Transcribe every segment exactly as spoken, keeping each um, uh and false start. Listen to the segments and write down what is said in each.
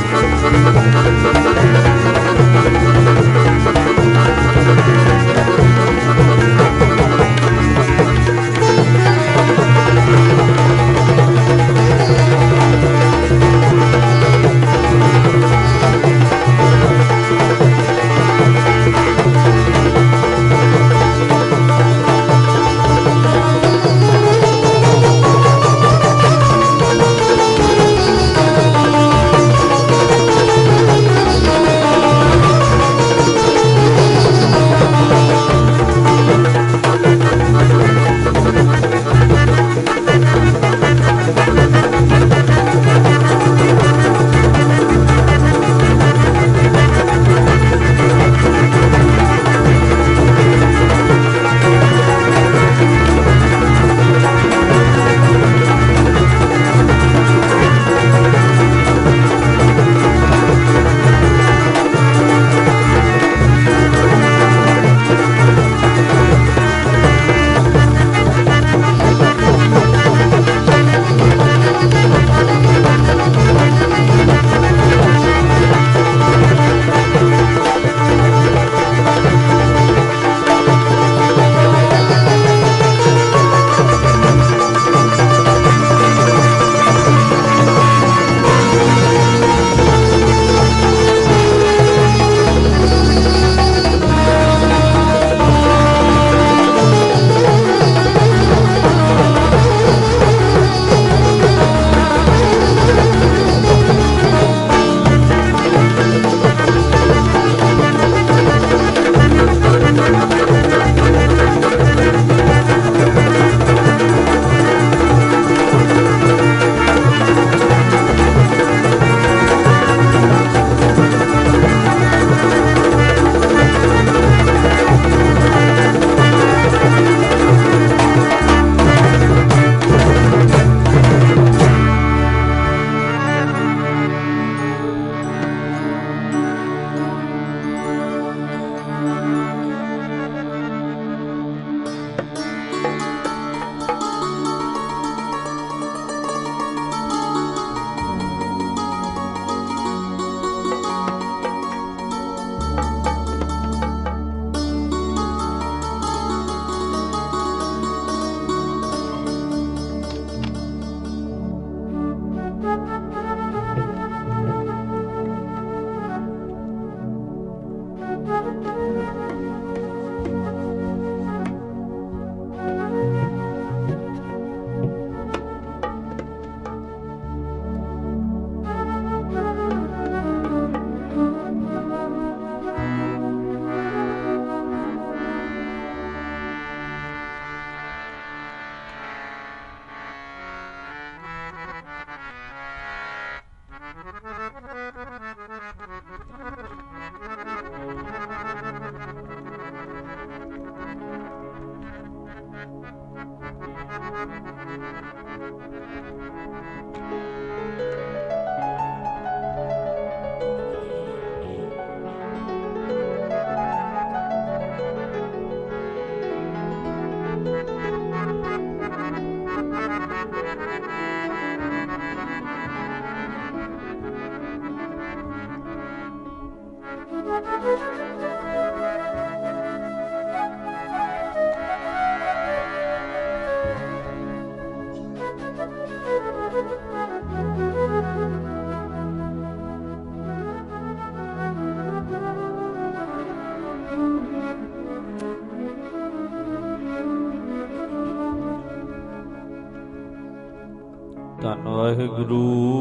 ਧੰਨ ਵਾਹਿਗੁਰੂ।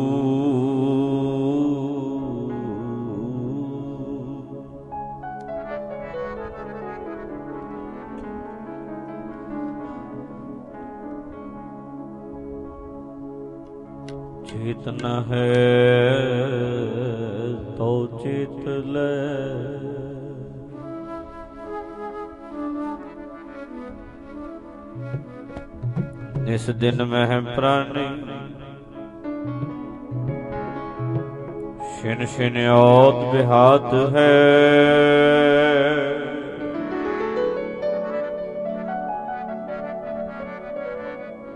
ਚੇਤਨ ਹੈ ਤੋ ਚੇਤ ਲੈ, ਨਿਸ ਦਿਨ ਮਹਿ ਪ੍ਰਾਣੀ ਛਿਨ ਛਿਨ ਔਤ ਬਿਹਾਤ ਹੈ।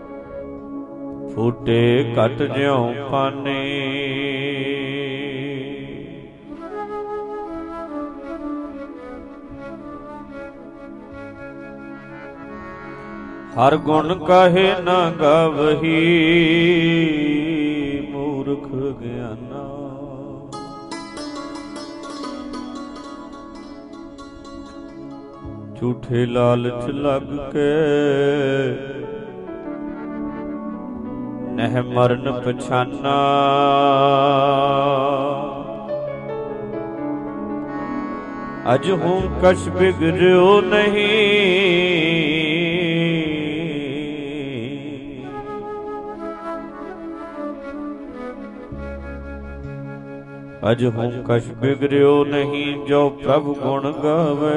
ਫੂਟੇ ਘਟ ਜਿਉ ਪਾਨੀ हर गुण काहे न गावही मूर्ख ज्ञाना। झूठे लालच लग के नह मरण पछाना। अज हूं कछ बिगड़ो नहीं अज हूं कछ बिगड़ो नहीं जो प्रभु गुण गावे।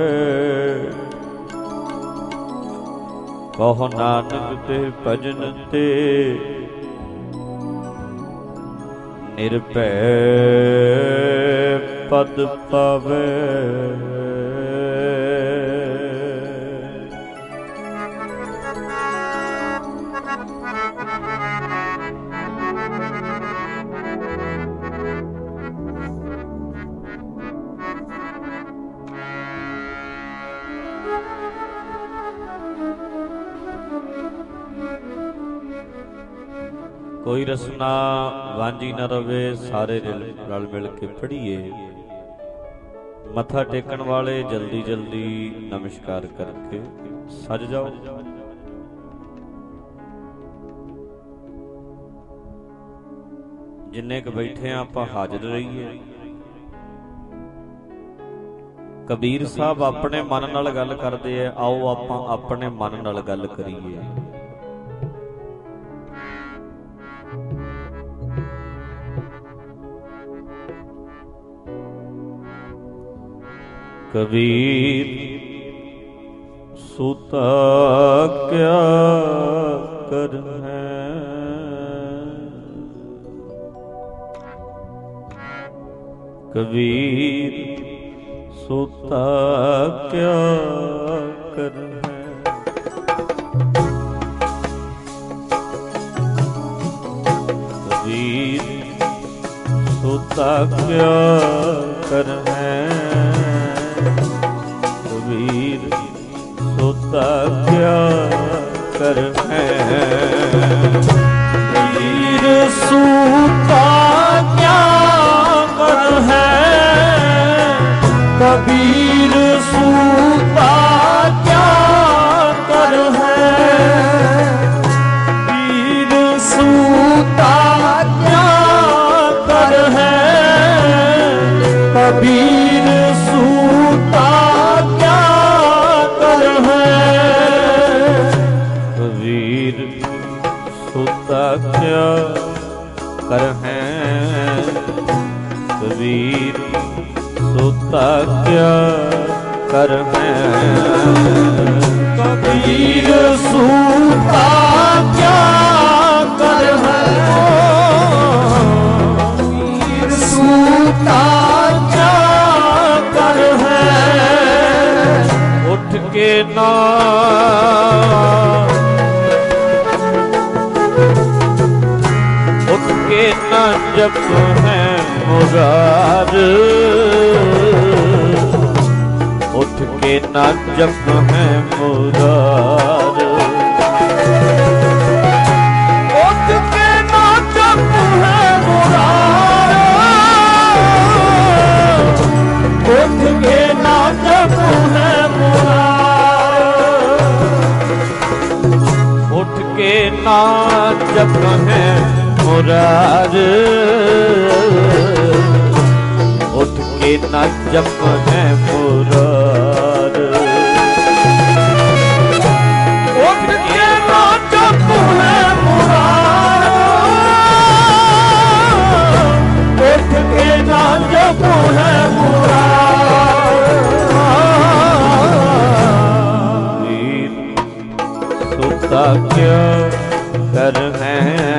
कहो नानक ते भजन ते निर्भय पद पावे। कोई रसना वांझी न रवे, सारे रल मिल के पढ़िए। मथा टेकन वाले जल्दी जल्दी नमस्कार करके सज जाओ। जिन्ने क बैठे हैं आप हाजिर रहिए। कबीर साहब अपने मन नाल गल करते हैं, आओ आप अपने मन नाल गल करिए। कबीर सूता क्या कर है, कबीर सूता क्या कर है। कबीर सूता क्या कर है, कबीर सूता क्या कर है। कबीर सूता क्या कर है, कबीर सूता क्या कर है। कबीर सूता क्या कर है, कबीर सूता क्या कर है। कबीर सूता क्या कर है, कबीर सूता क्या कर है। कबीर सूता क्या कर है, कबीर सूता क्या कर है। उठ के ना उठ के ना जप है मुरार, उठ के ना जप है मुरार। उठ के ना जप है मुरार, उठ के ना जप है मुरार। उठ के ना जप है मुरार, उठ के ना जप है मुरार। उठ के ना जप है मुरार, उठ के ना जप है मुरार। कबीर सूता क्या कर है,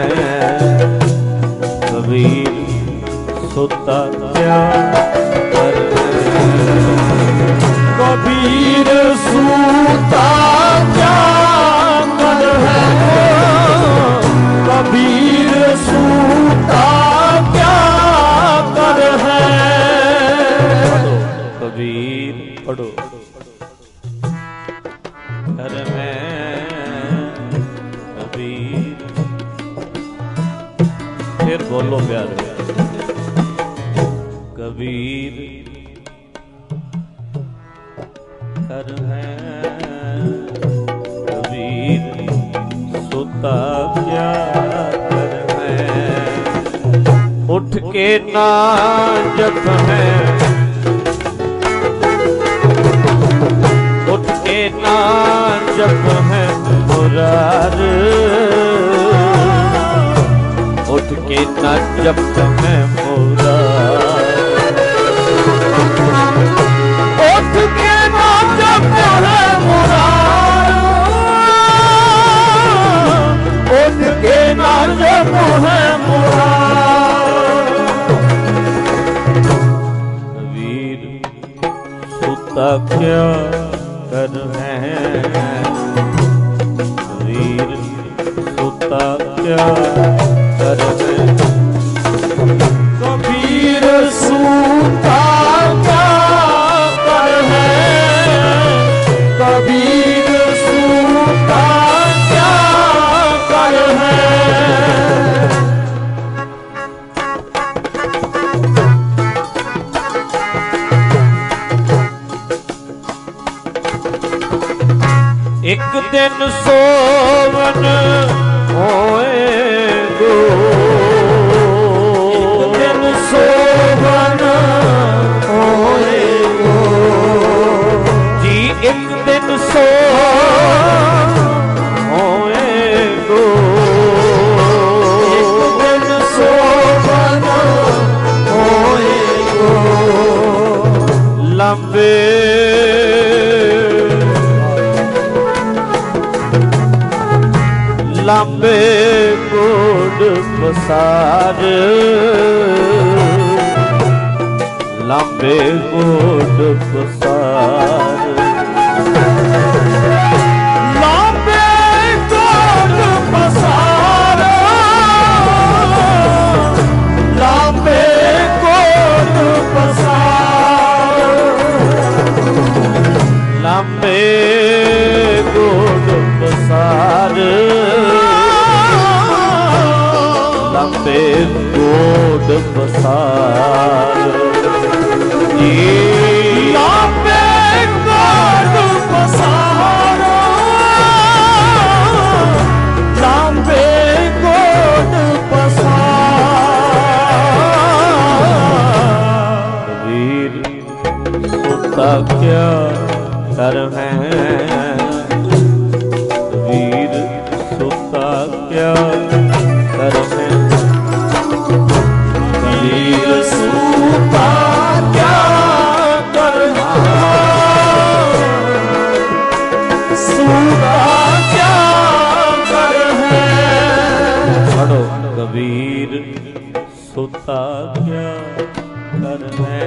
कबीर सूता क्या कर है। कबीर सूता क्या कर है, कबीर सूता क्या कर है। कबीर पढ़ो कर है, कबीर कर है कबीर सोता क्या कर है। उठ के ना जप है उठ के ना जप है मुरार। उठ के ना जप है मुरार। उठ के ना जप है मुरार। उठ के ना जप है मुरार। कबीर सोता क्या कर है कबीर सोता क्या कर है। कबीर सूता क्या कर है कबीर सूता क्या कर है। एक दिन सोवन होए गो एक दिन सोवन होए गो जी एक दिन सोवन होए गो एक दिन सोवन होए गो। लंबे लंबे गोड पसार लंबे गोड पसार। लंबे गोड पसार लंबे गोड पसार। लंबे गोड पसार लंबे गोड पसार। लंबे गोड पसार लंबे गोड पसार। कबीर सोता क्या कर है कबीर सोता क्या कर है। कबीर सूता क्या कर सूता क्या कर है। पढ़ो कबीर सोता क्या कर है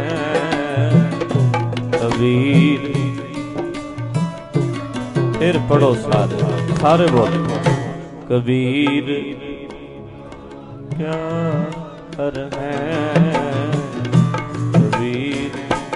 कबीर। फिर पढ़ो सारे सारे बोलो कबीर क्या कर है कबीर।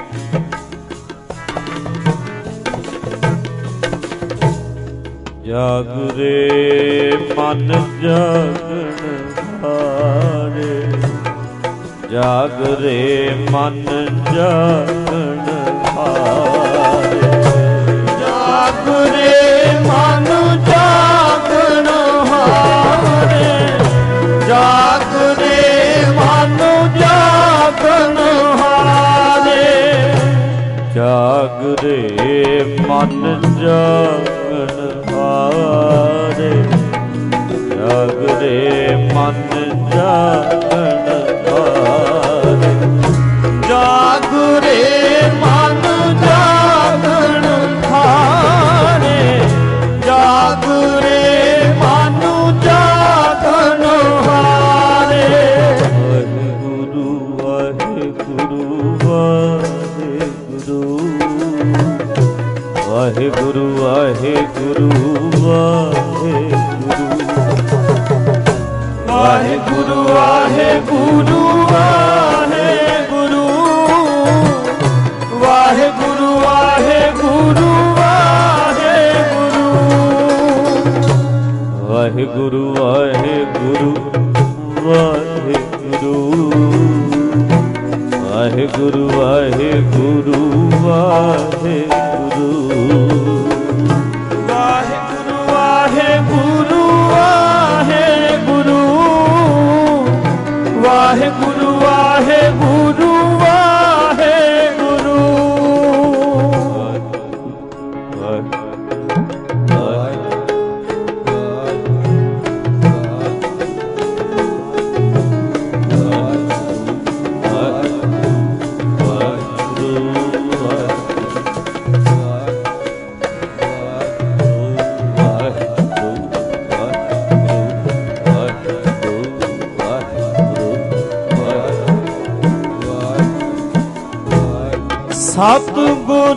जाग रे मन जागन हारे जाग रे मन जागन हारे। जाग रे मन जागन हारे जाग रे मन जागन हारे। जाग रे मन जागन हारे जाग रे मन जागन हारे। जाग रे मन जागन हारे जाग रे मन जागन हारे। वाहिगुरु वाहिगुरु वाहिगुरु वाहिगुरु वाहिगुरु वाहिगुरु वाहिगुरु वाहिगुरु वाहिगुरु वाहिगुरु वाहिगुरु वाहिगुरु वाहिगुरु वाहिगुरु वाहिगुरु ਵਾਹਿਗੁਰੂ ਵਾਹਿਗੁਰੂ ਵਾਹਿਗੁਰੂ ਵਾਹਿਗੁਰੂ ਵਾਹਿਗੁਰੂ ਵਾਹਿਗੁਰੂ ਵਾਹਿਗੁਰੂ ਵਾਹਿਗੁਰੂ ਵਾਹਿਗੁਰੂ ਸਤਿਗੁਰ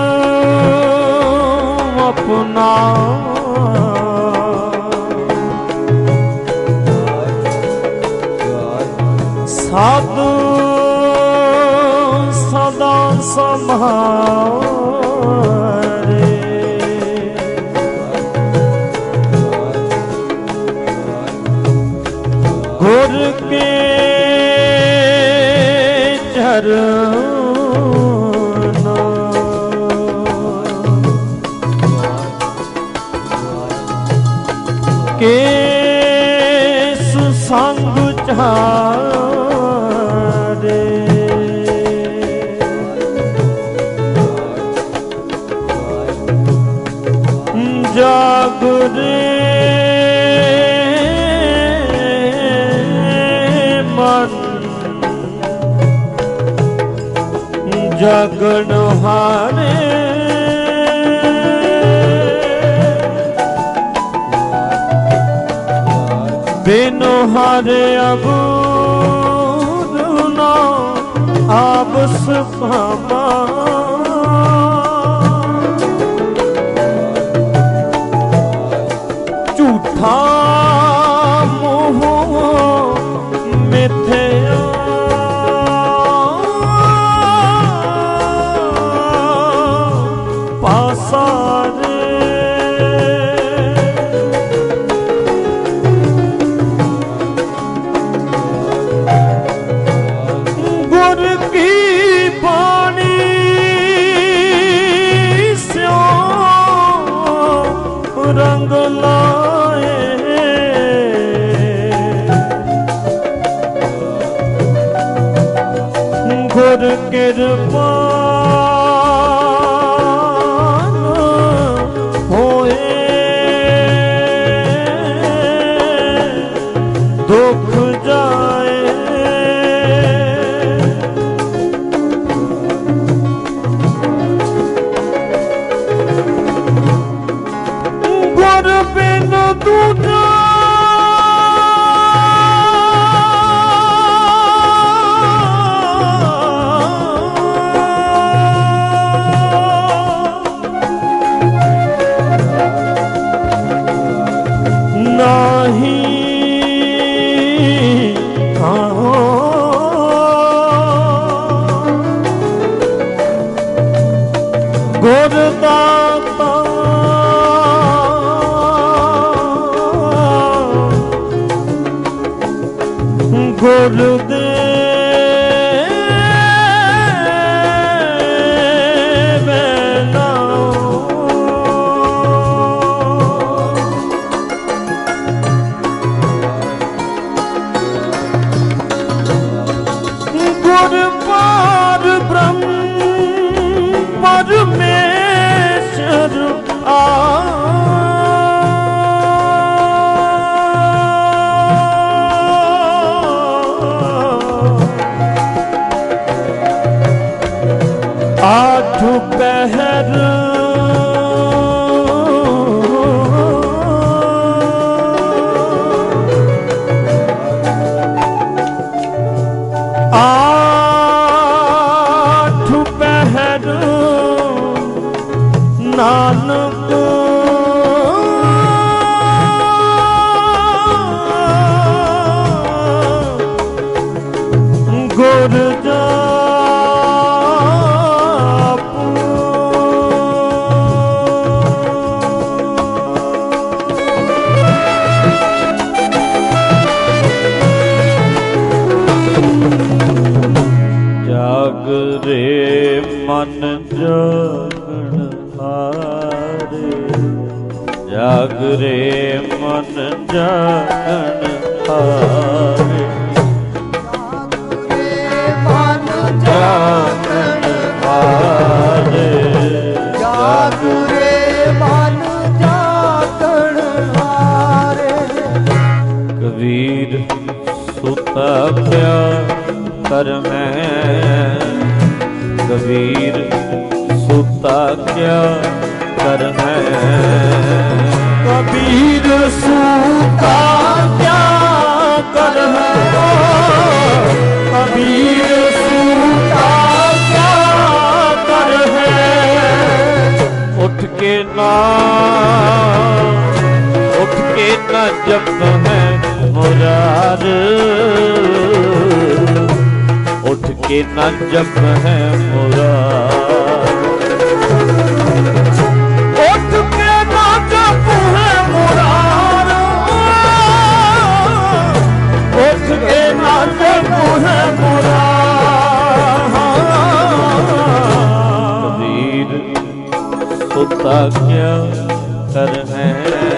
ਆਪਣਾ ਸਦ ਸਦਾ ਸੰਭਾਰੇ ਗੁਰ ਕੇ ਚਰਨ ਕੇਸ ਸੰਗ ਚਾਰੇ ਜਾਗਰੇ ਮਨ ਜਗਨ ਹਾਰੇ ਬਿਨੁ ਹਰਿ ਅਬੂਦ ਨਾ ਆਪਸ ਭਾਵਾ ਝੂਠਾ ਮੋਹ ਮਿਥਿਆ ਪਾਸਾਰੇ ਰੰਗ ਲਾਏ ਗੁਰ ਕਿਰਪਾਨ ਹੋਏ ਦੁੱਖ ਜਾਏ ਬਿਨ ਦੂਜਾ ਨਾਹੀ ਖਾਓ ਗੁਰਦਾਤਾ ਗੁਰਦੇਵ ਨਾਉ ਗੁਰ ਪਾਰ ਬ੍ਰਹਮ ਪਰਮੇਸ਼ਰ ਆ ਆਠ ਪਹਿਰ ਆਠ ਪਹਿਰ ਨਾਨਕ ਗੁਰ ਜਾਗਰੇ ਮਨ ਜਾਗਣ ਹਾਰੇ, ਜਾਗਰੇ ਮਨ ਜਾਗਣ ਹਾਰੇ, ਜਾਗਣ ਹਾਰੇ, ਜਾਗਰੇ ਮਨ ਜਾਗਣ ਹਾਰੇ। ਕਬੀਰ ਸੁਤਾ ਪਿਆ ਕਰ ਮੈਂ, ਕਬੀਰ ਸੁਤਾ ਕਿਆ ਕਰ ਹੈ, ਕਬੀਰ ਸੂਤਾ ਕਿਆ ਕਰ ਹੈ, ਕਬੀਰ ਸੂਤਾ ਕਿਆ ਕਰ ਹੈ। ਉੱਠ ਕੇ ਨਾ ਉੱਠ ਕੇ ਨਾ ਜਪ ਹੈ ਮੁਰਾਰ, ਉੱਠ ਕੇ ਨਾ ਜਪ ਹੈ ਮੁਰਾਰ, ਉੱਠ ਕੇ ਨਾ ਜਪ ਹੈ ਮੁਰਾਰ, ਉੱਠ ਕੇ ਨਾ ਜਪ ਹੈ ਮੁਰਾਰ। ਕਬੀਰ ਸੁਤਾ ਕਿਆ ਕਰ ਹੈ,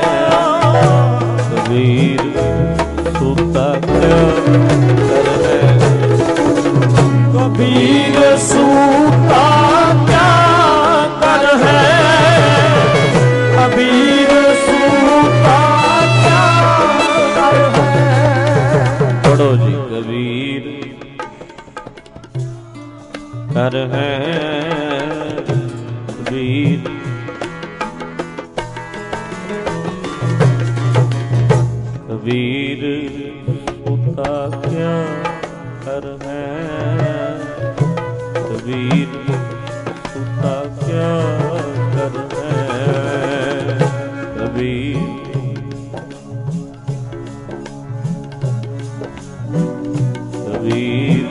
ਕਬੀਰ ਸੁਤਾ ਕਿਆ ਕਰ ਹੈ, ਕਬੀਰ ਸੂਤਾ ਕਿਆ ਕਰ ਹੈ, ਕਬੀਰ ਸੂਤਾ ਕਿਆ ਕਰ ਹੈ। ਪੜੋ ਜੀ। ਕਬੀਰ ਕਰ ਹੈ, ਕਬੀਰ ਕਬੀਰ ਸੁਤਾ ਕਿਆ ਕਰ ਹੈ, ਕਬੀਰ ਸੁਤਾ ਕਿਆ ਕਰ ਹੈ, ਕਬੀਰ ਕਬੀਰ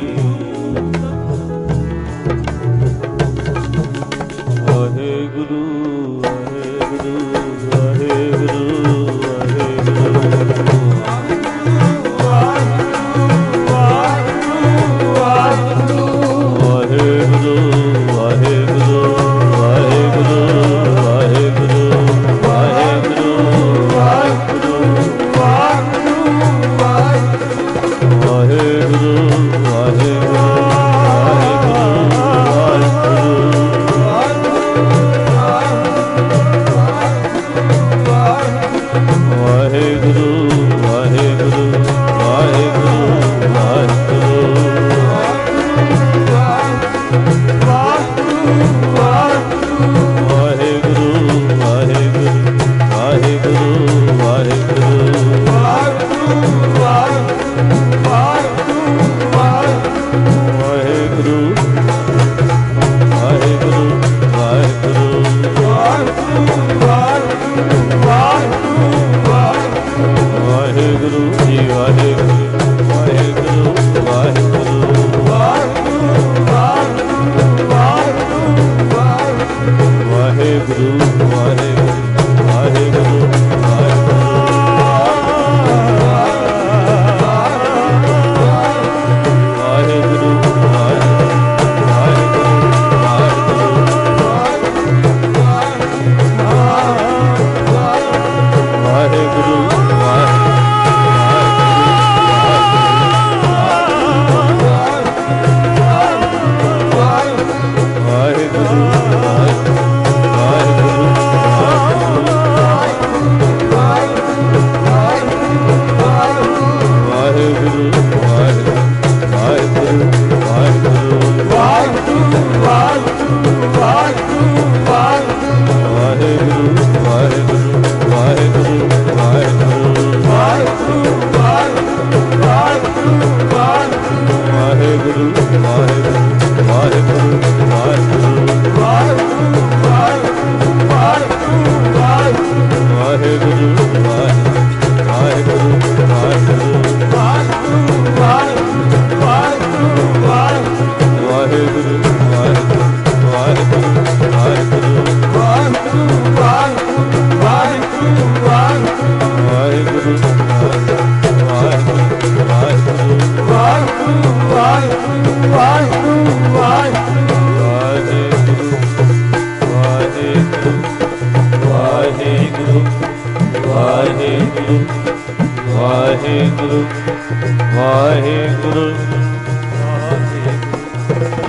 ਵਾਹਿਗੁਰੂ ਵਾਹਿਗੁਰੂ ਵਾਹਿਗੁਰੂ ਵਾਹਿਗੁਰੂ।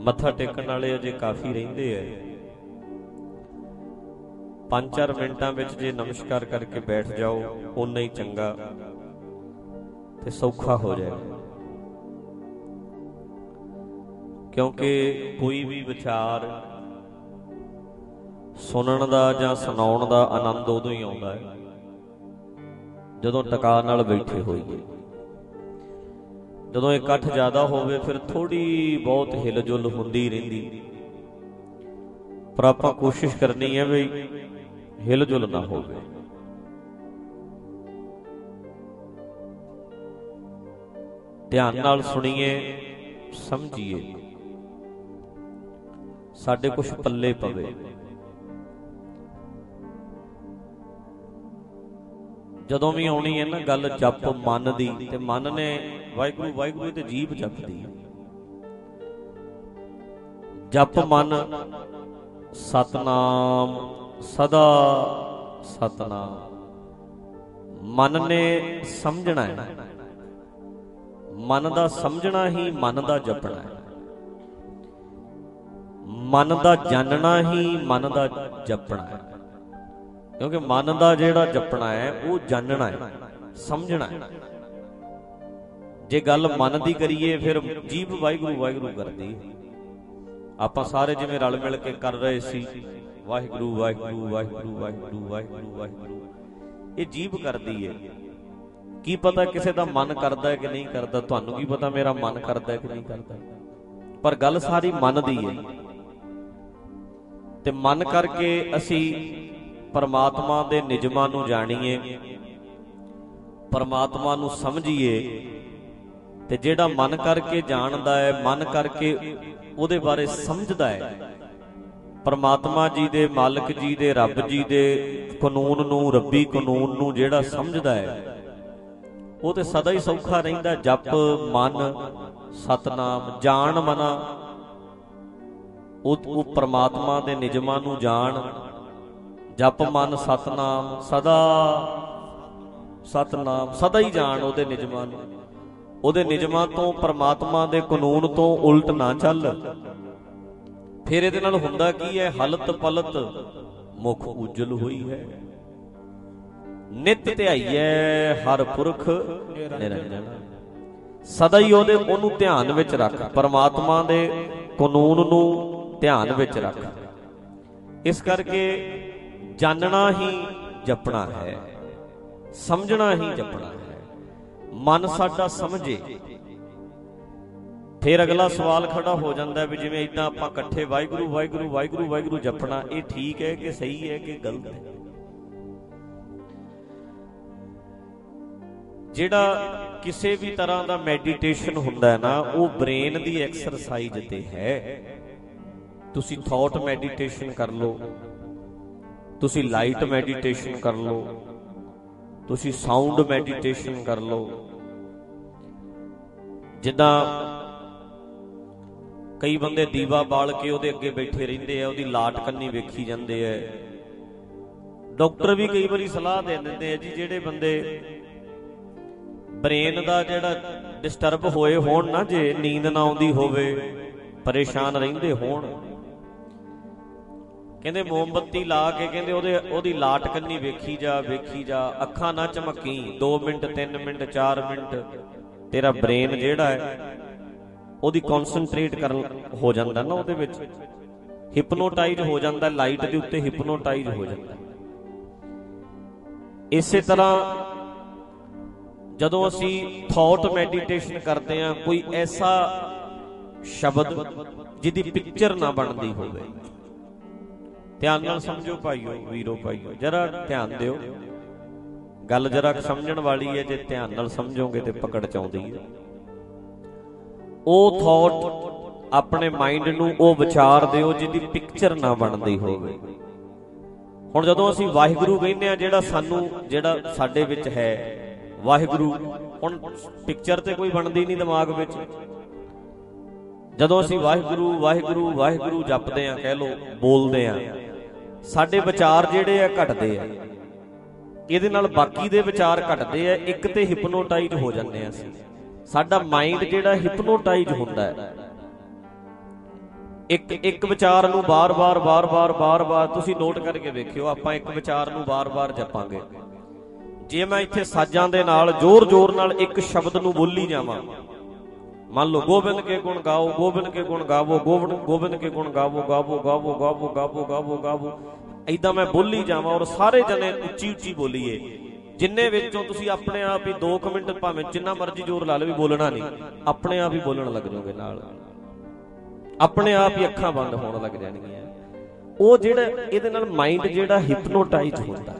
ਮੱਥਾ ਟੇਕਣ ਵਾਲੇ ਅਜੇ ਕਾਫੀ ਰਹਿੰਦੇ ਐ। ਪੰਜ ਚਾਰ ਮਿੰਟਾਂ ਵਿੱਚ ਜੇ ਨਮਸਕਾਰ ਕਰਕੇ ਬੈਠ ਜਾਓ ਓਨਾ ਹੀ ਚੰਗਾ ਤੇ ਸੌਖਾ ਹੋ ਜਾਏਗਾ, ਕਿਉਂਕਿ ਕੋਈ ਵੀ ਵਿਚਾਰ ਸੁਣਨ ਦਾ ਜਾਂ ਸੁਣਾਉਣ ਦਾ ਆਨੰਦ ਉਦੋਂ ਹੀ ਆਉਂਦਾ ਹੈ ਜਦੋਂ ਟਿਕਾ ਨਾਲ ਬੈਠੇ ਹੋਈਏ। ਜਦੋਂ ਇਕੱਠ ਜ਼ਿਆਦਾ ਹੋਵੇ ਫਿਰ ਥੋੜੀ ਬਹੁਤ ਹਿਲ ਜੁਲ ਹੁੰਦੀ ਰਹਿੰਦੀ, ਪਰ ਆਪਾਂ ਕੋਸ਼ਿਸ਼ ਕਰਨੀ ਹੈ ਵੀ ਹਿਲ ਜੁਲ ਨਾ ਹੋਵੇ। ਧਿਆਨ ਨਾਲ ਸੁਣੀਏ, ਸਮਝੀਏ, ਸਾਡੇ ਕੁਛ ਪੱਲੇ ਪਵੇ। ਜਦੋਂ ਵੀ ਆਉਣੀ ਹੈ ਨਾ ਗੱਲ ਜਪ ਮਨ ਦੀ, ਤੇ ਮਨ ਨੇ ਵਾਹਿਗੁਰੂ ਵਾਹਿਗੁਰੂ ਤੇ ਜੀਭ ਜਪਦੀ। ਜਪ ਮਨ ਸਤਨਾਮ ਸਦਾ ਸਤਨਾਮ। ਮਨ ਨੇ ਸਮਝਣਾ ਹੈ, ਮਨ ਦਾ ਸਮਝਣਾ ਹੀ ਮਨ ਦਾ ਜਪਣਾ ਹੈ, ਮਨ ਦਾ ਜਾਣਨਾ ਹੀ ਮਨ ਦਾ ਜਪਣਾ ਹੈ। ਕਿਉਂਕਿ ਮਨ ਦਾ ਜਿਹੜਾ ਜਪਣਾ ਹੈ ਉਹ ਜਾਣਨਾ ਹੈ, ਸਮਝਣਾ ਹੈ। ਜੇ ਗੱਲ ਮਨ ਦੀ ਕਰੀਏ ਫਿਰ ਜੀਭ ਵਾਹਿਗੁਰੂ ਵਾਹਿਗੁਰੂ ਕਰਦੀ। ਆਪਾਂ ਸਾਰੇ ਜਿਵੇਂ ਰਲ ਮਿਲ ਕੇ ਕਰ ਰਹੇ ਸੀ ਵਾਹਿਗੁਰੂ ਵਾਹਿਗੁਰੂ ਵਾਹਿਗੁਰੂ ਵਾਹਿਗੁਰੂ ਵਾਹਿਗੁਰੂ ਵਾਹਿਗੁਰੂ, ਇਹ ਜੀਭ ਕਰਦੀ ਹੈ। ਕੀ ਪਤਾ ਕਿਸੇ ਦਾ ਮਨ ਕਰਦਾ ਹੈ ਕਿ ਨਹੀਂ ਕਰਦਾ, ਤੁਹਾਨੂੰ ਕੀ ਪਤਾ ਮੇਰਾ ਮਨ ਕਰਦਾ ਹੈ ਕਿ ਨਹੀਂ ਕਰਦਾ, ਪਰ ਗੱਲ ਸਾਰੀ ਮਨ ਦੀ ਹੈ। ਤੇ ਮਨ ਕਰਕੇ ਅਸੀਂ ਪਰਮਾਤਮਾ ਦੇ ਨਿਯਮਾਂ ਨੂੰ ਜਾਣੀਏ, ਪਰਮਾਤਮਾ ਨੂੰ ਸਮਝੀਏ। ਤੇ ਜਿਹੜਾ ਮਨ ਕਰਕੇ ਜਾਣਦਾ ਹੈ, ਮਨ ਕਰਕੇ ਉਹਦੇ ਬਾਰੇ ਸਮਝਦਾ ਹੈ, ਪਰਮਾਤਮਾ ਜੀ ਦੇ, ਮਾਲਕ ਜੀ ਦੇ, ਰੱਬ ਜੀ ਦੇ ਕਾਨੂੰਨ ਨੂੰ, ਰੱਬੀ ਕਾਨੂੰਨ ਨੂੰ ਜਿਹੜਾ ਸਮਝਦਾ ਹੈ, ਉਹ ਤੇ ਸਦਾ ਹੀ ਸੌਖਾ ਰਹਿੰਦਾ। ਜਪ ਮਨ ਸਤਨਾਮ, ਜਾਣ ਮਨਾ, ਉਹ ਉਹ ਪਰਮਾਤਮਾ ਦੇ ਨਿਯਮਾਂ ਨੂੰ ਜਾਣ। ਜਪ ਮਨ ਸਤਨਾਮ ਸਦਾ ਸਤਨਾਮ, ਸਦਾ ਹੀ ਜਾਣ ਉਹਦੇ ਨਿਯਮਾਂ ਨੂੰ। ਉਹਦੇ ਨਿਯਮਾਂ ਤੋਂ, ਪਰਮਾਤਮਾ ਦੇ ਕਾਨੂੰਨ ਤੋਂ ਉਲਟ ਨਾ ਚੱਲ। ਫਿਰ ਇਹਦੇ ਨਾਲ ਹੁੰਦਾ ਕੀ ਹੈ? ਹਲਤ ਪਲਤ ਮੁਖ ਉਜਲ ਹੋਈ ਹੈ, ਨਿਤ ਧਿਆਈਐ ਹਰ ਪੁਰਖ ਨਿਰੰਜਨ। ਸਦਾ ਹੀ ਉਹਦੇ ਉਹਨੂੰ ਧਿਆਨ ਵਿੱਚ ਰੱਖ, ਪਰਮਾਤਮਾ ਦੇ ਕਾਨੂੰਨ ਨੂੰ ਧਿਆਨ ਵਿੱਚ ਰੱਖ। ਇਸ ਕਰਕੇ ਜਾਣਨਾ ਹੀ ਜਪਣਾ ਹੈ, ਸਮਝਣਾ ਹੀ ਜਪਣਾ ਹੈ। ਮਨ ਸਾਡਾ ਸਮਝੇ। ਫਿਰ ਅਗਲਾ ਸਵਾਲ ਖੜਾ ਹੋ ਜਾਂਦਾ ਵੀ ਜਿਵੇਂ ਇਦਾਂ ਆਪਾਂ ਇਕੱਠੇ ਵਾਹਿਗੁਰੂ ਵਾਹਿਗੁਰੂ ਵਾਹਿਗੁਰੂ ਵਾਹਿਗੁਰੂ ਜਪਣਾ, ਇਹ ਠੀਕ ਹੈ ਕਿ ਸਹੀ ਹੈ ਕਿ ਗਲਤ ਹੈ? ਜਿਹੜਾ ਕਿਸੇ ਵੀ ਤਰ੍ਹਾਂ ਦਾ ਮੈਡੀਟੇਸ਼ਨ ਹੁੰਦਾ ਹੈ ਨਾ, ਉਹ ਬ੍ਰੇਨ ਦੀ ਐਕਸਰਸਾਈਜ਼ ਤੇ ਹੈ। ਤੁਸੀਂ ਥਾਟ ਮੈਡੀਟੇਸ਼ਨ ਕਰ ਲਓ, ਤੁਸੀਂ ਲਾਈਟ ਮੈਡੀਟੇਸ਼ਨ ਕਰ ਲਓ, ਤੁਸੀਂ ਸਾਊਂਡ ਮੈਡੀਟੇਸ਼ਨ ਕਰ ਲਓ। ਜਿੱਦਾਂ ਕਈ ਬੰਦੇ ਦੀਵਾ ਬਾਲ ਕੇ ਉਹਦੇ ਅੱਗੇ ਬੈਠੇ ਰਹਿੰਦੇ ਆ, ਉਹਦੀ ਲਾਟ ਕੰਨੀ ਵੇਖੀ ਜਾਂਦੇ ਆ। ਡਾਕਟਰ ਵੀ ਕਈ ਵਾਰੀ ਸਲਾਹ ਦੇ ਦਿੰਦੇ ਆ ਜੀ, ਜਿਹੜੇ ਬੰਦੇ ਬ੍ਰੇਨ ਦਾ ਜਿਹੜਾ ਡਿਸਟਰਬ ਹੋਏ ਹੋਣ ਨਾ, ਜੇ ਨੀਂਦ ਨਾ ਆਉਂਦੀ ਹੋਵੇ, ਪਰੇਸ਼ਾਨ ਰਹਿੰਦੇ ਹੋਣ, ਕਹਿੰਦੇ ਮੋਮਬੱਤੀ ਲਾ ਕੇ ਕਹਿੰਦੇ ਉਹਦੇ ਉਹਦੀ ਲਾਟ ਕੰਨੀ ਵੇਖੀ ਜਾ ਵੇਖੀ ਜਾ, ਅੱਖਾਂ ਨਾ ਝਮਕੀ, ਦੋ ਮਿੰਟ ਤਿੰਨ ਮਿੰਟ ਚਾਰ ਮਿੰਟ ਤੇਰਾ ਬ੍ਰੇਨ ਜਿਹੜਾ ਹੈ ਉਹਦੀ ਕਨਸੈਂਟਰੇਟ ਕਰਨ ਹੋ ਜਾਂਦਾ ਨਾ, ਉਹਦੇ ਵਿੱਚ ਹਿਪਨੋਟਾਈਜ਼ ਹੋ ਜਾਂਦਾ, ਲਾਈਟ ਦੇ ਉੱਤੇ ਹਿਪਨੋਟਾਈਜ਼ ਹੋ ਜਾਂਦਾ। ਇਸੇ ਤਰ੍ਹਾਂ ਜਦੋਂ ਅਸੀਂ ਥਾਟ ਮੈਡੀਟੇਸ਼ਨ ਕਰਦੇ ਹਾਂ, ਕੋਈ ਐਸਾ ਸ਼ਬਦ ਜਿਹਦੀ ਪਿਕਚਰ ਨਾ ਬਣਦੀ ਹੋਵੇ, ਧਿਆਨ ਨਾਲ ਸਮਝੋ ਭਾਈਓ ਵੀਰੋ ਭਾਈਓ, ਜਰਾ ਧਿਆਨ ਦਿਓ, ਗੱਲ ਜਰਾ ਸਮਝਣ ਵਾਲੀ ਹੈ। ਜੇ ਧਿਆਨ ਨਾਲ ਸਮਝੋਗੇ ਤੇ ਪਕੜ ਚ ਆਉਂਦੀ ਹੈ। ਉਹ ਥਾਟ ਆਪਣੇ ਮਾਈਂਡ ਨੂੰ ਉਹ ਵਿਚਾਰ ਦਿਓ ਜਿਹਦੀ ਪਿਕਚਰ ਨਾ ਬਣਦੀ ਹੋਵੇ। ਹੁਣ ਜਦੋਂ ਅਸੀਂ ਵਾਹਿਗੁਰੂ ਕਹਿੰਦੇ ਆ, ਜਿਹੜਾ ਸਾਨੂੰ ਜਿਹੜਾ ਸਾਡੇ ਵਿੱਚ ਹੈ ਵਾਹਿਗੁਰੂ, ਹੁਣ ਪਿਕਚਰ ਤੇ ਕੋਈ ਬਣਦੀ ਨਹੀਂ ਦਿਮਾਗ ਵਿੱਚ। ਜਦੋਂ ਅਸੀਂ ਵਾਹਿਗੁਰੂ ਵਾਹਿਗੁਰੂ ਵਾਹਿਗੁਰੂ ਜਪਦੇ ਆ, ਕਹਿ ਲੋ ਬੋਲਦੇ ਆ, ਸਾਡੇ ਵਿਚਾਰ ਜਿਹੜੇ ਆ ਘਟਦੇ ਆ। ਇਹਦੇ ਨਾਲ ਬਾਕੀ ਦੇ ਵਿਚਾਰ ਘਟਦੇ ਆ, ਇੱਕ ਤੇ ਹਿਪਨੋਟਾਈਜ਼ ਹੋ ਜਾਂਦੇ ਆ ਅਸੀਂ। ਸਾਡਾ ਮਾਈਂਡ ਜਿਹੜਾ ਹਿਪਨੋਟਾਈਜ਼ ਹੁੰਦਾ ਹੈ, ਇੱਕ ਇੱਕ ਵਿਚਾਰ ਨੂੰ ਬਾਰ-ਬਾਰ ਬਾਰ-ਬਾਰ ਬਾਰ-ਬਾਰ ਤੁਸੀਂ ਨੋਟ ਕਰਕੇ ਵੇਖਿਓ। ਆਪਾਂ ਇੱਕ ਵਿਚਾਰ ਨੂੰ ਬਾਰ-ਬਾਰ ਜਪਾਂਗੇ। ਜੇ ਮੈਂ ਇੱਥੇ ਸਾਜ਼ਾਂ ਦੇ ਨਾਲ ਜ਼ੋਰ-ਜ਼ੋਰ ਨਾਲ ਇੱਕ ਸ਼ਬਦ ਨੂੰ ਬੋਲੀ ਜਾਵਾਂ, ਮੰਨ ਲਓ ਗੋਬਿੰਦ ਕੇ ਗੁਣ ਗਾਓ, ਗੋਬਿੰਦ ਕੇ ਗੁਣ ਗਾਵੋ, ਗੋਬਿੰਦ ਗੋਬਿੰਦ ਕੇ ਗੁਣ ਗਾਵੋ, ਗਾਵੋ ਗਾਵੋ ਗਾਵੋ ਗਾਵੋ ਗਾਵੋ ਗਾਵੋ ਏਦਾਂ ਮੈਂ ਬੋਲੀ ਜਾਵਾਂ ਔਰ ਸਾਰੇ ਜਣੇ ਉੱਚੀ ਉੱਚੀ ਬੋਲੀਏ। ਜਿੰਨੇ ਵਿੱਚੋਂ ਤੁਸੀਂ ਆਪਣੇ ਆਪ ਹੀ ਦੋ ਕੁ ਮਿੰਟ ਭਾਵੇਂ ਜਿੰਨਾ ਮਰਜ਼ੀ ਜ਼ੋਰ ਲਾ ਲਓ ਵੀ ਬੋਲਣਾ ਨਹੀਂ, ਆਪਣੇ ਆਪ ਹੀ ਬੋਲਣ ਲੱਗ ਜਾਓਗੇ, ਨਾਲ ਆਪਣੇ ਆਪ ਹੀ ਅੱਖਾਂ ਬੰਦ ਹੋਣ ਲੱਗ ਜਾਣਗੀਆਂ। ਉਹ ਜਿਹੜਾ ਇਹਦੇ ਨਾਲ ਮਾਈਂਡ ਜਿਹੜਾ ਹਿਪਨੋਟਾਈਜ਼ ਹੁੰਦਾ,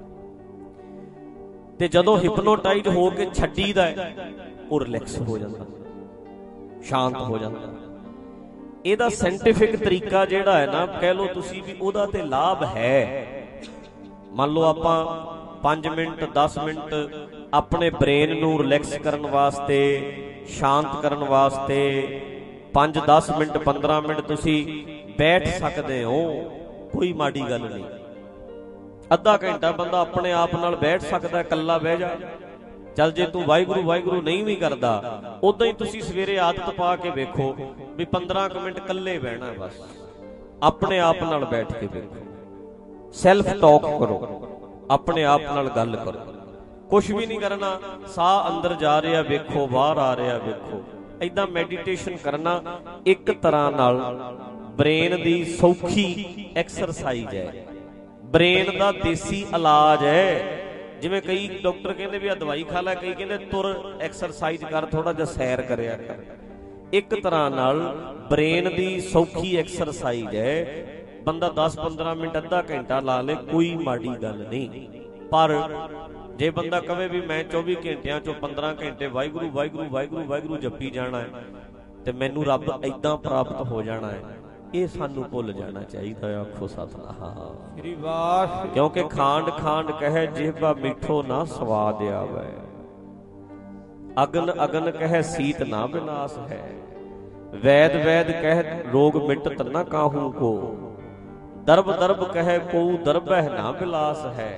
ਤੇ ਜਦੋਂ ਹਿਪਨੋਟਾਈਜ਼ ਹੋ ਕੇ ਛੱਡੀਦਾ ਉਹ ਰਿਲੈਕਸ ਹੋ ਜਾਂਦਾ, ਸ਼ਾਂਤ ਹੋ ਜਾਂਦਾ। ਇਹਦਾ ਸਾਇੰਟੀਫਿਕ ਤਰੀਕਾ ਜਿਹੜਾ ਹੈ ਨਾ, ਕਹਿ ਲਓ ਤੁਸੀਂ ਵੀ ਉਹਦਾ ਤੇ ਲਾਭ ਹੈ। ਮੰਨ ਲਓ ਆਪਾਂ ਪੰਜ ਮਿੰਟ ਦਸ ਮਿੰਟ ਆਪਣੇ ਬ੍ਰੇਨ ਨੂੰ ਰਿਲੈਕਸ ਕਰਨ ਵਾਸਤੇ, ਸ਼ਾਂਤ ਕਰਨ ਵਾਸਤੇ ਪੰਜ ਦਸ ਮਿੰਟ ਪੰਦਰਾਂ ਮਿੰਟ ਤੁਸੀਂ ਬੈਠ ਸਕਦੇ ਹੋ, ਕੋਈ ਮਾੜੀ ਗੱਲ ਨਹੀਂ। ਅੱਧਾ ਘੰਟਾ ਬੰਦਾ ਆਪਣੇ ਆਪ ਨਾਲ ਬੈਠ ਸਕਦਾ, ਇਕੱਲਾ ਬਹਿ ਜਾ। ਚੱਲ ਜੇ ਤੂੰ ਵਾਹਿਗੁਰੂ ਵਾਹਿਗੁਰੂ ਨਹੀਂ ਵੀ ਕਰਦਾ, ਉਦਾਂ ਹੀ ਤੁਸੀਂ ਸਵੇਰੇ ਆਦਤ ਪਾ ਕੇ ਵੇਖੋ ਵੀ ਪੰਦਰਾਂ ਕੁ ਮਿੰਟ ਇਕੱਲੇ ਬਹਿਣਾ, ਬਸ ਆਪਣੇ ਆਪ ਨਾਲ ਬੈਠ ਕੇ ਵੇਖੋ। ਸੈਲਫ ਟਾਕ ਕਰੋ, ਆਪਣੇ ਆਪ ਨਾਲ ਗੱਲ ਕਰੋ, ਕੁਛ ਵੀ ਨਹੀਂ ਕਰਨਾ। ਸਾਹ ਅੰਦਰ ਜਾ ਰਿਹਾ ਵੇਖੋ, ਬਾਹਰ ਆ ਰਿਹਾ ਵੇਖੋ। ਏਦਾਂ ਮੈਡੀਟੇਸ਼ਨ ਕਰਨਾ ਇੱਕ ਤਰ੍ਹਾਂ ਨਾਲ ਬ੍ਰੇਨ ਦੀ ਸੌਖੀ ਐਕਸਰਸਾਈਜ਼ ਹੈ, ਬ੍ਰੇਨ ਦਾ ਦੇਸੀ ਇਲਾਜ ਹੈ। ਜਿਵੇਂ ਕਈ ਡਾਕਟਰ ਕਹਿੰਦੇ ਵੀ ਆ ਦਵਾਈ ਖਾ ਲੈ, ਕਈ ਕਹਿੰਦੇ ਤੁਰ, ਐਕਸਰਸਾਈਜ਼ ਕਰ, ਥੋੜਾ ਜਿਹਾ ਸੈਰ ਕਰਿਆ ਕਰ। ਇੱਕ ਤਰ੍ਹਾਂ ਨਾਲ ਬ੍ਰੇਨ ਦੀ ਸੌਖੀ ਐਕਸਰਸਾਈਜ਼ ਹੈ। ਬੰਦਾ ਦਸ ਪੰਦਰਾਂ ਮਿੰਟ ਅੱਧਾ ਘੰਟਾ ਲਾ ਲੇ, ਕੋਈ ਮਾੜੀ ਗੱਲ ਨਹੀਂ। ਪਰ ਜੇ ਬੰਦਾ ਕਵੇ ਵੀ ਮੈਂ ਚੌਵੀ ਘੰਟਿਆਂ ਚੋਂ ਪੰਦਰਾਂ ਘੰਟੇ ਵਾਹਿਗੁਰੂ ਵਾਹਿਗੁਰੂ ਵਾਹਿਗੁਰੂ ਵਾਹਿਗੁਰੂ ਜਪੀ ਜਾਣਾ ਹੈ ਤੇ ਮੈਨੂੰ ਰੱਬ ਏਦਾਂ ਪ੍ਰਾਪਤ ਹੋ ਜਾਣਾ ਹੈ, ਇਹ ਸਾਨੂੰ ਭੁੱਲ ਜਾਣਾ ਚਾਹੀਦਾ। ਆਖੋ ਸਤਿਨਾਮ ਸ੍ਰੀ ਵਾਹਿਗੁਰੂ। ਕਿਉਂਕਿ ਖਾਂਡ ਖਾਂਡ ਕਹੇ ਜਿਹਵਾ ਮਿੱਠੋ ਨਾ ਸਵਾਦ ਆਵੇ, ਅਗਨ ਅਗਨ ਕਹੇ ਸੀਤ ਨਾ ਵਿਨਾਸ਼ ਹੈ, ਵੈਦ ਵੈਦ ਕਹੇ ਰੋਗ ਮਿਟਤ ਨਾ ਕਾਹੂ ਕੋ, ਦਰਬ ਦਰਬ ਕਹੇ ਕੋਉ ਦਰਬਹਿ ਨਾ ਬਿਲਾਸ ਹੈ,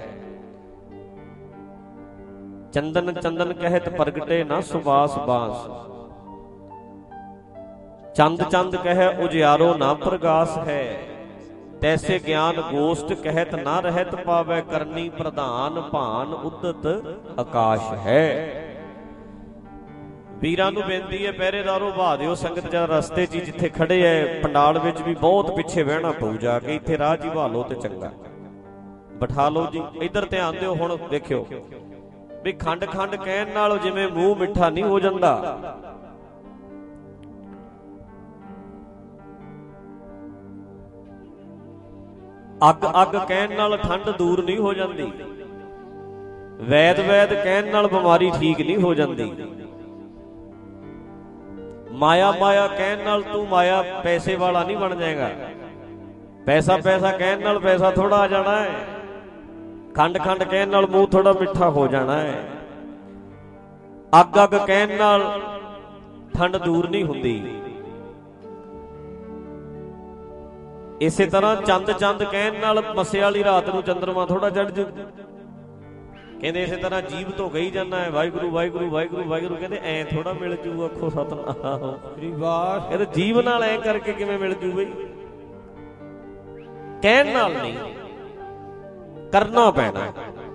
ਚੰਦਨ ਚੰਦਨ ਕਹਿਤ ਪ੍ਰਗਟੇ ਨਾ ਸੁਬਾਸ ਬਾਸ, ਚੰਦ ਚੰਦ ਕਹਿ ਉਜਿਆਰੋ ਨਾ ਪ੍ਰਗਾਸ ਹੈ, ਤੈਸੇ ਗਿਆਨ ਗੋਸ਼ਟ ਕਹਿਤ ਨਾ ਰਹਿਤ ਪਾਵੈ, ਕਰਨੀ ਪ੍ਰਧਾਨ ਭਾਨ ਉਦਤ ਆਕਾਸ਼ ਹੈ। ਵੀਰਾਂ ਨੂੰ ਬੇਨਤੀ ਹੈ, ਪਹਿਰੇਦਾਰੋ ਬਹਾ ਦਿਓ ਸੰਗਤ ਜਰਾ ਰਸਤੇ 'ਚ ਜਿੱਥੇ ਖੜੇ ਐ, ਪੰਡਾਲ ਵਿੱਚ ਵੀ ਬਹੁਤ ਪਿੱਛੇ ਬਹਿਣਾ ਪਊ, ਜਾ ਕੇ ਇੱਥੇ ਰਾਹ 'ਚ ਹੀ ਬਹਾ ਲਓ ਤੇ ਚੰਗਾ ਬਿਠਾ ਲਓ ਜੀ। ਇੱਧਰ ਧਿਆਨ ਦਿਓ। ਹੁਣ ਦੇਖਿਓ ਵੀ ਖੰਡ ਖੰਡ ਕਹਿਣ ਨਾਲ ਜਿਵੇਂ ਮੂੰਹ ਮਿੱਠਾ ਨਹੀਂ ਹੋ ਜਾਂਦਾ, ਅੱਗ ਅੱਗ ਕਹਿਣ ਨਾਲ ਠੰਡ ਦੂਰ ਨਹੀਂ ਹੋ ਜਾਂਦੀ, ਵੈਦ ਵੈਦ ਕਹਿਣ ਨਾਲ ਬਿਮਾਰੀ ਠੀਕ ਨਹੀਂ ਹੋ ਜਾਂਦੀ, ਮਾਇਆ ਮਾਇਆ ਕਹਿਣ ਨਾਲ ਤੂੰ ਮਾਇਆ ਪੈਸੇ ਵਾਲਾ ਨਹੀਂ ਬਣ ਜਾਏਗਾ, ਪੈਸਾ ਪੈਸਾ ਕਹਿਣ ਨਾਲ ਪੈਸਾ ਥੋੜਾ ਆ ਜਾਣਾ ਹੈ, ਖੰਡ ਖੰਡ ਕਹਿਣ ਨਾਲ ਮੂੰਹ ਥੋੜਾ ਮਿੱਠਾ ਹੋ ਜਾਣਾ ਹੈ, ਅੱਗ ਅੱਗ ਕਹਿਣ ਨਾਲ ਠੰਡ ਦੂਰ ਨਹੀਂ ਹੁੰਦੀ। ਇਸੇ ਤਰ੍ਹਾਂ ਚੰਦ ਚੰਦ ਕਹਿਣ ਨਾਲ ਮੱਸੇ ਵਾਲੀ ਰਾਤ ਨੂੰ ਚੰਦਰਮਾ ਥੋੜਾ ਚੜ ਜੂ। ਕਹਿੰਦੇ ਇਸੇ ਤਰ੍ਹਾਂ ਜੀਭ ਤੋਂ ਗਈ ਜਾਂਦਾ ਹੈ ਵਾਹਿਗੁਰੂ ਵਾਹਿਗੁਰੂ ਵਾਹਿਗੁਰੂ ਵਾਹਿਗੁਰੂ, ਕਹਿੰਦੇ ਐ ਥੋੜਾ ਮਿਲ ਜੂ। ਆਖੋ ਸਤਿਨਾਮ ਸ੍ਰੀ ਵਾਹਿਗੁਰੂ। ਕਹਿੰਦੇ ਜੀਭ ਨਾਲ ਐ ਕਰਕੇ ਕਿਵੇਂ ਮਿਲ ਜੂ ਬਈ, ਕਹਿਣ ਨਾਲ ਨਹੀਂ, ਕਰਨਾ ਪੈਣਾ।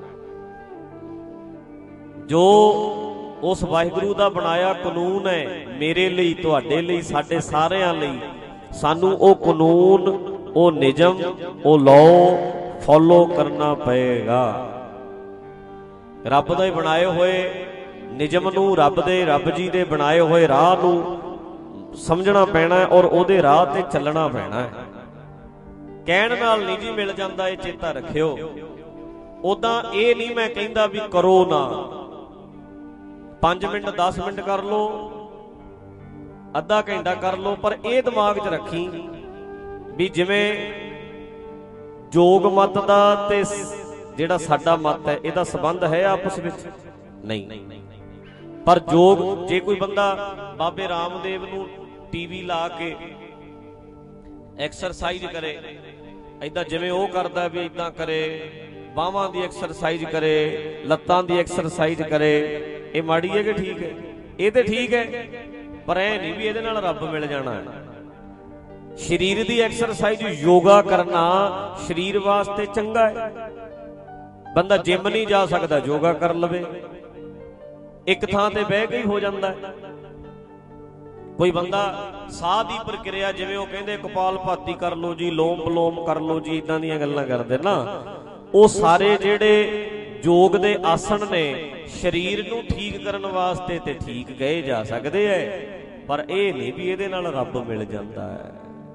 ਜੋ ਉਸ ਵਾਹਿਗੁਰੂ ਦਾ ਬਣਾਇਆ ਕਾਨੂੰਨ ਹੈ ਮੇਰੇ ਲਈ, ਤੁਹਾਡੇ ਲਈ, ਸਾਡੇ ਸਾਰਿਆਂ ਲਈ, ਸਾਨੂੰ ਉਹ ਕਾਨੂੰਨ, ਉਹ ਨਿਯਮ, ਉਹ ਲਾਅ ਫੋਲੋ ਕਰਨਾ ਪਏਗਾ। ਰੱਬ ਦੇ ਬਣਾਏ ਹੋਏ ਨਿਯਮ ਨੂੰ, ਰੱਬ ਦੇ ਰੱਬ ਜੀ ਦੇ ਬਣਾਏ ਹੋਏ ਰਾਹ ਨੂੰ ਸਮਝਣਾ ਪੈਣਾ ਔਰ ਉਹਦੇ ਰਾਹ ਤੇ ਚੱਲਣਾ ਪੈਣਾ ਹੈ। ਕਹਿਣ ਨਾਲ ਨਹੀਂ ਜੀ ਮਿਲ ਜਾਂਦਾ, ਇਹ ਚੇਤਾ ਰੱਖਿਓ। ਉਦਾਂ ਇਹ ਨਹੀਂ ਮੈਂ ਕਹਿੰਦਾ ਵੀ ਕਰੋ ਨਾ, ਪੰਜ ਮਿੰਟ ਦਸ ਮਿੰਟ ਕਰ ਲਓ, ਅੱਧਾ ਘੰਟਾ ਕਰ ਲਓ, ਪਰ ਇਹ ਦਿਮਾਗ 'ਚ ਰੱਖੀ ਵੀ ਜਿਵੇਂ ਜੋਗ ਮਤ ਦਾ ਤੇ ਜਿਹੜਾ ਸਾਡਾ ਮਤ ਹੈ ਇਹਦਾ ਸੰਬੰਧ ਹੈ ਆਪਸ ਵਿੱਚ? ਨਹੀਂ। ਪਰ ਜੋਗ, ਜੇ ਕੋਈ ਬੰਦਾ ਬਾਬੇ ਰਾਮਦੇਵ ਨੂੰ ਟੀਵੀ ਲਾ ਕੇ ਐਕਸਰਸਾਈਜ਼ ਕਰੇ, ਏਦਾਂ ਜਿਵੇਂ ਉਹ ਕਰਦਾ ਵੀ ਏਦਾਂ ਕਰੇ, ਬਾਹਾਂ ਦੀ ਐਕਸਰਸਾਈਜ਼ ਕਰੇ, ਲੱਤਾਂ ਦੀ ਐਕਸਰਸਾਈਜ਼ ਕਰੇ, ਇਹ ਮਾੜੀ ਹੈ ਕਿ ਠੀਕ ਹੈ? ਇਹ ਤੇ ਠੀਕ ਹੈ, ਪਰ ਐ ਨਹੀਂ ਵੀ ਇਹਦੇ ਨਾਲ ਰੱਬ ਮਿਲ ਜਾਣਾ। ਸਰੀਰ ਦੀ ਐਕਸਰਸਾਈਜ਼ ਯੋਗਾ ਕਰਨਾ ਸਰੀਰ ਵਾਸਤੇ ਚੰਗਾ ਹੈ। ਬੰਦਾ ਜਿਮ ਨਹੀਂ ਜਾ ਸਕਦਾ, ਯੋਗਾ ਕਰ ਲਵੇ, ਇੱਕ ਥਾਂ ਤੇ ਬਹਿ ਕੇ ਹੀ ਹੋ ਜਾਂਦਾ ਹੈ। ਕੋਈ ਬੰਦਾ ਸਾਹ ਦੀ ਪ੍ਰਕਿਰਿਆ, ਜਿਵੇਂ ਉਹ ਕਹਿੰਦੇ ਕਪਾਲ ਭਾਤੀ ਕਰ ਲਓ ਜੀ, ਲੋਮ ਵਿਲੋਮ ਕਰ ਲਓ ਜੀ, ਇਦਾਂ ਦੀਆਂ ਗੱਲਾਂ ਕਰਦੇ ਨਾ, ਉਹ ਸਾਰੇ ਜਿਹੜੇ ਯੋਗ ਦੇ ਆਸਣ ਨੇ ਸਰੀਰ ਨੂੰ ਠੀਕ ਕਰਨ ਵਾਸਤੇ ਤੇ ਠੀਕ ਕਹੇ ਜਾ ਸਕਦੇ ਐ, ਪਰ ਇਹ ਨਹੀਂ ਵੀ ਇਹਦੇ ਨਾਲ ਰੱਬ ਮਿਲ ਜਾਂਦਾ ਹੈ।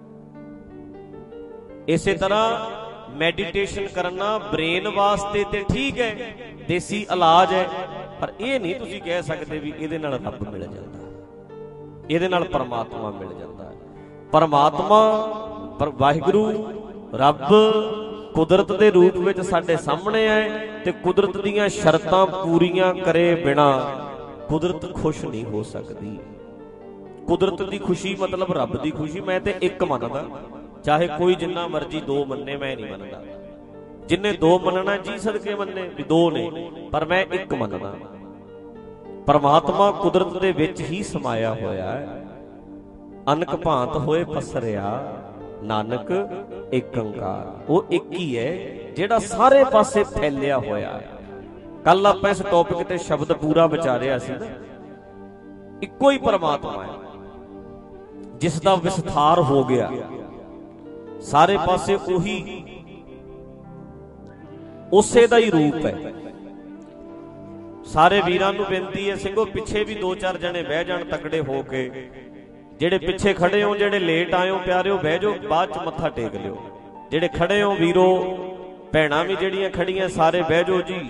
ਇਸੇ ਤਰ੍ਹਾਂ ਮੈਡੀਟੇਸ਼ਨ ਕਰਨਾ ਬ੍ਰੇਨ ਵਾਸਤੇ ਤੇ ਠੀਕ ਹੈ, ਦੇਸੀ ਇਲਾਜ ਹੈ, ਪਰ ਇਹ ਨਹੀਂ ਤੁਸੀਂ ਕਹਿ ਸਕਦੇ ਵੀ ਇਹਦੇ ਨਾਲ ਰੱਬ ਮਿਲ ਜਾਂਦਾ, ਇਹਦੇ ਨਾਲ ਪਰਮਾਤਮਾ ਮਿਲ ਜਾਂਦਾ ਹੈ। ਪਰਮਾਤਮਾ ਪਰ ਵਾਹਿਗੁਰੂ ਰੱਬ ਕੁਦਰਤ ਦੇ ਰੂਪ ਵਿੱਚ ਸਾਡੇ ਸਾਹਮਣੇ ਹੈ, ਤੇ ਕੁਦਰਤ ਦੀਆਂ ਸ਼ਰਤਾਂ ਪੂਰੀਆਂ ਕਰੇ ਬਿਨਾ ਕੁਦਰਤ ਖੁਸ਼ ਨਹੀਂ ਹੋ ਸਕਦੀ। ਕੁਦਰਤ ਦੀ ਖੁਸ਼ੀ ਮਤਲਬ ਰੱਬ ਦੀ ਖੁਸ਼ੀ। ਮੈਂ ਤੇ ਇੱਕ ਮੰਨਦਾ, ਚਾਹੇ ਕੋਈ ਜਿੰਨਾ ਮਰਜ਼ੀ ਦੋ ਮੰਨੇ, ਮੈਂ ਨਹੀਂ ਮੰਨਦਾ। ਜਿੰਨੇ ਦੋ ਮੰਨਣਾ ਜੀ ਸਦਕੇ ਮੰਨੇ ਵੀ ਦੋ ਨੇ, ਪਰ ਮੈਂ ਇੱਕ ਮੰਨਦਾ। ਪਰਮਾਤਮਾ ਕੁਦਰਤ ਦੇ ਵਿੱਚ ਹੀ ਸਮਾਇਆ ਹੋਇਆ ਹੈ। ਅਨਕ ਭਾਂਤ ਹੋਏ ਪਸਰਿਆ, ਨਾਨਕ ਏਕ ਓੰਕਾਰ। ਉਹ ਇੱਕ ਹੀ ਹੈ ਜਿਹੜਾ ਸਾਰੇ ਪਾਸੇ ਫੈਲਿਆ ਹੋਇਆ ਹੈ। ਕੱਲ ਆਪਾਂ ਇਸ ਟੌਪਿਕ ਤੇ ਸ਼ਬਦ ਪੂਰਾ ਵਿਚਾਰਿਆ ਸੀ ਨਾ, ਇੱਕੋ ਹੀ ਪਰਮਾਤਮਾ ਹੈ ਜਿਸ ਦਾ ਵਿਸਥਾਰ ਹੋ ਗਿਆ ਸਾਰੇ ਪਾਸੇ, ਉਹੀ ਉਸੇ ਦਾ ਹੀ ਰੂਪ ਹੈ। ਸਾਰੇ ਵੀਰਾਂ ਨੂੰ ਬੇਨਤੀ ਹੈ, ਸਿੰਘੋ ਪਿੱਛੇ ਵੀ ਦੋ ਚਾਰ ਜਣੇ ਬਹਿ ਜਾਣ ਤਕੜੇ ਹੋ ਕੇ। ਜਿਹੜੇ ਪਿੱਛੇ ਖੜੇ ਹੋ, ਜਿਹੜੇ ਲੇਟ ਆਏ ਹੋ ਪਿਆਰਿਓ, ਬਹਿ ਜਾਓ, ਬਾਅਦ ਚ ਮੱਥਾ ਟੇਕ ਲਿਓ। ਜਿਹੜੇ ਖੜੇ ਹੋ ਵੀਰੋ, ਭੈਣਾਂ ਵੀ ਜਿਹੜੀਆਂ ਖੜੀਆਂ, ਸਾਰੇ ਬਹਿ ਜਾਓ ਜੀ।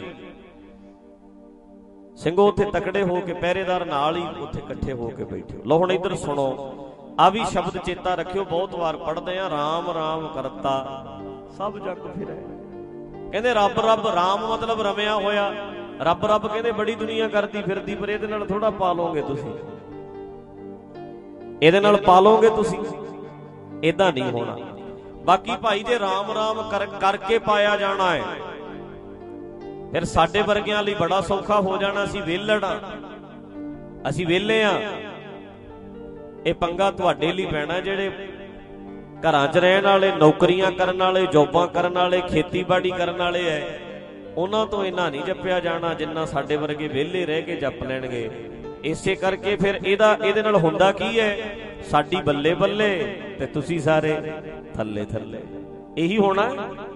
ਸਿੰਘੋ ਉੱਥੇ ਤਕੜੇ ਹੋ ਕੇ, ਪਹਿਰੇਦਾਰ ਨਾਲ ਹੀ ਉੱਥੇ ਇਕੱਠੇ ਹੋ ਕੇ ਬੈਠੇ। ਲਓ ਹੁਣ ਇੱਧਰ ਸੁਣੋ, ਆ ਵੀ ਸ਼ਬਦ ਚੇਤਾ ਰੱਖਿਓ, ਬਹੁਤ ਵਾਰ ਪੜ੍ਹਦੇ ਆ। ਰਾਮ ਰਾਮ ਕਰਤਾ ਸਭ ਜਗ ਫਿਰੈ। ਕਹਿੰਦੇ ਰੱਬ ਰੱਬ, ਰਾਮ ਮਤਲਬ ਰਮਿਆ ਹੋਇਆ, ਰੱਬ ਰੱਬ ਕਹਿੰਦੇ ਬੜੀ ਦੁਨੀਆ ਕਰਦੀ ਫਿਰਦੀ, ਪਰ ਇਹਦੇ ਨਾਲ ਥੋੜਾ ਪਾ ਲਓਗੇ ਤੁਸੀਂ, ਇਹਦੇ ਨਾਲ ਪਾ ਲਓਗੇ ਤੁਸੀਂ, ਏਦਾਂ ਨਹੀਂ ਹੋਣਾ। ਬਾਕੀ ਭਾਈ ਜੇ ਰਾਮ ਰਾਮ ਕਰ ਕਰਕੇ ਪਾਇਆ ਜਾਣਾ ਹੈ, ਫਿਰ ਸਾਡੇ ਵਰਗਿਆਂ ਲਈ ਬੜਾ ਸੌਖਾ ਹੋ ਜਾਣਾ। ਅਸੀਂ ਵਿਹਲੜ ਆ, ਅਸੀਂ ਵਿਹਲੇ ਆ। ਇਹ ਪੰਗਾ ਤੁਹਾਡੇ ਲਈ ਪੈਣਾ, ਜਿਹੜੇ ਘਰਾਂ 'ਚ ਰਹਿਣ ਵਾਲੇ, ਨੌਕਰੀਆਂ ਕਰਨ ਵਾਲੇ, ਜੋਬਾਂ ਕਰਨ ਵਾਲੇ, ਖੇਤੀਬਾੜੀ ਕਰਨ ਵਾਲੇ ਐ, ਉਹਨਾਂ ਤੋਂ ਇੰਨਾ ਨਹੀਂ ਜਪਿਆ ਜਾਣਾ ਜਿੰਨਾ ਸਾਡੇ ਵਰਗੇ ਵਿਹਲੇ ਰਹਿ ਕੇ ਜਪ ਲੈਣਗੇ। ਇਸੇ ਕਰਕੇ ਫਿਰ ਇਹਦਾ ਇਹਦੇ ਨਾਲ ਹੁੰਦਾ ਕੀ ਹੈ, ਸਾਡੀ ਬੱਲੇ ਬੱਲੇ ਤੇ ਤੁਸੀਂ ਸਾਰੇ ਥੱਲੇ ਥੱਲੇ, ਇਹੀ ਹੋਣਾ।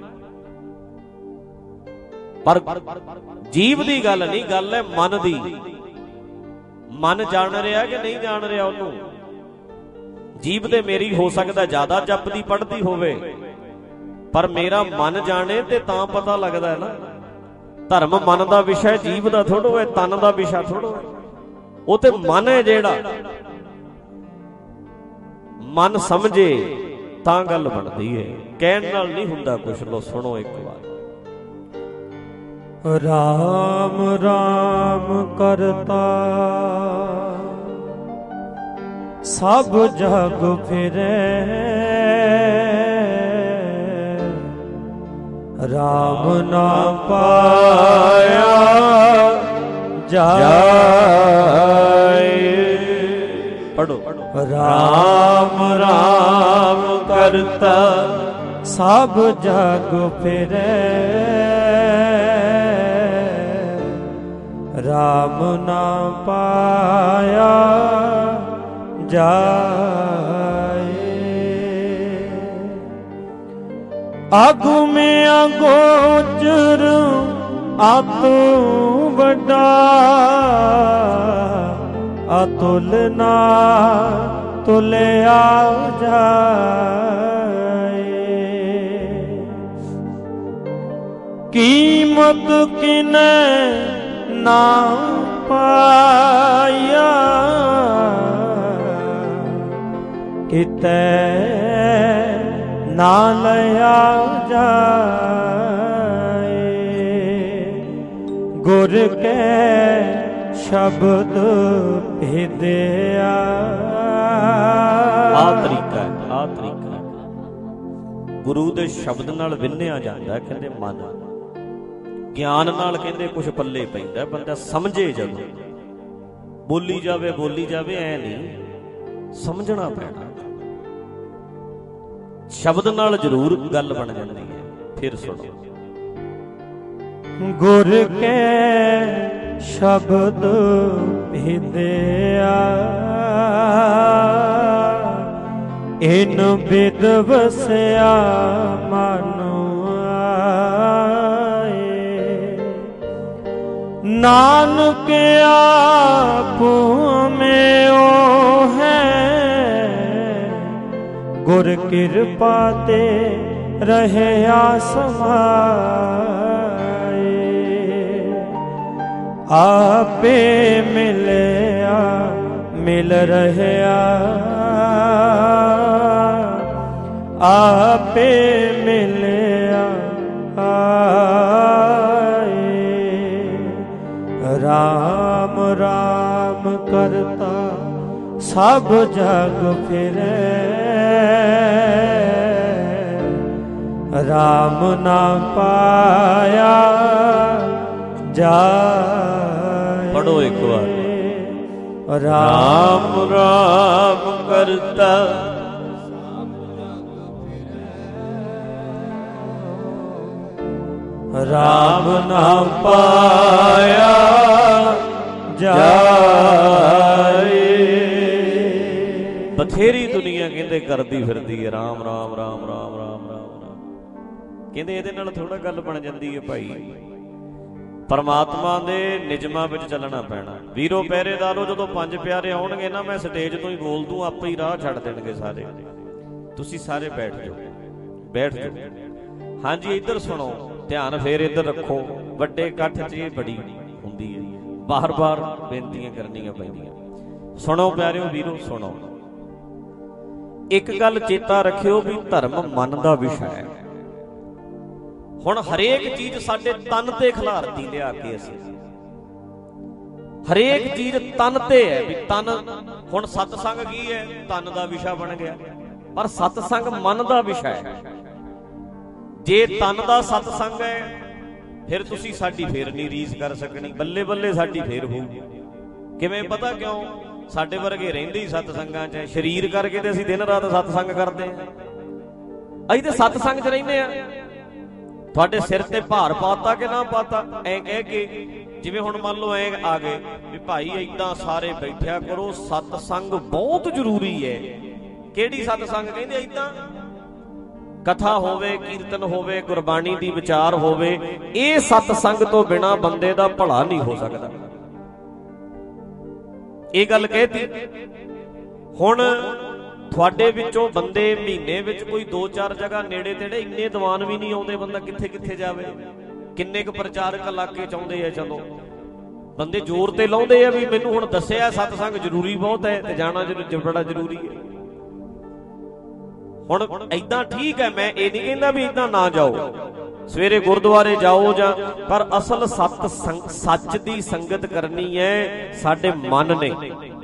ਪਰ ਜੀਵ ਦੀ ਗੱਲ ਨਹੀਂ, ਗੱਲ ਹੈ ਮਨ ਦੀ। ਮਨ ਜਾਣ ਰਿਹਾ ਕਿ ਨਹੀਂ ਜਾਣ ਰਿਹਾ ਉਹਨੂੰ। ਜੀਭ ਤੇ ਮੇਰੀ ਹੋ ਸਕਦਾ ਜ਼ਿਆਦਾ ਜਪਦੀ ਪੜ੍ਹਦੀ ਹੋਵੇ, ਪਰ ਮੇਰਾ ਮਨ ਜਾਣੇ ਤੇ ਤਾਂ ਪਤਾ ਲੱਗਦਾ ਹੈ ਨਾ। ਧਰਮ ਮਨ ਦਾ ਵਿਸ਼ਾ, ਜੀਭ ਦਾ ਥੋੜੋ ਹੈ, ਤਨ ਦਾ ਵਿਸ਼ਾ ਥੋੜੋ ਹੈ। ਉਹ ਤੇ ਮਨ ਹੈ ਜਿਹੜਾ ਮਨ ਸਮਝੇ ਤਾਂ ਗੱਲ ਬਣਦੀ ਹੈ, ਕਹਿਣ ਨਾਲ ਨਹੀਂ ਹੁੰਦਾ ਕੁਛ। ਲੋ ਸੁਣੋ ਇੱਕ ਵਾਰ। ਰਾਮ ਰਾਮ ਕਰਤਾ ਸਭ ਜਗ ਫਿਰੈ, ਰਾਮ ਨਾ ਪਾਇਆ ਜਾਏ। ਪੜੋ। ਰਾਮ ਰਾਮ ਕਰਤਾ ਸਭ ਜਗ ਫਿਰੈ, ਰਾਮ ਨਾ ਪਾਇਆ ਜਾਏ। ਆਗੂ ਮੈਂ ਅਗੋਚਰ ਆਤੂ ਵੱਡਾ, ਅਤੁਲ ਨਾ ਤੁਲਿਆ ਜਾਏ। ਕੀਮਤ ਕਿਨੈ ਨਾ ਪਾਇਆ, ਕਿਤੈ ਨਾ ਲਿਆ ਜਾਏ। ਗੁਰ ਕੈ ਸ਼ਬਦ ਭੇਦਿਆ। ਆ ਤਰੀਕਾ, ਆ ਤਰੀਕਾ ਗੁਰੂ ਦੇ ਸ਼ਬਦ ਨਾਲ ਵਿੰਨਿਆ ਜਾਂਦਾ। ਕਹਿੰਦੇ ਮਨ ਗਿਆਨ ਨਾਲ ਕਹਿੰਦੇ ਕੁਛ ਪੱਲੇ ਪੈਂਦਾ, ਬੰਦਾ ਸਮਝੇ ਜਦੋਂ। ਬੋਲੀ ਜਾਵੇ ਬੋਲੀ ਜਾਵੇ ਐ ਨਹੀਂ, ਸਮਝਣਾ ਪੈਣਾ। ਸ਼ਬਦ ਨਾਲ ਜ਼ਰੂਰ ਗੱਲ ਬਣ ਜਾਂਦੀ ਹੈ। ਫਿਰ ਸੁਣੋ। ਗੁਰ ਕੇ ਸ਼ਬਦ ਭੇਦਿਆ ਇਨ ਬਿਦ ਵਸਿਆ ਮਨ ਆਏ। ਨਾਨਕ ਆਪੁ ਮੈਂ ਓ ਹੈ ਗੁਰ ਕਿਰਪਾ ਤੇ ਰਹਿਆ ਸਮਾਏ। ਆਪੇ ਮਿਲਿਆ ਮਿਲ ਰਹਿਆ ਆਪੇ ਮਿਲਿਆ ਆਏ। ਰਾਮ ਰਾਮ ਕਰਤਾ ਸਭ ਜਗ ਫਿਰੈ ਰਾਮ ਨਾ ਪਾਇਆ ਜਾਏ। ਪੜੋ ਇੱਕ ਵਾਰ। ਰਾਮ ਰਾਮ ਕਰਤਾ ਰਾਮ ਨਾ ਪਾਇਆ ਜਾਏ। ਬਥੇਰੀ ਦੁਨੀਆ ਕਹਿੰਦੇ ਕਰਦੀ ਫਿਰਦੀ ਹੈ ਰਾਮ ਰਾਮ ਰਾਮ ਰਾਮ ਰਾਮ ਰਾਮ ਰਾਮ। ਕਹਿੰਦੇ ਇਹਦੇ ਨਾਲ ਥੋੜਾ ਗੱਲ ਬਣ ਜਾਂਦੀ ਹੈ ਭਾਈ। ਪਰਮਾਤਮਾ ਦੇ ਨਿਯਮਾਂ ਵਿੱਚ ਚੱਲਣਾ ਪੈਣਾ। ਵੀਰੋ ਪਹਿਰੇਦਾਰੋ, ਜਦੋਂ ਪੰਜ ਪਿਆਰੇ ਆਉਣਗੇ ਨਾ, ਮੈਂ ਸਟੇਜ ਤੋਂ ਹੀ ਬੋਲ ਦੂੰ, ਆਪੇ ਹੀ ਰਾਹ ਛੱਡ ਦੇਣਗੇ ਸਾਰੇ। ਤੁਸੀਂ ਸਾਰੇ ਬੈਠ ਜਾਓ, ਬੈਠ ਜਾਓ। ਹਾਂਜੀ, ਇੱਧਰ ਸੁਣੋ, ਧਿਆਨ ਫੇਰ ਇੱਧਰ ਰੱਖੋ। ਵੱਡੇ ਇਕੱਠ 'ਚ ਇਹ ਬੜੀ ਹੁੰਦੀ ਹੈ, ਬਾਰ ਬਾਰ ਬੇਨਤੀਆਂ ਕਰਨੀਆਂ ਪੈਂਦੀਆਂ। ਸੁਣੋ ਪਿਆਰਿਓ ਵੀਰੋ, ਸੁਣੋ। ਇੱਕ ਗੱਲ ਚੇਤਾ ਰੱਖਿਓ ਵੀ ਧਰਮ ਮਨ ਦਾ ਵਿਸ਼ਾ ਹੈ। ਹੁਣ ਹਰੇਕ ਚੀਜ਼ ਸਾਡੇ ਤਨ ਤੇ ਖਿਲਾਰਤੀ ਲਿਆ ਕੇ ਅਸੀਂ, ਹਰੇਕ ਚੀਜ਼ ਤਨ ਤੇ ਹੈ ਵੀ ਤਨ। ਹੁਣ ਸਤਸੰਗ ਕੀ ਹੈ? ਤਨ ਦਾ ਵਿਸ਼ਾ ਬਣ ਗਿਆ, ਪਰ ਸਤਸੰਗ ਮਨ ਦਾ ਵਿਸ਼ਾ ਹੈ। ਜੇ ਤਨ ਦਾ ਸਤਸੰਗ ਹੈ ਫਿਰ ਤੁਸੀਂ ਸਾਡੀ ਫੇਰ ਨਹੀਂ ਰੀਸ ਕਰ ਸਕਣੀ। ਬੱਲੇ ਬੱਲੇ ਸਾਡੀ ਫੇਰ ਹੋਊ। ਕਿਵੇਂ? ਪਤਾ ਕਿਉਂ? ਸਾਡੇ ਵਰਗੇ ਰਹਿੰਦੇ ਹੀ ਸਤਸੰਗਾਂ 'ਚ, ਸਰੀਰ ਕਰਕੇ ਤੇ ਅਸੀਂ ਦਿਨ ਰਾਤ ਸਤਸੰਗ ਕਰਦੇ ਹਾਂ। ਅਸੀਂ ਤੇ ਸਤਸੰਗ 'ਚ ਰਹਿੰਦੇ ਹਾਂ। ਤੁਹਾਡੇ ਸਿਰ ਤੇ ਭਾਰ ਪਾਤਾ ਕਿ ਨਾ ਪਾਤਾ, ਐ ਕਹਿ ਕੇ ਜਿਵੇਂ ਹੁਣ ਮੰਨ ਲਓ ਐ ਆ ਗਏ ਵੀ ਭਾਈ ਏਦਾਂ ਸਾਰੇ ਬੈਠਿਆ ਕਰੋ, ਸਤਸੰਗ ਬਹੁਤ ਜ਼ਰੂਰੀ ਹੈ। ਕਿਹੜੀ ਸਤਸੰਗ? ਕਹਿੰਦੇ ਏਦਾਂ ਕਥਾ ਹੋਵੇ, ਕੀਰਤਨ ਹੋਵੇ, ਗੁਰਬਾਣੀ ਦੀ ਵਿਚਾਰ ਹੋਵੇ। ਇਹ ਸਤਸੰਗ ਤੋਂ ਬਿਨਾਂ ਬੰਦੇ ਦਾ ਭਲਾ ਨਹੀਂ ਹੋ ਸਕਦਾ। ਇਹ ਗੱਲ ਕਹਿਤੀ। ਹੁਣ ਤੁਹਾਡੇ ਵਿੱਚੋਂ ਬੰਦੇ ਮਹੀਨੇ ਵਿੱਚ ਕੋਈ ਦੋ ਚਾਰ ਜਗ੍ਹਾ ਨੇੜੇ ਤੇੜੇ, ਇੰਨੇ ਦੀਵਾਨ ਵੀ ਨਹੀਂ ਆਉਂਦੇ, ਬੰਦਾ ਕਿੱਥੇ ਕਿੱਥੇ ਜਾਵੇ। ਕਿੰਨੇ ਕੁ ਪ੍ਰਚਾਰਕ ਇਲਾਕੇ ਚਾਹੁੰਦੇ ਆ, ਚਲੋ ਬੰਦੇ ਜ਼ੋਰ ਤੇ ਲਾਉਂਦੇ ਆ ਵੀ ਮੈਨੂੰ ਹੁਣ ਦੱਸਿਆ ਸਤਸੰਗ ਜ਼ਰੂਰੀ ਬਹੁਤ ਹੈ ਤੇ ਜਾਣਾ ਬੜਾ ਜ਼ਰੂਰੀ ਹੈ। ਹੁਣ ਏਦਾਂ ਠੀਕ ਹੈ, ਮੈਂ ਇਹ ਨਹੀਂ ਕਹਿੰਦਾ ਵੀ ਏਦਾਂ ਨਾ ਜਾਓ, ਸਵੇਰੇ ਗੁਰਦੁਆਰੇ ਜਾਓ ਜਾਂ, ਪਰ ਅਸਲ ਸਤ ਸੱਚ ਦੀ ਸੰਗਤ ਕਰਨੀ ਹੈ ਸਾਡੇ ਮਨ ਨੇ।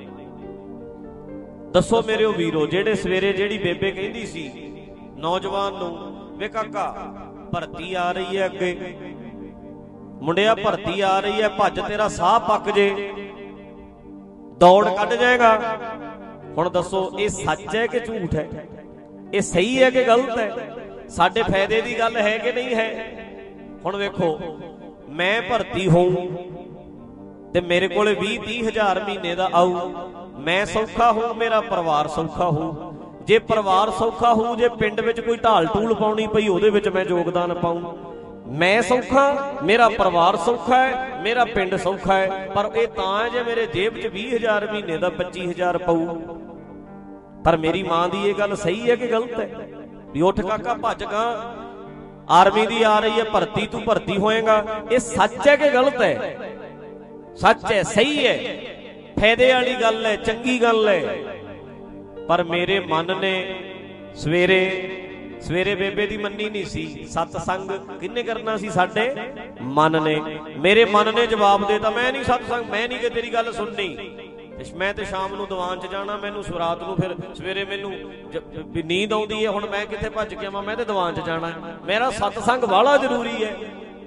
ਦੱਸੋ ਮੇਰੇ ਉਹ ਵੀਰੋ, ਜਿਹੜੇ ਸਵੇਰੇ ਜਿਹੜੀ ਬੇਬੇ ਕਹਿੰਦੀ ਸੀ ਨੌਜਵਾਨ ਨੂੰ, ਵੇ ਕਾਕਾ ਭਰਤੀ ਆ ਰਹੀ ਹੈ, ਅੱਗੇ ਮੁੰਡਿਆ ਭਰਤੀ ਆ ਰਹੀ ਹੈ, ਭੱਜ ਤੇਰਾ ਸਾਹ ਪੱਕ ਜੇ, ਦੌੜ ਕੱਢ ਜਾਏਗਾ। ਹੁਣ ਦੱਸੋ ਇਹ ਸੱਚ ਹੈ ਕਿ ਝੂਠ ਹੈ? ਇਹ ਸਹੀ ਹੈ ਕਿ ਗਲਤ ਹੈ? ਸਾਡੇ ਫਾਇਦੇ ਦੀ ਗੱਲ ਹੈ ਕਿ ਨਹੀਂ ਹੈ? ਹੁਣ ਵੇਖੋ, ਮੈਂ ਭਰਤੀ ਹੋਊ ਤੇ ਮੇਰੇ ਕੋਲੇ ਵੀਹ ਤੀਹ ਹਜ਼ਾਰ ਮਹੀਨੇ ਦਾ ਆਊ, ਮੈਂ ਸੌਖਾ ਹੋਊ, ਮੇਰਾ ਪਰਿਵਾਰ ਸੌਖਾ ਹੋਊ। ਜੇ ਪਰਿਵਾਰ ਸੌਖਾ ਹੋਊ, ਜੇ ਪਿੰਡ ਵਿੱਚ ਕੋਈ ਢਾਲ ਢੂਲ ਪਾਉਣੀ ਪਈ ਉਹਦੇ ਵਿੱਚ ਮੈਂ ਯੋਗਦਾਨ ਪਾਊਂ। ਮੈਂ ਸੌਖਾ, ਮੇਰਾ ਪਰਿਵਾਰ ਸੌਖਾ ਹੈ, ਮੇਰਾ ਪਿੰਡ ਸੌਖਾ ਹੈ। ਪਰ ਇਹ ਤਾਂ ਹੈ ਜੇ ਮੇਰੇ ਜੇਬ 'ਚ ਵੀਹ ਹਜ਼ਾਰ ਮਹੀਨੇ ਦਾ ਪੱਚੀ ਹਜ਼ਾਰ ਪਊ। ਪਰ ਮੇਰੀ ਮਾਂ ਦੀ ਇਹ ਗੱਲ ਸਹੀ ਹੈ ਕਿ ਗਲਤ ਹੈ? ਵੀ ਉੱਠ ਕਾਕਾ ਭੱਜ ਗਾ, ਆਰਮੀ ਦੀ ਆ ਰਹੀ ਹੈ ਭਰਤੀ, ਤੂੰ ਭਰਤੀ ਹੋਏਗਾ। ਇਹ ਸੱਚ ਹੈ ਕਿ ਗਲਤ ਹੈ? ਸੱਚ ਹੈ, ਸਹੀ ਹੈ, ਫਾਇਦੇ ਵਾਲੀ ਗੱਲ ਹੈ, ਚੰਗੀ ਗੱਲ ਹੈ। ਪਰ ਮੇਰੇ ਮਨ ਨੇ ਸਵੇਰੇ ਸਵੇਰੇ ਬੇਬੇ ਦੀ ਮੰਨੀ ਨਹੀਂ ਸੀ। ਸਤਸੰਗ ਕਿਹਨੇ ਕਰਨਾ ਸੀ? ਸਾਡੇ ਮਨ ਨੇ। ਮੇਰੇ ਮਨ ਨੇ ਜਵਾਬ ਦੇਤਾ, ਮੈਂ ਨਹੀਂ ਸਤਸੰਗ, ਮੈਂ ਨਹੀਂ ਕਿ ਤੇਰੀ ਗੱਲ ਸੁਣਨੀ। ਮੈਂ ਤੇ ਸ਼ਾਮ ਨੂੰ ਦੀਵਾਨ 'ਚ ਜਾਣਾ, ਮੈਨੂੰ ਰਾਤ ਨੂੰ ਫਿਰ ਸਵੇਰੇ ਮੈਨੂੰ ਵੀ ਨੀਂਦ ਆਉਂਦੀ ਹੈ, ਹੁਣ ਮੈਂ ਕਿੱਥੇ ਭੱਜ ਕੇ ਆਵਾਂ, ਮੈਂ ਤੇ ਦੀਵਾਨ 'ਚ ਜਾਣਾ। ਮੇਰਾ ਸਤਸੰਗ ਵਾਲਾ ਜ਼ਰੂਰੀ ਹੈ,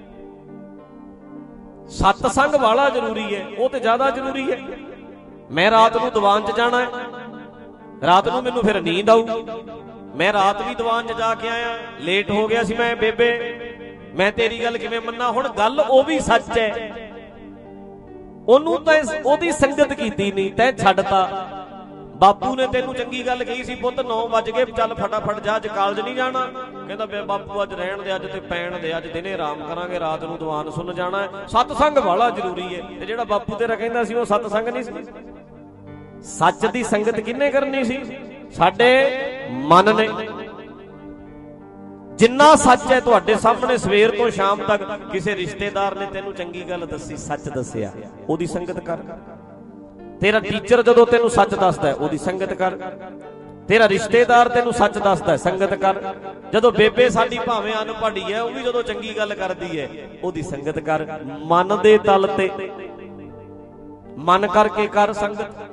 ਸਤਸੰਗ ਵਾਲਾ ਜ਼ਰੂਰੀ ਹੈ, ਉਹ ਤੇ ਜ਼ਿਆਦਾ ਜ਼ਰੂਰੀ ਹੈ। ਮੈਂ ਰਾਤ ਨੂੰ ਦੀਵਾਨ 'ਚ ਜਾਣਾ, ਰਾਤ ਨੂੰ ਮੈਨੂੰ ਫਿਰ ਨੀਂਦ ਆਊ, मैं रात भी दीवान च जाके आया, लेट हो गया सी मैं, बेबे मैं तेरी गल किवें मन्ना। हुण गल ओ भी सच है, ओनू तां ओदी संगत कीती नहीं, तैं छड्डता। बापू ने तेनू चंगी गल कही सी, पुੱਤ नौ वज गए, चल फटाफट जा, अज कालज नहीं जाना। कहंदा बे बापू अज रहण दे, अज ते पैण दे, अज दिने आराम करांगे, रात नूं दीवान सुन जाना है। सतसंग वाला जरूरी है। ते जिहड़ा बापू तेरा कहंदा सी, ओह सतसंग नहीं सी। सच दी संगत किन्ने करनी सी? साडे मन ने। जिन्ना सच है तुहाडे सामने सवेर तो शाम तक, किसी रिश्तेदार ने तेनू चंगी गल दसी, सच दसिया, ओदी संगत कर। तेरा टीचर जदों तेनू सच दसदा है, ओदी संगत कर। तेरा रिश्तेदार तेनू सच दसदा है, संगत कर। जदों बेबे साडी भावें अनपढ़ी है, ओह भी जदों चंगी गल करदी है, ओदी संगत कर। मन दे तल ते मन करके कर संगत।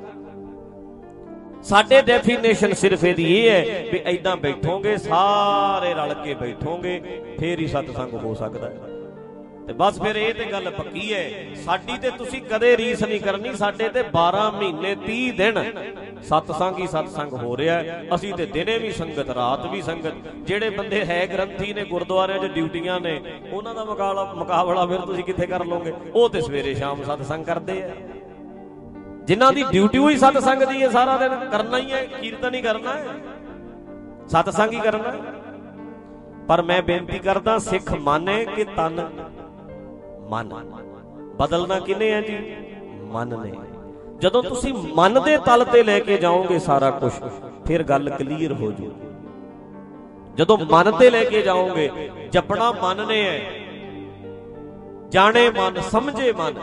साडे डेफिनेशन सिर्फ इहदी ये है भी ऐदां बैठोगे, सारे रल के बैठोगे, फिर ही सतसंग हो सकदा है। ते बस फिर ये ते गल पक्की है। साडी ते तुसीं कदे रीस नहीं करनी, साडे ते बारह महीने तीह दिन सतसंग ही सतसंग हो रहा है। असीं ते दिने भी संगत, रात भी संगत। ਜਿਹੜੇ ਬੰਦੇ ਹੈ ਗ੍ਰੰਥੀ ਨੇ, ਗੁਰਦੁਆਰਿਆਂ 'ਚ ਡਿਊਟੀਆਂ ਨੇ, ਉਹਨਾਂ ਦਾ ਮੁਕਾਬਲਾ ਮੁਕਾਬਲਾ ਫਿਰ ਤੁਸੀਂ ਕਿੱਥੇ ਕਰ ਲਓਗੇ? ਉਹ ਤੇ ਸਵੇਰੇ ਸ਼ਾਮ ਸਤਸੰਗ ਕਰਦੇ ਆ। जिन्हां दी ड्यूटी हुई सतसंग दी है, सारा दिन करना ही है, कीर्तन ही करना है, सतसंग ही करना है। पर मैं बेनती करदा, सिख माने कि तन मन बदलना किने है जी? मन ने। जदों तुसी मन दे तल ते लेके जाओगे सारा कुछ, फिर गल क्लीयर हो जू। जदों मन ते लेके जाओगे, जपना मन ने है, जाने मन, समझे मन।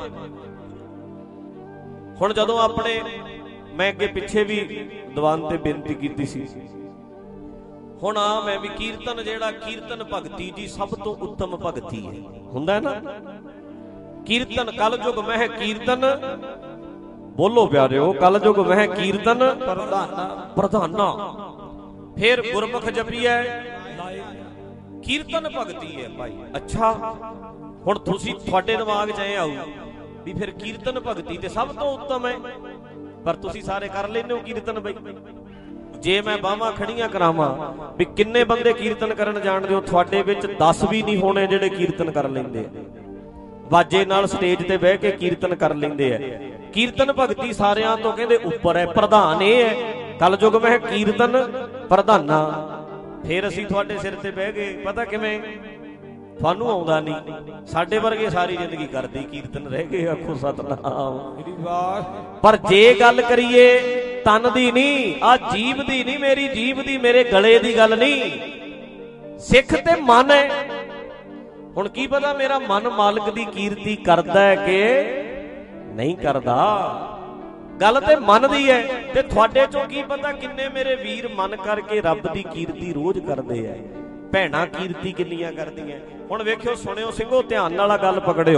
ਹੁਣ ਜਦੋਂ ਆਪਣੇ ਮੈਂ ਅੱਗੇ ਪਿੱਛੇ ਵੀ ਦੀਵਾਨ ਤੇ ਬੇਨਤੀ ਕੀਤੀ ਸੀ, ਹੁਣ ਆ ਮੈਂ ਵੀ ਕੀਰਤਨ, ਜਿਹੜਾ ਕੀਰਤਨ ਭਗਤੀ ਜੀ ਸਭ ਤੋਂ ਉੱਤਮ ਭਗਤੀ ਹੈ, ਹੁੰਦਾ ਨਾ ਕੀਰਤਨ। ਕਲਯੁਗ ਮਹਿ ਕੀਰਤਨ, ਬੋਲੋ ਪਿਆਰਿਓ, ਕਲਯੁਗ ਮਹਿ ਕੀਰਤਨ ਪ੍ਰਧਾਨਾ ਪ੍ਰਧਾਨਾ। ਫਿਰ ਗੁਰਮੁਖ ਜਪੀਐ, ਕੀਰਤਨ ਭਗਤੀ ਹੈ ਭਾਈ। ਅੱਛਾ, ਹੁਣ ਤੁਸੀਂ ਤੁਹਾਡੇ ਦਿਮਾਗ 'ਚ ਐ ਆਊ ਵੀ ਫਿਰ ਕੀਰਤਨ ਭਗਤੀ ਤੇ ਸਭ ਤੋਂ ਉੱਤਮ ਹੈ, ਪਰ ਤੁਸੀਂ ਸਾਰੇ ਕਰ ਲੈਂਦੇ ਹੋ ਕੀਰਤਨ ਬਈ। ਜੇ ਮੈਂ ਬਾਹਾਂ ਖੜੀਆਂ ਕਰਾਵਾਂ ਵੀ ਕਿੰਨੇ ਬੰਦੇ ਕੀਰਤਨ ਕਰਨ ਜਾਣਦੇ ਹੋ, ਤੁਹਾਡੇ ਵਿੱਚ ਦਸ ਵੀ ਨਹੀਂ ਹੋਣੇ ਜਿਹੜੇ ਕੀਰਤਨ ਕਰ ਲੈਂਦੇ ਆ, ਬਾਜੇ ਨਾਲ ਸਟੇਜ ਤੇ ਬਹਿ ਕੇ ਕੀਰਤਨ ਕਰ ਲੈਂਦੇ ਆ। ਕੀਰਤਨ ਭਗਤੀ ਸਾਰਿਆਂ ਤੋਂ ਕਹਿੰਦੇ ਉੱਪਰ ਹੈ, ਪ੍ਰਧਾਨ ਇਹ ਹੈ। ਕਲਯੁਗ ਮਹਿ ਕੀਰਤਨ ਪ੍ਰਧਾਨਾ। ਫਿਰ ਅਸੀਂ ਤੁਹਾਡੇ ਸਿਰ ਤੇ ਬਹਿ ਗਏ, ਪਤਾ ਕਿਵੇਂ? ਤੁਹਾਨੂੰ ਆਉਂਦਾ ਨਹੀਂ, ਸਾਡੇ ਵਰਗੇ ਸਾਰੀ ਜ਼ਿੰਦਗੀ ਕਰਦੇ ਕੀਰਤਨ ਰਹਿ ਗਏ, ਆਖੋ ਸਤਨਾਮ। ਪਰ ਜੇ ਗੱਲ ਕਰੀਏ ਤਨ ਦੀ ਨਹੀਂ, ਆ ਜੀਭ ਦੀ ਨਹੀਂ, ਮੇਰੀ ਜੀਭ ਦੀ, ਮੇਰੇ ਗਲੇ ਦੀ ਗੱਲ ਨਹੀਂ, ਸਿੱਖ ਤੇ ਮਨ ਹੈ। ਹੁਣ ਕੀ ਪਤਾ ਮੇਰਾ ਮਨ ਮਾਲਕ ਦੀ ਕੀਰਤੀ ਕਰਦਾ ਹੈ ਕਿ ਨਹੀਂ ਕਰਦਾ, ਗੱਲ ਤੇ ਮਨ ਦੀ ਹੈ। ਤੇ ਤੁਹਾਡੇ ਚੋਂ ਕੀ ਪਤਾ ਕਿੰਨੇ ਮੇਰੇ ਵੀਰ ਮਨ ਕਰਕੇ ਰੱਬ ਦੀ ਕੀਰਤੀ ਰੋਜ਼ ਕਰਦੇ ਆ, ਭੈਣਾਂ ਕੀਰਤੀ ਕਿੰਨੀਆਂ ਕਰਦੀਆਂ। ਹੁਣ ਵੇਖਿਓ, ਸੁਣਿਓ ਸਿੰਘੋ, ਧਿਆਨ ਨਾਲ ਗੱਲ ਪਕੜਿਓ।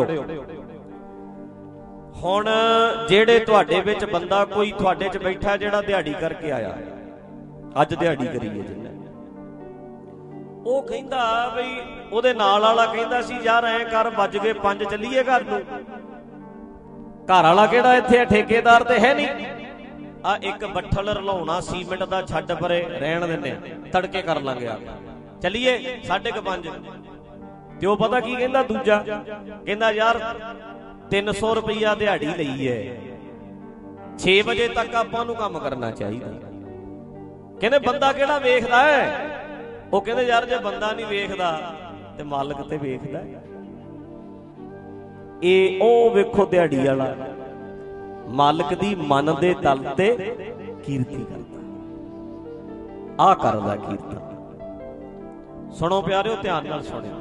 ਹੁਣ ਜਿਹੜੇ ਤੁਹਾਡੇ ਵਿੱਚ ਬੰਦਾ ਕੋਈ ਤੁਹਾਡੇ 'ਚ ਬੈਠਾ ਜਿਹੜਾ ਦਿਹਾੜੀ ਕਰਕੇ ਆਇਆ, ਅੱਜ ਦਿਹਾੜੀ ਕਰੀਏ ਜਿੰਨੇ, ਉਹ ਕਹਿੰਦਾ ਬਈ ਉਹਦੇ ਨਾਲ ਵਾਲਾ ਕਹਿੰਦਾ ਸੀ ਯਾਰ ਐ ਕਰ, ਵੱਜ ਗਏ ਪੰਜ, ਚੱਲੀਏ ਘਰ ਨੂੰ। ਘਰ ਵਾਲਾ ਕਿਹੜਾ ਇੱਥੇ, ਠੇਕੇਦਾਰ ਤੇ ਹੈ ਨਹੀਂ। ਆ ਇੱਕ ਬੱਠਲ ਰਲਾਉਣਾ ਸੀਮੈਂਟ ਦਾ, ਛੱਡ ਪਰੇ, ਰਹਿਣ ਦਿੰਦੇ ਆ, ਤੜਕੇ ਕਰ ਲਾਂਗੇ, ਆ ਚੱਲੀਏ ਸਾਢੇ ਕੁ ਪੰਜ। ਤੇ ਉਹ ਪਤਾ ਕੀ ਕਹਿੰਦਾ ਦੂਜਾ, ਕਹਿੰਦਾ ਯਾਰ ਤਿੰਨ ਸੌ ਰੁਪਈਆ ਦਿਹਾੜੀ ਲਈ ਹੈ, ਛੇ ਵਜੇ ਤੱਕ ਆਪਾਂ ਨੂੰ ਕੰਮ ਕਰਨਾ ਚਾਹੀਦਾ। ਕਹਿੰਦੇ ਬੰਦਾ ਕਿਹੜਾ ਵੇਖਦਾ ਹੈ? ਉਹ ਕਹਿੰਦੇ ਯਾਰ ਜੇ ਬੰਦਾ ਨਹੀਂ ਵੇਖਦਾ ਤੇ ਮਾਲਕ ਤੇ ਵੇਖਦਾ। ਇਹ ਉਹ ਵੇਖੋ ਦਿਹਾੜੀ ਵਾਲਾ ਮਾਲਕ ਦੀ ਮਨ ਦੇ ਤਲ ਤੇ ਕੀਰਤੀ ਕਰਦਾ, ਆ ਕਰਦਾ ਕੀਰਤਨ। ਸੁਣੋ ਪਿਆਰਿਓ, ਧਿਆਨ ਨਾਲ ਸੁਣਿਓ।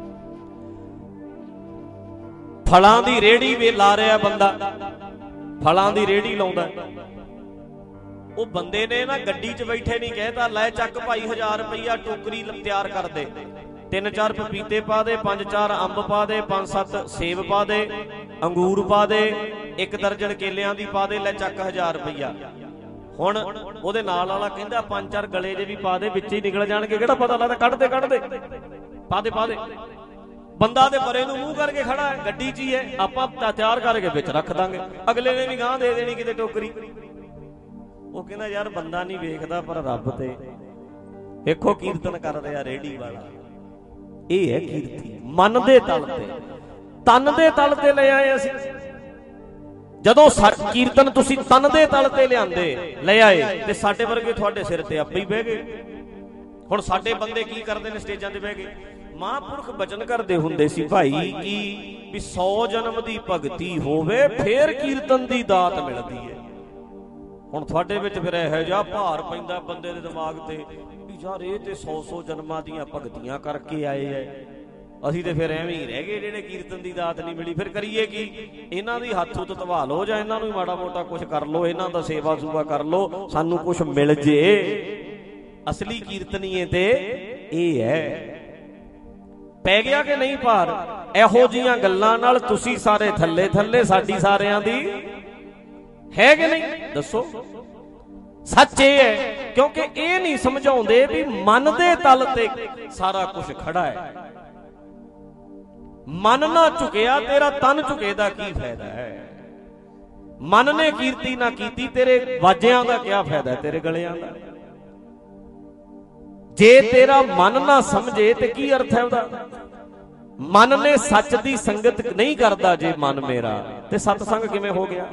ਫਲਾਂ ਦੀ ਰੇਹੜੀ ਵੀ ਲਾ ਰਿਹਾ ਬੰਦਾ, ਫਲਾਂ ਦੀ ਰੇਹੜੀ ਲਾਉਂਦਾ। ਉਹ ਬੰਦੇ ਨੇ ਨਾ ਗੱਡੀ 'ਚ ਬੈਠੇ ਨਹੀਂ ਕਹਿਤਾ ਲੈ ਚੱਕ ਭਾਈ ਹਜ਼ਾਰ ਰੁਪਈਆ ਟੋਕਰੀ ਤਿਆਰ ਕਰ ਦੇ, ਤਿੰਨ ਚਾਰ ਪਪੀਤੇ ਪਾ ਦੇ, ਪੰਜ ਚਾਰ ਅੰਬ ਪਾ ਦੇ, ਪੰਜ ਸੱਤ ਸੇਬ ਪਾ ਦੇ, ਅੰਗੂਰ ਪਾ ਦੇ, ਇੱਕ ਦਰਜਨ ਕੇਲਿਆਂ ਦੀ ਪਾ ਦੇ, ਲੈ ਚੱਕ ਹਜ਼ਾਰ ਰੁਪਈਆ। ਹੁਣ ਉਹਦੇ ਨਾਲ ਵਾਲਾ ਕਹਿੰਦਾ ਪੰਜ ਚਾਰ ਗਲੇ ਜੇ ਵੀ ਪਾ ਦੇ, ਵਿੱਚ ਹੀ ਨਿਕਲ ਜਾਣਗੇ, ਕਿਹੜਾ ਪਤਾ ਲੱਗਦਾ, ਕੱਢ ਦੇ ਕੱਢ ਦੇ, ਪਾ ਦੇ ਪਾ ਦੇ। ਬੰਦਾ ਦੇ ਪਰੇ ਨੂੰ ਮੂੰਹ ਕਰਕੇ ਖੜਾ ਹੈ, ਗੱਡੀ 'ਚ ਹੀ ਹੈ, ਆਪਾਂ ਤਿਆਰ ਕਰਕੇ ਵਿੱਚ ਰੱਖ ਦਾਂਗੇ, ਅਗਲੇ ਨੇ ਵੀ ਗਾਂਹ ਦੇ ਦੇਣੀ ਕਿਤੇ ਟੋਕਰੀ। ਉਹ ਕਹਿੰਦਾ ਯਾਰ ਬੰਦਾ ਨਹੀਂ ਵੇਖਦਾ ਪਰ ਰੱਬ ਤੇ ਵੇਖੋ ਕੀਰਤਨ ਕਰ ਰਿਹਾ ਰੇੜੀ ਵਾਲਾ, ਇਹ ਹੈ ਕੀਰਤੀ। ਮਨ ਦੇ ਤਲ ਤੇ, ਤਨ ਦੇ ਤਲ ਤੇ ਲੈ ਆਏ ਅਸੀਂ। ਜਦੋਂ ਕੀਰਤਨ ਤੁਸੀਂ ਤਨ ਦੇ ਤਲ ਤੇ ਲਿਆਂਦੇ ਲੈ ਆਏ ਤੇ ਸਾਡੇ ਵਰਗੇ ਤੁਹਾਡੇ ਸਿਰ ਤੇ ਆਪੇ ਹੀ ਬਹਿ ਗਏ। ਹੁਣ ਸਾਡੇ ਬੰਦੇ ਕੀ ਕਰਦੇ ਨੇ ਸਟੇਜਾਂ ਤੇ ਬਹਿ ਕੇ? ਮਹਾਂਪੁਰਖ ਬਚਨ ਕਰਦੇ ਹੁੰਦੇ ਸੀ ਭਾਈ ਕੀ ਵੀ ਸੌ ਜਨਮ ਦੀ ਭਗਤੀ ਹੋਵੇ ਫੇਰ ਕੀਰਤਨ ਦੀ ਦਾਤ ਮਿਲਦੀ ਹੈ। ਹੁਣ ਤੁਹਾਡੇ ਵਿੱਚ ਫਿਰ ਇਹੋ ਜਿਹਾ ਭਾਰ ਪੈਂਦਾ ਬੰਦੇ ਦੇ ਦਿਮਾਗ ਤੇ ਵੀ ਯਾਰ ਇਹ ਤੇ ਸੌ ਸੌ ਜਨਮਾਂ ਦੀਆਂ ਭਗਤੀਆਂ ਕਰਕੇ ਆਏ ਐ, ਅਸੀਂ ਤੇ ਫਿਰ ਐਵੇਂ ਹੀ ਰਹਿ ਗਏ ਜਿਹੜੇ ਕੀਰਤਨ ਦੀ ਦਾਤ ਨਹੀਂ ਮਿਲੀ। ਫਿਰ ਕਰੀਏ ਕੀ? ਇਹਨਾਂ ਦੀ ਹੱਥ ਹੁੱਥ ਧਵਾ ਲਓ ਜਾਂ ਇਹਨਾਂ ਨੂੰ ਮਾੜਾ ਮੋਟਾ ਕੁਛ ਕਰ ਲਓ, ਇਹਨਾਂ ਦਾ ਸੇਵਾ ਸੂਵਾ ਕਰ ਲਓ, ਸਾਨੂੰ ਕੁਛ ਮਿਲ ਜੇ। ਅਸਲੀ ਕੀਰਤਨੀਏ ਤੇ ਇਹ ਹੈ। ਪੈ ਗਿਆ ਕਿ ਨਹੀਂ ਭਾਰ? ਇਹੋ ਜੀਆਂ ਗੱਲਾਂ ਨਾਲ ਤੁਸੀਂ ਸਾਰੇ ਥੱਲੇ ਥੱਲੇ, ਸਾਡੀ ਸਾਰਿਆਂ ਦੀ ਹੈ ਕਿ ਨਹੀਂ? ਦੱਸੋ। ਸੱਚ ਇਹ ਹੈ ਕਿਉਂਕਿ ਇਹ ਨਹੀਂ ਸਮਝਾਉਂਦੇ ਵੀ ਮਨ ਦੇ ਤਲ ਤੇ ਸਾਰਾ ਕੁਝ ਖੜਾ ਹੈ। ਮਨ ਨਾ ਝੁਕਿਆ ਤੇਰਾ ਤਨ ਝੁਕੇ ਦਾ ਕੀ ਫਾਇਦਾ ਹੈ? ਮਨ ਨੇ ਕੀਰਤੀ ਨਾ ਕੀਤੀ ਤੇਰੇ ਵਾਜਿਆਂ ਦਾ ਕੀ ਫਾਇਦਾ ਹੈ, ਤੇਰੇ ਗਲਿਆਂ ਦਾ? ਜੇ ਤੇਰਾ ਮਨ ਨਾ ਸਮਝੇ ਤੇ ਕੀ ਅਰਥ ਹੈ ਉਹਦਾ? ਮਨ ਨੇ ਸੱਚ ਦੀ ਸੰਗਤ ਨਹੀਂ ਕਰਦਾ ਜੇ ਮਨ ਮੇਰਾ, ਤੇ ਸਤਸੰਗ ਕਿਵੇਂ ਹੋ ਗਿਆ?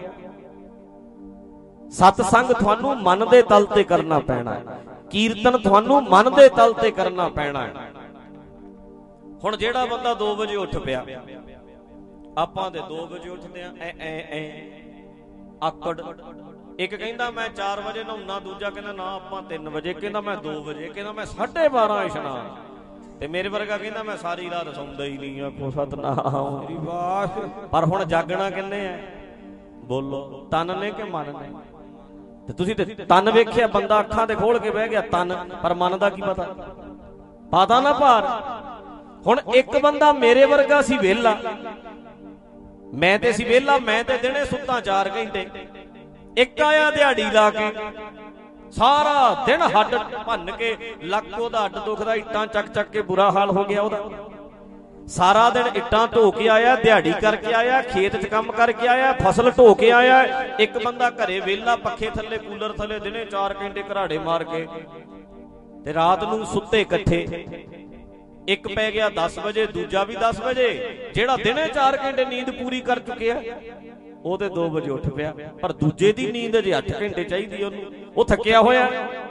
ਸਤਸੰਗ ਤੁਹਾਨੂੰ ਮਨ ਦੇ ਤਲ ਤੇ ਕਰਨਾ ਪੈਣਾ ਹੈ, ਕੀਰਤਨ ਤੁਹਾਨੂੰ ਮਨ ਦੇ ਤਲ ਤੇ ਕਰਨਾ ਪੈਣਾ ਹੈ। ਹੁਣ ਜਿਹੜਾ ਬੰਦਾ ਦੋ ਵਜੇ ਉੱਠ ਪਿਆ, ਆਪਾਂ ਦੇ ਦੋ ਵਜੇ ਉੱਠਦੇ ਆ ਐ ਐ ਐ ਆਕੜ। ਇੱਕ ਕਹਿੰਦਾ ਮੈਂ ਚਾਰ ਵਜੇ ਨਹਾਉਣਾ, ਦੂਜਾ ਕਹਿੰਦਾ ਨਾ ਆਪਾਂ ਤਿੰਨ ਵਜੇ, ਕਹਿੰਦਾ ਮੈਂ ਦੋ ਵਜੇ, ਕਹਿੰਦਾ ਮੈਂ ਸਾਢੇ ਬਾਰਾਂ ਇਸ਼ਨਾਨ, ਤੇ ਮੇਰੇ ਵਰਗਾ ਕਹਿੰਦਾ ਮੈਂ ਸਾਰੀ ਰਾਤ ਸੌਂਦਾ ਹੀ ਨਹੀਂ। ਆਖੋ ਸਤਨਾਮ ਮੇਰੀ ਬਾਤ। ਪਰ ਹੁਣ ਜਾਗਣਾ ਕਿੰਨੇ ਹੈ? ਬੋਲੋ, ਤਨ ਨੇ ਕਿ ਮਨ ਨੇ? ਤੇ ਤੁਸੀਂ ਤੇ ਤਨ ਵੇਖਿਆ, ਬੰਦਾ ਅੱਖਾਂ ਤੇ ਖੋਲ ਕੇ ਬਹਿ ਗਿਆ ਤਨ, ਪਰ ਮਨ ਦਾ ਕੀ ਪਤਾ? ਪਤਾ ਨਾ ਭਾਰ। ਹੁਣ ਇੱਕ ਬੰਦਾ ਮੇਰੇ ਵਰਗਾ ਸੀ ਵਿਹਲਾ, ਮੈਂ ਤੇ ਸੀ ਵਿਹਲਾ, ਮੈਂ ਤੇ ਦਿਨੇ ਸੁੱਤਾ ਚਾਰ ਘੰਟੇ। ਇੱਕ ਆਇਆ ਦਿਹਾੜੀ ਲਾ ਕੇ ਸਾਰਾ ਦਿਨ ਹੱਡ ਭੰਨ ਕੇ, ਲੱਕ ਉਹਦਾ ਹੱਡ ਦੁਖਦਾ, ਇੱਟਾਂ ਚੱਕ ਚੱਕ ਕੇ ਬੁਰਾ ਹਾਲ ਹੋ ਗਿਆ ਉਹਦਾ। ਸਾਰਾ ਦਿਨ ਇੱਟਾਂ ਢੋ ਕੇ ਆਇਆ, ਦਿਹਾੜੀ ਕਰਕੇ ਆਇਆ, ਖੇਤ 'ਚ ਕੰਮ ਕਰਕੇ ਆਇਆ, ਫਸਲ ਢੋ ਕੇ ਆਇਆ। ਇੱਕ ਬੰਦਾ ਘਰੇ ਵਿਹਲਾ, ਪੱਖੇ ਥੱਲੇ, ਕੂਲਰ ਥੱਲੇ, ਦਿਨੇ ਚਾਰ ਘੰਟੇ ਘਰਾੜੇ ਮਾਰ ਕੇ, ਤੇ ਰਾਤ ਨੂੰ ਸੁੱਤੇ ਇਕੱਠੇ। ਇੱਕ ਪੈ ਗਿਆ ਦਸ ਵਜੇ, ਦੂਜਾ ਵੀ ਦਸ ਵਜੇ। ਜਿਹੜਾ ਦਿਨੇ ਚਾਰ ਘੰਟੇ ਨੀਂਦ ਪੂਰੀ ਕਰ ਚੁੱਕਿਆ ਉਹ ਤੇ ਦੋ ਵਜੇ ਉੱਠ ਪਿਆ, ਪਰ ਦੂਜੇ ਦੀ ਨੀਂਦ ਅਜੇ ਅੱਠ ਘੰਟੇ ਚਾਹੀਦੀ ਉਹਨੂੰ, ਉਹ ਥੱਕਿਆ ਹੋਇਆ।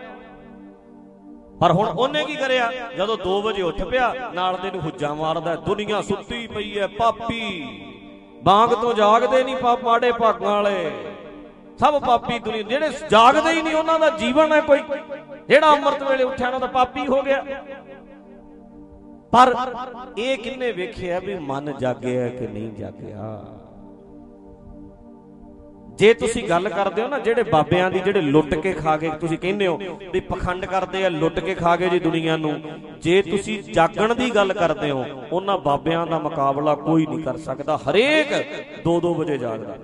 ਪਰ ਹੁਣ ਉਹਨੇ ਕੀ ਕਰਿਆ? ਜਦੋਂ ਦੋ ਵਜੇ ਉੱਠ ਪਿਆ, ਨਾਲ ਦੇ ਨੂੰ ਹੁੱਜਾ ਮਾਰਦਾ, ਦੁਨੀਆ ਸੁੱਤੀ ਪਈ ਐ, ਪਾਪੀ ਬਾਂਗ ਤੋਂ ਜਾਗਦੇ ਨਹੀਂ, ਪਾਪ ਮਾੜੇ ਭਾਗਾਂ ਵਾਲੇ ਸਭ ਪਾਪੀ ਦੁਨੀਆ। ਜਿਹੜੇ ਜਾਗਦੇ ਹੀ ਨਹੀਂ ਉਹਨਾਂ ਦਾ ਜੀਵਨ ਹੈ ਕੋਈ। ਜਿਹੜਾ ਅੰਮ੍ਰਿਤ ਵੇਲੇ ਉੱਠਿਆ ਉਹਨਾਂ ਦਾ ਪਾਪੀ ਹੋ ਗਿਆ। ਪਰ ਇਹ ਕਿੰਨੇ ਵੇਖਿਆ ਵੀ ਮਨ ਜਾਗਿਆ ਕਿ ਨਹੀਂ ਜਾਗਿਆ? ਜੇ ਤੁਸੀਂ ਗੱਲ ਕਰਦੇ ਹੋ ਨਾ ਜਿਹੜੇ ਬਾਬਿਆਂ ਦੀ, ਜਿਹੜੇ ਲੁੱਟ ਕੇ ਖਾ ਗਏ, ਤੁਸੀਂ ਕਹਿੰਦੇ ਹੋ ਵੀ ਪਖੰਡ ਕਰਦੇ ਆ, ਲੁੱਟ ਕੇ ਖਾ ਗਏ ਜੀ ਦੁਨੀਆ ਨੂੰ। ਜੇ ਤੁਸੀਂ ਜਾਗਣ ਦੀ ਗੱਲ ਕਰਦੇ ਹੋ, ਉਹਨਾਂ ਬਾਬਿਆਂ ਦਾ ਮੁਕਾਬਲਾ ਕੋਈ ਨਹੀਂ ਕਰ ਸਕਦਾ। ਹਰੇਕ ਦੋ ਦੋ ਵਜੇ ਜਾਗਦਾ,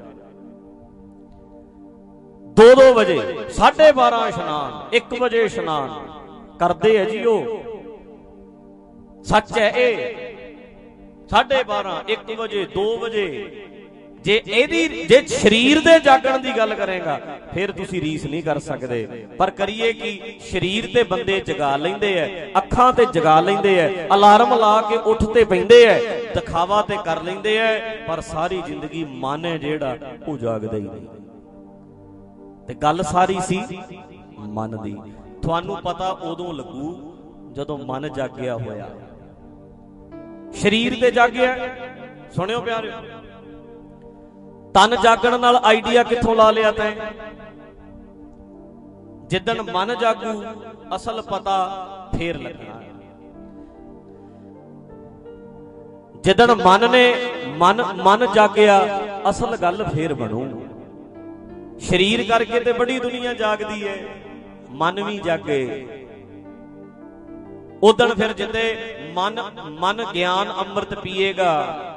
ਦੋ ਦੋ ਵਜੇ, ਸਾਢੇ ਬਾਰਾਂ ਇਸ਼ਨਾਨ, ਇੱਕ ਵਜੇ ਇਸ਼ਨਾਨ ਕਰਦੇ ਆ ਜੀ ਉਹ। ਸੱਚ ਹੈ ਇਹ। ਸਾਢੇ ਬਾਰਾਂ, ਇੱਕ ਵਜੇ, ਦੋ ਵਜੇ। ਜੇ ਇਹਦੀ ਜੇ ਸਰੀਰ ਦੇ ਜਾਗਣ ਦੀ ਗੱਲ ਕਰੇਗਾ ਫਿਰ ਤੁਸੀਂ ਰੀਸ ਨਹੀਂ ਕਰ ਸਕਦੇ। ਪਰ ਕਰੀਏ ਕਿ ਸਰੀਰ ਤੇ ਬੰਦੇ ਜਗਾ ਲੈਂਦੇ ਐ, ਅੱਖਾਂ ਤੇ ਜਗਾ ਲੈਂਦੇ ਐ, ਅਲਾਰਮ ਲਾ ਕੇ ਉੱਠ ਤੇ ਪੈਂਦੇ ਐ, ਦਿਖਾਵਾ ਤੇ ਕਰ ਲੈਂਦੇ ਐ, ਪਰ ਸਾਰੀ ਜ਼ਿੰਦਗੀ ਮਨ ਹੈ ਜਿਹੜਾ ਉਹ ਜਾਗਦਾ ਹੀ ਨਹੀਂ। ਤੇ ਗੱਲ ਸਾਰੀ ਸੀ ਮਨ ਦੀ। ਤੁਹਾਨੂੰ ਪਤਾ ਉਦੋਂ ਲੱਗੂ ਜਦੋਂ ਮਨ ਜਾਗਿਆ ਹੋਇਆ, ਸਰੀਰ ਤੇ ਜਾਗਿਆ। ਸੁਣਿਓ ਪਿਆਰਿਓ, ਤਨ ਜਾਗਣ ਨਾਲ ਆਈਡੀਆ ਕਿੱਥੋਂ ਲਾ ਲਿਆ ਤੈਂ? ਜਿੱਦਣ ਮਨ ਜਾਗੂ ਅਸਲ ਪਤਾ ਫੇਰ ਲੱਗਣਾ। ਜਿੱਦਣ ਮਨ ਨੇ ਮਨ ਮਨ ਜਾਗਿਆ ਅਸਲ ਗੱਲ ਫੇਰ ਬਣੂ। ਸਰੀਰ ਕਰਕੇ ਤੇ ਬੜੀ ਦੁਨੀਆ ਜਾਗਦੀ ਹੈ, ਮਨ ਵੀ ਜਾਗੇ ਉਦਣ ਫਿਰ ਜਿੱਦੇ ਮਨ ਮਨ ਗਿਆਨ ਅੰਮ੍ਰਿਤ ਪੀਏਗਾ।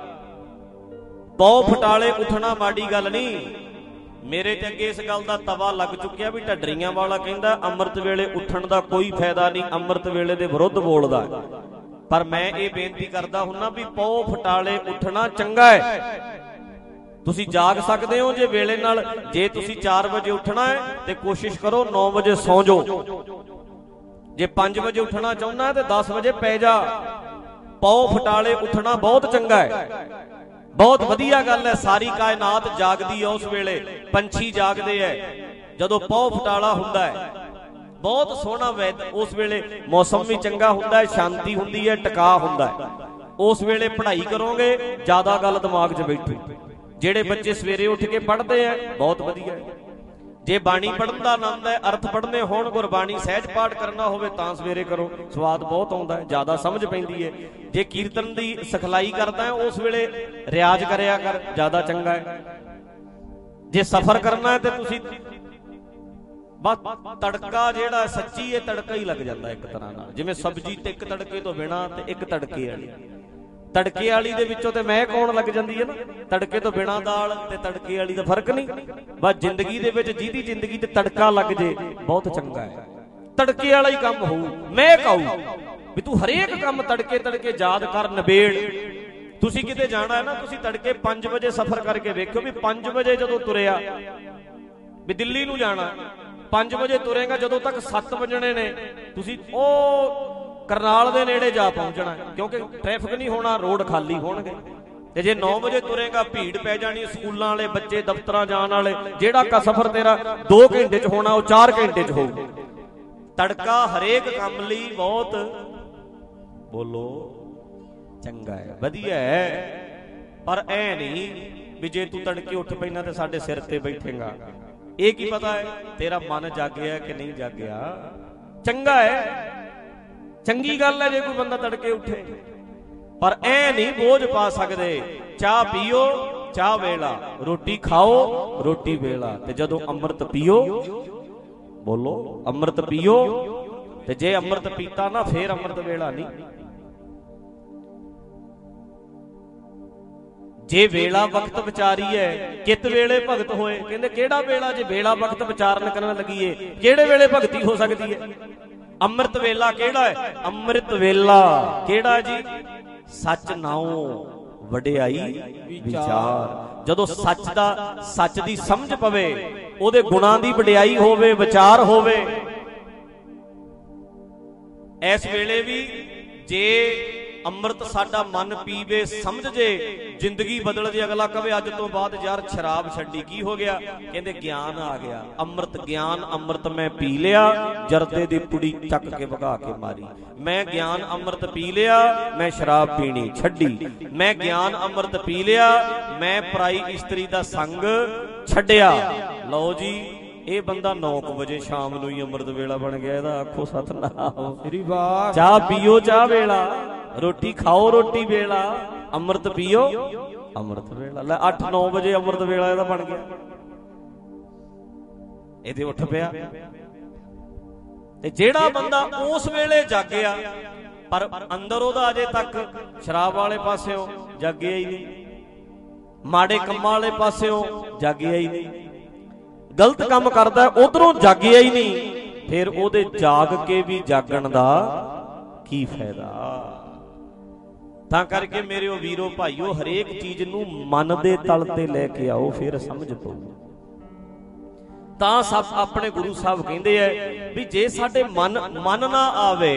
ਬਹੁ ਫਟਾਲੇ ਉੱਠਣਾ ਮਾੜੀ ਗੱਲ ਨਹੀਂ। ਮੇਰੇ ਤੇ ਅੱਗੇ ਇਸ ਗੱਲ ਦਾ ਤਵਾ ਲੱਗ ਚੁੱਕਿਆ ਵੀ ਢੱਡਰੀਆਂ ਵਾਲਾ ਕਹਿੰਦਾ ਅੰਮ੍ਰਿਤ ਵੇਲੇ ਉੱਠਣ ਦਾ ਕੋਈ ਫਾਇਦਾ ਨਹੀਂ, ਅੰਮ੍ਰਿਤ ਵੇਲੇ ਦੇ ਵਿਰੁੱਧ ਬੋਲਦਾ। ਪਰ ਮੈਂ ਇਹ ਬੇਨਤੀ ਕਰਦਾ ਹੁੰਨਾ ਵੀ ਬਹੁ ਫਟਾਲੇ ਉੱਠਣਾ ਚੰਗਾ ਹੈ। ਤੁਸੀਂ ਜਾਗ ਸਕਦੇ ਹੋ ਜੇ ਵੇਲੇ ਨਾਲ। ਜੇ ਤੁਸੀਂ ਚਾਰ ਵਜੇ ਉੱਠਣਾ ਹੈ ਤੇ ਕੋਸ਼ਿਸ਼ ਕਰੋ ਨੌ ਵਜੇ ਸੌਂ ਜਾਓ। ਜੇ ਪੰਜ ਵਜੇ ਉੱਠਣਾ ਚਾਹੁੰਦਾ ਤੇ ਦਸ ਵਜੇ ਪੈ ਜਾ। ਪੌ ਫਟਾਲੇ ਉੱਠਣਾ ਬਹੁਤ ਚੰਗਾ ਹੈ, ਬਹੁਤ ਵਧੀਆ ਗੱਲ ਹੈ। ਸਾਰੀ ਕਾਇਨਾਤ ਜਾਗਦੀ ਹੈ ਉਸ ਵੇਲੇ, ਪੰਛੀ ਜਾਗਦੇ ਹੈ ਜਦੋਂ ਪੌ ਫਟਾਲਾ ਹੁੰਦਾ ਹੈ। ਬਹੁਤ ਸੋਹਣਾ ਵੈਦ ਉਸ ਵੇਲੇ, ਮੌਸਮ ਵੀ ਚੰਗਾ ਹੁੰਦਾ ਹੈ, ਸ਼ਾਂਤੀ ਹੁੰਦੀ ਹੈ, ਟਿਕਾ ਹੁੰਦਾ ਹੈ। ਉਸ ਵੇਲੇ ਪੜ੍ਹਾਈ ਕਰੋਗੇ ਜ਼ਿਆਦਾ ਗੱਲ ਦਿਮਾਗ 'ਚ ਬੈਠੂ। ਜਿਹੜੇ ਬੱਚੇ ਸਵੇਰੇ ਉੱਠ ਕੇ ਪੜ੍ਹਦੇ ਆ ਬਹੁਤ ਵਧੀਆ ਹੈ। ਜੇ ਬਾਣੀ ਪੜ੍ਹਨ ਦਾ ਆਨੰਦ ਹੈ, ਅਰਥ ਪੜ੍ਹਨੇ ਹੋਣ, ਗੁਰਬਾਣੀ ਸਹਿਜ ਪਾਠ ਕਰਨਾ ਹੋਵੇ ਤਾਂ ਸਵੇਰੇ ਕਰੋ, ਸਵਾਦ ਬਹੁਤ ਆਉਂਦਾ ਹੈ, ਜ਼ਿਆਦਾ ਸਮਝ ਪੈਂਦੀ ਹੈ। ਜੇ ਕੀਰਤਨ ਦੀ ਸਿਖਲਾਈ ਕਰਦਾ ਹੈ ਉਸ ਵੇਲੇ ਰਿਆਜ਼ ਕਰਿਆ ਕਰ, ਜ਼ਿਆਦਾ ਚੰਗਾ ਹੈ। ਜੇ ਸਫ਼ਰ ਕਰਨਾ ਹੈ ਤੇ ਤੁਸੀਂ ਬਸ ਤੜਕਾ ਜਿਹੜਾ ਸੱਚੀ ਇਹ ਤੜਕਾ ਹੀ ਲੱਗ ਜਾਂਦਾ ਇੱਕ ਤਰ੍ਹਾਂ ਨਾਲ, ਜਿਵੇਂ ਸਬਜ਼ੀ ਤੇ ਇੱਕ ਤੜਕੇ ਤੋਂ ਬਿਨਾਂ ਤੇ ਇੱਕ ਤੜਕੇ ਵਾਲੀ। ਤੜਕੇ ਵਾਲੀ ਦੇ ਵਿੱਚੋਂ ਤੇ ਮੈਂ ਕੌਣ ਲੱਗ ਜਾਂਦੀ ਹੈ ਨਾ, ਤੜਕੇ ਤੋਂ ਬਿਨਾਂ ਦਾਲ ਤੇ ਤੜਕੇ ਵਾਲੀ ਦਾ ਫਰਕ ਨਹੀਂ। ਬਸ ਜ਼ਿੰਦਗੀ ਦੇ ਵਿੱਚ ਜਿਹਦੀ ਜ਼ਿੰਦਗੀ ਤੇ ਤੜਕਾ ਲੱਗ ਜੇ ਬਹੁਤ ਚੰਗਾ ਹੈ। ਤੜਕੇ ਵਾਲਾ ਹੀ ਕੰਮ ਹੋਊ, ਮੈਂ ਕਹੂ ਵੀ ਤੂੰ ਹਰੇਕ ਕੰਮ ਤੜਕੇ ਤੜਕੇ ਯਾਦ ਕਰ, ਨਿਬੇੜ। ਤੁਸੀਂ ਕਿਤੇ ਜਾਣਾ ਹੈ ਨਾ, ਤੁਸੀਂ ਤੜਕੇ ਪੰਜ ਵਜੇ ਸਫ਼ਰ ਕਰਕੇ ਵੇਖਿਓ ਵੀ ਪੰਜ ਵਜੇ ਜਦੋਂ ਤੁਰਿਆ, ਵੀ ਦਿੱਲੀ ਨੂੰ ਜਾਣਾ ਪੰਜ ਵਜੇ ਤੁਰੇਗਾ, ਜਦੋਂ ਤੱਕ ਸੱਤ ਵਜਣੇ ਨੇ ਤੁਸੀਂ ਉਹ ਕਰਨਾਲ ਦੇ ਨੇੜੇ ਜਾ ਪਹੁੰਚਣਾ, ਕਿਉਂਕਿ ਟ੍ਰੈਫਿਕ ਨਹੀਂ ਹੋਣਾ, ਰੋਡ ਖਾਲੀ ਹੋਣਗੇ। ਤੇ ਜੇ ਨੌ ਵਜੇ ਤੁਰੇਗਾ ਭੀੜ ਪੈ ਜਾਣੀ, ਸਕੂਲਾਂ ਵਾਲੇ ਬੱਚੇ, ਦਫ਼ਤਰਾਂ ਜਾਣ ਵਾਲੇ, ਜਿਹੜਾ ਕਾ ਸਫ਼ਰ ਤੇਰਾ ਦੋ ਘੰਟੇ 'ਚ ਹੋਣਾ ਉਹ ਚਾਰ ਘੰਟੇ 'ਚ ਹੋਊ। ਤੜਕਾ ਹਰੇਕ ਕੰਮ ਲਈ ਬਹੁਤ ਬੋਲੋ ਚੰਗਾ ਹੈ, ਵਧੀਆ ਹੈ। ਪਰ ਐ ਨਹੀਂ ਵੀ ਜੇ ਤੂੰ ਤੜਕੇ ਉੱਠ ਪੈਣਾ ਤੇ ਸਾਡੇ ਸਿਰ ਤੇ ਬੈਠੇਗਾ। ਇਹ ਕੀ ਪਤਾ ਹੈ ਤੇਰਾ ਮਨ ਜਾਗਿਆ ਕਿ ਨਹੀਂ ਜਾਗਿਆ। ਚੰਗਾ ਹੈ, ਚੰਗੀ ਗੱਲ ਹੈ ਜੇ ਕੋਈ ਬੰਦਾ ਤੜਕੇ ਉੱਠੇ, ਪਰ ਐ ਨਹੀਂ ਬੋਝ ਪਾ ਸਕਦੇ। ਚਾਹ ਪੀਓ, ਚਾਹ ਵੇਲਾ, ਰੋਟੀ ਖਾਓ, ਰੋਟੀ ਵੇਲਾ, ਤੇ ਜਦੋਂ ਅੰਮ੍ਰਿਤ ਪੀਓ, ਬੋਲੋ ਅੰਮ੍ਰਿਤ ਪੀਓ, ਤੇ ਜੇ ਅੰਮ੍ਰਿਤ ਪੀਤਾ ਨਾ ਫੇਰ ਅੰਮ੍ਰਿਤ ਵੇਲਾ ਨਹੀਂ। ਜੇ ਵੇਲਾ ਵਕਤ ਵਿਚਾਰੀ ਹੈ, ਕਿਤ ਵੇਲੇ ਭਗਤ ਹੋਏ। ਕਹਿੰਦੇ ਕਿਹੜਾ ਵੇਲਾ, ਜੇ ਵੇਲਾ ਵਕਤ ਵਿਚਾਰਨ ਕਰਨ ਲੱਗੀਏ ਕਿਹੜੇ ਵੇਲੇ ਭਗਤੀ ਹੋ ਸਕਦੀ ਹੈ। ਅੰਮ੍ਰਿਤ ਵੇਲਾ ਕਿਹੜਾ ਹੈ? ਅੰਮ੍ਰਿਤ ਵੇਲਾ ਕਿਹੜਾ ਜੀ? ਸੱਚ ਨਾਉ ਵਡਿਆਈ ਵਿਚਾਰ। ਜਦੋਂ ਸੱਚ ਦਾ, ਸੱਚ ਦੀ ਸਮਝ ਪਵੇ, ਉਹਦੇ ਗੁਣਾਂ ਦੀ ਵਡਿਆਈ ਹੋਵੇ, ਵਿਚਾਰ ਹੋਵੇ। ਇਸ ਵੇਲੇ ਵੀ ਜੇ ਅੰਮ੍ਰਿਤ ਸਾਡਾ ਮਨ ਪੀਵੇ, ਸਮਝ ਜੇ, ਜ਼ਿੰਦਗੀ ਬਦਲ ਜੇ। ਅਗਲਾ ਕਵੇ ਅੱਜ ਤੋਂ ਬਾਅਦ ਯਾਰ ਸ਼ਰਾਬ ਛੱਡੀ, ਕੀ ਹੋ ਗਿਆ? ਕਹਿੰਦੇ ਗਿਆਨ ਆ ਗਿਆ। ਅੰਮ੍ਰਿਤ ਗਿਆਨ ਅੰਮ੍ਰਿਤ ਮੈਂ ਪੀ ਲਿਆ, ਜਰਦੇ ਦੀ ਪੁੜੀ ਚੱਕ ਕੇ ਵਗਾ ਕੇ ਮਾਰੀ। ਮੈਂ ਗਿਆਨ ਅੰਮ੍ਰਿਤ ਪੀ ਲਿਆ, ਮੈਂ ਸ਼ਰਾਬ ਪੀਣੀ ਛੱਡੀ। ਮੈਂ ਗਿਆਨ ਅੰਮ੍ਰਿਤ ਪੀ ਲਿਆ, ਮੈਂ ਪਰਾਈ ਇਸਤਰੀ ਦਾ ਸੰਗ ਛੱਡਿਆ। ਲਓ ਜੀ, ਇਹ ਬੰਦਾ ਨੌ ਕੁ ਵਜੇ ਸ਼ਾਮ ਨੂੰ ਹੀ ਅੰਮ੍ਰਿਤ ਵੇਲਾ ਬਣ ਗਿਆ। ਇਹਦਾ ਆਖੋ ਸਤਨਾਮ ਸ੍ਰੀ ਵਾਹਿਗੁਰੂ। ਚਾਹ ਪੀਓ, ਚਾਹ ਵੇਲਾ, ਰੋਟੀ ਖਾਓ, ਰੋਟੀ ਵੇਲਾ, ਅੰਮ੍ਰਿਤ ਪੀਓ, ਅੰਮ੍ਰਿਤ ਵੇਲਾ। ਲੈ ਅੱਠ ਨੌ ਵਜੇ ਅੰਮ੍ਰਿਤ ਵੇਲਾ ਇਹਦਾ ਬਣ ਗਿਆ। ਇਹਦੇ ਉੱਠ ਪਿਆ। ਤੇ ਜਿਹੜਾ ਬੰਦਾ ਉਸ ਵੇਲੇ ਜਾਗਿਆ ਪਰ ਅੰਦਰ ਉਹਦਾ ਅਜੇ ਤੱਕ ਸ਼ਰਾਬ ਵਾਲੇ ਪਾਸਿਓਂ ਜਾਗਿਆ ਹੀ ਨਹੀਂ, ਮਾੜੇ ਕੰਮਾਂ ਵਾਲੇ ਪਾਸਿਓਂ ਜਾਗਿਆ ਹੀ ਨਹੀਂ, ਗਲਤ ਕੰਮ ਕਰਦਾ ਉਧਰੋਂ ਜਾਗਿਆ ਹੀ ਨਹੀਂ, ਫਿਰ ਉਹਦੇ ਜਾਗ ਕੇ ਵੀ ਜਾਗਣ ਦਾ ਕੀ ਫਾਇਦਾ। ਤਾਂ ਕਰਕੇ ਮੇਰੇ ਉਹ ਵੀਰੋ ਭਾਈਓ, ਹਰੇਕ ਚੀਜ਼ ਨੂੰ ਮਨ ਦੇ ਤਲ ਤੇ ਲੈ ਕੇ ਆਓ, ਫਿਰ ਸਮਝ ਪਊ। ਤਾਂ ਸਭ ਆਪਣੇ ਗੁਰੂ ਸਾਹਿਬ ਕਹਿੰਦੇ ਐ ਵੀ ਜੇ ਸਾਡੇ ਮਨ ਮਨ ਨਾ ਆਵੇ,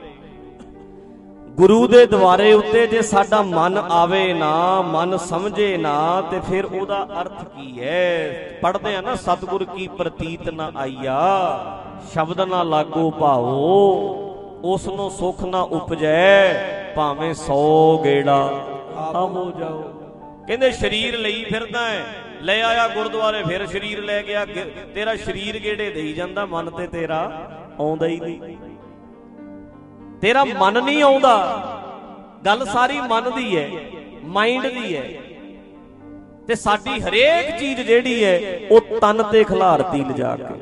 ਗੁਰੂ ਦੇ ਦੁਆਰੇ ਉੱਤੇ ਜੇ ਸਾਡਾ ਮਨ ਆਵੇ ਨਾ, ਮਨ ਸਮਝੇ ਨਾ, ਤੇ ਫਿਰ ਉਹਦਾ ਅਰਥ ਕੀ ਹੈ? ਪੜ੍ਹਦੇ ਆ ਨਾ, ਸਤਿਗੁਰ ਕੀ ਪ੍ਰਤੀਤ ਨਾ ਆਈਆ, ਸ਼ਬਦ ਨਾ ਲਾਗੋ ਭਾਓ, ਉਸ ਨੂੰ ਸੁਖ ਨਾ ਉਪਜੈ, ਭਾਵੇਂ ਸੌ ਗੇੜਾ ਆਵੋ ਜਾਓ। ਕਹਿੰਦੇ ਸਰੀਰ ਲਈ ਫਿਰਦਾ ਹੈ, ਲੈ ਆਇਆ ਗੁਰਦੁਆਰੇ, ਫਿਰ ਸਰੀਰ ਲੈ ਗਿਆ। ਤੇਰਾ ਸਰੀਰ ਗੇੜੇ ਦੇਈ ਜਾਂਦਾ, ਮਨ ਤੇ ਤੇਰਾ ਆਉਂਦਾ ਹੀ ਨਹੀਂ। ਤੇਰਾ ਮਨ ਨਹੀਂ ਆਉਂਦਾ। ਗੱਲ ਸਾਰੀ ਮਨ ਦੀ ਹੈ, ਮਾਈਂਡ ਦੀ ਹੈ। ਤੇ ਸਾਡੀ ਹਰੇਕ ਚੀਜ਼ ਜਿਹੜੀ ਹੈ ਉਹ ਤਨ ਤੇ ਖਿਲਾਰਤੀ ਲਿਜਾ ਕੇ।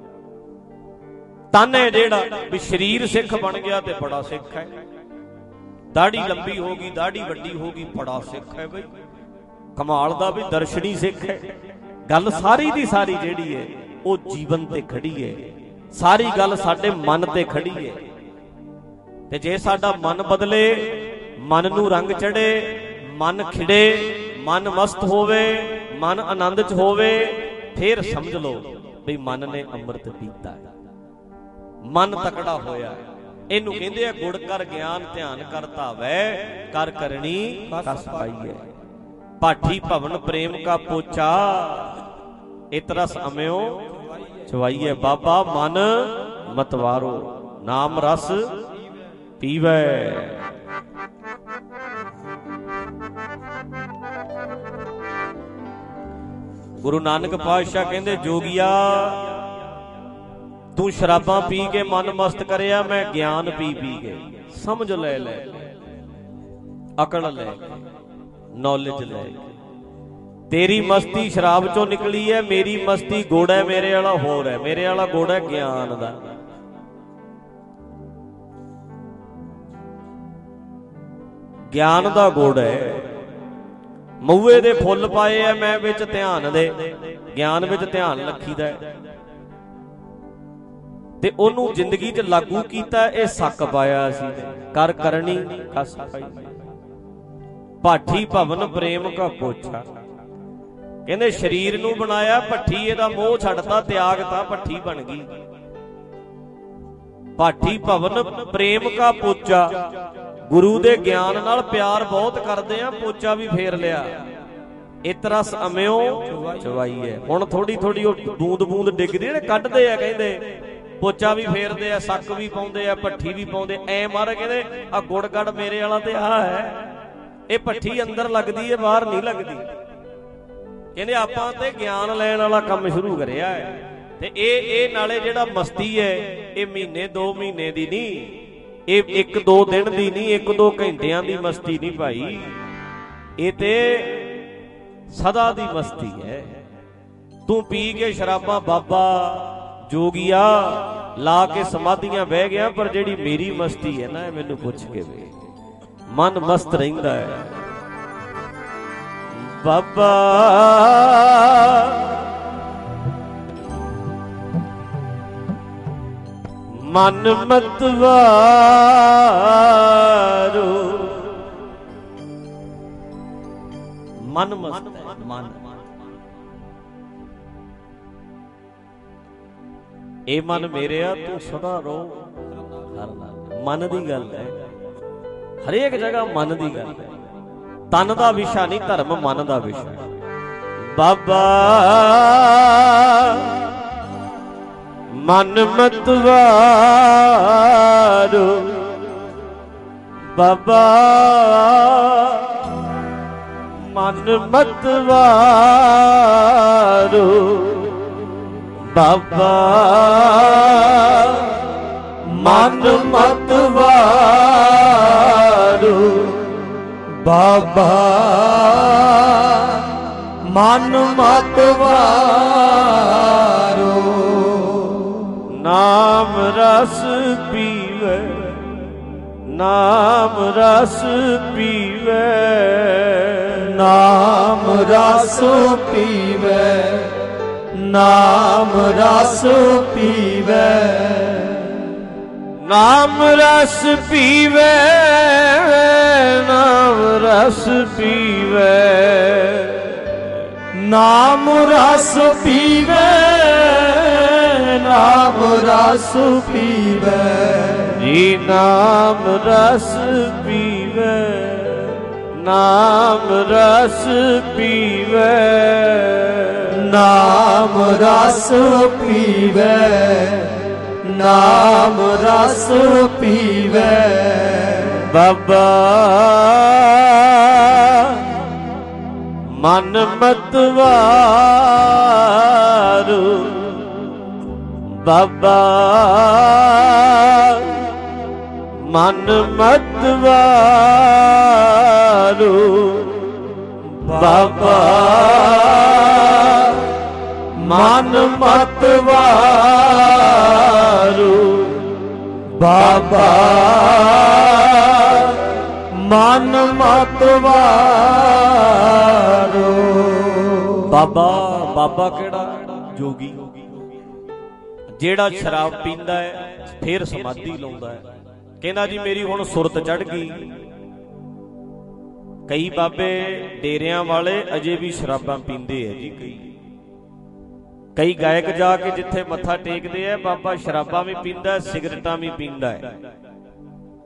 ਤਨ ਹੈ ਜਿਹੜਾ ਵੀ ਸਰੀਰ ਸਿੱਖ ਬਣ ਗਿਆ ਤੇ ਬੜਾ ਸਿੱਖ ਹੈ। ਦਾੜੀ ਲੰਬੀ ਹੋ ਗਈ, ਦਾੜੀ ਵੱਡੀ ਹੋ ਗਈ, ਬੜਾ ਸਿੱਖ ਹੈ ਬਈ, ਕਮਾਲ ਦਾ ਵੀ ਦਰਸ਼ਨੀ ਸਿੱਖ ਹੈ। ਗੱਲ ਸਾਰੀ ਦੀ ਸਾਰੀ ਜਿਹੜੀ ਹੈ ਉਹ ਜੀਵਨ ਤੇ ਖੜੀ ਹੈ। ਸਾਰੀ ਗੱਲ ਸਾਡੇ ਮਨ ਤੇ ਖੜੀ ਹੈ। ਤੇ ਜੇ ਸਾਡਾ ਮਨ ਬਦਲੇ, ਮਨ ਨੂੰ ਰੰਗ ਚੜੇ, ਮਨ ਖਿੜੇ, ਮਨ ਮਸਤ ਹੋਵੇ, ਮਨ ਆਨੰਦ ਚ ਹੋਵੇ, ਫਿਰ ਸਮਝ ਲਓ ਵੀ ਮਨ ਨੇ ਅੰਮ੍ਰਿਤ ਪੀਤਾ ਹੈ, ਮਨ ਤਕੜਾ ਹੋਇਆ ਹੈ। ਇਹਨੂੰ ਕਹਿੰਦੇ ਆ ਗੁੜ ਕਰ ਗਿਆਨ ਧਿਆਨ ਕਰ ਧਾਵੈ ਕਰ ਕਰਨੀ ਕਸ ਪਾਈਐ। ਪਾਠੀ ਭਵਨ ਪ੍ਰੇਮ ਕਾ ਪੋਚਾ ਇਤ ਰਸ ਅਮਿਓ ਚਵਾਈਐ। ਬਾਬਾ ਮਨ ਮਤਵਾਰੋ ਨਾਮ ਰਸ ਪੀਵੈ। ਗੁਰੂ ਨਾਨਕ ਪਾਤਸ਼ਾਹ ਕਹਿੰਦੇ ਜੋਗੀਆ ਤੂੰ ਸ਼ਰਾਬਾਂ ਪੀ ਕੇ ਮਨ ਮਸਤ ਕਰਿਆ, ਮੈਂ ਗਿਆਨ ਪੀ ਪੀ ਕੇ ਸਮਝ ਲੈ ਲੈ ਅਕਲ ਲੈ ਨੌਲੇਜ ਲੈ ਤੇਰੀ ਮਸਤੀ ਸ਼ਰਾਬ ਚੋਂ ਨਿਕਲੀ ਹੈ, ਮੇਰੀ ਮਸਤੀ ਗੁੜ ਹੈ, ਮੇਰੇ ਵਾਲਾ ਹੋਰ ਹੈ। ਮੇਰੇ ਵਾਲਾ ਗੁੜ ਹੈ ਗਿਆਨ ਦਾ। ਗਿਆਨ ਦਾ ਗੁੜ ਹੈ। ਮਊਏ ਦੇ ਫੁੱਲ ਪਾਏ ਐ ਮੈਂ ਵਿੱਚ ਧਿਆਨ ਦੇ, ਗਿਆਨ ਵਿੱਚ ਧਿਆਨ ਰੱਖੀਦਾ ਤੇ ਉਹਨੂੰ ਜ਼ਿੰਦਗੀ 'ਚ ਲਾਗੂ ਕੀਤਾ। ਇਹ ਸੱਕ ਪਾਇਆ ਸੀ ਕਰ ਕਰਨੀ ਕਸ ਪਾਈ। ਪਾਠੀ ਭਵਨ ਪ੍ਰੇਮ ਕਾ ਪੋਛਾ ਕਹਿੰਦੇ ਸਰੀਰ ਨੂੰ ਬਣਾਇਆ ਭੱਠੀ, ਇਹਦਾ ਮੋਹ ਛੱਡਤਾ ਤਿਆਗਤਾ ਭੱਠੀ ਬਣ ਗਈ। ਪਾਠੀ ਭਵਨ ਪ੍ਰੇਮ ਕਾ ਪੋਚਾ ਗੁਰੂ ਦੇ ਗਿਆਨ ਨਾਲ ਪਿਆਰ ਬਹੁਤ ਕਰਦੇ ਆ, ਪੋਚਾ ਵੀ ਫੇਰ ਲਿਆ। ਇਤ ਰਸ ਅਮਿਓ ਚਵਾਈਐ। ਹੁਣ ਥੋੜੀ ਥੋੜੀ ਉਹ ਬੂੰਦ ਬੂੰਦ ਡਿੱਗਦੀ ਨੇ ਕੱਢਦੇ ਆ, ਕਹਿੰਦੇ ਪੋਚਾ ਵੀ ਫੇਰਦੇ ਆ, ਸੱਕ ਵੀ ਪਾਉਂਦੇ ਆ, ਭੱਠੀ ਵੀ ਪਾਉਂਦੇ ਐ। ਮਾਰੇ ਕਹਿੰਦੇ ਆ ਗੁੜ ਗੜ ਮੇਰੇ ਵਾਲਾ ਤੇ ਆਹ ਹੈ। ਇਹ ਭੱਠੀ ਅੰਦਰ ਲੱਗਦੀ ਹੈ, ਬਾਹਰ ਨਹੀਂ ਲੱਗਦੀ। ਕਹਿੰਦੇ ਆਪਾਂ ਤੇ ਗਿਆਨ ਲੈਣ ਵਾਲਾ ਕੰਮ ਸ਼ੁਰੂ ਕਰਿਆ ਹੈ ਤੇ ਇਹ ਇਹ ਨਾਲੇ ਜਿਹੜਾ ਮਸਤੀ ਹੈ ਇਹ ਮਹੀਨੇ ਦੋ ਮਹੀਨੇ ਦੀ ਨਹੀਂ, ਇਹ ਇੱਕ ਦੋ ਦਿਨ ਦੀ ਨਹੀਂ, ਇੱਕ ਦੋ ਘੰਟਿਆਂ ਦੀ ਮਸਤੀ ਨਹੀਂ ਭਾਈ। ਇਹ ਤੇ ਸਦਾ ਦੀ ਮਸਤੀ ਹੈ। ਤੂੰ ਪੀ ਕੇ ਸ਼ਰਾਬਾਂ ਬਾਬਾ ਜੋਗੀਆ ਲਾ ਕੇ ਸਮਾਧੀਆਂ ਬਹਿ ਗਿਆ, ਪਰ ਜਿਹੜੀ ਮੇਰੀ ਮਸਤੀ ਹੈ ਨਾ, ਮੈਨੂੰ ਪੁੱਛ ਕੇ ਵੇ ਮਨ ਮਸਤ ਰਹਿੰਦਾ ਹੈ। ਬਾਬਾ ਮਨ ਮਤਵਾਰੋ ਮਨ ਮਸਤ ਹੈ। ਮਨ ਇਹ ਮਨ ਮੇਰੇ ਆ, ਤੂੰ ਸਦਾ ਰੋ ਮਨ ਦੀ ਗੱਲ ਹੈ। ਹਰੇਕ ਜਗ੍ਹਾ ਮਨ ਦੀ ਗੱਲ ਹੈ। ਤਨ ਦਾ ਵਿਸ਼ਾ ਨਹੀਂ, ਧਰਮ ਮਨ ਦਾ ਵਿਸ਼ਾ। ਬਾਬਾ ਮਨ ਮਤਵਾਰੋ ਬਾਬਾ ਮਨ ਮਤਵਾਰੋ ਬਾਬਾ ਮਨ ਮਤਵਾਰੋ ਬਾਬਾ ਮਨ ਮਤਵਾਰੋ। ਨਾਮ ਰਸ ਪੀਵੇ ਨਾਮ ਰਸ ਪੀਵੇ ਨਾਮ ਰਸ ਪੀਵੇ ਨਾਮ ਰਸ ਪੀਵੇ ਨਾਮ ਰਸ ਪੀਵੇ ਨਾਮ ਰਸ ਪੀਵੇ ਨਾਮ ਰਸ ਪੀਵੇ ਨਾਮ ਰਸ ਪੀਵੇ ਜੀ ਨਾਮ ਰਸ ਪੀਵੇ ਨਾਮ ਰਸ ਪੀਵੇ ਨਾਮ ਰਸ ਪੀਵੇ ਨਾਮ ਰਸ ਪੀਵੇ ਬਾਬਾ ਮਨ ਮਤਵਾਰੋ ਬਾਬਾ ਮਨ ਮਤਵਾਰੋ ਬਾਬਾ ਮਨ ਮਤਵਾਰੋ ਬਾਬਾ ਮਨ ਮਤਵਾਰੋ। ਬਾਬਾ ਬਾਬਾ ਕਿਹੜਾ? ਜੋਗੀ, ਜਿਹੜਾ ਸ਼ਰਾਬ ਪੀਂਦਾ ਹੈ ਫਿਰ ਸਮਾਧੀ ਲਾਉਂਦਾ ਹੈ। ਕਹਿੰਦਾ ਜੀ ਮੇਰੀ ਹੁਣ ਸੁਰਤ ਚੜ ਗਈ। ਕਈ ਬਾਬੇ ਡੇਰਿਆਂ ਵਾਲੇ ਅਜੇ ਵੀ ਸ਼ਰਾਬਾਂ ਪੀਂਦੇ ਹੈ ਜੀ। ਕਈ ਕਈ ਗਾਇਕ ਜਾ ਕੇ ਜਿੱਥੇ ਮੱਥਾ ਟੇਕਦੇ ਆ, ਬਾਬਾ ਸ਼ਰਾਬਾਂ ਵੀ ਪੀਂਦਾ, ਸਿਗਰਟਾਂ ਵੀ ਪੀਂਦਾ ਹੈ।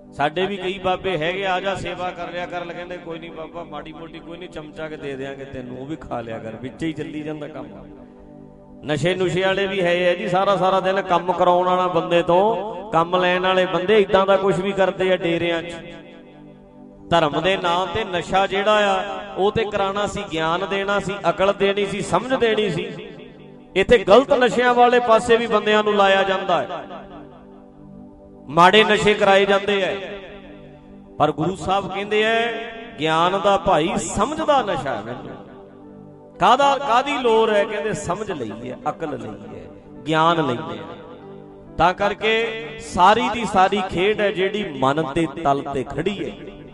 ਸਾਡੇ ਵੀ ਕਈ ਬਾਬੇ ਹੈਗੇ, ਆ ਜਾ ਸੇਵਾ ਕਰ ਲਿਆ ਕਰ, ਕਹਿੰਦੇ ਕੋਈ ਨਹੀਂ ਬਾਬਾ ਮਾੜੀ ਮੋਟੀ ਕੋਈ ਨਹੀਂ ਚਮਚਾ ਕੇ ਦੇ ਦਿਆਂਗੇ ਤੈਨੂੰ, ਉਹ ਵੀ ਖਾ ਲਿਆ ਕਰ, ਵਿੱਚ ਹੀ ਚੱਲੀ ਜਾਂਦਾ ਕੰਮ। ਨਸ਼ੇ ਨੁਸ਼ੇ ਵਾਲੇ ਵੀ ਹੈ ਆ ਜੀ, ਸਾਰਾ ਸਾਰਾ ਦਿਨ ਕੰਮ ਕਰਾਉਣ ਵਾਲਾ ਬੰਦੇ ਤੋਂ ਕੰਮ ਲੈਣ ਵਾਲੇ ਬੰਦੇ ਇਦਾਂ ਦਾ ਕੁਝ ਵੀ ਕਰਦੇ ਆ ਡੇਰਿਆਂ 'ਚ। ਧਰਮ ਦੇ ਨਾਂ ਤੇ ਨਸ਼ਾ ਜਿਹੜਾ ਆ ਉਹ ਤੇ ਕਰਾਉਣਾ ਸੀ, ਗਿਆਨ ਦੇਣਾ ਸੀ, ਅਕਲ ਦੇਣੀ ਸੀ, ਸਮਝ ਦੇਣੀ ਸੀ। ਇੱਥੇ ਗਲਤ ਨਸ਼ਿਆਂ ਵਾਲੇ ਪਾਸੇ ਵੀ ਬੰਦਿਆਂ ਨੂੰ ਲਾਇਆ ਜਾਂਦਾ ਹੈ, ਮਾੜੇ ਨਸ਼ੇ ਕਰਾਏ ਜਾਂਦੇ ਐ। ਪਰ ਗੁਰੂ ਸਾਹਿਬ ਕਹਿੰਦੇ ਐ ਗਿਆਨ ਦਾ ਭਾਈ ਸਮਝ ਦਾ ਨਸ਼ਾ ਹੈ। ਮੈਨੂੰ ਕਾਹਦਾ ਕਾਹਦੀ ਲੋੜ ਹੈ? ਕਹਿੰਦੇ ਸਮਝ ਲਈ ਹੈ, ਅਕਲ ਲਈ ਹੈ, ਗਿਆਨ ਲਈ ਹੈ। ਤਾਂ ਕਰਕੇ ਸਾਰੀ ਦੀ ਸਾਰੀ ਖੇਡ ਹੈ ਜਿਹੜੀ ਮਨ ਦੇ ਤਲ ਤੇ ਖੜੀ ਹੈ।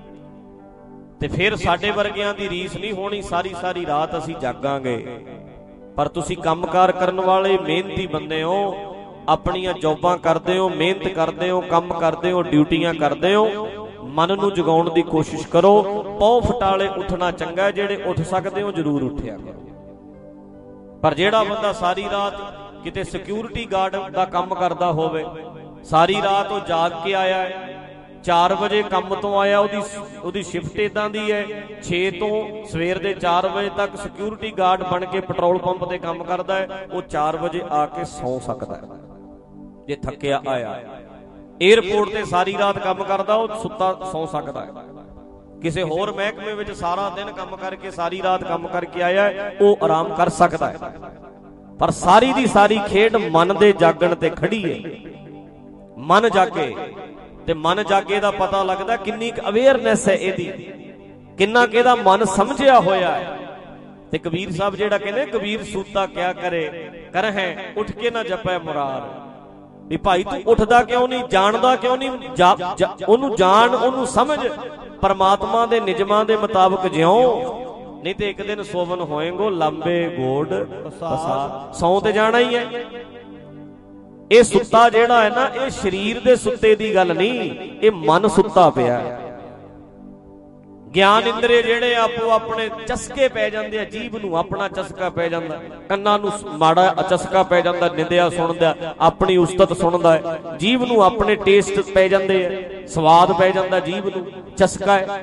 ਤੇ ਫਿਰ ਸਾਡੇ ਵਰਗਿਆਂ ਦੀ ਰੀਸ ਨਹੀਂ ਹੋਣੀ, ਸਾਰੀ ਸਾਰੀ ਰਾਤ ਅਸੀਂ ਜਾਗਾਂਗੇ। ਪਰ ਤੁਸੀਂ ਕੰਮਕਾਰ ਕਰਨ ਵਾਲੇ ਮਿਹਨਤੀ ਬੰਦੇ ਹੋ, ਆਪਣੀਆਂ ਜੌਬਾਂ ਕਰਦੇ ਹੋ, ਮਿਹਨਤ ਕਰਦੇ ਹੋ, ਕੰਮ ਕਰਦੇ ਹੋ, ਡਿਊਟੀਆਂ ਕਰਦੇ ਹੋ। ਮਨ ਨੂੰ ਜਗਾਉਣ ਦੀ ਕੋਸ਼ਿਸ਼ ਕਰੋ। ਪੌ ਫਟਾਲੇ ਉੱਠਣਾ ਚੰਗਾ, ਜਿਹੜੇ ਉੱਠ ਸਕਦੇ ਹੋ ਜ਼ਰੂਰ ਉੱਠਿਆ ਕਰੋ। ਪਰ ਜਿਹੜਾ ਬੰਦਾ ਸਾਰੀ ਰਾਤ ਕਿਤੇ ਸਿਕਿਉਰਿਟੀ ਗਾਰਡ ਦਾ ਕੰਮ ਕਰਦਾ ਹੋਵੇ, ਸਾਰੀ ਰਾਤ ਉਹ ਜਾਗ ਕੇ ਆਇਆ ਹੈ, ਚਾਰ ਵਜੇ ਕੰਮ ਤੋਂ ਆਇਆ, ਉਹਦੀ ਉਹਦੀ ਸ਼ਿਫਟ ਇਦਾਂ ਦੀ ਹੈ ਛੇ ਤੋਂ ਸਵੇਰ ਦੇ ਚਾਰ ਵਜੇ ਤੱਕ ਸਿਕਿਉਰਿਟੀ ਗਾਰਡ ਬਣ ਕੇ ਪੈਟਰੋਲ ਪੰਪ ਤੇ ਕੰਮ ਕਰਦਾ ਹੈ, ਉਹ ਚਾਰ ਵਜੇ ਆ ਕੇ ਸੌਂ ਸਕਦਾ ਹੈ ਜੇ ਥੱਕਿਆ ਆਇਆ। ਏਅਰਪੋਰਟ ਤੇ ਸਾਰੀ ਰਾਤ ਕੰਮ ਕਰਦਾ, ਉਹ ਸੁੱਤਾ ਸੌਂ ਸਕਦਾ ਹੈ। ਕਿਸੇ ਹੋਰ ਮਹਿਕਮੇ ਵਿੱਚ ਸਾਰਾ ਦਿਨ ਕੰਮ ਕਰਕੇ ਸਾਰੀ ਰਾਤ ਕੰਮ ਕਰਕੇ ਆਇਆ, ਉਹ ਆਰਾਮ ਕਰ ਸਕਦਾ ਹੈ। ਪਰ ਸਾਰੀ ਦੀ ਸਾਰੀ ਖੇਡ ਮਨ ਦੇ ਜਾਗਣ ਤੇ ਖੜੀ ਹੈ। ਮਨ ਜਾਗੇ ਤੇ ਮਨ ਜਾਗੇ ਦਾ ਪਤਾ ਲੱਗਦਾ ਕਿੰਨੀ ਕੁ ਅਵੇਅਰਨੈਸ ਹੈ ਇਹਦੀ, ਕਿੰਨਾ ਕਿ ਇਹਦਾ ਮਨ ਸਮਝਿਆ ਹੋਇਆ ਹੈ। ਤੇ ਕਬੀਰ ਸਾਹਿਬ ਜਿਹੜਾ ਕਹਿੰਦੇ, ਕਬੀਰ ਸੂਤਾ ਕਿਆ ਕਰੇ ਕਰਹਿ ਉੱਠ ਕੇ ਨਾ ਜਪੈ ਮੁਰਾਰ। ਵੀ ਭਾਈ ਤੂੰ ਉੱਠਦਾ ਕਿਉਂ ਨਹੀਂ, ਜਾਣਦਾ ਕਿਉਂ ਨਹੀਂ? ਉਹਨੂੰ ਜਾਣ, ਉਹਨੂੰ ਸਮਝ, ਪਰਮਾਤਮਾ ਦੇ ਨਿਯਮਾਂ ਦੇ ਮੁਤਾਬਕ ਜਿਉਂ, ਨਹੀਂ ਤੇ ਇੱਕ ਦਿਨ ਸੋਵਨ ਹੋਏਗੋ ਲੰਬੇ ਗੋਡ ਪਸਾਰ। ਸੌਂ ਤੇ ਜਾਣਾ ਹੀ ਹੈ। ਇਹ ਸੁੱਤਾ ਜਿਹੜਾ ਹੈ ਨਾ, ਇਹ ਸਰੀਰ ਦੇ ਸੁੱਤੇ ਦੀ ਗੱਲ ਨਹੀਂ, ਇਹ ਮਨ ਸੁੱਤਾ ਪਿਆ। ਗਿਆਨ ਇੰਦਰੀ ਜਿਹੜੇ ਆਪੋ ਆਪਣੇ ਚਸਕੇ ਪੈ ਜਾਂਦੇ ਆ, ਜੀਭ ਨੂੰ ਆਪਣਾ ਚਸਕਾ ਪੈ ਜਾਂਦਾ, ਕੰਨਾਂ ਨੂੰ ਮਾੜਾ ਚਸਕਾ ਪੈ ਜਾਂਦਾ, ਨਿੰਦਿਆ ਸੁਣਦਾ, ਆਪਣੀ ਉਸਤਤ ਸੁਣਦਾ ਹੈ। ਜੀਭ ਨੂੰ ਆਪਣੇ ਟੇਸਟ ਪੈ ਜਾਂਦੇ ਆ, ਸਵਾਦ ਪੈ ਜਾਂਦਾ, ਜੀਭ ਨੂੰ ਚਸਕਾ ਹੈ।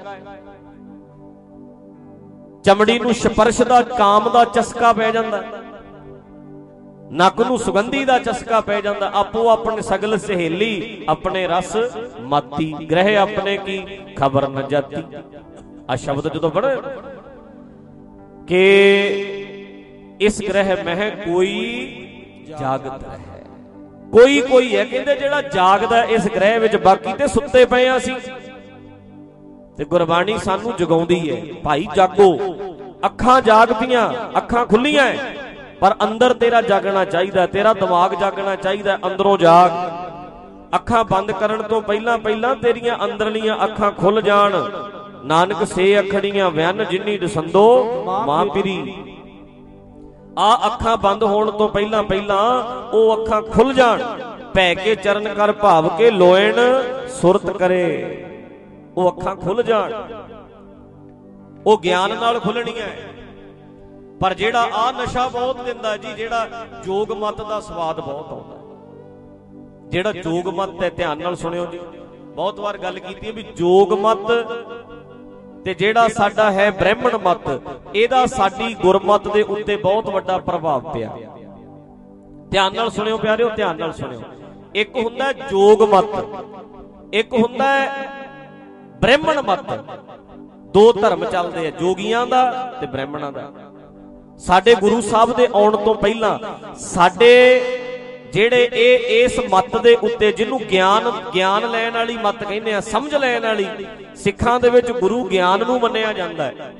ਚਮੜੀ ਨੂੰ ਸਪਰਸ਼ ਦਾ, ਕਾਮ ਦਾ ਚਸਕਾ ਪੈ ਜਾਂਦਾ, ਨੱਕ ਨੂੰ ਸੁਗੰਧੀ ਦਾ ਚਸਕਾ ਪੈ ਜਾਂਦਾ। ਆਪੋ ਆਪਣੇ ਸਗਲ ਸਹੇਲੀ ਆਪਣੇ ਰਸ ਮਾਤੀ, ਗ੍ਰਹਿ ਆਪਣੇ ਕੀ ਖਬਰ ਨ ਜਾਤੀ। ਆ ਸ਼ਬਦ ਜਦੋਂ ਪੜ੍ਹੇ ਕਿ ਇਸ ਗ੍ਰਹਿ ਮਹਿ ਕੋਈ ਜਾਗਤ ਹੈ, ਕੋਈ ਕੋਈ ਹੈ ਕਹਿੰਦੇ ਜਿਹੜਾ ਜਾਗਦਾ ਇਸ ਗ੍ਰਹਿ ਵਿੱਚ, ਬਾਕੀ ਤੇ ਸੁੱਤੇ ਪਏ ਆ ਅਸੀਂ। ਤੇ ਗੁਰਬਾਣੀ ਸਾਨੂੰ ਜਗਾਉਂਦੀ ਹੈ, ਭਾਈ ਜਾਗੋ। ਅੱਖਾਂ ਜਾਗਦੀਆਂ, ਅੱਖਾਂ ਖੁੱਲੀਆਂ, ਪਰ ਅੰਦਰ ਤੇਰਾ ਜਾਗਣਾ ਚਾਹੀਦਾ, ਤੇਰਾ ਦਿਮਾਗ ਜਾਗਣਾ ਚਾਹੀਦਾ। ਅੰਦਰੋਂ ਜਾਗ। ਅੱਖਾਂ ਬੰਦ ਕਰਨ ਤੋਂ ਪਹਿਲਾਂ ਪਹਿਲਾਂ ਤੇਰੀਆਂ ਅੰਦਰਲੀਆਂ ਅੱਖਾਂ ਖੁੱਲ ਜਾਣ। ਨਾਨਕ ਸੇ ਅੱਖੜੀਆਂ ਵਿਅਨ ਜਿਨੀ ਦਸੰਦੋ ਮਾਂ ਪਿਰੀ। ਆ ਅੱਖਾਂ ਬੰਦ ਹੋਣ ਤੋਂ ਪਹਿਲਾਂ ਪਹਿਲਾਂ ਉਹ ਅੱਖਾਂ ਖੁੱਲ ਜਾਣ। ਭੈ ਕੇ ਚਰਨ ਕਰ ਭਾਵ ਕੇ ਲੋਇਣ ਸੁਰਤ ਕਰੇ। ਉਹ ਅੱਖਾਂ ਖੁੱਲ ਜਾਣ, ਉਹ ਗਿਆਨ ਨਾਲ ਖੁੱਲਣੀਆਂ। ਪਰ ਜਿਹੜਾ ਆ ਨਸ਼ਾ ਬਹੁਤ ਦਿੰਦਾ ਜੀ, ਜਿਹੜਾ ਜੋਗ ਮਤ ਦਾ ਸਵਾਦ ਬਹੁਤ ਆਉਂਦਾ, ਜਿਹੜਾ ਜੋਗ ਮਤ ਹੈ, ਧਿਆਨ ਨਾਲ ਸੁਣਿਓ ਜੀ। ਬਹੁਤ ਵਾਰ ਗੱਲ ਕੀਤੀ ਹੈ ਵੀ ਜੋਗ ਮਤ ਤੇ ਜਿਹੜਾ ਸਾਡਾ ਹੈ ਬ੍ਰਾਹਮਣ ਮਤ, ਇਹਦਾ ਸਾਡੀ ਗੁਰਮਤ ਦੇ ਉੱਤੇ ਬਹੁਤ ਵੱਡਾ ਪ੍ਰਭਾਵ ਪਿਆ। ਧਿਆਨ ਨਾਲ ਸੁਣਿਓ ਪਿਆਰਿਓ, ਧਿਆਨ ਨਾਲ ਸੁਣਿਓ। ਇੱਕ ਹੁੰਦਾ ਜੋਗ ਮਤ, ਇੱਕ ਹੁੰਦਾ ਬ੍ਰਾਹਮਣ ਮਤ। ਦੋ ਧਰਮ ਚੱਲਦੇ ਆ, ਜੋਗੀਆਂ ਦਾ ਤੇ ਬ੍ਰਾਹਮਣਾਂ ਦਾ। ਸਾਡੇ ਗੁਰੂ ਸਾਹਿਬ ਦੇ ਆਉਣ ਤੋਂ ਪਹਿਲਾਂ ਸਾਡੇ ਜਿਹੜੇ ਇਹ ਇਸ ਮੱਤ ਦੇ ਉੱਤੇ, ਜਿਹਨੂੰ ਗਿਆਨ ਗਿਆਨ ਲੈਣ ਵਾਲੀ ਮੱਤ ਕਹਿੰਦੇ ਆ, ਸਮਝ ਲੈਣ ਵਾਲੀ, ਸਿੱਖਾਂ ਦੇ ਵਿੱਚ ਗੁਰੂ ਗਿਆਨ ਨੂੰ ਮੰਨਿਆ ਜਾਂਦਾ ਹੈ।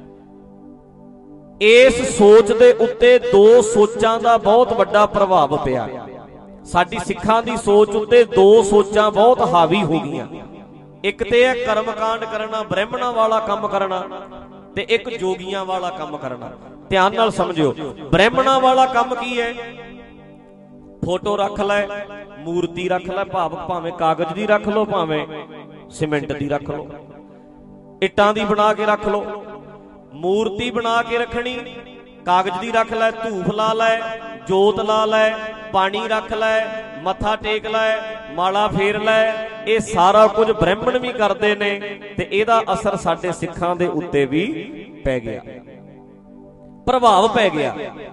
ਇਸ ਸੋਚ ਦੇ ਉੱਤੇ ਦੋ ਸੋਚਾਂ ਦਾ ਬਹੁਤ ਵੱਡਾ ਪ੍ਰਭਾਵ ਪਿਆ। ਸਾਡੀ ਸਿੱਖਾਂ ਦੀ ਸੋਚ ਉੱਤੇ ਦੋ ਸੋਚਾਂ ਬਹੁਤ ਹਾਵੀ ਹੋ ਗਈਆਂ। ਇੱਕ ਤੇ ਹੈ ਕਰਮਕਾਂਡ ਕਰਨਾ, ਬ੍ਰਾਹਮਣਾਂ ਵਾਲਾ ਕੰਮ ਕਰਨਾ, ਤੇ ਇੱਕ ਜੋਗੀਆਂ ਵਾਲਾ ਕੰਮ ਕਰਨਾ। ਧਿਆਨ ਨਾਲ ਸਮਝਿਓ। ਬ੍ਰਾਹਮਣਾਂ ਵਾਲਾ ਕੰਮ ਕੀ ਹੈ? ਫੋਟੋ ਰੱਖ ਲੈ, ਮੂਰਤੀ ਰੱਖ ਲੈ, ਭਾਵ ਭਾਵੇਂ ਕਾਗਜ਼ ਦੀ ਰੱਖ ਲਓ, ਭਾਵੇਂ ਸੀਮੈਂਟ ਦੀ ਰੱਖ ਲਓ, ਇੱਟਾਂ ਦੀ ਬਣਾ ਕੇ ਰੱਖ ਲਓ। ਮੂਰਤੀ ਬਣਾ ਕੇ ਰੱਖਣੀ, ਕਾਗਜ਼ ਦੀ ਰੱਖ ਲੈ, ਧੂਫ ਲਾ ਲੈ, ਜੋਤ ਲਾ ਲੈ, ਪਾਣੀ ਰੱਖ ਲੈ, ਮੱਥਾ ਟੇਕ ਲੈ, ਮਾਲਾ ਫੇਰ ਲੈ। ਇਹ ਸਾਰਾ ਕੁਝ ਬ੍ਰਾਹਮਣ ਵੀ ਕਰਦੇ ਨੇ ਤੇ ਇਹਦਾ ਅਸਰ ਸਾਡੇ ਸਿੱਖਾਂ ਦੇ ਉੱਤੇ ਵੀ ਪੈ ਗਿਆ, ਪ੍ਰਭਾਵ ਪੈ ਗਿਆ।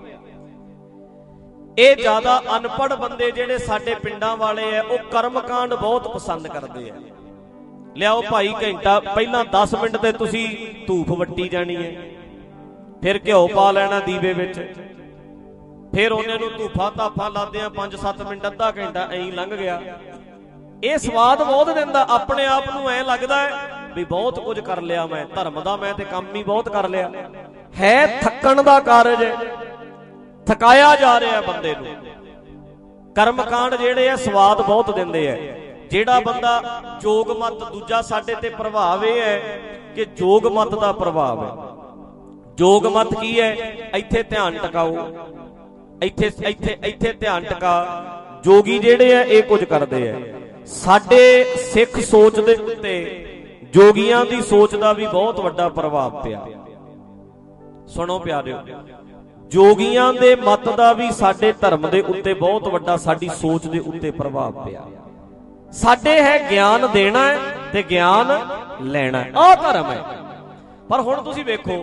ਇਹ ਜ਼ਿਆਦਾ ਅਨਪੜ੍ਹ ਬੰਦੇ ਜਿਹੜੇ ਸਾਡੇ ਪਿੰਡਾਂ ਵਾਲੇ ਆ, ਉਹ ਕਰਮਕਾਂਡ ਬਹੁਤ ਪਸੰਦ ਕਰਦੇ ਆ। ਲਿਆਓ ਭਾਈ ਘੰਟਾ ਪਹਿਲਾਂ ਦਸ ਮਿੰਟ ਤੇ ਤੁਸੀਂ ਧੂਫ ਵੱਟੀ ਜਾਣੀ ਹੈ, ਫਿਰ ਘਿਓ ਪਾ ਲੈਣਾ ਦੀਵੇ ਵਿੱਚ, ਫਿਰ ਉਹਨਾਂ ਨੂੰ ਧੂਫਾ ਧਾਫਾ ਲਾਦੇ ਆ ਪੰਜ ਸੱਤ ਮਿੰਟ, ਅੱਧਾ ਘੰਟਾ ਐਂ ਲੰਘ ਗਿਆ। ਇਹ ਸਵਾਦ ਬਹੁਤ ਦਿੰਦਾ, ਆਪਣੇ ਆਪ ਨੂੰ ਐਂ ਲੱਗਦਾ ਹੈ ਵੀ ਬਹੁਤ ਕੁਝ ਕਰ ਲਿਆ ਮੈਂ, ਧਰਮ ਦਾ ਮੈਂ ਤੇ ਕੰਮ ਹੀ ਬਹੁਤ ਕਰ ਲਿਆ। ਹੈ ਥੱਕਣ ਦਾ ਕਾਰਜ, ਥਕਾਇਆ ਜਾ ਰਿਹਾ ਬੰਦੇ ਨੂੰ। ਕਰਮਕਾਂਡ ਜਿਹੜੇ ਆ ਸਵਾਦ ਬਹੁਤ ਦਿੰਦੇ ਆ। ਜਿਹੜਾ ਬੰਦਾ ਜੋਗ ਮਤ, ਦੂਜਾ ਸਾਡੇ ਤੇ ਪ੍ਰਭਾਵ ਇਹ ਹੈ ਕਿ ਜੋਗ ਮਤ ਦਾ ਪ੍ਰਭਾਵ ਹੈ। ਜੋਗ ਮਤ ਕੀ ਹੈ? ਇੱਥੇ ਧਿਆਨ ਟਿਕਾਓ, ਇੱਥੇ ਇੱਥੇ ਇੱਥੇ ਧਿਆਨ ਟਿਕਾ। ਜੋਗੀ ਜਿਹੜੇ ਆ ਇਹ ਕੁਝ ਕਰਦੇ ਆ। ਸਾਡੇ ਸਿੱਖ ਸੋਚ ਦੇ ਉੱਤੇ ਜੋਗੀਆਂ ਦੀ ਸੋਚ ਦਾ ਵੀ ਬਹੁਤ ਵੱਡਾ ਪ੍ਰਭਾਵ ਪਿਆ। ਸੁਣੋ ਪਿਆਰਿਓ, ਜੋਗੀਆਂ ਦੇ ਮਤ ਦਾ ਵੀ ਸਾਡੇ ਧਰਮ ਦੇ ਉੱਤੇ ਬਹੁਤ ਵੱਡਾ, ਸਾਡੀ ਸੋਚ ਦੇ ਉੱਤੇ ਪ੍ਰਭਾਵ ਪਿਆ। ਸਾਡੇ ਹੈ ਗਿਆਨ ਦੇਣਾ ਤੇ ਗਿਆਨ ਲੈਣਾ, ਆਹ ਧਰਮ ਹੈ। ਪਰ ਹੁਣ ਤੁਸੀਂ ਵੇਖੋ,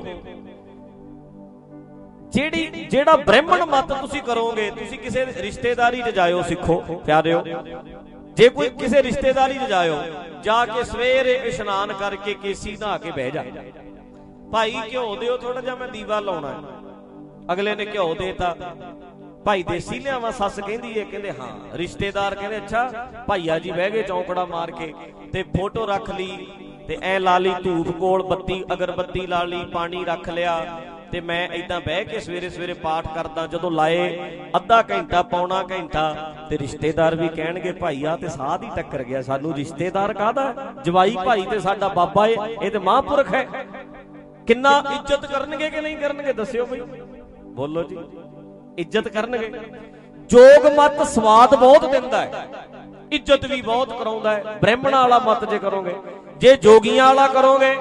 ਜਿਹੜੀ ਜਿਹੜਾ ਬ੍ਰਾਹਮਣ ਮਤ ਤੁਸੀਂ ਕਰੋਗੇ, ਤੁਸੀਂ ਕਿਸੇ ਰਿਸ਼ਤੇਦਾਰੀ 'ਚ ਜਾਇਓ ਸਿੱਖੋ ਪਿਆਰਿਓ, ਜੇ ਕੋਈ ਕਿਸੇ ਰਿਸ਼ਤੇਦਾਰੀ 'ਚ ਜਾਇਓ, ਜਾ ਕੇ ਸਵੇਰੇ ਇਸ਼ਨਾਨ ਕਰਕੇ ਕੇਸੀ ਨਹਾ ਕੇ ਬਹਿ ਜਾ, ਭਾਈ ਘਿਓ ਦਿਓ ਥੋੜਾ ਜਿਹਾ, ਮੈਂ ਦੀਵਾ ਲਾਉਣਾ। ਅਗਲੇ ਨੇ ਘਿਓ ਦੇਤਾ, ਭਾਈ ਦੇਸੀ ਲਿਆਵਾਂ, ਸੱਸ ਕਹਿੰਦੀ ਹੈ, ਕਹਿੰਦੇ ਹਾਂ। ਰਿਸ਼ਤੇਦਾਰ ਕਹਿੰਦੇ ਅੱਛਾ। ਭਾਈਆ ਜੀ ਬਹਿ ਗਏ ਚੌਂਕੜਾ ਮਾਰ ਕੇ, ਤੇ ਫੋਟੋ ਰੱਖ ਲਈ, ਤੇ ਐ ਲਾ ਲਈ ਧੂਪ ਕੋਲ, ਬੱਤੀ ਅਗਰਬੱਤੀ ਲਾ ਲਈ, ਪਾਣੀ ਰੱਖ ਲਿਆ, ਤੇ ਮੈਂ ਏਦਾਂ ਬਹਿ ਕੇ ਸਵੇਰੇ ਸਵੇਰੇ ਪਾਠ ਕਰਦਾ। ਜਦੋਂ ਲਾਏ ਅੱਧਾ ਘੰਟਾ ਪੌਣਾ ਘੰਟਾ, ਤੇ ਰਿਸ਼ਤੇਦਾਰ ਵੀ ਕਹਿਣਗੇ ਭਾਈ ਆ ਤੇ ਸਾਧ ਹੀ ਟੱਕਰ ਗਿਆ, ਸਾਨੂੰ ਰਿਸ਼ਤੇਦਾਰ ਕਾਹਦਾ, ਜਵਾਈ ਭਾਈ ਤੇ ਸਾਡਾ ਬਾਬਾ ਏ, ਇਹ ਤੇ ਮਹਾਂਪੁਰਖ ਹੈ। ਕਿੰਨਾ ਇੱਜ਼ਤ ਕਰਨਗੇ ਕਿ ਨਹੀਂ ਕਰਨਗੇ, ਦੱਸਿਓ ਬਈ, ਬੋਲੋ ਜੀ। ਇੱਜ਼ਤ ਕਰਨਗੇ। ਜੋਗ ਮਤ ਸਵਾਦ ਬਹੁਤ ਦਿੰਦਾ ਹੈ, ਇੱਜ਼ਤ ਵੀ ਬਹੁਤ ਕਰਾਉਂਦਾ ਹੈ। ਬ੍ਰਾਹਮਣ ਵਾਲਾ ਮਤ ਜੇ ਕਰੋਗੇ, ਜੇ ਜੋਗੀਆਂ ਵਾਲਾ ਕਰੋਗੇ,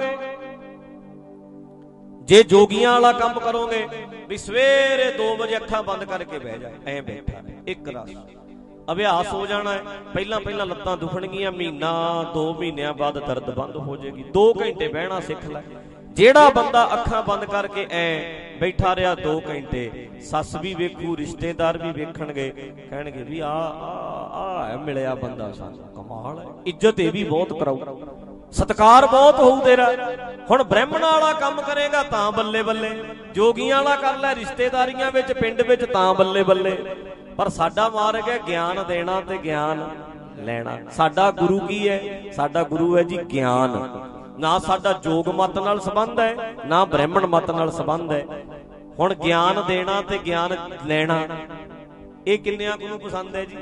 ਜੇ ਜੋਗੀਆਂ ਵਾਲਾ ਕੰਮ ਕਰੋਗੇ ਵੀ ਸਵੇਰੇ ਦੋ ਵਜੇ ਅੱਖਾਂ ਬੰਦ ਕਰਕੇ ਬਹਿ ਜਾ, ਐ ਬੈਠਾ ਇੱਕ ਰਸ, ਅਭਿਆਸ ਹੋ ਜਾਣਾ ਹੈ। ਪਹਿਲਾਂ ਪਹਿਲਾਂ ਲੱਤਾਂ ਦੁਖਣਗੀਆਂ, ਮਹੀਨਾ ਦੋ ਮਹੀਨਿਆਂ ਬਾਅਦ ਦਰਦ ਬੰਦ ਹੋ ਜਾਏਗੀ। ਦੋ ਘੰਟੇ ਬਹਿਣਾ ਸਿੱਖ ਲੈ। ਜਿਹੜਾ ਬੰਦਾ ਅੱਖਾਂ ਬੰਦ ਕਰਕੇ ਐ ਬੈਠਾ ਰਿਹਾ ਦੋ ਘੰਟੇ, ਸੱਸ ਵੀ ਵੇਖੂ, ਰਿਸ਼ਤੇਦਾਰ ਵੀ ਵੇਖਣਗੇ, ਕਹਿਣਗੇ ਵੀ ਆ ਆ ਹੈ ਮਿਲਿਆ ਬੰਦਾ ਸਾਨੂੰ, ਕਮਾਲ ਹੈ। ਇੱਜ਼ਤ ਇਹ ਵੀ ਬਹੁਤ ਕਰਾਊ, ਸਤਿਕਾਰ ਬਹੁਤ ਹੋਊ ਤੇਰਾ। ਹੁਣ ਬ੍ਰਾਹਮਣ ਵਾਲਾ ਕੰਮ ਕਰੇਗਾ ਤਾਂ ਬੱਲੇ ਬੱਲੇ, ਜੋਗੀਆਂ ਵਾਲਾ ਕਰ ਲੈ ਰਿਸ਼ਤੇਦਾਰੀਆਂ ਵਿੱਚ, ਪਿੰਡ ਵਿੱਚ, ਤਾਂ ਬੱਲੇ ਬੱਲੇ। ਪਰ ਸਾਡਾ ਮਾਰਗ ਹੈ ਗਿਆਨ ਦੇਣਾ ਤੇ ਗਿਆਨ ਲੈਣਾ। ਸਾਡਾ ਗੁਰੂ ਕੀ ਹੈ? ਸਾਡਾ ਗੁਰੂ ਹੈ ਜੀ ਗਿਆਨ। ਨਾ ਸਾਡਾ ਜੋਗ ਮਤ ਨਾਲ ਸੰਬੰਧ ਹੈ, ਨਾ ਬ੍ਰਾਹਮਣ ਮਤ ਨਾਲ ਸੰਬੰਧ ਹੈ। ਹੁਣ ਗਿਆਨ ਦੇਣਾ ਤੇ ਗਿਆਨ ਲੈਣਾ, ਇਹ ਕਿੰਨਿਆਂ ਨੂੰ ਪਸੰਦ ਹੈ ਜੀ?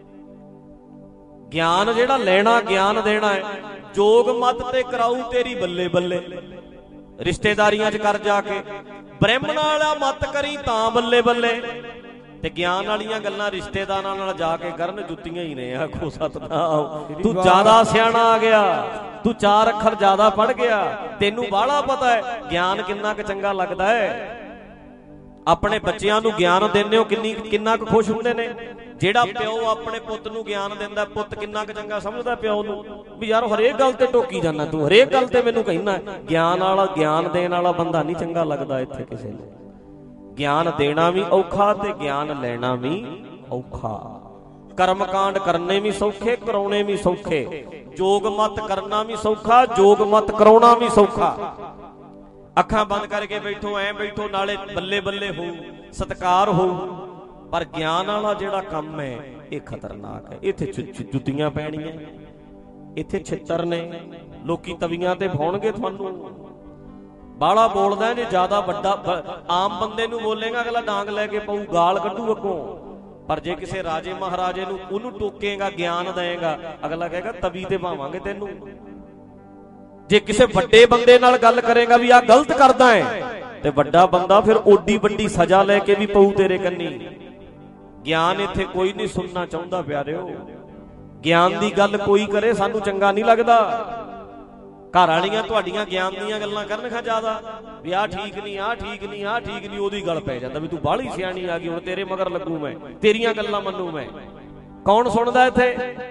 ਗਿਆਨ ਜਿਹੜਾ ਲੈਣਾ, ਗਿਆਨ ਦੇਣਾ ਹੈ। ਜੋਗ ਮਤ ਤੇ ਕਰਾਊ ਤੇਰੀ ਬੱਲੇ ਬੱਲੇ, ਰਿਸ਼ਤੇਦਾਰੀਆਂ 'ਚ ਕਰ ਜਾ ਕੇ। ਬ੍ਰਾਹਮਣ ਵਾਲਾ ਮਤ ਕਰੀ ਤਾਂ ਬੱਲੇ ਬੱਲੇ, ਤੇ ਗਿਆਨ ਵਾਲੀਆਂ ਗੱਲਾਂ ਰਿਸ਼ਤੇਦਾਰਾਂ ਨਾਲ ਜਾ ਕੇ ਕਰਨ, ਜੁੱਤੀਆਂ ਹੀ ਨੇ। ਆਖੋ ਸਤਨਾਮ। ਤੂੰ ਜ਼ਿਆਦਾ ਸਿਆਣਾ ਆ ਗਿਆ, ਤੂੰ ਚਾਰ ਅੱਖਰ ਜ਼ਿਆਦਾ ਪੜ੍ਹ ਗਿਆ, ਤੈਨੂੰ ਬਾਹਲਾ ਪਤਾ ਹੈ ਗਿਆਨ ਕਿੰਨਾ ਕੁ ਚੰਗਾ ਲੱਗਦਾ ਹੈ। ਆਪਣੇ ਬੱਚਿਆਂ ਨੂੰ ਗਿਆਨ ਦਿੰਦੇ ਹੋ, ਕਿੰਨੀ ਕਿੰਨਾ ਕੁ ਖੁਸ਼ ਹੁੰਦੇ ਨੇ। ਜਿਹੜਾ ਪਿਓ ਆਪਣੇ ਪੁੱਤ ਨੂੰ ਗਿਆਨ ਦਿੰਦਾ, ਪੁੱਤ ਕਿੰਨਾ ਕੁ ਚੰਗਾ ਸਮਝਦਾ ਪਿਓ ਨੂੰ, ਵੀ ਯਾਰ ਹਰੇਕ ਗੱਲ ਤੇ ਟੋਕੀ ਜਾਂਦਾ ਤੂੰ, ਹਰੇਕ ਗੱਲ ਤੇ ਮੈਨੂੰ ਕਹਿਣਾ। ਗਿਆਨ ਵਾਲਾ, ਗਿਆਨ ਦੇਣ ਵਾਲਾ ਬੰਦਾ ਨਹੀਂ ਚੰਗਾ ਲੱਗਦਾ ਇੱਥੇ ਕਿਸੇ ਨੂੰ। ਗਿਆਨ ਦੇਣਾ ਵੀ ਔਖਾ ਤੇ ਗਿਆਨ ਲੈਣਾ ਵੀ ਔਖਾ। ਕਰਮਕਾਂਡ ਕਰਨੇ ਵੀ ਸੌਖੇ, ਕਰਾਉਣੇ ਵੀ ਸੌਖੇ। ਜੋਗ ਮਤ ਕਰਨਾ ਵੀ ਸੌਖਾ, ਜੋਗ ਮਤ ਕਰਾਉਣਾ ਵੀ ਸੌਖਾ। ਅੱਖਾਂ ਬੰਦ ਕਰਕੇ ਬੈਠੋ, ਐ ਬੈਠੋ, ਨਾਲੇ ਬੱਲੇ ਬੱਲੇ ਹੋ, ਸਤਿਕਾਰ ਹੋ। ਪਰ ਗਿਆਨ ਵਾਲਾ ਜਿਹੜਾ ਕੰਮ ਹੈ ਇਹ ਖਤਰਨਾਕ ਹੈ। ਇੱਥੇ ਜੁੱਤੀਆਂ ਪੈਣੀਆਂ, ਇੱਥੇ ਛਿੱਤਰ ਨੇ, ਲੋਕੀ ਤਵੀਆਂ ਤੇ ਪਾਉਣਗੇ ਤੁਹਾਨੂੰ। ਬਾਲਾ ਬੋਲਦਾ ਜੇ ਜ਼ਿਆਦਾ ਵੱਡਾ, ਆਮ ਬੰਦੇ ਨੂੰ ਬੋਲੇਗਾ ਅਗਲਾ ਡਾਂਗ ਲੈ ਕੇ ਪਊ, ਗਾਲ ਕੱਢੂ ਅੱਗੋਂ। ਪਰ ਜੇ ਕਿਸੇ ਰਾਜੇ ਮਹਾਰਾਜੇ ਨੂੰ ਉਹਨੂੰ ਟੋਕੇਗਾ, ਗਿਆਨ ਦੇਏਗਾ, ਅਗਲਾ ਕਹੇਗਾ ਤਵੀ ਤੇ ਭਾਵਾਂਗੇ ਤੈਨੂੰ। ਜੇ ਕਿਸੇ ਵੱਡੇ ਬੰਦੇ ਨਾਲ ਗੱਲ ਕਰੇਗਾ ਵੀ ਆਹ ਗਲਤ ਕਰਦਾ ਹੈ, ਤੇ ਵੱਡਾ ਬੰਦਾ ਫਿਰ ਓਡੀ ਵੱਡੀ ਸਜ਼ਾ ਲੈ ਕੇ ਵੀ ਪਊ ਤੇਰੇ ਕੰਨੀ। ਗਿਆਨ ਇੱਥੇ ਕੋਈ ਨਹੀਂ ਸੁਣਨਾ ਚਾਹੁੰਦਾ ਪਿਆਰਿਓ। ਗਿਆਨ ਦੀ ਗੱਲ ਕੋਈ ਕਰੇ ਸਾਨੂੰ ਚੰਗਾ ਨਹੀਂ ਲੱਗਦਾ। ਘਰ ਵਾਲੀਆਂ ਤੁਹਾਡੀਆਂ ਗਿਆਨ ਦੀਆਂ ਗੱਲਾਂ ਕਰਨ ਖਾ ਜ਼ਿਆਦਾ, ਵੀ ਆਹ ਠੀਕ ਨਹੀਂ, ਆਹ ਠੀਕ ਨਹੀਂ, ਆਹ ਠੀਕ ਨਹੀਂ, ਉਹਦੀ ਗੱਲ ਪੈ ਜਾਂਦਾ ਵੀ ਤੂੰ ਬਾਹਲੀ ਸਿਆਣੀ ਆ ਗਈ, ਹੁਣ ਤੇਰੇ ਮਗਰ ਲੱਗੂ ਮੈਂ, ਤੇਰੀਆਂ ਗੱਲਾਂ ਮੰਨੂ ਮੈਂ। ਕੌਣ ਸੁਣਦਾ ਇੱਥੇ?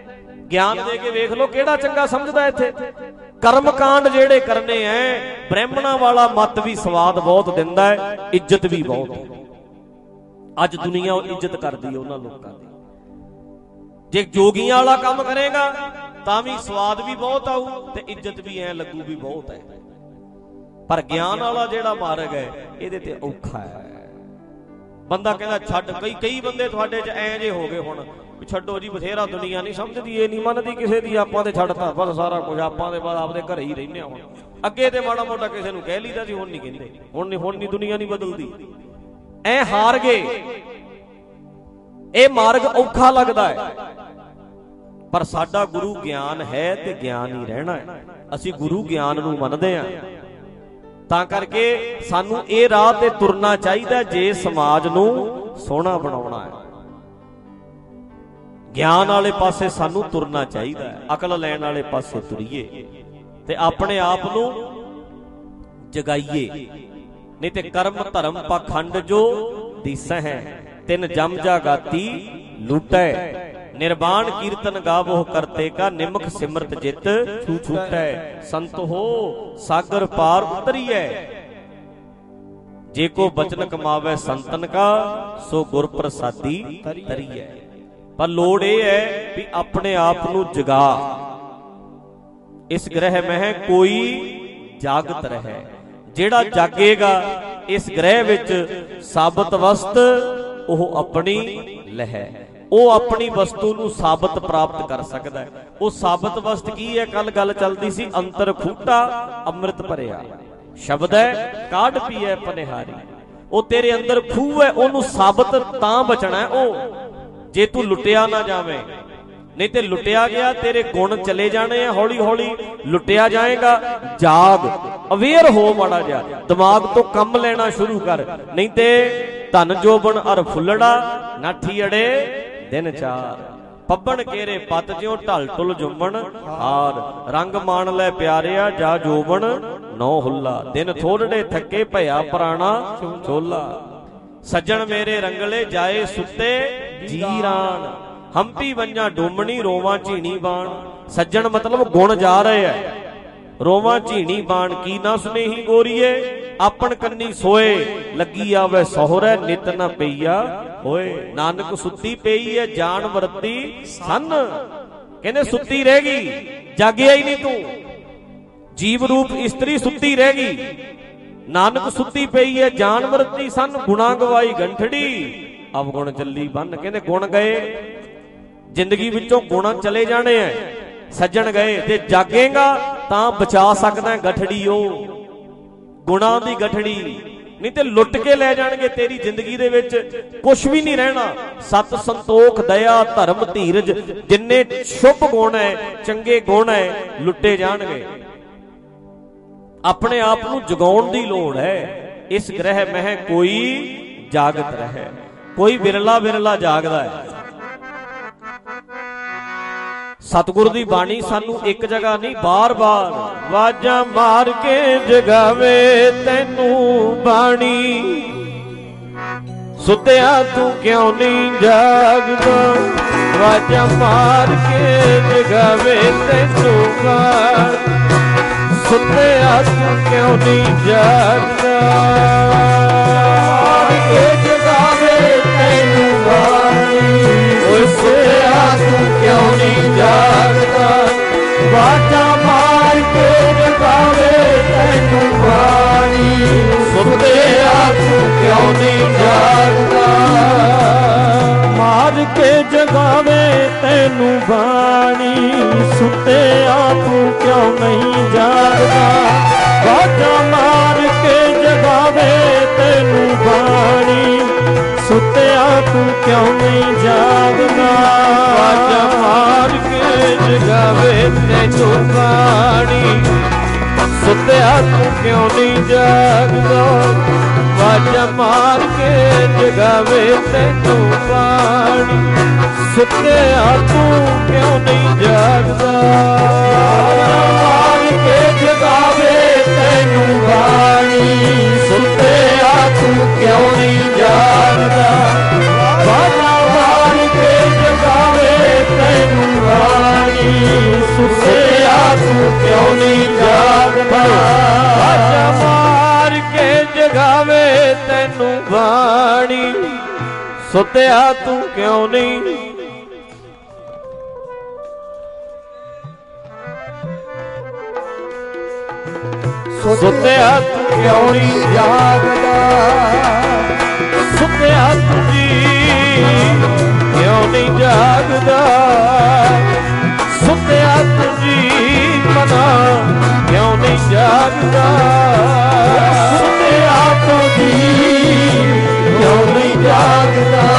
ਗਿਆਨ ਦੇ ਕੇ ਵੇਖ ਲਓ ਕਿਹੜਾ ਚੰਗਾ ਸਮਝਦਾ ਇੱਥੇ। ਕਰਮ ਕਾਂਡ ਜਿਹੜੇ ਕਰਨੇ ਐ, ਬ੍ਰਾਹਮਣਾਂ ਵਾਲਾ ਮਤ ਵੀ ਸਵਾਦ ਬਹੁਤ ਦਿੰਦਾ ਹੈ, ਇੱਜ਼ਤ ਵੀ ਬਹੁਤ। ਅੱਜ ਦੁਨੀਆ ਇੱਜ਼ਤ ਕਰਦੀ ਹੈ ਉਹਨਾਂ ਲੋਕਾਂ ਦੀ। ਜੇ ਜੋਗੀਆਂ ਵਾਲਾ ਕੰਮ ਕਰੇਗਾ ਤਾਂ ਵੀ ਸਵਾਦ ਵੀ ਬਹੁਤ ਆਊ ਤੇ ਇੱਜ਼ਤ ਵੀ ਐ ਲੱਗੂ ਵੀ ਬਹੁਤ ਹੈ। ਪਰ ਗਿਆਨ ਵਾਲਾ ਜਿਹੜਾ ਮਾਰਗ ਹੈ ਇਹਦੇ ਤੇ ਔਖਾ ਹੈ। ਬੰਦਾ ਕਹਿੰਦਾ ਛੱਡ, ਕਈ ਕਈ ਬੰਦੇ ਤੁਹਾਡੇ 'ਚ ਐ ਜੇ ਹੋ ਗਏ ਹੁਣ ਵੀ ਛੱਡੋ ਜੀ, ਬਥੇਰਾ ਦੁਨੀਆ ਨਹੀਂ ਸਮਝਦੀ, ਇਹ ਨਹੀਂ ਮੰਨਦੀ ਕਿਸੇ ਦੀ, ਆਪਾਂ ਤੇ ਛੱਡਤਾ ਬਸ ਸਾਰਾ ਕੁਝ, ਆਪਾਂ ਦੇ ਬਾਅਦ ਆਪਦੇ ਘਰੇ ਹੀ ਰਹਿੰਦੇ ਹਾਂ। ਹੁਣ ਅੱਗੇ ਤੇ ਮਾੜਾ ਮੋਟਾ ਕਿਸੇ ਨੂੰ ਕਹਿ ਲਈਦਾ ਸੀ, ਹੁਣ ਨਹੀਂ ਕਹਿੰਦੇ, ਹੁਣ ਨਹੀਂ ਹੁਣ ਨਹੀਂ ਦੁਨੀਆ ਨਹੀਂ ਬਦਲਦੀ। ਐ ਹਾਰ ਗਏ। ਇਹ ਮਾਰਗ ਔਖਾ ਲੱਗਦਾ ਹੈ, ਪਰ ਸਾਡਾ ਗੁਰੂ ਗਿਆਨ ਹੈ ਤੇ ਗਿਆਨ ਹੀ ਰਹਿਣਾ ਹੈ। ਅਸੀਂ ਗੁਰੂ ਗਿਆਨ ਨੂੰ ਮੰਨਦੇ ਹਾਂ, ਤਾਂ ਕਰਕੇ ਸਾਨੂੰ ਇਹ ਰਾਹ ਤੇ ਤੁਰਨਾ ਚਾਹੀਦਾ ਜੇ ਸਮਾਜ ਨੂੰ ਸੋਹਣਾ ਬਣਾਉਣਾ ਹੈ। ਗਿਆਨ ਵਾਲੇ ਪਾਸੇ ਸਾਨੂੰ ਤੁਰਨਾ ਚਾਹੀਦਾ ਹੈ, ਅਕਲ ਲੈਣ ਵਾਲੇ ਪਾਸੇ ਤੁਰੀਏ ਤੇ ਆਪਣੇ ਆਪ ਨੂੰ ਜਗਾਈਏ। ਨਹੀਂ ਤੇ ਕਰਮ ਧਰਮ ਪਾਖੰਡ ਜੋ ਦੀਸੈ ਹੈ, ਤਿੰਨ ਜਮ ਜਾਗਾਤੀ ਲੂਟੈ, ਨਿਰਵਾਣ ਕੀਰਤਨ ਗਾਵੋ ਕਰਤੇ ਕਾ, ਨਿਮਕ ਸਿਮਰਤ ਜਿਤ ਛੂਟੈ, ਸੰਤ ਹੋ ਸਾਗਰ ਪਾਰ ਉਤਰੀਐ, ਜੇ ਕੋ ਬਚਨ ਕਮਾਵੇ ਸੰਤਨ ਕਾ, ਸੋ ਗੁਰ ਪ੍ਰਸਾਦੀ ਤਰੀਐ। ਪਰ ਲੋੜ ਇਹ ਹੈ ਵੀ ਆਪਣੇ ਆਪ ਨੂੰ ਜਗਾ। ਇਸ ਗ੍ਰਹਿ ਮਹਿ ਕੋਈ ਜਾਗਤ ਰਹਿ। ਜਿਹੜਾ ਜਾਗੇਗਾ ਇਸ ਗ੍ਰਹਿ ਵਿੱਚ ਸਾਬਤ ਵਸਤ ਉਹ ਆਪਣੀ ਲਹਿ, ਉਹ ਆਪਣੀ ਵਸਤੂ ਨੂੰ ਸਾਬਤ ਪ੍ਰਾਪਤ ਕਰ ਸਕਦਾ ਹੈ। ਉਹ ਸਾਬਤ ਵਸਤ ਕੀ ਹੈ? ਕੱਲ ਗੱਲ ਚੱਲਦੀ ਸੀ, ਅੰਤਰ ਖੂਟਾ ਅੰਮ੍ਰਿਤ ਭਰਿਆ ਸ਼ਬਦ ਹੈ, ਕਾਢ ਪੀਐ ਪਨਿਹਾਰੀ। ਉਹ ਤੇਰੇ ਅੰਦਰ ਖੂਹ ਹੈ, ਉਹਨੂੰ ਸਾਬਤ ਤਾਂ ਬਚਣਾ ਹੈ ਉਹ, ਜੇ ਤੂੰ ਲੁੱਟਿਆ ਨਾ ਜਾਵੇਂ। ਨਹੀਂ ਤੇ ਲੁੱਟਿਆ ਗਿਆ ਤੇਰੇ ਗੁਣ ਚਲੇ ਜਾਣੇ ਆ, ਹੌਲੀ ਹੌਲੀ ਲੁੱਟਿਆ ਜਾਏਗਾ। ਜਾਗ, ਅਵੇਅਰ ਹੋ, ਮਾੜਾ ਜਿਹਾ ਦਿਮਾਗ ਤੋਂ ਕੰਮ ਲੈਣਾ ਸ਼ੁਰੂ ਕਰ। ਨਹੀਂ ਤੇ ਧਨ ਜੋਬਨ ਅਰ ਫੁੱਲੜਾ, ਨਾਠੀ ਅੜੇ ਦਿਨ ਚਾਰ, ਪੱਬਣ ਕੇਰੇ ਪੱਤ ਜਿਉ ਢਲ ਟੁਲ ਜੁੰਮਣ ਹਾਰ, ਰੰਗ ਮਾਣ ਲੈ ਪਿਆਰਿਆ ਜਾ ਜੋਬਨ ਨੌ ਹੁੱਲਾ, ਦਿਨ ਥੋੜੜੇ ਥੱਕੇ ਭਇਆ ਪੁਰਾਣਾ ਚੋਲਾ, ਸੱਜਣ ਮੇਰੇ ਰੰਗਲੇ ਜਾਏ ਸੁੱਤੇ ਜੀਰਾਨ, ਹੰਪੀ ਵੰਜਾਂ ਡੋਮਣੀ ਰੋਵਾਂ ਝੀਣੀ ਬਾਣ। ਸੱਜਣ ਮਤਲਬ ਗੁਣ ਜਾ ਰਹੇ ਐ, ਰੋਵਾਂ ਝੀਣੀ ਬਾਣ ਕੀ ਨਾ ਸੁਨੇਹੀ ਗੋਰੀਏ, ਆਪਣ ਕੰਨੀ ਸੋਏ ਲੱਗੀ ਆਵੇ ਸਹੁਰੇ, ਨਿਤ ਨਾ ਪਈਆ ਹੋਏ, ਨਾਨਕ ਸੁੱਤੀ ਪਈ ਐ ਜਾਨ ਵਰਤੀ ਸੰਨ। ਕਹਿੰਦੇ ਸੁੱਤੀ ਰਹਿ ਗਈ, ਜਾਗਿਆ ਹੀ ਨਹੀਂ ਤੂੰ। ਜੀਵ ਰੂਪ ਇਸਤਰੀ ਸੁੱਤੀ ਰਹਿ ਗਈ, ਨਾਨਕ ਸੁੱਤੀ ਪਈ ਐ ਜਾਨ ਵਰਤੀ ਸੰਨ, ਗੁਣਾ ਗਵਾਈ ਗੰਠੜੀ ਅਬ ਗੁਣ ਚੱਲੀ ਬੰਨ। ਕਹਿੰਦੇ ਗੁਣ ਗਏ, ਜ਼ਿੰਦਗੀ ਵਿੱਚੋਂ ਗੁਣ ਚਲੇ ਜਾਣੇ ਐ, ਸੱਜਣ ਗਏ, ਤੇ ਜਾਗੇਗਾ ਤਾਂ ਬਚਾ ਸਕਦਾ ਗਠੜੀ, ਉਹ ਗੁਣਾਂ ਦੀ ਗਠੜੀ। ਨਹੀਂ ਤੇ ਲੁੱਟ ਕੇ ਲੈ ਜਾਣਗੇ, ਤੇਰੀ ਜ਼ਿੰਦਗੀ ਦੇ ਵਿੱਚ ਕੁਝ ਵੀ ਨਹੀਂ ਰਹਿਣਾ। ਸਤ ਸੰਤੋਖ ਦਇਆ ਧਰਮ ਧੀਰਜ ਜਿੰਨੇ ਸ਼ੁਭ ਗੁਣ ਹੈ, ਚੰਗੇ ਗੁਣ ਹੈ, ਲੁੱਟੇ ਜਾਣਗੇ। ਆਪਣੇ ਆਪ ਨੂੰ ਜਗਾਉਣ ਦੀ ਲੋੜ ਹੈ। ਇਸ ਗ੍ਰਹਿ ਮਹਿ ਕੋਈ ਜਾਗਤ ਰਹੇ, ਕੋਈ ਵਿਰਲਾ ਵਿਰਲਾ ਜਾਗਦਾ ਹੈ। ਸਤਿਗੁਰ ਦੀ ਬਾਣੀ ਸਾਨੂੰ ਇੱਕ ਜਗ੍ਹਾ ਨਹੀਂ, ਬਾਰ-ਬਾਰ ਵਾਜਾਂ ਮਾਰ ਕੇ ਜਗਾਵੇ ਤੈਨੂੰ ਬਾਣੀ, ਸੁੱਤਿਆ ਤੂੰ ਕਿਉਂ ਨਹੀਂ ਜਾਗਦਾ, ਵਾਜਾਂ ਮਾਰ ਕੇ ਜਗਾਵੇ ਤੈਨੂੰ ਬਾਣੀ, ਸੁੱਤਿਆ ਤੂੰ ਕਿਉਂ ਨਹੀਂ ਜਾਗਦਾ, ਮਾਰ ਕੇ ਜਗਾਵੇ ਤੈਨੂੰ ਬਾਣੀ, ਓਏ ਸੁੱਤਿਆ ਤੂੰ ਕਿਉਂ ਨਹੀਂ ਜਾਗਦਾ, ਵਾਜਾਂ ਮਾਰ ਕੇ ਜਗਾਵੇ ਤੈਨੂੰ ਬਾਣੀ, ਸੁੱਤਿਆ ਤੂੰ ਕਿਉਂ ਨਹੀਂ ਜਾਗਦਾ, ਮਾਰ ਕੇ ਜਗਾਵੇ ਤੈਨੂੰ ਬਾਣੀ, ਸੁੱਤਿਆ ਤੂੰ ਕਿਉਂ ਨਹੀਂ ਜਾਗਦਾ, ਵਾਜਾਂ ਮਾਰ ਕੇ ਜਗਾਵੇ ਤੈਨੂੰ ਬਾਣੀ, ਸੁੱਤਿਆ ਤੂੰ ਕਿਉਂ ਨਹੀਂ ਜਾਗਦਾ, ਵਾਜਾਂ ਮਾਰ ਕੇ ਜਗਾਵੇ ਤੈਨੂੰ ਬਾਣੀ, ਸੁੱਤਿਆ ਤੂੰ ਕਿਉਂ ਨਹੀਂ ਜਾਗਦਾ, ਵਾਜਾਂ ਮਾਰ ਕੇ ਜਗਾਵੇ ਤੈਨੂੰ ਬਾਣੀ, ਸੁੱਤਿਆ ਤੂੰ ਕਿਉਂ ਨਹੀਂ ਜਾਗਦਾ, ਮਾਰ ਕੇ ਜਗਾਵੇ ਤੈਨੂੰ ਬਾਣੀ, ਸੁੱਤਿਆ ਤੂੰ ਕਿਉਂ ਨਹੀਂ ਜਾਗਦਾ, ਵਾਜਾਂ ਮਾਰ ਕੇ ਜਗਾਵੇ ਤੈਨੂੰ ਬਾਣੀ, ਕਿਉਂ ਨਹੀਂ ਜਾਗਦਾ। ਵਾਜਾ ਮਾਰ ਕੇ ਜਗਾਵੇ ਤੈਨੂੰ ਬਾਣੀ, ਸੁੱਤਿਆ ਤੂੰ ਕਿਉਂ ਨਹੀਂ। ਸੁੱਤਿਆ ਤੂੰ ਕਿਉਂ ਨਹੀਂ ਜਾਗਦਾ। ਸੁੱਤਿਆ ਤੂੰ ਜੀ ਕਿਉਂ ਨਹੀਂ ਜਾਗਦਾ। ਸੁੱਤਿਆ ਤੂੰ ਜੀ ਮਨਾ ਕਿਉਂ ਨਹੀਂ ਜਾਗਦਾ। ਸੁੱਤਿਆ ਤੂੰ ਜੀ ਕਿਉਂ ਨਹੀਂ ਜਾਗਦਾ।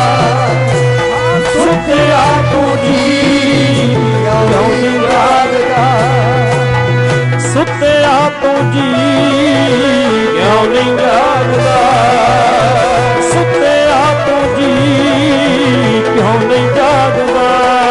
ਸੁੱਤਿਆ ਤੂੰ ਜੀ ਕਿਉਂ ਨਹੀਂ ਜਾਗਦਾ। ਸੁੱਤਿਆ ਤੂੰ ਜੀ ਕਿਉਂ ਨਹੀਂ ਜਾਗਦਾ। ਸੁੱਤਿਆ ਤੂੰ ਜੀ ਕਿਉਂ ਨਹੀਂ ਜਾਗਦਾ।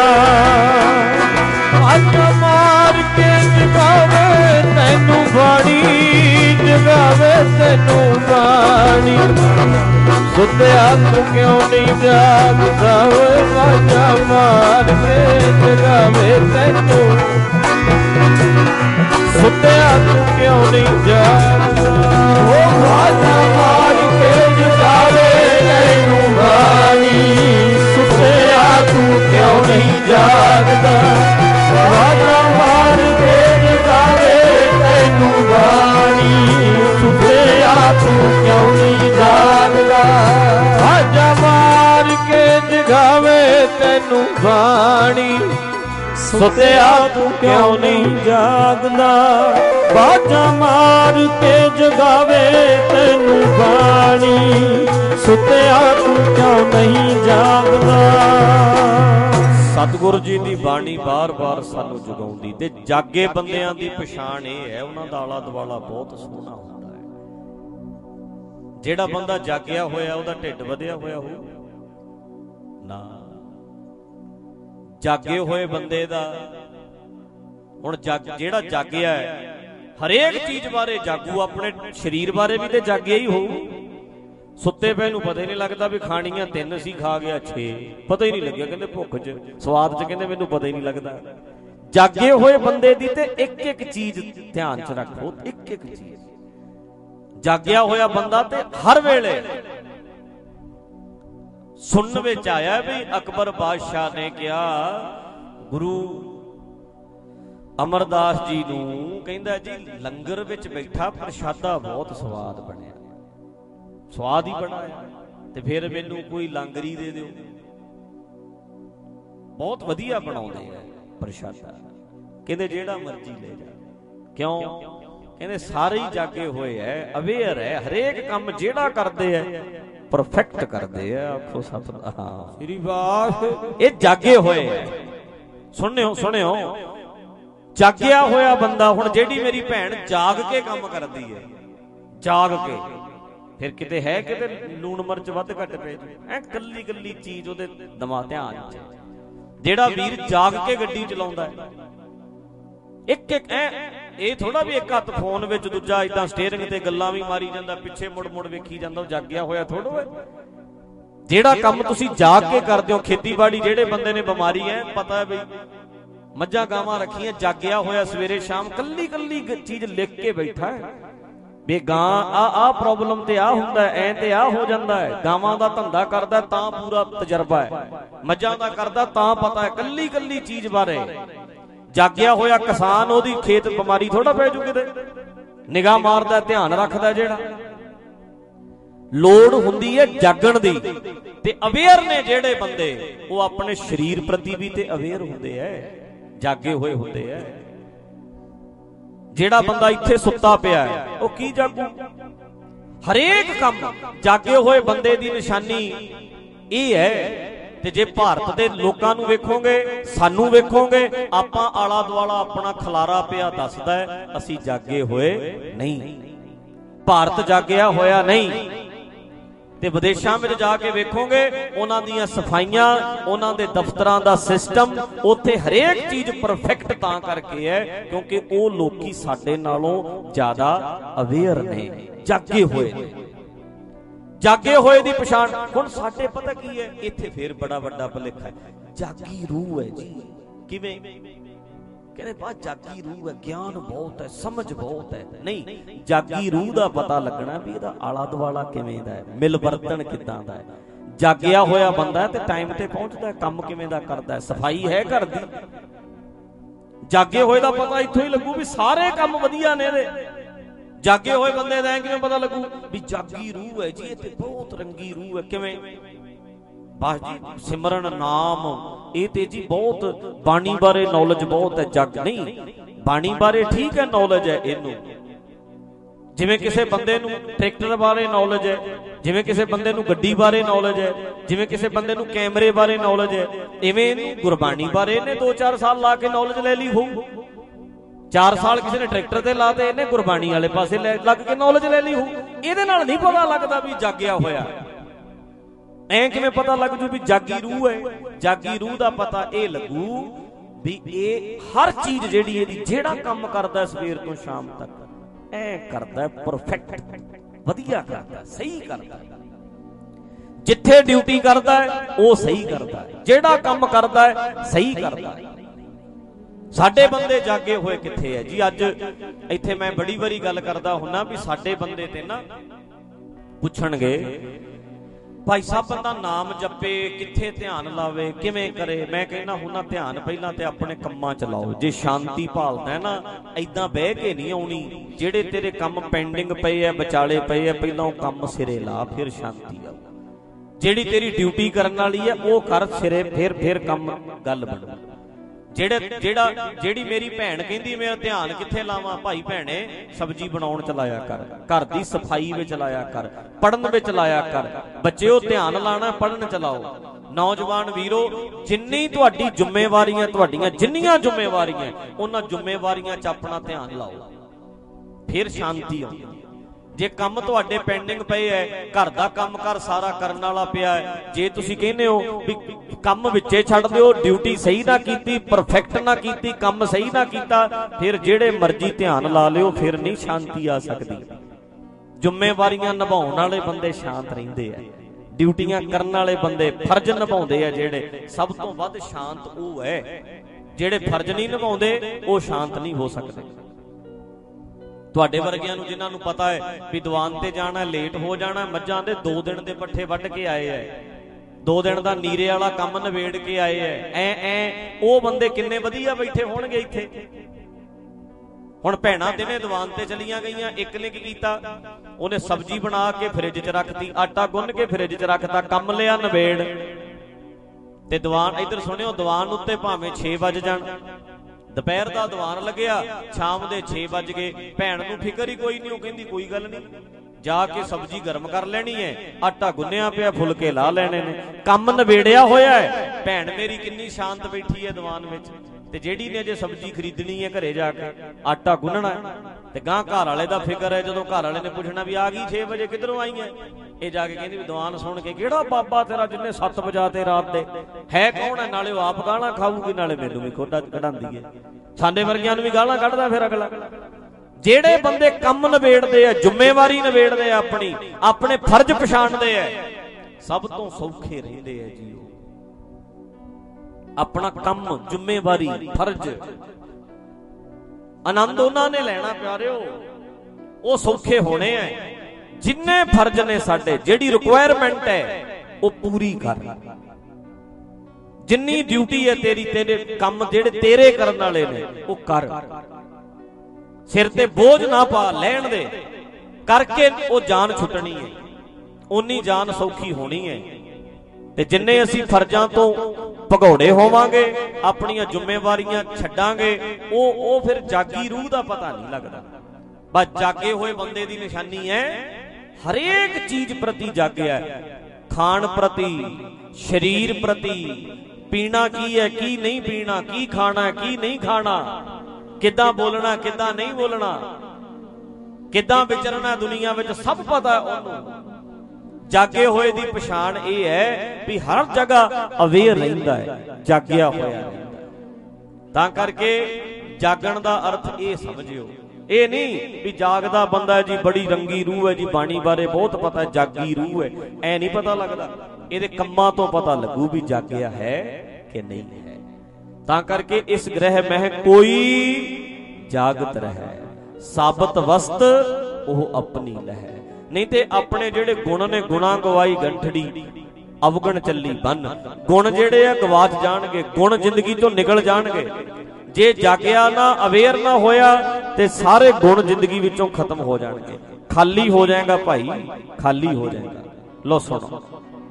ਵਾਜਾ ਮਾਰ ਕੇ ਜਗਾਵੇ ਤੈਨੂੰ ਬਾਣੀ, ਜਗਾਵੇ ਤੈਨੂੰ ਬਾਣੀ, ਸੁੱਤਿਆ ਤੂੰ ਕਿਉਂ ਨਹੀਂ ਜਾਗਦਾ। ਵਾਜਾ ਮਾਰ ਕੇ ਜਗਾਵੇ ਤੈਨੂੰ, ਸੁੱਤਿਆ ਤੂੰ ਕਿਉਂ ਨਹੀਂ ਜਾਗਦਾ। ਉਹ ਵਾਜਾ ਮਾਰ ਕੇ ਜਗਾਵੇ ਤੈਨੂੰ ਬਾਣੀ, ਸੁੱਤਿਆ ਤੂੰ ਕਿਉਂ ਨਹੀਂ ਜਾਗਦਾ। ਵਾਜਾ ਮਾਰ ਕੇ ਜਗਾਵੇ ਤੈਨੂੰ ਬਾਣੀ, ਸੁੱਤਿਆ ਤੂੰ ਕਿਉਂ ਨਹੀਂ ਜਾਗਦਾ। ਵਾਜਾ ਮਾਰ ਕੇ ਜਗਾਵੇ ਤੈਨੂੰ ਬਾਣੀ, ਸੁੱਤਿਆ ਤੂੰ ਕਿਉਂ ਨਹੀਂ ਜਾਗਦਾ। ਵਾਜਾ ਮਾਰ ਕੇ ਜਗਾਵੇ ਤੈਨੂੰ ਬਾਣੀ, ਸੁੱਤਿਆ ਤੂੰ ਕਿਉਂ ਨਹੀਂ ਜਾਗਦਾ। ਸਤਿਗੁਰੂ ਜੀ ਦੀ ਬਾਣੀ ਬਾਰ-ਬਾਰ ਸਾਨੂੰ ਜਗਾਉਂਦੀ, ਤੇ ਜਾਗੇ ਬੰਦਿਆਂ ਦੀ ਪਛਾਣ ਇਹ ਹੈ, ਉਹਨਾਂ ਦਾ ਆਲਾ ਦੁਆਲਾ ਬਹੁਤ ਸੋਹਣਾ ਹੁੰਦਾ ਹੈ। ਜਿਹੜਾ ਬੰਦਾ ਜਾਗਿਆ ਹੋਇਆ ਉਹਦਾ ਢਿੱਡ ਵਧਿਆ ਹੋਇਆ ਹੋਊ ਨਾ। ਜਾਗੇ ਹੋਏ ਬੰਦੇ ਦਾ ਹੁਣ ਜਗ ਜਿਹੜਾ ਜਾਗਿਆ ਹੈ ਹਰੇਕ ਚੀਜ਼ ਬਾਰੇ ਜਾਗੂ, ਆਪਣੇ ਸਰੀਰ ਬਾਰੇ ਵੀ ਤੇ ਜਾਗਿਆ ਹੀ ਹੋਊ। ਸੁੱਤੇ ਪਏ ਨੂੰ ਪਤਾ ਹੀ ਨਹੀਂ ਲੱਗਦਾ ਵੀ ਖਾਣੀਆਂ ਤਿੰਨ ਸੀ, ਖਾ ਗਿਆ ਛੇ, ਪਤਾ ਹੀ ਨਹੀਂ ਲੱਗਿਆ। ਕਹਿੰਦੇ ਭੁੱਖ 'ਚ ਸਵਾਦ 'ਚ ਕਹਿੰਦੇ ਮੈਨੂੰ ਪਤਾ ਹੀ ਨਹੀਂ ਲੱਗਦਾ। ਜਾਗੇ ਹੋਏ ਬੰਦੇ ਦੀ ਤੇ ਇੱਕ ਇੱਕ ਚੀਜ਼ ਧਿਆਨ 'ਚ ਰੱਖੋ, ਇੱਕ ਇੱਕ ਚੀਜ਼। ਜਾਗਿਆ ਹੋਇਆ ਬੰਦਾ ਤੇ ਹਰ ਵੇਲੇ ਸੁਣਨ ਵਿੱਚ ਆਇਆ ਵੀ ਅਕਬਰ ਬਾਦਸ਼ਾਹ ਨੇ ਕਿਹਾ ਗੁਰੂ ਅਮਰਦਾਸ ਜੀ ਨੂੰ, ਕਹਿੰਦਾ ਜੀ ਲੰਗਰ ਵਿੱਚ ਬੈਠਾ ਪ੍ਰਸ਼ਾਦਾ ਬਹੁਤ ਸਵਾਦ ਬਣਿਆ, ਸਵਾਦ ਹੀ ਬੜਾ ਹੈ, ਤੇ ਫਿਰ ਮੈਨੂੰ ਕੋਈ ਲਾਂਗਰੀ ਦੇ ਦਿਓ। ਬਹੁਤ ਵਧੀਆ ਬਣਾਉਂਦੇ ਆ ਪ੍ਰਸ਼ਾਦਾ। ਕਹਿੰਦੇ ਜਿਹੜਾ ਮਰਜ਼ੀ ਲੈ ਜਾ। ਕਿਉਂ? ਕਹਿੰਦੇ ਸਾਰੇ ਹੀ ਜਾਗੇ ਹੋਏ ਐ, ਅਵੇਅਰ ਹੈ, ਹਰੇਕ ਕੰਮ ਜਿਹੜਾ ਕਰਦੇ ਐ ਪਰਫੈਕਟ ਕਰਦੇ ਆ। ਆਖੋ ਸਤਿ ਹਾਂ ਸ੍ਰੀ ਵਾਹਿਗੁਰੂ। ਇਹ ਜਾਗੇ ਹੋਏ ਐ। ਸੁਣਿਓ ਸੁਣਿਓ, ਜਾਗਿਆ ਹੋਇਆ ਬੰਦਾ। ਹੁਣ ਜਿਹੜੀ ਮੇਰੀ ਭੈਣ ਜਾਗ ਕੇ ਕੰਮ ਕਰਦੀ ਹੈ, ਜਾਗ ਕੇ, ਫਿਰ ਕਿਤੇ ਹੈ ਕਿਤੇ ਲੂਣ ਮਿਰਚ ਵੱਧ ਘੱਟ ਪੈ ਜੂ, ਐ ਕੱਲੀ ਕੱਲੀ ਚੀਜ਼ ਉਹਦੇ ਦਿਮਾਗ ਧਿਆਨ ਚ। ਜਿਹੜਾ ਵੀਰ ਜਾਗ ਕੇ ਗੱਡੀ ਚਲਾਉਂਦਾ ਹੈ, ਇੱਕ ਇੱਕ ਐ, ਇਹ ਥੋੜਾ ਵੀ ਇੱਕ ਹੱਥ ਫੋਨ ਵਿੱਚ ਦੂਜਾ ਇਦਾਂ ਸਟੀਅਰਿੰਗ ਤੇ ਗੱਲਾਂ ਵੀ ਮਾਰੀ ਜਾਂਦਾ, ਪਿੱਛੇ ਮੁੜ ਮੁੜ ਵੇਖੀ ਜਾਂਦਾ, ਉਹ ਜਾਗਿਆ ਹੋਇਆ ਥੋੜਾ ਹੋਇਆ। ਜਿਹੜਾ ਕੰਮ ਤੁਸੀਂ ਜਾਗ ਕੇ ਕਰਦੇ ਹੋ, ਖੇਤੀਬਾੜੀ, ਜਿਹੜੇ ਬੰਦੇ ਨੇ ਬਿਮਾਰੀ ਹੈ, ਪਤਾ ਹੈ ਬਈ ਮੱਝਾਂ ਗਾਵਾਂ ਰੱਖੀਆਂ, ਜਾਗਿਆ ਹੋਇਆ ਸਵੇਰੇ ਸ਼ਾਮ ਕੱਲੀ ਕੱਲੀ ਚੀਜ਼ ਲਿਖ ਕੇ ਬੈਠਾ ਹੈ ਵੀ ਗਾਂ ਆ ਆ ਪ੍ਰੋਬਲਮ ਤੇ ਆ ਹੁੰਦਾ, ਐ ਤੇ ਆ ਹੋ ਜਾਂਦਾ ਹੈ। ਗਾਵਾਂ ਦਾ ਧੰਦਾ ਕਰਦਾ ਤਾਂ ਪੂਰਾ ਤਜਰਬਾ ਹੈ, ਮੱਝਾਂ ਦਾ ਕਰਦਾ ਤਾਂ ਪਤਾ ਹੈ, ਕੱਲੀ ਕੱਲੀ ਚੀਜ਼ ਬਾਰੇ। ਜਾਗਿਆ ਹੋਇਆ ਕਿਸਾਨ, ਉਹਦੀ ਖੇਤ ਬਿਮਾਰੀ ਥੋੜਾ ਪੈ ਜੂ ਕਿਤੇ, ਨਿਗਾਹ ਮਾਰਦਾ, ਧਿਆਨ ਰੱਖਦਾ। ਜਿਹੜਾ ਲੋੜ ਹੁੰਦੀ ਹੈ ਜਾਗਣ ਦੀ, ਤੇ ਅਵੇਅਰ ਨੇ ਜਿਹੜੇ ਬੰਦੇ, ਉਹ ਆਪਣੇ ਸਰੀਰ ਪ੍ਰਤੀ ਵੀ ਤੇ ਅਵੇਅਰ ਹੁੰਦੇ ਐ, ਜਾਗੇ ਹੋਏ ਹੁੰਦੇ ਐ। ਜਿਹੜਾ ਬੰਦਾ ਇੱਥੇ ਸੁੱਤਾ ਪਿਆ ਹੈ, ਉਹ ਕੀ ਜਾਗੂ? ਹਰੇਕ ਕੰਮ ਜਾਗੇ ਹੋਏ ਬੰਦੇ ਦੀ ਨਿਸ਼ਾਨੀ ਇਹ ਹੈ। ਤੇ ਜੇ ਭਾਰਤ ਦੇ ਲੋਕਾਂ ਨੂੰ ਵੇਖੋਗੇ, ਸਾਨੂੰ ਵੇਖੋਗੇ, ਆਪਾਂ ਆਲਾ ਦੁਆਲਾ ਆਪਣਾ ਖਲਾਰਾ ਪਿਆ ਦੱਸਦਾ ਹੈ, ਅਸੀਂ ਜਾਗੇ ਹੋਏ ਨਹੀਂ, ਭਾਰਤ ਜਾਗਿਆ ਹੋਇਆ ਨਹੀਂ। ਤੇ ਵਿਦੇਸ਼ਾਂ ਵਿੱਚ ਜਾ ਕੇ ਵੇਖੋਗੇ, ਉਹਨਾਂ ਦੀਆਂ ਸਫਾਈਆਂ, ਉਹਨਾਂ ਦੇ ਦਫ਼ਤਰਾਂ ਦਾ ਸਿਸਟਮ, ਉੱਥੇ ਹਰੇਕ ਚੀਜ਼ ਪਰਫੈਕਟ ਤਾਂ ਕਰਕੇ ਹੈ ਕਿਉਂਕਿ ਉਹ ਲੋਕੀ ਸਾਡੇ ਨਾਲੋਂ ਜ਼ਿਆਦਾ ਅਵੇਅਰ ਨੇ, ਜਾਗੇ ਹੋਏ ਨੇ। ਜਾਗੇ ਹੋਏ ਦੀ ਪਛਾਣ। ਹੁਣ ਸਾਡੇ ਪਤਾ ਕੀ ਹੈ, ਇੱਥੇ ਫੇਰ ਬੜਾ ਵੱਡਾ ਭੁਲੇਖਾ ਹੈ, ਜਾਗੀ ਰੂਹ ਹੈ ਜੀ। ਕਿਵੇਂ? ਕਹਿੰਦੇ ਬਾ ਜਾਗੀ ਰੂਹ ਹੈ, ਗਿਆਨ ਬਹੁਤ ਹੈ, ਸਮਝ ਬਹੁਤ ਹੈ। ਨਹੀਂ, ਜਾਗੀ ਰੂਹ ਦਾ ਪਤਾ ਲੱਗਣਾ ਵੀ ਇਹਦਾ ਆਲਾ ਦੁਆਲਾ ਕਿਵੇਂ ਦਾ ਹੈ, ਮਿਲ ਵਰਤਣ ਕਿੱਦਾਂ ਦਾ ਹੈ। ਜਾਗਿਆ ਹੋਇਆ ਬੰਦਾ ਤੇ ਟਾਈਮ ਤੇ ਪਹੁੰਚਦਾ, ਕੰਮ ਕਿਵੇਂ ਦਾ ਕਰਦਾ, ਸਫਾਈ ਹੈ ਘਰ ਦੀ। ਜਾਗੇ ਹੋਏ ਦਾ ਪਤਾ ਇੱਥੋਂ ਹੀ ਲੱਗੂ ਵੀ ਸਾਰੇ ਕੰਮ ਵਧੀਆ ਨੇ ਇਹਦੇ। ਜਾਗੇ ਹੋਏ ਬੰਦੇ ਦਾ ਕਿਵੇਂ ਪਤਾ ਲੱਗੂ ਵੀ ਜਾਗੀ ਰੂਹ ਹੈ ਜੀ, ਇਹ ਤੇ ਬਹੁਤ ਰੰਗੀ ਰੂਹ ਹੈ। ਕਿਵੇਂ? ਬਸ ਜੀ ਸਿਮਰਨ ਨਾਮ, ਇਹ ਤੇ ਜੀ ਬਹੁਤ ਬਾਣੀ ਬਾਰੇ ਨੌਲੇਜ ਬਹੁਤ ਹੈ। ਜਗ ਨਹੀਂ, ਬਾਣੀ ਬਾਰੇ ਠੀਕ ਹੈ ਨੌਲੇਜ ਹੈ ਇਹਨੂੰ, ਜਿਵੇਂ ਕਿਸੇ ਬੰਦੇ ਨੂੰ ਟਰੈਕਟਰ ਬਾਰੇ ਨੌਲੇਜ ਹੈ, ਜਿਵੇਂ ਕਿਸੇ ਬੰਦੇ ਨੂੰ ਗੱਡੀ ਬਾਰੇ ਨੌਲੇਜ ਹੈ, ਜਿਵੇਂ ਕਿਸੇ ਬੰਦੇ ਨੂੰ ਕੈਮਰੇ ਬਾਰੇ ਨੌਲੇਜ ਹੈ, ਇਵੇਂ ਇਹਨੂੰ ਗੁਰਬਾਣੀ ਬਾਰੇ ਇਹਨੇ ਦੋ ਚਾਰ ਸਾਲ ਲਾ ਕੇ ਨੌਲੇਜ ਲੈ ਲਈ ਹੋਊ। ਚਾਰ ਸਾਲ ਕਿਸੇ ਨੇ ਟਰੈਕਟਰ ਤੇ ਲਾ ਤੇ ਇਹਨੇ ਗੁਰਬਾਣੀ ਵਾਲੇ ਪਾਸੇ ਲੱਗ ਕੇ ਨੌਲੇਜ ਲੈ ਲਈ ਹੋਊ। ਇਹਦੇ ਨਾਲ ਨਹੀਂ ਪਤਾ ਲੱਗਦਾ ਵੀ ਜਾਗਿਆ ਹੋਇਆ। ਐ ਕਿਵੇਂ ਪਤਾ ਲੱਗ ਜੂ ਵੀ ਜਾਗੀ ਰੂਹ ਹੈ? ਜਾਗੀ ਰੂਹ ਦਾ ਪਤਾ ਇਹ ਲੱਗੂ ਵੀ ਇਹ ਹਰ ਚੀਜ਼ ਜਿਹੜੀ ਇਹਦੀ, ਜਿਹੜਾ ਕੰਮ ਕਰਦਾ ਸਵੇਰ ਤੋਂ ਸ਼ਾਮ ਤੱਕ ਐ ਕਰਦਾ ਪਰਫੈਕਟ, ਵਧੀਆ ਕਰਦਾ, ਸਹੀ ਕਰਦਾ। ਜਿੱਥੇ ਡਿਊਟੀ ਕਰਦਾ ਉਹ ਸਹੀ ਕਰਦਾ, ਜਿਹੜਾ ਕੰਮ ਕਰਦਾ ਸਹੀ ਕਰਦਾ। ਸਾਡੇ ਬੰਦੇ ਜਾਗੇ ਹੋਏ ਕਿੱਥੇ ਹੈ ਜੀ? ਅੱਜ ਇੱਥੇ ਮੈਂ ਬੜੀ ਵਾਰੀ ਗੱਲ ਕਰਦਾ ਹੁੰਨਾ ਵੀ ਸਾਡੇ ਬੰਦੇ ਤੇ ਨਾ ਪੁੱਛਣਗੇ ਭਾਈ ਸਾਹਿਬ ਬੰਦਾ ਨਾਮ ਜਪੇ, ਕਿੱਥੇ ਧਿਆਨ ਲਾਵੇ, ਕਿਵੇਂ ਕਰੇ? ਮੈਂ ਕਹਿੰਦਾ ਹੁੰਨਾ ਧਿਆਨ ਪਹਿਲਾਂ ਤੇ ਆਪਣੇ ਕੰਮਾਂ ਚ ਲਾਓ। ਜੇ ਸ਼ਾਂਤੀ ਭਾਲਦਾ ਨਾ, ਏਦਾਂ ਬਹਿ ਕੇ ਨਹੀਂ ਆਉਣੀ। ਜਿਹੜੇ ਤੇਰੇ ਕੰਮ ਪੈਂਡਿੰਗ ਪਏ ਆ, ਵਿਚਾਲੇ ਪਏ ਆ, ਪਹਿਲਾਂ ਉਹ ਕੰਮ ਸਿਰੇ ਲਾ, ਫਿਰ ਸ਼ਾਂਤੀ ਆਊ। ਜਿਹੜੀ ਤੇਰੀ ਡਿਊਟੀ ਕਰਨ ਵਾਲੀ ਹੈ ਉਹ ਕਰ ਸਿਰੇ, ਫਿਰ ਫਿਰ ਕੰਮ ਗੱਲ ਬਣੂ। ਜਿਹੜੇ ਜਿਹੜਾ ਜਿਹੜੀ ਮੇਰੀ ਭੈਣ ਕਹਿੰਦੀ ਮੇਰਾ ਧਿਆਨ ਕਿੱਥੇ ਲਾਵਾਂ, ਭਾਈ ਭੈਣੇ ਸਬਜ਼ੀ ਬਣਾਉਣ ਚ ਲਾਇਆ ਕਰ, ਘਰ ਦੀ ਸਫਾਈ ਵਿੱਚ ਲਾਇਆ ਕਰ, ਪੜਨ ਵਿੱਚ ਲਾਇਆ ਕਰ। ਬੱਚਿਓ ਧਿਆਨ ਲਾਣਾ, ਪੜਨ ਚ ਲਾਓ। ਨੌਜਵਾਨ ਵੀਰੋ, ਜਿੰਨੀ ਤੁਹਾਡੀ ਜ਼ਿੰਮੇਵਾਰੀਆਂ, ਤੁਹਾਡੀਆਂ ਜਿੰਨੀਆਂ ਜ਼ਿੰਮੇਵਾਰੀਆਂ, ਉਹਨਾਂ ਜ਼ਿੰਮੇਵਾਰੀਆਂ ਚ ਆਪਣਾ ਧਿਆਨ ਲਾਓ, ਫਿਰ ਸ਼ਾਂਤੀ ਆਉਂਦੀ। ਜੇ ਕੰਮ ਤੁਹਾਡੇ ਪੈਂਡਿੰਗ ਪਏ ਐ, ਘਰ ਦਾ ਕੰਮ ਕਰ ਸਾਰਾ ਕਰਨ ਵਾਲਾ ਪਿਆ ਹੈ, ਜੇ ਤੁਸੀਂ ਕਹਿੰਦੇ ਹੋ ਵੀ ਕੰਮ ਵਿੱਚੇ ਛੱਡ ਦਿਓ, ਡਿਊਟੀ ਸਹੀ ਨਾ ਕੀਤੀ, ਪਰਫੈਕਟ ਨਾ ਕੀਤੀ, ਕੰਮ ਸਹੀ ਨਾ ਕੀਤਾ, ਫਿਰ ਜਿਹੜੇ ਮਰਜ਼ੀ ਧਿਆਨ ਲਾ ਲਿਓ, ਫਿਰ ਨਹੀਂ ਸ਼ਾਂਤੀ ਆ ਸਕਦੀ। ਜ਼ਿੰਮੇਵਾਰੀਆਂ ਨਿਭਾਉਣ ਵਾਲੇ ਬੰਦੇ ਸ਼ਾਂਤ ਰਹਿੰਦੇ ਆ। ਡਿਊਟੀਆਂ ਕਰਨ ਵਾਲੇ ਬੰਦੇ, ਫਰਜ਼ ਨਿਭਾਉਂਦੇ ਆ ਜਿਹੜੇ, ਸਭ ਤੋਂ ਵੱਧ ਸ਼ਾਂਤ ਉਹ ਹੈ। ਜਿਹੜੇ ਫਰਜ਼ ਨਹੀਂ ਨਿਭਾਉਂਦੇ ਉਹ ਸ਼ਾਂਤ ਨਹੀਂ ਹੋ ਸਕਦੇ। ਤੁਹਾਡੇ ਵਰਗਿਆਂ ਨੂੰ ਜਿਨ੍ਹਾਂ ਨੂੰ ਪਤਾ ਹੈ ਵੀ ਦੀਵਾਨ ਤੇ ਜਾਣਾ, ਲੇਟ ਹੋ ਜਾਣਾ, ਮੱਝਾਂ ਦੇ ਦੋ ਦਿਨ ਦੇ ਪੱਠੇ ਵੱਢ ਕੇ ਆਏ ਐ, ਦੋ ਦਿਨ ਦਾ ਨੀਰੇ ਵਾਲਾ ਕੰਮ ਨਿਬੇੜ ਕੇ ਆਏ ਐ, ਐ ਐ ਉਹ ਬੰਦੇ ਕਿੰਨੇ ਵਧੀਆ ਬੈਠੇ ਹੋਣਗੇ ਇੱਥੇ। ਹੁਣ ਭੈਣਾਂ ਦਿਨੇ ਦੀਵਾਨ ਤੇ ਚਲੀਆਂ ਗਈਆਂ, ਇੱਕ ਨੇ ਕੀ ਕੀਤਾ, ਉਹਨੇ ਸਬਜ਼ੀ ਬਣਾ ਕੇ ਫ੍ਰਿਜ 'ਚ ਰੱਖਤੀ, ਆਟਾ ਗੁੰਨ ਕੇ ਫ੍ਰਿਜ 'ਚ ਰੱਖਤਾ, ਕੰਮ ਲਿਆ ਨਿਬੇੜ। ਤੇ ਦੀਵਾਨ ਇੱਧਰ ਸੁਣਿਓ, ਦੀਵਾਨ ਉੱਤੇ ਭਾਵੇਂ ਛੇ ਵੱਜ ਜਾਣ, ਦੁਪਹਿਰ ਦਾ ਦੀਵਾਨ ਲੱਗਿਆ, ਸ਼ਾਮ ਦੇ ਛੇ ਵੱਜ ਗਏ, ਭੈਣ ਨੂੰ ਫਿਕਰ ਹੀ ਕੋਈ ਨਹੀਂ। ਉਹ ਕਹਿੰਦੀ ਕੋਈ ਗੱਲ ਨਹੀਂ, ਜਾ ਕੇ ਸਬਜ਼ੀ ਗਰਮ ਕਰ ਲੈਣੀ ਹੈ, ਆਟਾ ਗੁੰਨਿਆ ਪਿਆ, ਫੁਲਕੇ ਲਾ ਲੈਣੇ ਨੇ, ਕੰਮ ਨਿਬੇੜਿਆ ਹੋਇਆ ਹੈ। ਭੈਣ ਮੇਰੀ ਕਿੰਨੀ ਸ਼ਾਂਤ ਬੈਠੀ ਹੈ ਦੀਵਾਨ ਵਿੱਚ। ਤੇ ਜਿਹੜੀ ਨੇ ਜੇ ਸਬਜ਼ੀ ਖਰੀਦਣੀ ਹੈ ਘਰੇ ਜਾ ਕੇ, ਆਟਾ ਗੁੰਨਣਾ ਹੈ, ਤੇ ਗਾਂ ਘਰ ਵਾਲੇ ਦਾ ਫਿਕਰ ਹੈ। ਜਦੋਂ ਘਰ ਵਾਲੇ ਨੇ ਪੁੱਛਣਾ ਵੀ ਆ ਗਈ ਛੇ ਵਜੇ ਕਿੱਧਰੋਂ ਆਈ ਹੈ, ਇਹ ਜਾ ਕੇ ਕਹਿੰਦੀ ਵੀ ਦੀਵਾਨ ਸੁਣ ਕੇ, ਕਿਹੜਾ ਬਾਬਾ ਤੇਰਾ ਜਿੰਨੇ ਸੱਤ ਵਜਾ ਤੇ ਰਾਤ ਦੇ, ਹੈ ਕੌਣ ਹੈ? ਨਾਲੇ ਉਹ ਆਪ ਗਾਲਾਂ ਖਾਊਗੀ, ਨਾਲੇ ਮੈਨੂੰ ਵੀ ਖੋਡਾ ਕਢਾਉਂਦੀ ਹੈ। ਸਾਡੇ ਵਰਗਿਆਂ ਨੂੰ ਵੀ ਗਾਲਾਂ ਕੱਢਦਾ ਫਿਰ ਅਗਲਾ। ਜਿਹੜੇ ਬੰਦੇ ਕੰਮ ਨਿਬੇੜਦੇ ਆ, ਜ਼ਿੰਮੇਵਾਰੀ ਨਿਬੇੜਦੇ ਆ, ਆਪਣੀ ਆਪਣੇ ਫਰਜ਼ ਪਛਾਣਦੇ ਆ, ਸਭ ਤੋਂ ਸੌਖੇ ਰਹਿੰਦੇ ਆ ਜੀ। ਆਪਣਾ ਕੰਮ, ਜ਼ਿੰਮੇਵਾਰੀ, ਫਰਜ਼, ਆਨੰਦ ਉਹਨਾਂ ਨੇ ਲੈਣਾ ਪਿਆਰਿਓ, ਉਹ ਸੌਖੇ ਹੋਣੇ ਆ। ਜਿੰਨੇ ਫਰਜ਼ ਨੇ ਸਾਡੇ, ਜਿਹੜੀ ਰਿਕੁਆਇਰਮੈਂਟ ਹੈ ਉਹ ਪੂਰੀ ਕਰ। ਜਿੰਨੀ ਡਿਊਟੀ ਹੈ ਤੇਰੀ, ਤੇਰੇ ਕੰਮ ਜਿਹੜੇ ਤੇਰੇ ਕਰਨ ਵਾਲੇ ਨੇ ਉਹ ਕਰ। ਸਿਰ ਤੇ ਬੋਝ ਨਾ ਪਾ, ਲੈਣ ਦੇ, ਕਰਕੇ ਉਹ ਜਾਨ ਛੁੱਟਣੀ ਹੈ, ਓਨੀ ਜਾਨ ਸੌਖੀ ਹੋਣੀ ਹੈ। ਤੇ ਜਿੰਨੇ ਅਸੀਂ ਫਰਜ਼ਾਂ ਤੋਂ ਭਗੌੜੇ ਹੋਵਾਂਗੇ, ਆਪਣੀਆਂ ਜ਼ਿੰਮੇਵਾਰੀਆਂ ਛੱਡਾਂਗੇ, ਉਹ ਉਹ ਫਿਰ ਜਾਗੀ ਰੂਹ ਦਾ ਪਤਾ ਨਹੀਂ ਲੱਗਦਾ। ਬਸ ਜਾਗੇ ਹੋਏ ਬੰਦੇ ਦੀ ਨਿਸ਼ਾਨੀ ਹੈ ਹਰੇਕ ਚੀਜ਼ ਪ੍ਰਤੀ ਜਾਗਿਆ, ਖਾਣ ਪ੍ਰਤੀ, ਸਰੀਰ ਪ੍ਰਤੀ, ਪੀਣਾ ਕੀ ਹੈ, ਕੀ ਨਹੀਂ ਪੀਣਾ, ਕੀ ਖਾਣਾ, ਕੀ ਨਹੀਂ ਖਾਣਾ, ਕਿੱਦਾਂ ਬੋਲਣਾ, ਕਿੱਦਾਂ ਨਹੀਂ ਬੋਲਣਾ, ਕਿੱਦਾਂ ਵਿਚਰਨਾ ਦੁਨੀਆ ਵਿੱਚ, ਸਭ ਪਤਾ ਉਹਨੂੰ। ਜਾਗੇ ਹੋਏ ਦੀ ਪਛਾਣ ਇਹ ਹੈ ਵੀ ਹਰ ਜਗ੍ਹਾ ਅਵੇਅਰ ਰਹਿੰਦਾ ਹੈ, ਜਾਗਿਆ ਹੋਇਆ ਰਹਿੰਦਾ। ਤਾਂ ਕਰਕੇ ਜਾਗਣ ਦਾ ਅਰਥ ਇਹ ਸਮਝਿਓ, ਇਹ ਨਹੀਂ ਵੀ ਜਾਗਦਾ ਬੰਦਾ ਜੀ ਬੜੀ ਰੰਗੀ ਰੂਹ ਹੈ ਜੀ, ਬਾਣੀ ਬਾਰੇ ਬਹੁਤ ਪਤਾ, ਜਾਗੀ ਰੂਹ ਹੈ, ਐ ਨਹੀਂ ਪਤਾ ਲੱਗਦਾ। ਇਹਦੇ ਕੰਮਾਂ ਤੋਂ ਪਤਾ ਲੱਗੂ ਵੀ ਜਾਗਿਆ ਹੈ ਕਿ ਨਹੀਂ ਹੈ। तां करके इस ग्रह मह कोई जागत रहे, साबत वस्त ओह अपनी लहै। नहीं ते अपने जेड़े गुण ने गुणा गवाई गंठड़ी, अवगण चली बन। गुण जेड़े आ गवाच जाणगे, गुण जिंदगी चों निकल जाणगे। जे जागिया ना, अवेयर ना होया ते सारे गुण जिंदगी विचों खत्म हो जाणगे। खाली हो जाएगा भाई, खाली हो जाएगा। लो सुनो।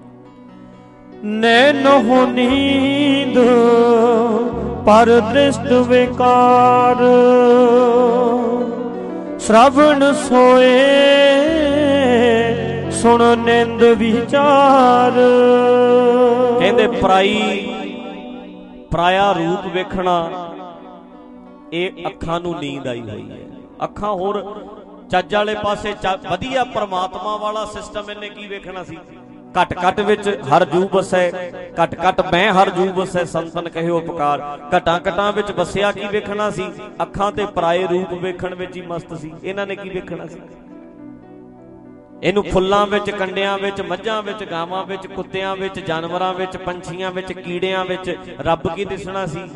नैन हो नींद पर दृष्ट विकार, श्रवण सोए सुन निंद विचार। कहंदे पराई पराया रूप वेखना ਇਹ ਅੱਖਾਂ ਨੂੰ ਨੀਂਦ ਆਈ ਹੋਈ ਹੈ। ਅੱਖਾਂ ਹੋਰ ਚੱਜ ਵਾਲੇ ਪਾਸੇ ਵਧੀਆ ਪਰਮਾਤਮਾ ਵਾਲਾ ਸਿਸਟਮ ਇਹਨੇ ਕੀ ਵੇਖਣਾ ਸੀ? ਘਟ ਘਟ ਵਿੱਚ ਹਰ ਜੂ ਵਸੈ, ਘਟ ਘਟ ਮੈਂ ਹਰ ਜੂ ਵਸੈ, ਸੰਤਨ ਕਹਿਓ ਉਪਕਾਰ। ਘਟਾਂ ਘਟਾਂ ਵਿੱਚ ਵਸਿਆ ਕੀ ਵੇਖਣਾ ਸੀ? ਅੱਖਾਂ ਤੇ ਪਰਾਏ ਰੂਪ ਵੇਖਣ ਵਿੱਚ ਹੀ ਮਸਤ ਸੀ। ਇਹਨਾਂ ਨੇ ਕੀ ਵੇਖਣਾ ਸੀ? ਇਹਨੂੰ ਫੁੱਲਾਂ ਵਿੱਚ, ਕੰਡਿਆਂ ਵਿੱਚ, ਮੱਝਾਂ ਵਿੱਚ, ਗਾਵਾਂ ਵਿੱਚ, ਕੁੱਤਿਆਂ ਵਿੱਚ, ਜਾਨਵਰਾਂ ਵਿੱਚ, ਪੰਛੀਆਂ ਵਿੱਚ, ਕੀੜਿਆਂ ਵਿੱਚ ਰੱਬ ਕੀ ਦਿਸਣਾ ਸੀ?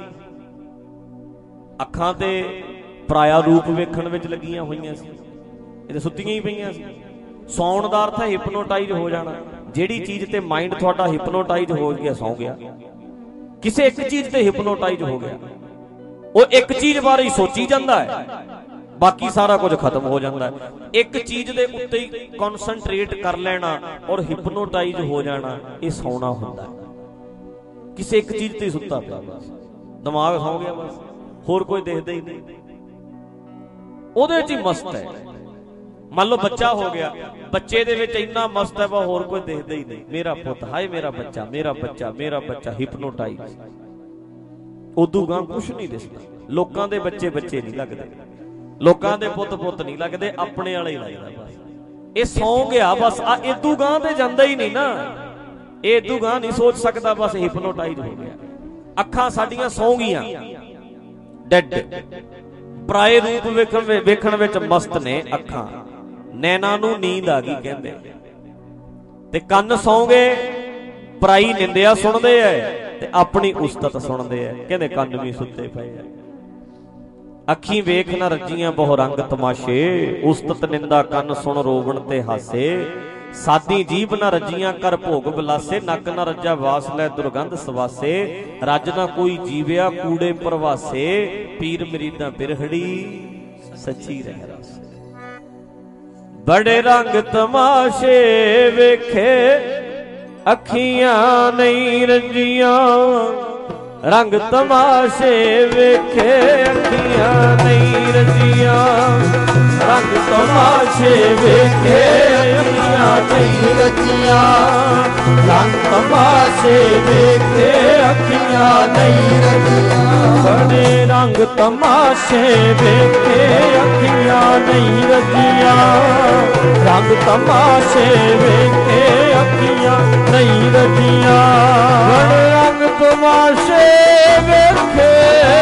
ਅੱਖਾਂ ਤੇ ਪਰਾਇਆ ਰੂਪ ਵੇਖਣ ਵਿੱਚ ਲੱਗੀਆਂ ਹੋਈਆਂ ਸੀ। ਇਹ ਤਾਂ ਸੁੱਤੀਆਂ ਹੀ ਪਈਆਂ ਸੀ। ਸੌਣ ਦਾ ਅਰਥ ਹੈ ਹਿਪਨੋਟਾਈਜ਼ ਹੋ ਜਾਣਾ। ਜਿਹੜੀ ਚੀਜ਼ ਤੇ ਮਾਈਂਡ ਤੁਹਾਡਾ ਹਿਪਨੋਟਾਈਜ਼ ਹੋ ਗਿਆ, ਸੌਂ ਗਿਆ। ਕਿਸੇ ਇੱਕ ਚੀਜ਼ ਤੇ ਹਿਪਨੋਟਾਈਜ਼ ਹੋ ਗਿਆ, ਉਹ ਇੱਕ ਚੀਜ਼ ਬਾਰੇ ਹੀ ਸੋਚੀ ਜਾਂਦਾ ਹੈ, ਬਾਕੀ ਸਾਰਾ ਕੁਝ ਖਤਮ ਹੋ ਜਾਂਦਾ ਹੈ। ਇੱਕ ਚੀਜ਼ ਦੇ ਉੱਤੇ ਹੀ ਕਨਸੈਂਟਰੇਟ ਕਰ ਲੈਣਾ ਔਰ ਹਿਪਨੋਟਾਈਜ਼ ਹੋ ਜਾਣਾ, ਇਹ ਸੌਣਾ ਹੁੰਦਾ ਹੈ। ਕਿਸੇ ਇੱਕ ਚੀਜ਼ ਤੇ ਹੀ ਸੁੱਤਾ ਪਿਆ, ਬਸ ਦਿਮਾਗ ਸੌਂ ਗਿਆ, ਬਸ ਹੋਰ ਕੋਈ ਦੇਖਦਾ ਹੀ ਨਹੀਂ, ਉਹਦੇ 'ਚ ਹੀ ਮਸਤ ਹੈ। ਮੰਨ ਲਓ ਬੱਚਾ ਹੋ ਗਿਆ, ਬੱਚੇ ਦੇ ਵਿੱਚ ਇੰਨਾ ਮਸਤ ਹੈ ਵਾ ਹੋਰ ਕੋਈ ਦੇਖਦਾ ਹੀ ਨਹੀਂ। ਮੇਰਾ ਪੁੱਤ, ਹਾਏ ਮੇਰਾ ਬੱਚਾ, ਮੇਰਾ ਬੱਚਾ, ਮੇਰਾ ਬੱਚਾ, ਹਿਪਨੋਟਾਈਜ਼। ਉਦੋਂ ਗਾਂ ਕੁਛ ਨਹੀਂ ਦਿਸਦਾ। ਲੋਕਾਂ ਦੇ ਬੱਚੇ ਬੱਚੇ ਨਹੀਂ ਲੱਗਦੇ, ਲੋਕਾਂ ਦੇ ਪੁੱਤ ਪੁੱਤ ਨਹੀਂ ਲੱਗਦੇ, ਆਪਣੇ ਵਾਲੇ ਹੀ ਲੱਗਦਾ ਬਸ। ਇਹ ਸੌਂ ਗਿਆ ਬਸ। ਆ ਇਦੂ ਗਾਂ ਤੇ ਜਾਂਦਾ ਹੀ ਨਹੀਂ ਨਾ, ਇਹ ਇਦੂ ਗਾਂ ਨਹੀਂ ਸੋਚ ਸਕਦਾ, ਬਸ ਹਿਪਨੋਟਾਈਜ਼ ਹੋ ਗਿਆ। ਅੱਖਾਂ ਸਾਡੀਆਂ ਸੌਂ ਗਈਆਂ, ਡੈਡ। ਪਰਾਏ ਰੂਪ ਵੇਖਣ ਵੇਖਣ ਵਿੱਚ ਮਸਤ ਨੇ ਅੱਖਾਂ। ਨੈਣਾ ਨੂੰ ਨੀਂਦ ਆ ਗਈ ਕਹਿੰਦੇ, ਤੇ ਕੰਨ ਸੌਂ ਗਏ, ਪਰਾਈ ਨਿੰਦਿਆ ਸੁਣਦੇ ਐ ਤੇ ਆਪਣੀ ਉਸਤਤ ਸੁਣਦੇ ਐ। ਕਹਿੰਦੇ ਕੰਨ ਵੀ ਸੁੱਤੇ ਪਏ ਐ। ਅੱਖੀ ਵੇਖ ਨਾ ਰੱਜੀਆਂ ਬਹੁ ਰੰਗ ਤਮਾਸ਼ੇ, ਉਸਤਤ ਨਿੰਦਾ ਕੰਨ ਸੁਣ ਰੋਵਣ ਤੇ ਹਾਸੇ। ਸਾਦੀ ਜੀਭ ਨਾ ਰੱਜੀਆਂ ਕਰ ਭੋਗ ਬਲਾਸੇ, ਨੱਕ ਨਾ ਰੱਜਾ ਵਾਸ ਲੈ ਦੁਰਗੰਧ ਸਵਾਸੇ। ਰੱਜ ਨਾ ਕੋਈ ਜੀਵਿਆ ਕੂੜੇ ਪ੍ਰਵਾਸੇ, ਪੀਰ ਮਰੀਦਾਂ ਬਿਰਹੜੀ ਸੱਚੀ ਰਹਿ ਰਾਸੇ। ਬੜੇ ਰੰਗ ਤਮਾਸ਼ੇ ਵੇਖੇ ਅੱਖੀਆਂ ਨਹੀਂ ਰੰਜੀਆਂ, ਰੰਗ ਤਮਾਸ਼ੇ ਵੇਖੇ ਅੱਖੀਆਂ ਨਹੀਂ ਰੰਜੀਆਂ। ਰੰਗ ਤਮਾਸ਼ੇ ਵੇਖੇ ਅੱਖੀਆਂ ਨਹੀਂ ਰੰਜੀਆਂ, ਰੰਗ ਤਮਾਸ਼ੇ ਵੇਖੇ ਅੱਖੀਆਂ ਨਹੀਂ ਰੰਜੀਆਂ। ਬੜੇ ਰੰਗ ਤਮਾਸ਼ੇ ਵੇਖੇ ਅੱਖੀਆਂ ਨਹੀਂ ਰੰਜੀਆਂ, ਰੰਗ ਤਮਾਸ਼ੇ ਵੇਖੇ ਅੱਖੀਆਂ ਨਹੀਂ ਰੰਜੀਆਂ। ਬੜੇ ਰੰਗ ਤਮਾਸ਼ੇ ਵੇਖੇ,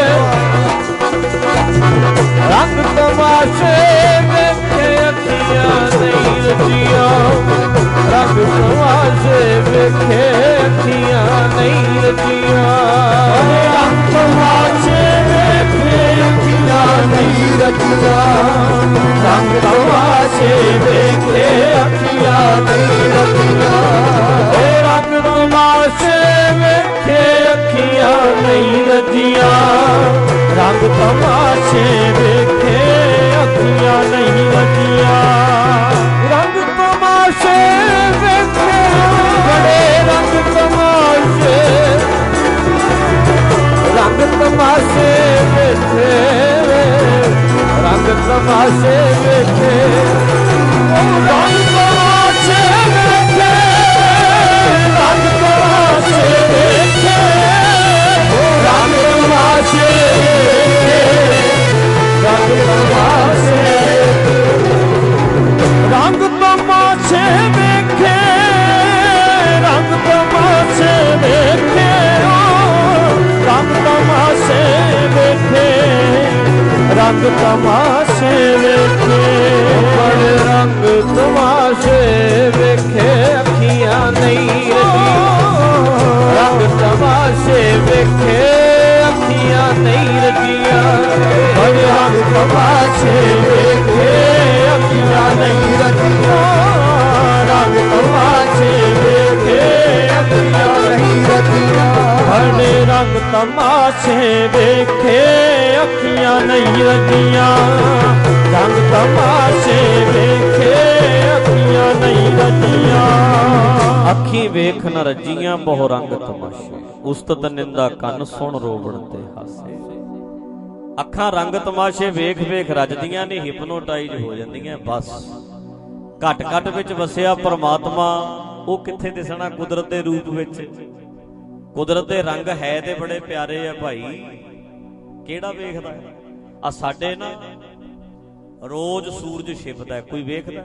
ਰੰਗ ਤਮਾਸ਼ੇ ਵੇਖੇ ਅੱਖੀਆਂ ਨਹੀਂ ਰੰਜੀਆਂ, ਰੰਗ ਤਮਾਸ਼ੇ ਵੇਖੇ ਅੱਖੀਆਂ ਨਹੀਂ ਰੰਜੀਆਂ। ਰੰਗ ਤਮਾਸ਼ੇ ਵੇਖੇ ਅੱਖੀਆਂ ਨਹੀਂ ਰੰਜੀਆਂ, ਰੰਗ ਤਮਾਸ਼ੇ ਵੇਖੇ ਅੱਖੀਆਂ ਨਹੀਂ ਰੰਜੀਆਂ। ਰੰਗ ਤਮਾਸ਼ੇ ਵੇਖੇ ਅੱਖੀਆਂ ਨਹੀਂ ਰੰਜੀਆਂ, ਰੰਗ ਤਮਾਸ਼ੇ ਵੇਖੇ ਅੱਖੀਆਂ ਨਹੀਂ ਰੰਜੀਆਂ। ਰੰਗ ਤਮਾਸ਼ੇ ਵੇਖੇ, ਬੜੇ ਰੰਗ ਤਮਾਸ਼ੇ, ਰੰਗ ਤਮਾਸ਼ੇ ਵੇਖੇ, ਰੰਗ ਤਮਾਸ਼ੇ ਵੇਖੇ, ਰੰਗ ਤਮਾਸ਼ੇ ਵੇਖੇ, ਰੰਗ ਤਮਾਸ਼ੇ ਵੇਖੇ, ਰੰਗ ਤਮਾਸ਼ੇ ਵੇਖੇ, ਰੰਗ ਤਮਾਸ਼ੇ, ਰੰਗ ਤਮਾਸ਼ੇ ਵੇਖੇ, ਰੰਗ ਤਮਾਸ਼ੇ ਵੇਖੇ, ਰੰਗ ਤਮਾਸ਼ੇ ਵੇਖੇ, ਰੰਗ ਤਮਾਸ਼ੇ ਵੇਖੇ। ਬੜੇ ਰੰਗ ਤਮਾਸ਼ੇ ਵੇਖੇ ਅੱਖੀਆਂ ਨਹੀਂ ਰੰਜੀਆਂ, ਰੰਗ ਤਮਾਸ਼ੇ ਵੇਖੇ ਅੱਖੀਆਂ ਅੱਖੀਆਂ ਨਹੀਂ ਰਜੀਆਂ। ਬੜੇ ਰੰਗ ਤਮਾਸ਼ੇ ਵੇਖੇ ਅੱਖੀਆਂ ਨਹੀਂ ਰਜੀਆਂ। ਰੰਗ ਤਮਾਸ਼ੇ ਵੇਖੇ ਅੱਖੀਆਂ ਨਹੀਂ ਰਜੀਆਂ। ਬੜੇ ਰੰਗ ਤਮਾਸ਼ੇ ਵੇਖੇ ਅੱਖੀਆਂ ਨਹੀਂ ਰਜੀਆਂ। ਰੰਗ ਤਮਾਸ਼ੇ ਵੇਖੇ ਅੱਖੀਆਂ ਨਹੀਂ ਰਜੀਆਂ। ਅੱਖੀ ਵੇਖ ਨ ਰਜੀਆਂ ਬਹੁ ਰੰਗ ਤਮਾਸ਼ੇ। ਉਸਤਤ ਨਿੰਦਾ ਕੰਨ ਸੁਣ ਰੋਵਣ ਤੇ ਹਾਸੇ। ਅੱਖਾਂ ਰੰਗ ਤਮਾਸ਼ੇ ਵੇਖ ਵੇਖ ਰਜਦੀਆਂ ਨੇ, ਹਿਪਨੋਟਾਈਜ਼ ਹੋ ਜਾਂਦੀਆਂ। ਬਸ ਘਟ ਘਟ ਵਿੱਚ ਵਸਿਆ ਪਰਮਾਤਮਾ ਉਹ ਕਿੱਥੇ ਦਿਸਣਾ ਕੁਦਰਤ ਦੇ ਰੂਪ ਵਿੱਚ। ਕੁਦਰਤ ਦੇ ਰੰਗ ਹੈ ਤੇ ਬੜੇ ਪਿਆਰੇ ਆ ਭਾਈ, ਕਿਹੜਾ ਵੇਖਦਾ ਆ। ਸਾਡੇ ਨਾ ਰੋਜ਼ ਸੂਰਜ ਛਿਪਦਾ, ਕੋਈ ਵੇਖਦਾ?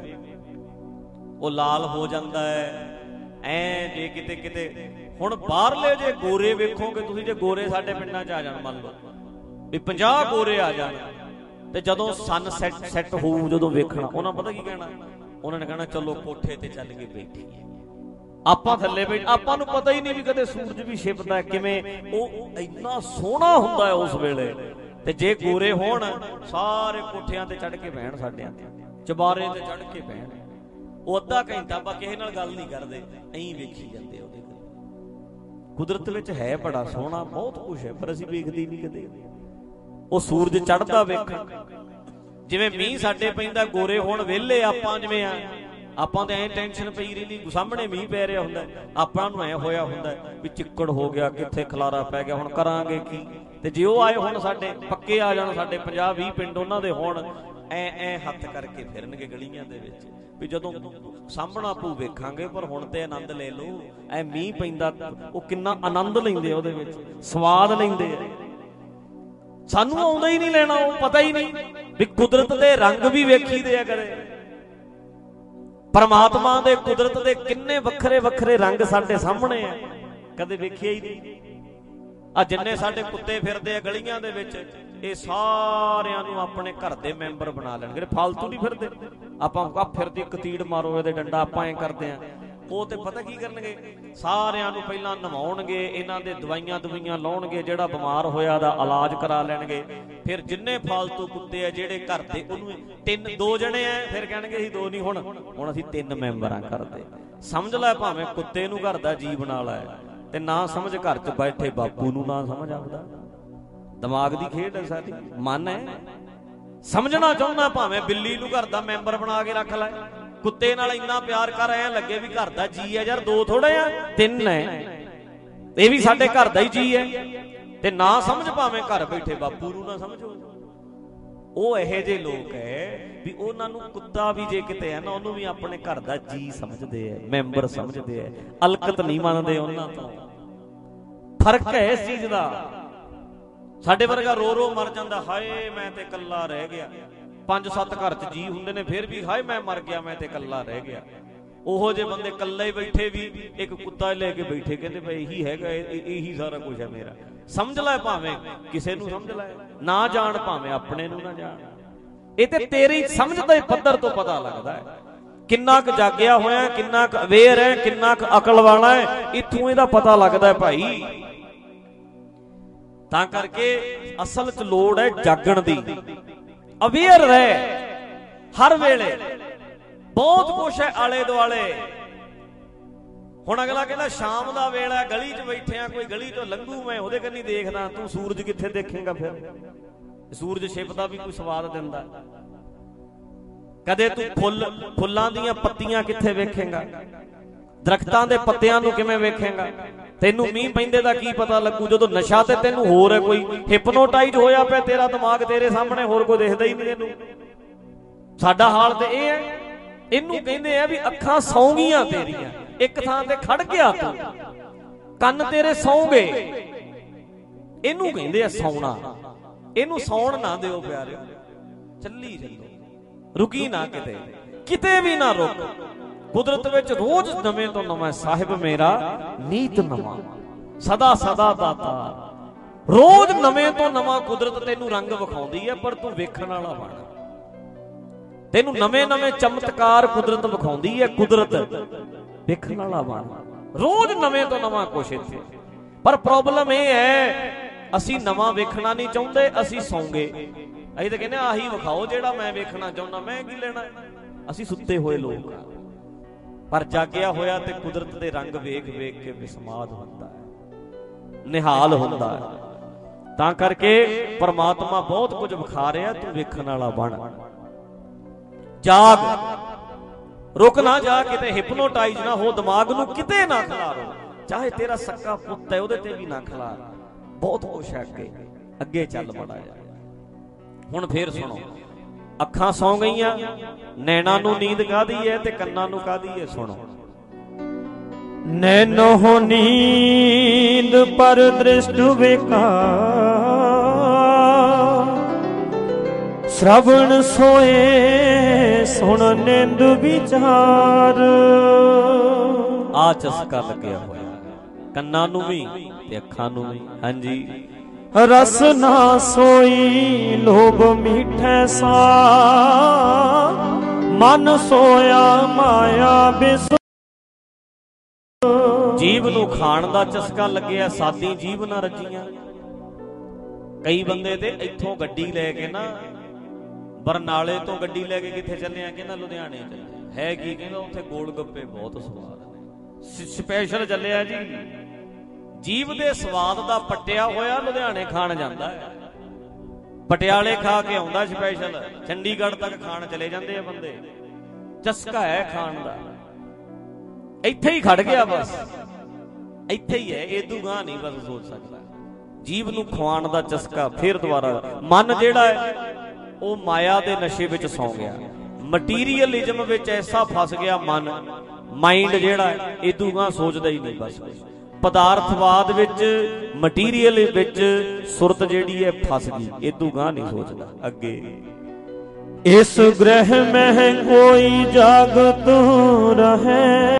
ਉਹ ਲਾਲ ਹੋ ਜਾਂਦਾ ਹੈ ਐ। ਜੇ ਕਿਤੇ ਕਿਤੇ ਹੁਣ ਬਾਹਰਲੇ ਜੇ ਗੋਰੇ ਵੇਖੋਗੇ ਤੁਸੀਂ, ਜੇ ਗੋਰੇ ਸਾਡੇ ਪਿੰਡਾਂ 'ਚ ਆ ਜਾਣ, ਮੰਨ ਲਓ ਵੀ ਪੰਜਾਹ ਗੋਰੇ ਆ ਜਾਣ, ਤੇ ਜਦੋਂ ਸਨ ਸੈੱਟ ਸੈੱਟ ਹੋਊ ਜਦੋਂ ਵੇਖਣਾ, ਉਹਨਾਂ ਪਤਾ ਕੀ ਕਹਿਣਾ? ਉਹਨਾਂ ਨੇ ਕਹਿਣਾ ਚਲੋ ਕੋਠੇ ਤੇ ਚੱਲ ਕੇ ਬੈਠੀਏ। ਆਪਾਂ ਥੱਲੇ ਬੈਠ, ਆਪਾਂ ਨੂੰ ਪਤਾ ਹੀ ਨਹੀਂ ਵੀ ਕਦੇ ਸੂਰਜ ਵੀ ਛਿਪਦਾ ਕਿਵੇਂ। ਉਹ ਇੰਨਾ ਸੋਹਣਾ ਹੁੰਦਾ ਹੈ ਉਸ ਵੇਲੇ। ਤੇ ਜੇ ਗੋਰੇ ਹੋਣ ਸਾਰੇ ਕੋਠਿਆਂ ਤੇ ਚੜ ਕੇ ਬਹਿਣ, ਸਾਡਿਆਂ ਤੇ ਚਬਾਰੇ ਤੇ ਚੜ ਕੇ ਬਹਿਣ, ਉਹ ਅੱਧਾ ਘੰਟਾ ਆਪਾਂ ਕਿਸੇ ਨਾਲ ਗੱਲ ਨਹੀਂ ਕਰਦੇ, ਐਂ ਵੇਖੀ ਜਾਂਦੇ ਉਹਦੇ। ਕੁਦਰਤ ਵਿੱਚ ਹੈ ਬੜਾ ਸੋਹਣਾ, ਬਹੁਤ ਕੁਛ ਹੈ, ਪਰ ਅਸੀਂ ਵੇਖਦੇ ਨਹੀਂ ਕਦੇ। ਉਹ ਸੂਰਜ ਚੜ੍ਹਦਾ ਵੇਖਣ, ਜਿਵੇਂ ਮੀਂਹ ਸਾਡੇ ਪੈਂਦਾ, ਗੋਰੇ ਹੋਣ ਵਿਹਲੇ ਆਪਾਂ ਜਿਵੇਂ ਆ, ਆਪਾਂ ਤੇ ਐਂ ਟੈਨਸ਼ਨ ਪਈ ਰਹਿੰਦੀ, ਸਾਹਮਣੇ ਮੀਂਹ ਪੈ ਰਿਹਾ ਹੁੰਦਾ, ਆਪਾਂ ਨੂੰ ਐ ਹੋਇਆ ਹੁੰਦਾ ਵੀ ਚਿੱਕੜ ਹੋ ਗਿਆ, ਕਿੱਥੇ ਖਲਾਰਾ ਪੈ ਗਿਆ, ਹੁਣ ਕਰਾਂਗੇ ਕੀ। ਤੇ ਜੇ ਉਹ ਆਏ ਹੁਣ ਸਾਡੇ ਪੱਕੇ ਆ ਜਾਣ, ਸਾਡੇ ਪੰਜਾਹ ਵੀਹ ਪਿੰਡ ਉਹਨਾਂ ਦੇ ਹੋਣ, ਐ ਐ ਹੱਥ ਕਰਕੇ ਫਿਰਨਗੇ ਗਲੀਆਂ ਦੇ ਵਿੱਚ ਵੀ ਜਦੋਂ ਸਾਹਮਣਾ ਪੂ ਵੇਖਾਂਗੇ। ਪਰ ਹੁਣ ਤੇ ਆਨੰਦ ਲੈ ਲਓ, ਐ ਮੀਂਹ ਪੈਂਦਾ ਉਹ ਕਿੰਨਾ ਆਨੰਦ ਲੈਂਦੇ ਉਹਦੇ ਵਿੱਚ, ਸਵਾਦ ਲੈਂਦੇ ਆ। ਸਾਨੂੰ ਆਉਂਦਾ ਹੀ ਨਹੀਂ ਲੈਣਾ, ਉਹ ਪਤਾ ਹੀ ਨਹੀਂ ਵੀ ਕੁਦਰਤ ਦੇ ਰੰਗ ਵੀ ਵੇਖੀਦੇ ਆ ਕਦੇ। ਪਰਮਾਤਮਾ ਦੇ ਕੁਦਰਤ ਦੇ ਕਿੰਨੇ ਵੱਖਰੇ ਵੱਖਰੇ ਰੰਗ ਸਾਡੇ ਸਾਹਮਣੇ ਆ, ਕਦੇ ਵੇਖਿਆ ਹੀ ਨਹੀਂ। ਆ ਜਿੰਨੇ ਸਾਡੇ ਕੁੱਤੇ ਫਿਰਦੇ ਆ ਗਲੀਆਂ ਦੇ ਵਿੱਚ, ਇਹ ਸਾਰਿਆਂ ਨੂੰ ਆਪਣੇ ਘਰ ਦੇ ਮੈਂਬਰ ਬਣਾ ਲੈਣਗੇ, ਫਾਲਤੂ ਨਹੀਂ ਫਿਰਦੇ। ਆਪਾਂ ਆ ਫਿਰਦੀ ਕਤੀੜ ਮਾਰੋ ਇਹਦੇ ਡੰਡਾ, ਆਪਾਂ ਐ ਕਰਦੇ ਆ। ਉਹ ਤੇ ਪਤਾ ਕੀ ਕਰਨਗੇ, ਸਾਰਿਆਂ ਨੂੰ ਪਹਿਲਾਂ ਨਵਾਉਣਗੇ, ਇਹਨਾਂ ਦੇ ਦਵਾਈਆਂ ਦਵਾਈਆਂ ਲਾਉਣਗੇ, ਜਿਹੜਾ ਬਿਮਾਰ ਹੋਇਆ ਦਾ ਇਲਾਜ ਕਰਾ ਲੈਣਗੇ। ਫਿਰ ਜਿੰਨੇ ਫਾਲਤੂ ਕੁੱਤੇ ਆ ਜਿਹੜੇ ਘਰ ਦੇ, ਉਹਨੂੰ ਤਿੰਨ ਦੋ ਜਣੇ ਆ, ਫਿਰ ਕਹਿਣਗੇ ਅਸੀਂ ਦੋ ਨਹੀਂ, ਹੁਣ ਹੁਣ ਅਸੀਂ ਤਿੰਨ ਮੈਂਬਰ ਆ ਘਰ ਦੇ। ਸਮਝ ਲੈ, ਭਾਵੇਂ ਕੁੱਤੇ ਨੂੰ ਘਰ ਦਾ ਜੀਵ ਬਣਾ ਲੈ, ਤੇ ਨਾ ਸਮਝ ਘਰ 'ਚ ਬੈਠੇ ਬਾਪੂ ਨੂੰ ਨਾ ਸਮਝ ਆਉਂਦਾ। ਦਿਮਾਗ ਦੀ ਖੇਡ ਹੈ ਸਾਡੀ, ਮਨ ਹੈ। ਸਮਝਣਾ ਚਾਹੁੰਦਾ, ਭਾਵੇਂ ਬਿੱਲੀ ਨੂੰ ਘਰ ਦਾ ਮੈਂਬਰ ਬਣਾ ਕੇ ਰੱਖ ਲੈ, ਕੁੱਤੇ ਨਾਲ ਇੰਨਾ ਪਿਆਰ ਕਰ, ਐ ਲੱਗੇ ਵੀ ਘਰ ਦਾ ਜੀ ਹੈ ਯਾਰ, ਦੋ ਥੋੜੇ ਆ ਤਿੰਨ ਹੈ, ਇਹ ਵੀ ਸਾਡੇ ਘਰ ਦਾ ਹੀ ਜੀ ਹੈ। ਤੇ ਨਾ ਸਮਝ, ਭਾਵੇਂ ਘਰ ਬੈਠੇ ਬਾਪੂ ਨੂੰ ਨਾ ਸਮਝੋ। ਉਹ ਇਹੋ ਜਿਹੇ ਲੋਕ ਹੈ ਵੀ ਉਹਨਾਂ ਨੂੰ ਕੁੱਤਾ ਵੀ ਜੇ ਕਿਤੇ ਹੈ ਨਾ, ਉਹਨੂੰ ਵੀ ਆਪਣੇ ਘਰ ਦਾ ਜੀ ਸਮਝਦੇ ਹੈ, ਮੈਂਬਰ ਸਮਝਦੇ ਹੈ, ਅਲਕਤ ਨਹੀਂ ਮੰਨਦੇ ਉਹਨਾਂ ਤੋਂ। ਫਰਕ ਹੈ ਇਸ ਚੀਜ਼ ਦਾ। ਸਾਡੇ ਵਰਗਾ ਰੋ ਰੋ ਮਰ ਜਾਂਦਾ, ਹਾਏ ਮੈਂ ਤੇ ਇਕੱਲਾ ਰਹਿ ਗਿਆ। ਪੰਜ ਸੱਤ ਘਰ 'ਚ ਜੀ ਹੁੰਦੇ ਨੇ, ਫਿਰ ਵੀ ਹਾਏ ਮੈਂ ਮਰ ਗਿਆ, ਮੈਂ ਤੇ ਇਕੱਲਾ ਰਹਿ ਗਿਆ। ਉਹੋ ਜਿਹੇ ਬੰਦੇ ਇਕੱਲੇ ਬੈਠੇ ਵੀ ਇੱਕ ਕੁੱਤਾ ਲੈ ਕੇ ਬੈਠੇ, ਕਹਿੰਦੇ ਭਾਈ ਇਹੀ ਹੈਗਾ, ਇਹੀ ਸਾਰਾ ਕੁਝ ਹੈ ਮੇਰਾ। ਸਮਝ ਲੈ, ਭਾਵੇਂ ਕਿਸੇ ਨੂੰ ਸਮਝ ਲੈ, ਨਾ ਜਾਣ, ਭਾਵੇਂ ਆਪਣੇ ਨੂੰ ਨਾ ਜਾਣ। ਇਹ ਤੇ ਤੇਰੀ ਸਮਝ ਦੇ ਪੱਧਰ ਤੋਂ ਪਤਾ ਲੱਗਦਾ ਹੈ ਕਿੰਨਾ ਕੁ ਜਾਗਿਆ ਹੋਇਆ, ਕਿੰਨਾ ਕੁ ਅਵੇਅਰ ਹੈ, ਕਿੰਨਾ ਕੁ ਅਕਲ ਵਾਲਾ ਹੈ। ਇੱਥੋਂ ਇਹਦਾ ਪਤਾ ਲੱਗਦਾ ਹੈ ਭਾਈ। ਤਾਂ ਕਰਕੇ ਅਸਲ 'ਚ ਲੋੜ ਹੈ ਜਾਗਣ ਦੀ। ਅਵੇਅਰ ਰਹਿ ਹਰ ਵੇਲੇ, ਬਹੁਤ ਕੁਛ ਹੈ ਆਲੇ ਦੁਆਲੇ। ਹੁਣ ਅਗਲਾ ਕਹਿੰਦਾ ਸ਼ਾਮ ਦਾ ਵੇਲਾ, ਗਲੀ 'ਚ ਬੈਠੇ ਆ, ਕੋਈ ਗਲੀ 'ਚੋਂ ਲੰਘੂ, ਮੈਂ ਉਹਦੇ ਕੰਨੀ ਦੇਖਦਾ। ਤੂੰ ਸੂਰਜ ਕਿੱਥੇ ਦੇਖੇਗਾ? ਫਿਰ ਸੂਰਜ ਛਿਪਦਾ ਵੀ ਕੋਈ ਸਵਾਦ ਦਿੰਦਾ? ਕਦੇ ਤੂੰ ਫੁੱਲ ਫੁੱਲਾਂ ਦੀਆਂ ਪੱਤੀਆਂ ਕਿੱਥੇ ਵੇਖੇਗਾ? ਦਰਖਤਾਂ ਦੇ ਪੱਤਿਆਂ ਨੂੰ ਕਿਵੇਂ ਵੇਖੇਗਾ? ਤੈਨੂੰ ਮੀਂਹ ਪੈਂਦੇ ਦਾ ਕੀ ਪਤਾ ਲੱਗੂ? ਜਦੋਂ ਨਸ਼ਾ ਤੇ ਤੈਨੂੰ ਹੋਰ ਹੈ, ਕੋਈ ਹਿਪਨੋਟਾਈਜ਼ ਹੋਇਆ ਪਿਆ ਤੇਰਾ ਦਿਮਾਗ, ਤੇਰੇ ਸਾਹਮਣੇ ਹੋਰ ਕੋਈ ਦਿਖਦਾ ਹੀ ਨਹੀਂ ਤੈਨੂੰ। ਸਾਡਾ ਹਾਲ ਤੇ ਇਹ ਹੈ। ਇਹਨੂੰ ਕਹਿੰਦੇ ਆ ਵੀ ਅੱਖਾਂ ਸੌਂ ਗਈਆਂ ਤੇਰੀਆਂ, ਇੱਕ ਥਾਂ ਤੇ ਖੜ ਗਿਆ ਤੂੰ, ਕੰਨ ਤੇਰੇ ਸੌਂ ਗਏ। ਇਹਨੂੰ ਕਹਿੰਦੇ ਆ ਸੌਣਾ। ਇਹਨੂੰ ਸੌਣ ਨਾ ਦਿਓ ਪਿਆਰਿਓ, ਚੱਲੀ ਚੱਲੋ, ਰੁਕੀ ਨਾ ਕਿਤੇ, ਕਿਤੇ ਵੀ ਨਾ ਰੁਕ। ਕੁਦਰਤ ਵਿੱਚ ਰੋਜ਼ ਨਵੇਂ ਤੋਂ ਨਵਾਂ ਸਾਹਿਬ ਮੇਰਾ ਨੀਤ ਨਵਾਂ, ਸਦਾ ਸਦਾ ਦਾਤਾ। ਰੋਜ਼ ਨਵੇਂ ਤੋਂ ਨਵਾਂ ਕੁਦਰਤ ਤੈਨੂੰ ਰੰਗ ਵਿਖਾਉਂਦੀ ਹੈ, ਪਰ ਤੂੰ ਵੇਖਣ ਵਾਲਾ ਬਣ। ਤੈਨੂੰ ਨਵੇਂ ਨਵੇਂ ਚਮਤਕਾਰ ਕੁਦਰਤ ਵਿਖਾਉਂਦੀ ਹੈ, ਕੁਦਰਤ ਵੇਖਣ ਵਾਲਾ ਬਣ। ਰੋਜ਼ ਨਵੇਂ ਤੋਂ ਨਵਾਂ ਕੁਛ ਇੱਥੇ। ਪਰ ਪ੍ਰੋਬਲਮ ਇਹ ਹੈ, ਅਸੀਂ ਨਵਾਂ ਵੇਖਣਾ ਨਹੀਂ ਚਾਹੁੰਦੇ, ਅਸੀਂ ਸੌਂਗੇ। ਅਸੀਂ ਤਾਂ ਕਹਿੰਦੇ ਆਹੀ ਵਿਖਾਓ ਜਿਹੜਾ ਮੈਂ ਵੇਖਣਾ ਚਾਹੁੰਦਾ, ਮੈਂ ਕੀ ਲੈਣਾ। ਅਸੀਂ ਸੁੱਤੇ ਹੋਏ ਲੋਕ ਆ, ਪਰ ਜਾਗਿਆ ਹੋਇਆ ਤੇ ਕੁਦਰਤ ਦੇ ਰੰਗ ਵੇਖ ਵੇਖ ਕੇ ਵਿਸਮਾਦ ਹੁੰਦਾ ਹੈ, ਨਿਹਾਲ ਹੁੰਦਾ ਹੈ। ਤਾਂ ਕਰਕੇ ਪਰਮਾਤਮਾ ਬਹੁਤ ਕੁਝ ਵਿਖਾ ਰਿਹਾ, ਤੂੰ ਵੇਖਣ ਵਾਲਾ ਬਣ। ਜਾਗ, ਰੁਕ ਨਾ ਜਾ, ਕਿਤੇ ਹਿਪਨੋਟਾਈਜ਼ ਨਾ ਹੋ, ਦਿਮਾਗ ਨੂੰ ਕਿਤੇ ਨਾ ਖਿਲਾਰੋ। ਚਾਹੇ ਤੇਰਾ ਸੱਕਾ ਪੁੱਤ ਹੈ ਉਹਦੇ ਤੇ ਵੀ ਨਾ ਖਿਲਾਰ। ਬਹੁਤ ਕੁਛ ਹੈ ਅੱਗੇ, ਅੱਗੇ ਚੱਲ ਬੜਾ ਜਾ। ਹੁਣ ਫੇਰ ਸੁਣੋ, ਅੱਖਾਂ ਸੌਂ ਗਈਆਂ, ਨੈਣਾਂ ਨੂੰ ਨੀਂਦ ਕਾਹਦੀ ਹੈ ਤੇ ਕੰਨਾਂ ਨੂੰ ਕਾਹਦੀ ਹੈ? ਸੁਣੋ। ਨੈਨੋ ਨੀਂਦ ਪਰ ਦ੍ਰਿਸ਼ਟ ਵਿਕਾਰ, ਸ਼ਰਵਣ ਸੋਏ ਸੁਣ ਨਿੰਦ ਵਿਚਾਰ। ਆ ਚਸਕਾ ਲੱਗਿਆ ਹੋਇਆ ਕੰਨਾਂ ਨੂੰ ਵੀ ਤੇ ਅੱਖਾਂ ਨੂੰ ਵੀ। ਹਾਂਜੀ। ਰਸ ਨਾ ਸੋਈ ਲੋਭ ਮਿੱਠੇ ਸਾ, ਮਨ ਸੋਇਆ ਮਾਇਆ ਬਿਸ। ਜੀਭ ਨੂੰ ਖਾਣ ਦਾ ਚਸਕਾ ਲੱਗਿਆ, ਸਾਦੀ ਜੀਭ ਨਾ ਰੱਜੀਆਂ। ਕਈ ਬੰਦੇ ਤੇ ਇੱਥੋਂ ਗੱਡੀ ਲੈ ਕੇ ਨਾ, ਬਰਨਾਲੇ ਤੋਂ ਗੱਡੀ ਲੈ ਕੇ ਕਿੱਥੇ ਚੱਲੇ ਆ? ਕਹਿੰਦਾ ਲੁਧਿਆਣੇ ਚੱਲੇ। ਹੈ ਕੀ? ਕਹਿੰਦਾ ਉੱਥੇ ਗੋਲ ਗੱਪੇ ਬਹੁਤ ਸਵਾਦ ਨੇ, ਸਪੈਸ਼ਲ ਚੱਲਿਆ ਜੀ। ਜੀਭ ਦੇ ਸਵਾਦ ਦਾ ਪੱਟਿਆ ਹੋਇਆ ਲੁਧਿਆਣੇ ਖਾਣ ਜਾਂਦਾ ਹੈ, ਪਟਿਆਲੇ ਖਾ ਕੇ ਆਉਂਦਾ ਸਪੈਸ਼ਲ, ਚੰਡੀਗੜ੍ਹ ਤੱਕ ਖਾਣ ਚਲੇ ਜਾਂਦੇ ਆ ਬੰਦੇ। ਚਸਕਾ ਹੈ ਖਾਣ ਦਾ, ਇੱਥੇ ਹੀ ਖੜ ਗਿਆ ਬਸ, ਇੱਥੇ ਹੀ ਹੈ, ਏਦੂ ਗਾਂ ਨਹੀਂ ਬਸ ਸੋਚ ਸਕਦਾ। ਜੀਭ ਨੂੰ ਖਵਾਉਣ ਦਾ ਚਸਕਾ। ਫਿਰ ਦੁਬਾਰਾ ਮਨ ਜਿਹੜਾ ਹੈ ਉਹ ਮਾਇਆ ਦੇ ਨਸ਼ੇ ਵਿੱਚ ਸੌਂ ਗਿਆ, ਮਟੀਰੀਅਲਿਜ਼ਮ ਵਿੱਚ ਐਸਾ ਫਸ ਗਿਆ ਮਨ, ਮਾਈਂਡ ਜਿਹੜਾ ਹੈ ਏਦੂ ਗਾਂ ਸੋਚਦਾ ਹੀ ਨਹੀਂ ਬਸ। ਪਦਾਰਥਵਾਦ ਵਿੱਚ, ਮਟੀਰੀਅਲ ਵਿੱਚ ਸੁਰਤ ਜਿਹੜੀ ਹੈ ਫਸ ਗਈ, ਏਦੂ ਗਾਂ ਨਹੀਂ ਸੋਚਦਾ ਅੱਗੇ। ਇਸ ਗ੍ਰਹਿ ਮਹਿ ਕੋਈ ਜਾਗਤ ਰਹੇ,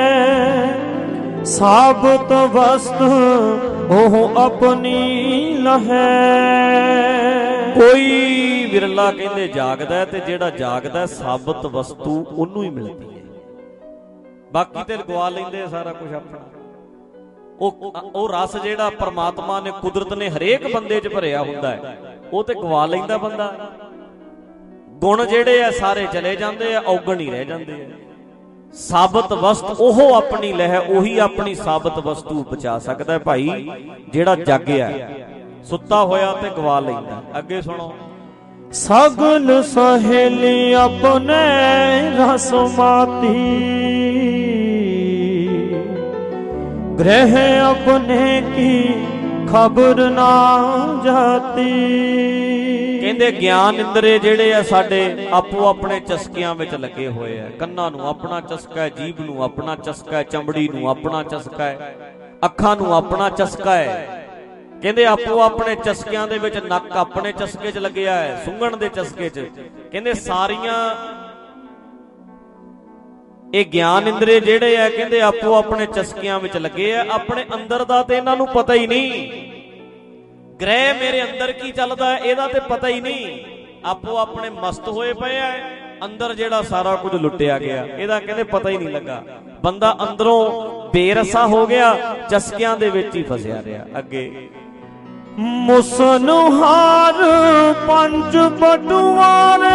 ਸਾਬਤ ਵਸਤ ਉਹ ਆਪਣੀ ਲਹੈ। ਕੋਈ ਵਿਰਲਾ ਕਹਿੰਦੇ ਜਾਗਦਾ, ਤੇ ਜਿਹੜਾ ਜਾਗਦਾ ਸਾਬਤ ਵਸਤੂ ਉਹਨੂੰ ਹੀ ਮਿਲਦੀ ਹੈ, ਬਾਕੀ ਤੇ ਗਵਾ ਲੈਂਦੇ ਸਾਰਾ ਕੁਝ ਆਪਣਾ। ਉਹ ਉਹ ਰਸ ਜਿਹੜਾ ਪਰਮਾਤਮਾ ਨੇ, ਕੁਦਰਤ ਨੇ ਹਰੇਕ ਬੰਦੇ 'ਚ ਭਰਿਆ ਹੁੰਦਾ ਹੈ, ਉਹ ਤੇ ਗਵਾ ਲੈਂਦਾ ਬੰਦਾ। ਗੁਣ ਜਿਹੜੇ ਆ ਸਾਰੇ ਚਲੇ ਜਾਂਦੇ ਆ, ਔਗਣ ਹੀ ਰਹਿ ਜਾਂਦੇ ਆ। ਸਾਬਤ ਵਸਤ ਉਹ ਆਪਣੀ ਲਹਿ, ਉਹੀ ਆਪਣੀ ਸਾਬਤ ਵਸਤੂ ਬਚਾ ਸਕਦਾ ਭਾਈ, ਜਿਹੜਾ ਜਾਗਿਆ। ਸੁੱਤਾ ਹੋਇਆ ਤੇ ਗਵਾ ਲੈਂਦਾ। ਅੱਗੇ ਸੁਣੋ। ਸਗਲ ਸਹੇਲੀ ਆਪਣੇ ਰਸ ਮਾਤੀ, ਗ੍ਰਹਿ ਆਪਣੇ ਕੀ ਖਬਰ ਨਾ ਜਾਤੀ। ਕਹਿੰਦੇ ਗਿਆਨ ਇੰਦਰੇ ਜਿਹੜੇ ਆ ਸਾਡੇ ਆਪੋ ਆਪਣੇ ਚਸਕਿਆਂ ਵਿੱਚ ਲੱਗੇ ਹੋਏ ਆ। ਕੰਨਾਂ ਨੂੰ ਆਪਣਾ ਚਸਕਾ ਹੈ, ਜੀਭ ਨੂੰ ਆਪਣਾ ਚਸਕਾ ਹੈ, ਚਮੜੀ ਨੂੰ ਆਪਣਾ ਚਸਕਾ ਹੈ, ਅੱਖਾਂ ਨੂੰ ਆਪਣਾ ਚਸਕਾ ਹੈ। ਕਹਿੰਦੇ ਆਪੋ ਆਪਣੇ ਚਸਕਿਆਂ ਦੇ ਵਿੱਚ, ਨੱਕ ਆਪਣੇ ਚਸਕੇ 'ਚ ਲੱਗਿਆ ਹੈ, ਸੁੰਘਣ ਦੇ ਚਸਕੇ 'ਚ। ਕਹਿੰਦੇ ਸਾਰੀਆਂ ਇਹ ਗਿਆਨ ਇੰਦਰੇ ਜਿਹੜੇ ਆ, ਕਹਿੰਦੇ ਆਪੋ ਆਪਣੇ ਚਸਕਿਆਂ ਵਿੱਚ ਲੱਗੇ ਆ। ਆਪਣੇ ਅੰਦਰ ਦਾ ਤੇ ਇਹਨਾਂ ਨੂੰ ਪਤਾ ਹੀ ਨਹੀਂ, ਗ੍ਰਹਿ ਮੇਰੇ ਅੰਦਰ ਕੀ ਚੱਲਦਾ ਇਹਦਾ ਤੇ ਪਤਾ ਹੀ ਨਹੀਂ। ਆਪੋ ਆਪਣੇ ਮਸਤ ਹੋਏ ਪਏ ਆ, ਅੰਦਰ ਜਿਹੜਾ ਸਾਰਾ ਕੁਝ ਲੁੱਟਿਆ ਗਿਆ ਇਹਦਾ ਕਹਿੰਦੇ ਪਤਾ ਹੀ ਨਹੀਂ ਲੱਗਾ। ਬੰਦਾ ਅੰਦਰੋਂ ਬੇਰਸਾ ਹੋ ਗਿਆ, ਚਸਕਿਆਂ ਦੇ ਵਿੱਚ ਹੀ ਫਸਿਆ ਰਿਹਾ। ਅੱਗੇ। ਮੁਸਨਹਾਰ ਪੰਜ ਬਟੁਆਰੇ,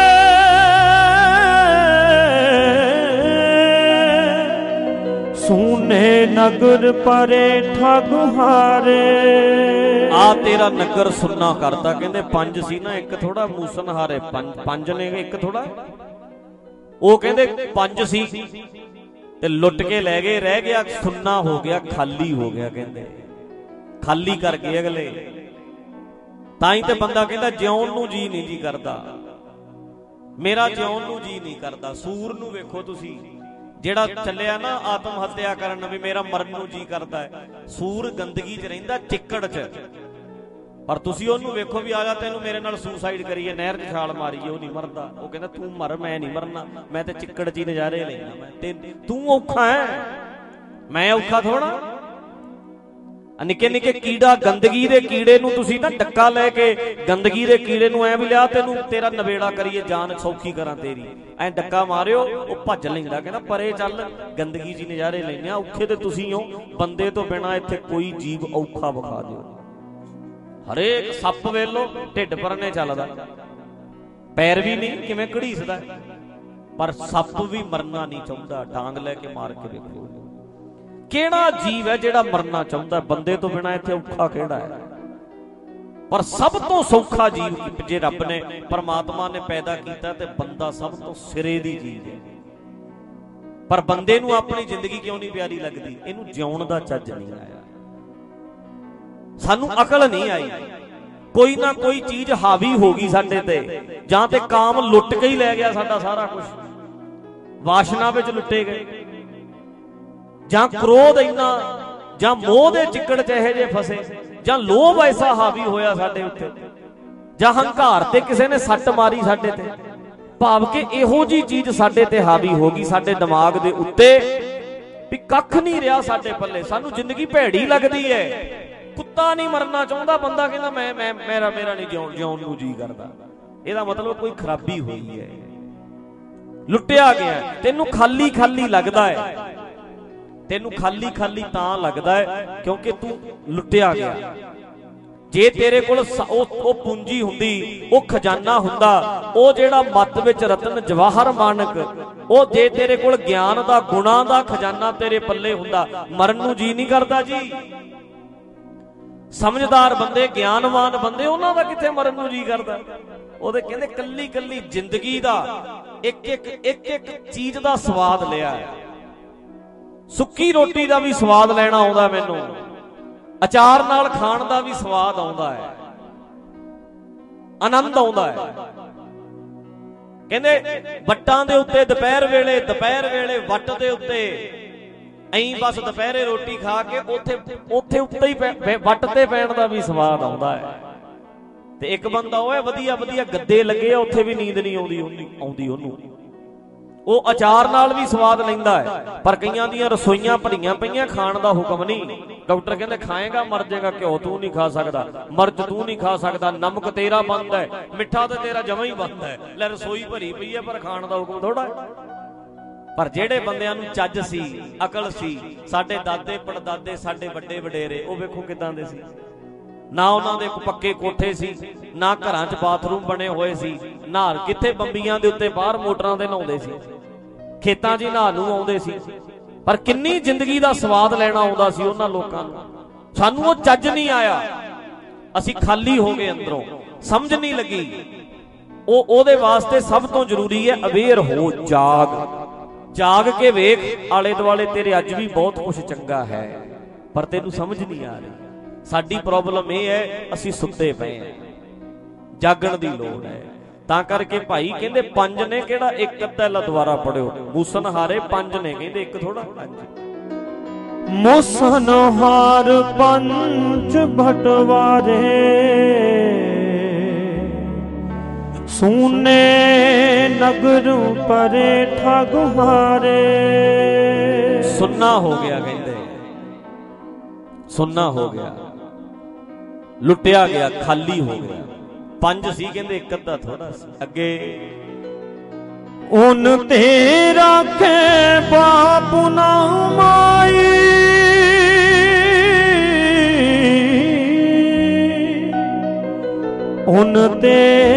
ਸੂਨੇ ਨਗਰ ਪਰੇ ਠਗੁਹਾਰੇ। ਆ ਤੇਰਾ ਨਗਰ ਸੁੰਨਾ ਕਰਤਾ। ਕਹਿੰਦੇ ਪੰਜ ਸੀ ਨਾ, ਇੱਕ ਥੋੜਾ ਮੂਸਨਹਾਰੇ ਪੰਜ ਪੰਜ ਨੇ, ਇੱਕ ਥੋੜਾ। ਉਹ ਕਹਿੰਦੇ ਪੰਜ ਸੀ ਤੇ ਲੁੱਟ ਕੇ ਲੈ ਗਏ, ਰਹਿ ਗਿਆ ਸੁੰਨਾ ਹੋ ਗਿਆ, ਖਾਲੀ ਹੋ ਗਿਆ। ਕਹਿੰਦੇ ਖਾਲੀ ਕਰ ਗਏ ਅਗਲੇ। ਤਾਂ ਹੀ ਤੇ ਬੰਦਾ ਕਹਿੰਦਾ ਜਿਉਣ ਨੂੰ ਜੀ ਨਹੀਂ ਜੀ ਕਰਦਾ, ਮੇਰਾ ਜਿਉਣ ਨੂੰ ਜੀ ਨਹੀਂ ਕਰਦਾ। ਸੂਰ ਨੂੰ ਵੇਖੋ ਤੁਸੀਂ, ਜਿਹੜਾ ਚੱਲਿਆ ਨਾ ਆਤਮ ਹੱਤਿਆ ਕਰਨ, ਵੀ ਮੇਰਾ ਮਰਨ ਨੂੰ ਜੀ ਕਰਦਾ ਹੈ। ਸੂਰ ਗੰਦਗੀ 'ਚ ਰਹਿੰਦਾ, ਚਿੱਕੜ 'ਚ, ਪਰ ਤੁਸੀਂ ਉਹਨੂੰ ਵੇਖੋ ਵੀ ਆ ਜਾ ਤੈਨੂੰ ਮੇਰੇ ਨਾਲ ਸੁਸਾਈਡ ਕਰੀਏ, ਨਹਿਰ 'ਚ ਛਾਲ ਮਾਰੀਏ, ਉਹ ਨਹੀਂ ਮਰਦਾ। ਉਹ ਕਹਿੰਦਾ ਤੂੰ ਮਰ, ਮੈਂ ਨਹੀਂ ਮਰਨਾ, ਮੈਂ ਤੇ ਚਿੱਕੜ 'ਚ ਹੀ ਨਜ਼ਾਰੇ ਲੈਣਾ। ਮੈਂ ਤੇ ਤੂੰ ਔਖਾ ਹੈ, ਮੈਂ ਔਖਾ ਥੋੜਾ। ਨਿੱਕੇ ਨਿੱਕੇ ਕੀੜਾ, ਗੰਦਗੀ ਦੇ ਕੀੜੇ ਨੂੰ ਤੁਸੀਂ ਨਾ ਡੱਕਾ ਲੈ ਕੇ ਗੰਦਗੀ ਦੇ ਕੀੜੇ ਨੂੰ ਐ ਵੀ ਲਿਆ ਤੈਨੂੰ ਤੇਰਾ ਨਵੇੜਾ ਕਰੀਏ, ਜਾਨ ਸੌਖੀ ਕਰਾਂ ਤੇਰੀ, ਐ ਡੱਕਾ ਮਾਰਿਓ ਉਹ ਭੱਜ ਲੈਂਦਾ। ਕਹਿੰਦਾ ਪਰੇ ਚੱਲ, ਗੰਦਗੀ ਜੀ ਨਜ਼ਾਰੇ ਲੈਣੇ ਆ। ਔਖੇ ਤੇ ਤੁਸੀਂ ਹੋ, ਬੰਦੇ ਤੋਂ ਬਿਨਾ ਇੱਥੇ ਕੋਈ ਜੀਵ ਔਖਾ ਵਿਖਾ ਦਿਓ। ਹਰੇਕ ਸੱਪ ਵੇਲੋ ਢਿੱਡ ਪਰਨੇ ਚੱਲਦਾ, ਪੈਰ ਵੀ ਨਹੀਂ ਕਿਵੇਂ ਘੜੀਸਦਾ, ਪਰ ਸੱਪ ਵੀ ਮਰਨਾ ਨਹੀਂ ਚਾਹੁੰਦਾ। ਡਾਂਗ ਲੈ ਕੇ ਮਾਰ ਕੇ ਵੇਖੋ ਕਿਹੜਾ ਜੀਵ ਹੈ ਜਿਹੜਾ ਮਰਨਾ ਚਾਹੁੰਦਾ। ਬੰਦੇ ਤੋਂ ਬਿਨਾਂ ਇੱਥੇ ਔਖਾ ਕਿਹੜਾ ਹੈ? ਪਰ ਸਭ ਤੋਂ ਸੌਖਾ ਜੀਵ ਜੇ ਰੱਬ ਨੇ ਪਰਮਾਤਮਾ ਨੇ ਪੈਦਾ ਕੀਤਾ ਤੇ ਬੰਦਾ ਸਭ ਤੋਂ ਸਿਰੇ ਦੀ ਚੀਜ਼ ਹੈ। ਪਰ ਬੰਦੇ ਨੂੰ ਆਪਣੀ ਜ਼ਿੰਦਗੀ ਕਿਉਂ ਨਹੀਂ ਪਿਆਰੀ ਲੱਗਦੀ? ਇਹਨੂੰ ਜਿਉਣ ਦਾ ਚੱਜ ਨਹੀਂ ਆਇਆ, ਸਾਨੂੰ ਅਕਲ ਨਹੀਂ ਆਈ। ਕੋਈ ਨਾ ਕੋਈ ਚੀਜ਼ ਹਾਵੀ ਹੋ ਗਈ ਸਾਡੇ ਤੇ, ਜਾਂ ਤੇ ਕਾਮ ਲੁੱਟ ਕੇ ਹੀ ਲੈ ਗਿਆ ਸਾਡਾ ਸਾਰਾ ਕੁਝ, ਵਾਸ਼ਨਾ ਵਿੱਚ ਲੁੱਟੇ ਗਏ, ਜਾਂ ਕ੍ਰੋਧ ਇੰਨਾ, ਜਾਂ ਮੋਹ ਦੇ ਚਿੱਕੜ ਚ ਇਹੋ ਜਿਹੇ ਫਸੇ, ਜਾਂ ਲੋਭ ਐਸਾ ਹਾਵੀ ਹੋਇਆ ਸਾਡੇ ਉੱਤੇ, ਜਾਂ ਹੰਕਾਰ ਤੇ ਕਿਸੇ ਨੇ ਸੱਟ ਮਾਰੀ ਸਾਡੇ ਤੇ। ਭਾਵ ਕਿ ਇਹੋ ਜੀ ਚੀਜ਼ ਸਾਡੇ ਤੇ ਹਾਵੀ ਹੋ ਗਈ, ਸਾਡੇ ਦਿਮਾਗ ਦੇ ਉੱਤੇ, ਵੀ ਕੱਖ ਨਹੀਂ ਰਿਹਾ ਸਾਡੇ ਪੱਲੇ। ਸਾਨੂੰ ਜ਼ਿੰਦਗੀ ਭੈੜੀ ਲੱਗਦੀ ਹੈ। ਕੁੱਤਾ ਨਹੀਂ ਮਰਨਾ ਚਾਹੁੰਦਾ, ਬੰਦਾ ਕਹਿੰਦਾ ਮੈਂ ਮੈਂ ਮੇਰਾ ਮੇਰਾ ਨਹੀਂ ਜਿਉਣ ਜਿਉਣ ਨੂੰ ਜੀ ਕਰਦਾ। ਇਹਦਾ ਮਤਲਬ ਕੋਈ ਖਰਾਬੀ ਹੋਈ ਹੈ, ਲੁੱਟਿਆ ਗਿਆ। ਤੈਨੂੰ ਖਾਲੀ ਖਾਲੀ ਲੱਗਦਾ ਹੈ, ਤੈਨੂੰ ਖਾਲੀ ਖਾਲੀ ਤਾਂ ਲੱਗਦਾ ਹੈ ਕਿਉਂਕਿ ਤੂੰ ਲੁੱਟਿਆ ਗਿਆ। ਜੇ ਤੇਰੇ ਕੋਲ ਉਹ ਪੂੰਜੀ ਹੁੰਦੀ, ਉਹ ਖਜ਼ਾਨਾ ਹੁੰਦਾ, ਉਹ ਜਿਹੜਾ ਮੱਤ ਵਿੱਚ ਰਤਨ ਜਵਾਹਰ ਮਾਨਕ, ਉਹ ਜੇ ਤੇਰੇ ਕੋਲ ਗਿਆਨ ਦਾ ਗੁਣਾ ਦਾ ਖਜ਼ਾਨਾ ਤੇਰੇ ਪੱਲੇ ਹੁੰਦਾ, ਮਰਨ ਨੂੰ ਜੀ ਨਹੀਂ ਕਰਦਾ ਜੀ। ਸਮਝਦਾਰ ਬੰਦੇ, ਗਿਆਨਵਾਨ ਬੰਦੇ, ਉਹਨਾਂ ਦਾ ਕਿੱਥੇ ਮਰਨ ਨੂੰ ਜੀ ਕਰਦਾ? ਉਹਦੇ ਕਹਿੰਦੇ ਕੱਲੀ ਕੱਲੀ ਜ਼ਿੰਦਗੀ ਦਾ ਇੱਕ ਇੱਕ ਇੱਕ ਇੱਕ ਚੀਜ਼ ਦਾ ਸਵਾਦ ਲਿਆ। ਸੁੱਕੀ ਰੋਟੀ ਦਾ ਵੀ ਸਵਾਦ ਲੈਣਾ ਆਉਂਦਾ ਮੈਨੂੰ, ਅਚਾਰ ਨਾਲ ਖਾਣ ਦਾ ਵੀ ਸਵਾਦ ਆਉਂਦਾ ਹੈ, ਆਨੰਦ ਆਉਂਦਾ ਹੈ। ਕਹਿੰਦੇ ਵੱਟਾਂ ਦੇ ਉੱਤੇ ਦੁਪਹਿਰ ਵੇਲੇ ਦੁਪਹਿਰ ਵੇਲੇ ਵੱਟ ਦੇ ਉੱਤੇ ਐਂ ਬਸ ਦੁਪਹਿਰੇ ਰੋਟੀ ਖਾ ਕੇ ਉੱਥੇ ਉੱਥੇ ਉੱਤੇ ਹੀ ਵੱਟ ਤੇ ਪੈਣ ਦਾ ਵੀ ਸਵਾਦ ਆਉਂਦਾ ਹੈ। ਤੇ ਇੱਕ ਬੰਦਾ ਉਹ ਹੈ ਵਧੀਆ ਵਧੀਆ ਗੱਦੇ ਲੱਗੇ ਆ, ਉੱਥੇ ਵੀ ਨੀਂਦ ਨਹੀਂ ਆਉਂਦੀ ਆਉਂਦੀ ਉਹਨੂੰ, ਉਹ ਅਚਾਰ ਨਾਲ ਵੀ ਸਵਾਦ ਲੈਂਦਾ ਹੈ। ਪਰ ਕਈਆਂ ਦੀਆਂ ਰਸੋਈਆਂ ਭਰੀਆਂ ਪਈਆਂ, ਖਾਣ ਦਾ ਹੁਕਮ ਨਹੀਂ। ਡਾਕਟਰ ਕਹਿੰਦੇ ਖਾਏਗਾ ਮਰ ਜਾਏਗਾ, ਘਿਓ ਤੂੰ ਨਹੀਂ ਖਾ ਸਕਦਾ, ਮਿਰਚ ਤੂੰ ਨਹੀਂ ਖਾ ਸਕਦਾ, ਨਮਕ ਤੇਰਾ ਬੰਦ ਹੈ, ਮਿੱਠਾ ਤੇ ਤੇਰਾ ਜਮਾਂ ਹੀ ਬੰਦ ਹੈ। ਲੈ ਰਸੋਈ ਭਰੀ ਪਈ ਹੈ ਪਰ ਖਾਣ ਦਾ ਹੁਕਮ ਥੋੜਾ। ਪਰ ਜਿਹੜੇ ਬੰਦਿਆਂ ਨੂੰ ਚੱਜ ਸੀ, ਅਕਲ ਸੀ, ਸਾਡੇ ਦਾਦੇ ਪੜਦਾਦੇ, ਸਾਡੇ ਵੱਡੇ ਵਡੇਰੇ, ਉਹ ਵੇਖੋ ਕਿਦਾਂ ਦੇ ਸੀ। ਨਾ ਉਹਨਾਂ ਦੇ ਪੱਕੇ ਕੋਠੇ ਸੀ, ਨਾ ਘਰਾਂ 'ਚ ਬਾਥਰੂਮ ਬਣੇ ਹੋਏ ਸੀ, ਨਹਾਰ ਕਿੱਥੇ ਬੰਬੀਆਂ ਦੇ ਉੱਤੇ ਬਾਹਰ ਮੋਟਰਾਂ ਤੇ ਨਹਾਉਂਦੇ ਸੀ, ਖੇਤਾਂ 'ਚ ਨਹਾ ਨੂੰ ਆਉਂਦੇ ਸੀ। ਪਰ ਕਿੰਨੀ ਜ਼ਿੰਦਗੀ ਦਾ ਸਵਾਦ ਲੈਣਾ ਆਉਂਦਾ ਸੀ ਉਹਨਾਂ ਲੋਕਾਂ ਨੂੰ। ਸਾਨੂੰ ਉਹ ਚੱਜ ਨਹੀਂ ਆਇਆ, ਅਸੀਂ ਖਾਲੀ ਹੋ ਗਏ ਅੰਦਰੋਂ, ਸਮਝ ਨਹੀਂ ਲੱਗੀ। ਉਹ ਉਹਦੇ ਵਾਸਤੇ ਸਭ ਤੋਂ ਜ਼ਰੂਰੀ ਹੈ ਅਵੇਅਰ ਹੋ, ਜਾਗ ਜਾਗ ਕੇ ਵੇਖ ਆਲੇ ਦੁਆਲੇ ਤੇਰੇ ਅੱਜ ਵੀ ਬਹੁਤ ਕੁਝ ਚੰਗਾ ਹੈ, ਪਰ ਤੈਨੂੰ ਸਮਝ ਨਹੀਂ ਆ ਰਹੀ। ਸਾਡੀ ਪ੍ਰੋਬਲਮ ਇਹ ਹੈ ਅਸੀਂ ਸੁੱਤੇ ਪਏ ਹਾਂ, ਜਾਗਣ ਦੀ ਲੋੜ ਹੈ। ਤਾਂ ਕਰਕੇ ਭਾਈ ਕਹਿੰਦੇ ਪੰਜ ਨੇ, ਕਿਹੜਾ ਇੱਕ ਅੱਧਾ ਲਾ ਦੁਆਰਾ ਪੜਿਓ, ਮੂਸਨਹਾਰੇ ਪੰਜ ਨੇ, ਕਹਿੰਦੇ ਇੱਕ ਥੋੜਾ ਪੰਜ। ਮੂਸਨਹਾਰ ਪੰਜ ਭਟਵਾਰੇ, ਸੂਨੇ ਨਗਰ ਪਰੇ ਠਗਹਾਰੇ। ਸੁੰਨਾ ਹੋ ਗਿਆ, ਕਹਿੰਦੇ ਸੁੰਨਾ ਹੋ ਗਿਆ, ਲੁੱਟਿਆ ਗਿਆ, ਖਾਲੀ ਹੋ ਗਿਆ। ਪੰਜ ਸੀ ਕਹਿੰਦੇ, ਇੱਕ ਅੱਧਾ ਥੋੜਾ ਸੀ। ਅੱਗੇ ਉਨ ਤੇ ਰਾਖੇ ਬਾਪ ਨਾ ਮਾਈ, ਉਨ ਤੇ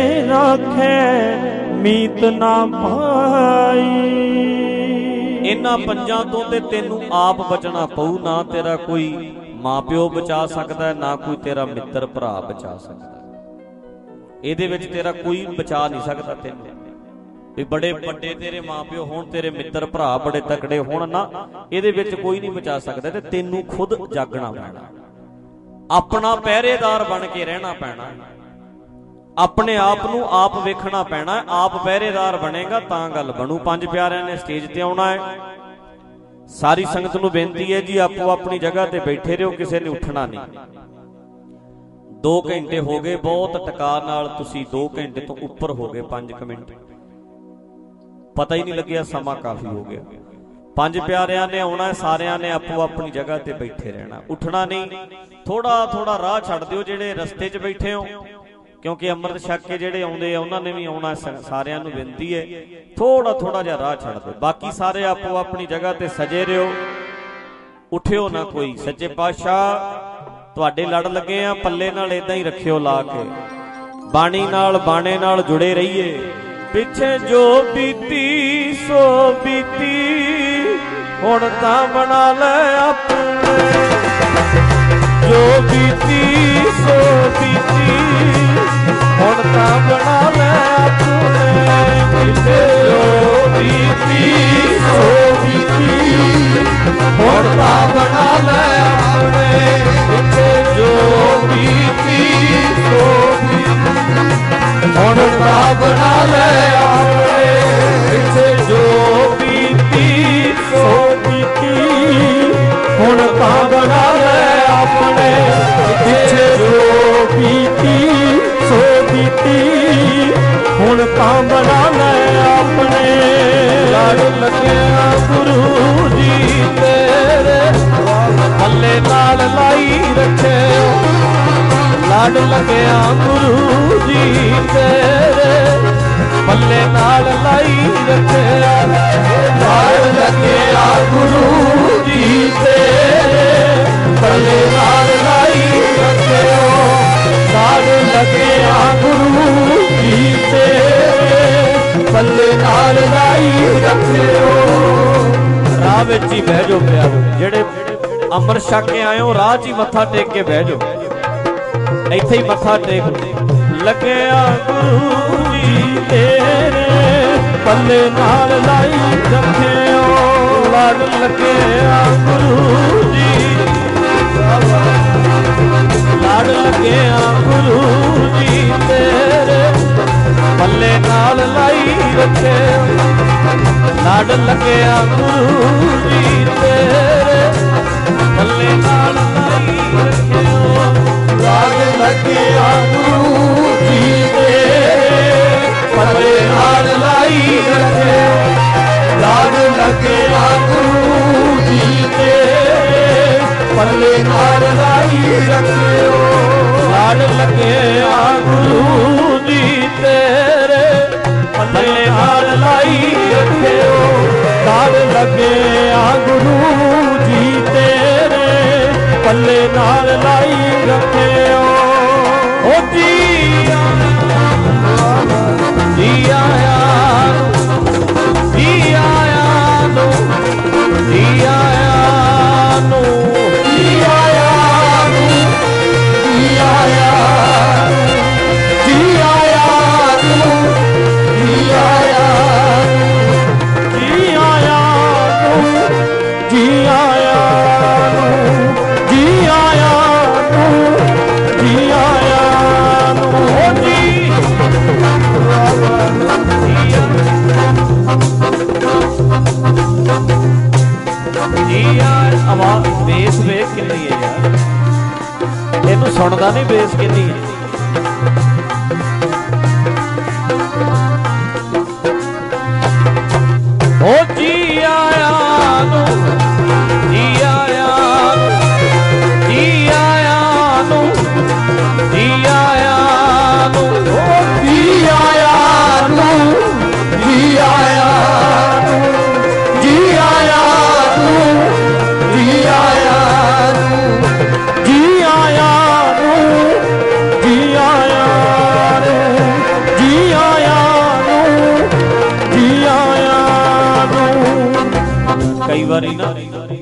ਰਾਖੇ ਮੀਤ ਨਾ ਪਾਈ। ਇਹਨਾਂ ਪੰਜਾਂ ਤੋਂ ਤੇ ਤੈਨੂੰ ਆਪ ਬਚਣਾ ਪਊ। ਨਾ ਤੇਰਾ ਕੋਈ ਮਾਂ ਪਿਓ ਬਚਾ ਸਕਦਾ, ਨਾ ਕੋਈ ਤੇਰਾ ਮਿੱਤਰ ਭਰਾ ਬਚਾ ਸਕਦਾ। ਇਹਦੇ ਵਿੱਚ ਤੇਰਾ ਕੋਈ ਬਚਾ ਨਹੀਂ ਸਕਦਾ ਤੈਨੂੰ। ਵੀ ਬੜੇ ਵੱਡੇ ਤੇਰੇ ਮਾਂ ਪਿਓ ਹੋਣ, ਤੇਰੇ ਮਿੱਤਰ ਭਰਾ ਬੜੇ ਤਕੜੇ ਹੋਣ, ਨਾ, ਇਹਦੇ ਵਿੱਚ ਕੋਈ ਨਹੀਂ ਬਚਾ ਸਕਦਾ। ਤੇ ਤੈਨੂੰ ਖੁਦ ਜਾਗਣਾ ਪੈਣਾ, ਆਪਣਾ ਪਹਿਰੇਦਾਰ ਬਣ ਕੇ ਰਹਿਣਾ ਪੈਣਾ, ਆਪਣੇ ਆਪ ਨੂੰ ਆਪ ਵੇਖਣਾ ਪੈਣਾ। ਆਪ ਪਹਿਰੇਦਾਰ ਬਣੇਗਾ ਤਾਂ ਗੱਲ ਬਣੂ। ਪੰਜ ਪਿਆਰਿਆਂ ਨੇ ਸਟੇਜ ਤੇ ਆਉਣਾ ਹੈ। ਸਾਰੀ ਸੰਗਤ ਨੂੰ ਬੇਨਤੀ ਹੈ ਜੀ, ਆਪੋ ਆਪਣੀ ਜਗ੍ਹਾ ਤੇ ਬੈਠੇ ਰਹੋ, ਕਿਸੇ ਨੇ ਉੱਠਣਾ ਨਹੀਂ। ਦੋ ਘੰਟੇ ਹੋ ਗਏ, ਬਹੁਤ ਟਕਾ ਨਾਲ ਤੁਸੀਂ ਦੋ ਘੰਟੇ ਤੋਂ ਉੱਪਰ ਹੋ ਗਏ, ਪੰਜ ਕੁ ਮਿੰਟ ਪਤਾ ਹੀ ਨਹੀਂ ਲੱਗਿਆ, ਸਮਾਂ ਕਾਫੀ ਹੋ ਗਿਆ। ਪੰਜ ਪਿਆਰਿਆਂ ਨੇ ਆਉਣਾ, ਸਾਰਿਆਂ ਨੇ ਆਪੋ ਆਪਣੀ ਜਗ੍ਹਾ ਤੇ ਬੈਠੇ ਰਹਿਣਾ, ਉੱਠਣਾ ਨਹੀਂ। ਥੋੜਾ ਥੋੜਾ ਰਾਹ ਛੱਡ ਦਿਓ ਜਿਹੜੇ ਰਸਤੇ 'ਚ ਬੈਠੇ ਹੋ, ਕਿਉਂਕਿ ਅੰਮ੍ਰਿਤ ਛਕ ਕੇ ਜਿਹੜੇ ਆਉਂਦੇ ਆ ਉਹਨਾਂ ਨੇ ਵੀ ਆਉਣਾ। ਸਾਰਿਆਂ ਨੂੰ ਬੇਨਤੀ ਹੈ ਥੋੜਾ ਥੋੜਾ ਜਿਹਾ ਰਾਹ ਛੱਡ ਦਿਓ। ਬਾਕੀ ਸਾਰੇ ਆਪੋ ਆਪਣੀ ਜਗ੍ਹਾ ਤੇ ਸਜੇ ਰਹੋ, ਉੱਠਿਓ ਨਾ ਕੋਈ। ਸੱਚੇ ਪਾਤਸ਼ਾਹ ਤੁਹਾਡੇ ਲੜ ਲੱਗੇ ਆ, ਪੱਲੇ ਨਾਲ ਇਦਾਂ ਹੀ ਰੱਖਿਓ ਲਾ ਕੇ, ਬਾਣੀ ਨਾਲ ਬਾਣੇ ਨਾਲ ਜੁੜੇ ਰਹੀਏ। ਪਿੱਛੇ ਜੋ ਬੀਤੀ ਸੋ ਬੀਤੀ, ਹੁਣ ਤਾਂ ਬਣਾ ਲੈ ਆਪਣੇ, ਜੋ ਬੀਤੀ ਸੋ ਬੀਤੀ, ਹੁਣ ਤਾਂ ਬਣਾ ਲੈ ਆਪਣੇ। ਪਿੱਛੇ ਜੋ ਬੀਤੀ ਸੋ ਬੀਤੀ, ਹੁਣ ਤਾਂ ਬਣਾ ਲੈ ਆਪਣੇ, ਪਿੱਛੇ ਜੋ ਬੀਤੀ ਸੋ ਬੀਤੀ, ਹੁਣ ਤਾਂ ਬਣਾ ਲੈ ਆਪਣੇ, ਪਿੱਛੇ ਜੋ ਬੀਤੀ ਸੋ ਬੀਤੀ, ਹੁਣ ਤਾਂ ਬਣਾ ਲੈ ਆਪਣੇ, ਪਿੱਛੇ ਜੋ ਬੀਤੀ ਸੋ ਬੀਤੀ, ਹੁਣ ਤਾਂ ਬਣਾ ਲੈ ਆਪਣੇ। ਲੜ ਲੱਗਿਆ ਗੁਰੂ ਜੀ ਤੇਰੇ, ਹੱਲੇ ਨਾਲ ਲਾਈ ਰੱਖਿਓ, ਲੜ ਲੱਗਿਆ ਗੁਰੂ ਜੀ ਤੇਰੇ, ਪੱਲੇ ਨਾਲ ਲਾਈ ਰੱਖਿਆ, ਲੜ ਲੱਗਿਆ ਗੁਰੂ ਜੀ ਤੇਰੇ, ਪੱਲੇ ਨਾਲ ਲਾਈ ਰੱਖਿਓ, ਲੜ ਲੱਗਿਆ ਗੁਰੂ ਜੀ ਤੇਰੇ, ਪੱਲੇ ਨਾਲ ਲਾਈ ਰੱਖਿਓ। ਰਾਹ ਵਿੱਚ ਹੀ ਬਹਿ ਜਾਓ ਪਿਆਰੋ, ਜਿਹੜੇ ਅੰਮ੍ਰਿਤ ਛਕ ਕੇ ਆਏ ਹੋ ਰਾਹ 'ਚ ਹੀ ਮੱਥਾ ਟੇਕ ਕੇ ਬਹਿ ਜਾਓ, ਇੱਥੇ ਹੀ ਮੱਥਾ ਟੇਕ। ਲੱਗਿਆ ਗੁਰੂ ਜੀ ਤੇਰੇ, ਪੱਲੇ ਨਾਲ ਲਾਈ ਰੱਖਿਓ, ਲੜ ਲੱਗਿਆ ਗੁਰੂ ਜੀ, ਲੜ ਲੱਗਿਆ ਗੁਰੂ ਜੀ ਤੇਰੇ, ਪੱਲੇ ਨਾਲ ਲਾਈ ਰੱਖਿਓ, ਲੜ ਲੱਗਿਆ ਗੁਰੂ ਜੀ ਤੇਰੇ, ਪੱਲੇ ਨਾਲ ਲਾਈ ਰੱਖਿਓ, ਲੜ ਲੱਗਿਆ ਗੁਰੂ ਜੀ ਤੇਰੇ, ਪੱਲੇ ਨਾਲ ਲਾਈ ਰੱਖਿਓ, ਲੜ ਲੱਗਿਆ ਗੁਰੂ ਜੀ ਤੇਰੇ, ਪੱਲੇ ਨਾਲ ਲਾਈ ਰੱਖਿਓ, ਲੜ ਲੱਗਿਆ ਗੁਰੂ ਜੀ ਤੇਰੇ, ਪੱਲੇ ਨਾਲ ਲਾਈ ਰੱਖਿਓ, ਲੜ ਲੱਗਿਆ ਗੁਰੂ ਜੀ ਤੇਰੇ, ਪੱਲੇ ਨਾਲ ਲਾਈ ਰੱਖਿਓ। ਓ ਜੀ ਜੀ ਆਇਆ ਨੂੰ, ਜੀ ਆਇਆ ਨੂੰ, ਜੀ ਆਇਆ ਨੂੰ, ਜੀ ਆਇਆ ਨੂੰ, ਜੀ ਆਇਆ ਨੂੰ, ਜੀ ਆਇਆ ਨੂੰ, ਜੀ ਆਇਆ ਨੂੰ, ਜੀ ਆਇਆ ਨੂੰ, ਜੀ ਆਇਆ ਨੂੰ, ਜੀ ਆਇਆ ਨੂੰ, ਜੀ ਆਇਆ ਨੂੰ। ਓ ਜੀ ਜੀ ਆਇਆ। ਆਵਾਜ਼ ਬੇਸ ਵੇਖ ਕਿੰਨੀ ਹੈ ਯਾਰ, ਇਹਨੂੰ ਸੁਣਦਾ ਨਹੀਂ ਬੇਸ ਕਿੰਨੀ ਹੈ। ਓ ਜੀ ਆਇਆ ਨੂੰ, ਜੀ ਆਇਆ ਨੂੰ, ਜੀ ਆਇਆ ਨੂੰ, ਜੀ ਆਇਆ ਨੂੰ, ਓ ਜੀ ਆਇਆ ਨੂੰ, ਜੀ ਆਇਆ ਨੂੰ, ਜੀ ਆਇਆ ਨੂੰ, ਜੀ ਆਇਆ ਨੂੰ, ਜੀ ਆਇਆ ਨੂੰ, ਜੀ ਆਇਆ ਨੂੰ, ਜੀ ਆਇਆ ਨੂੰ, ਜੀ ਆਇਆ ਨੂੰ। ਕਈ ਵਾਰੀ ਨਾ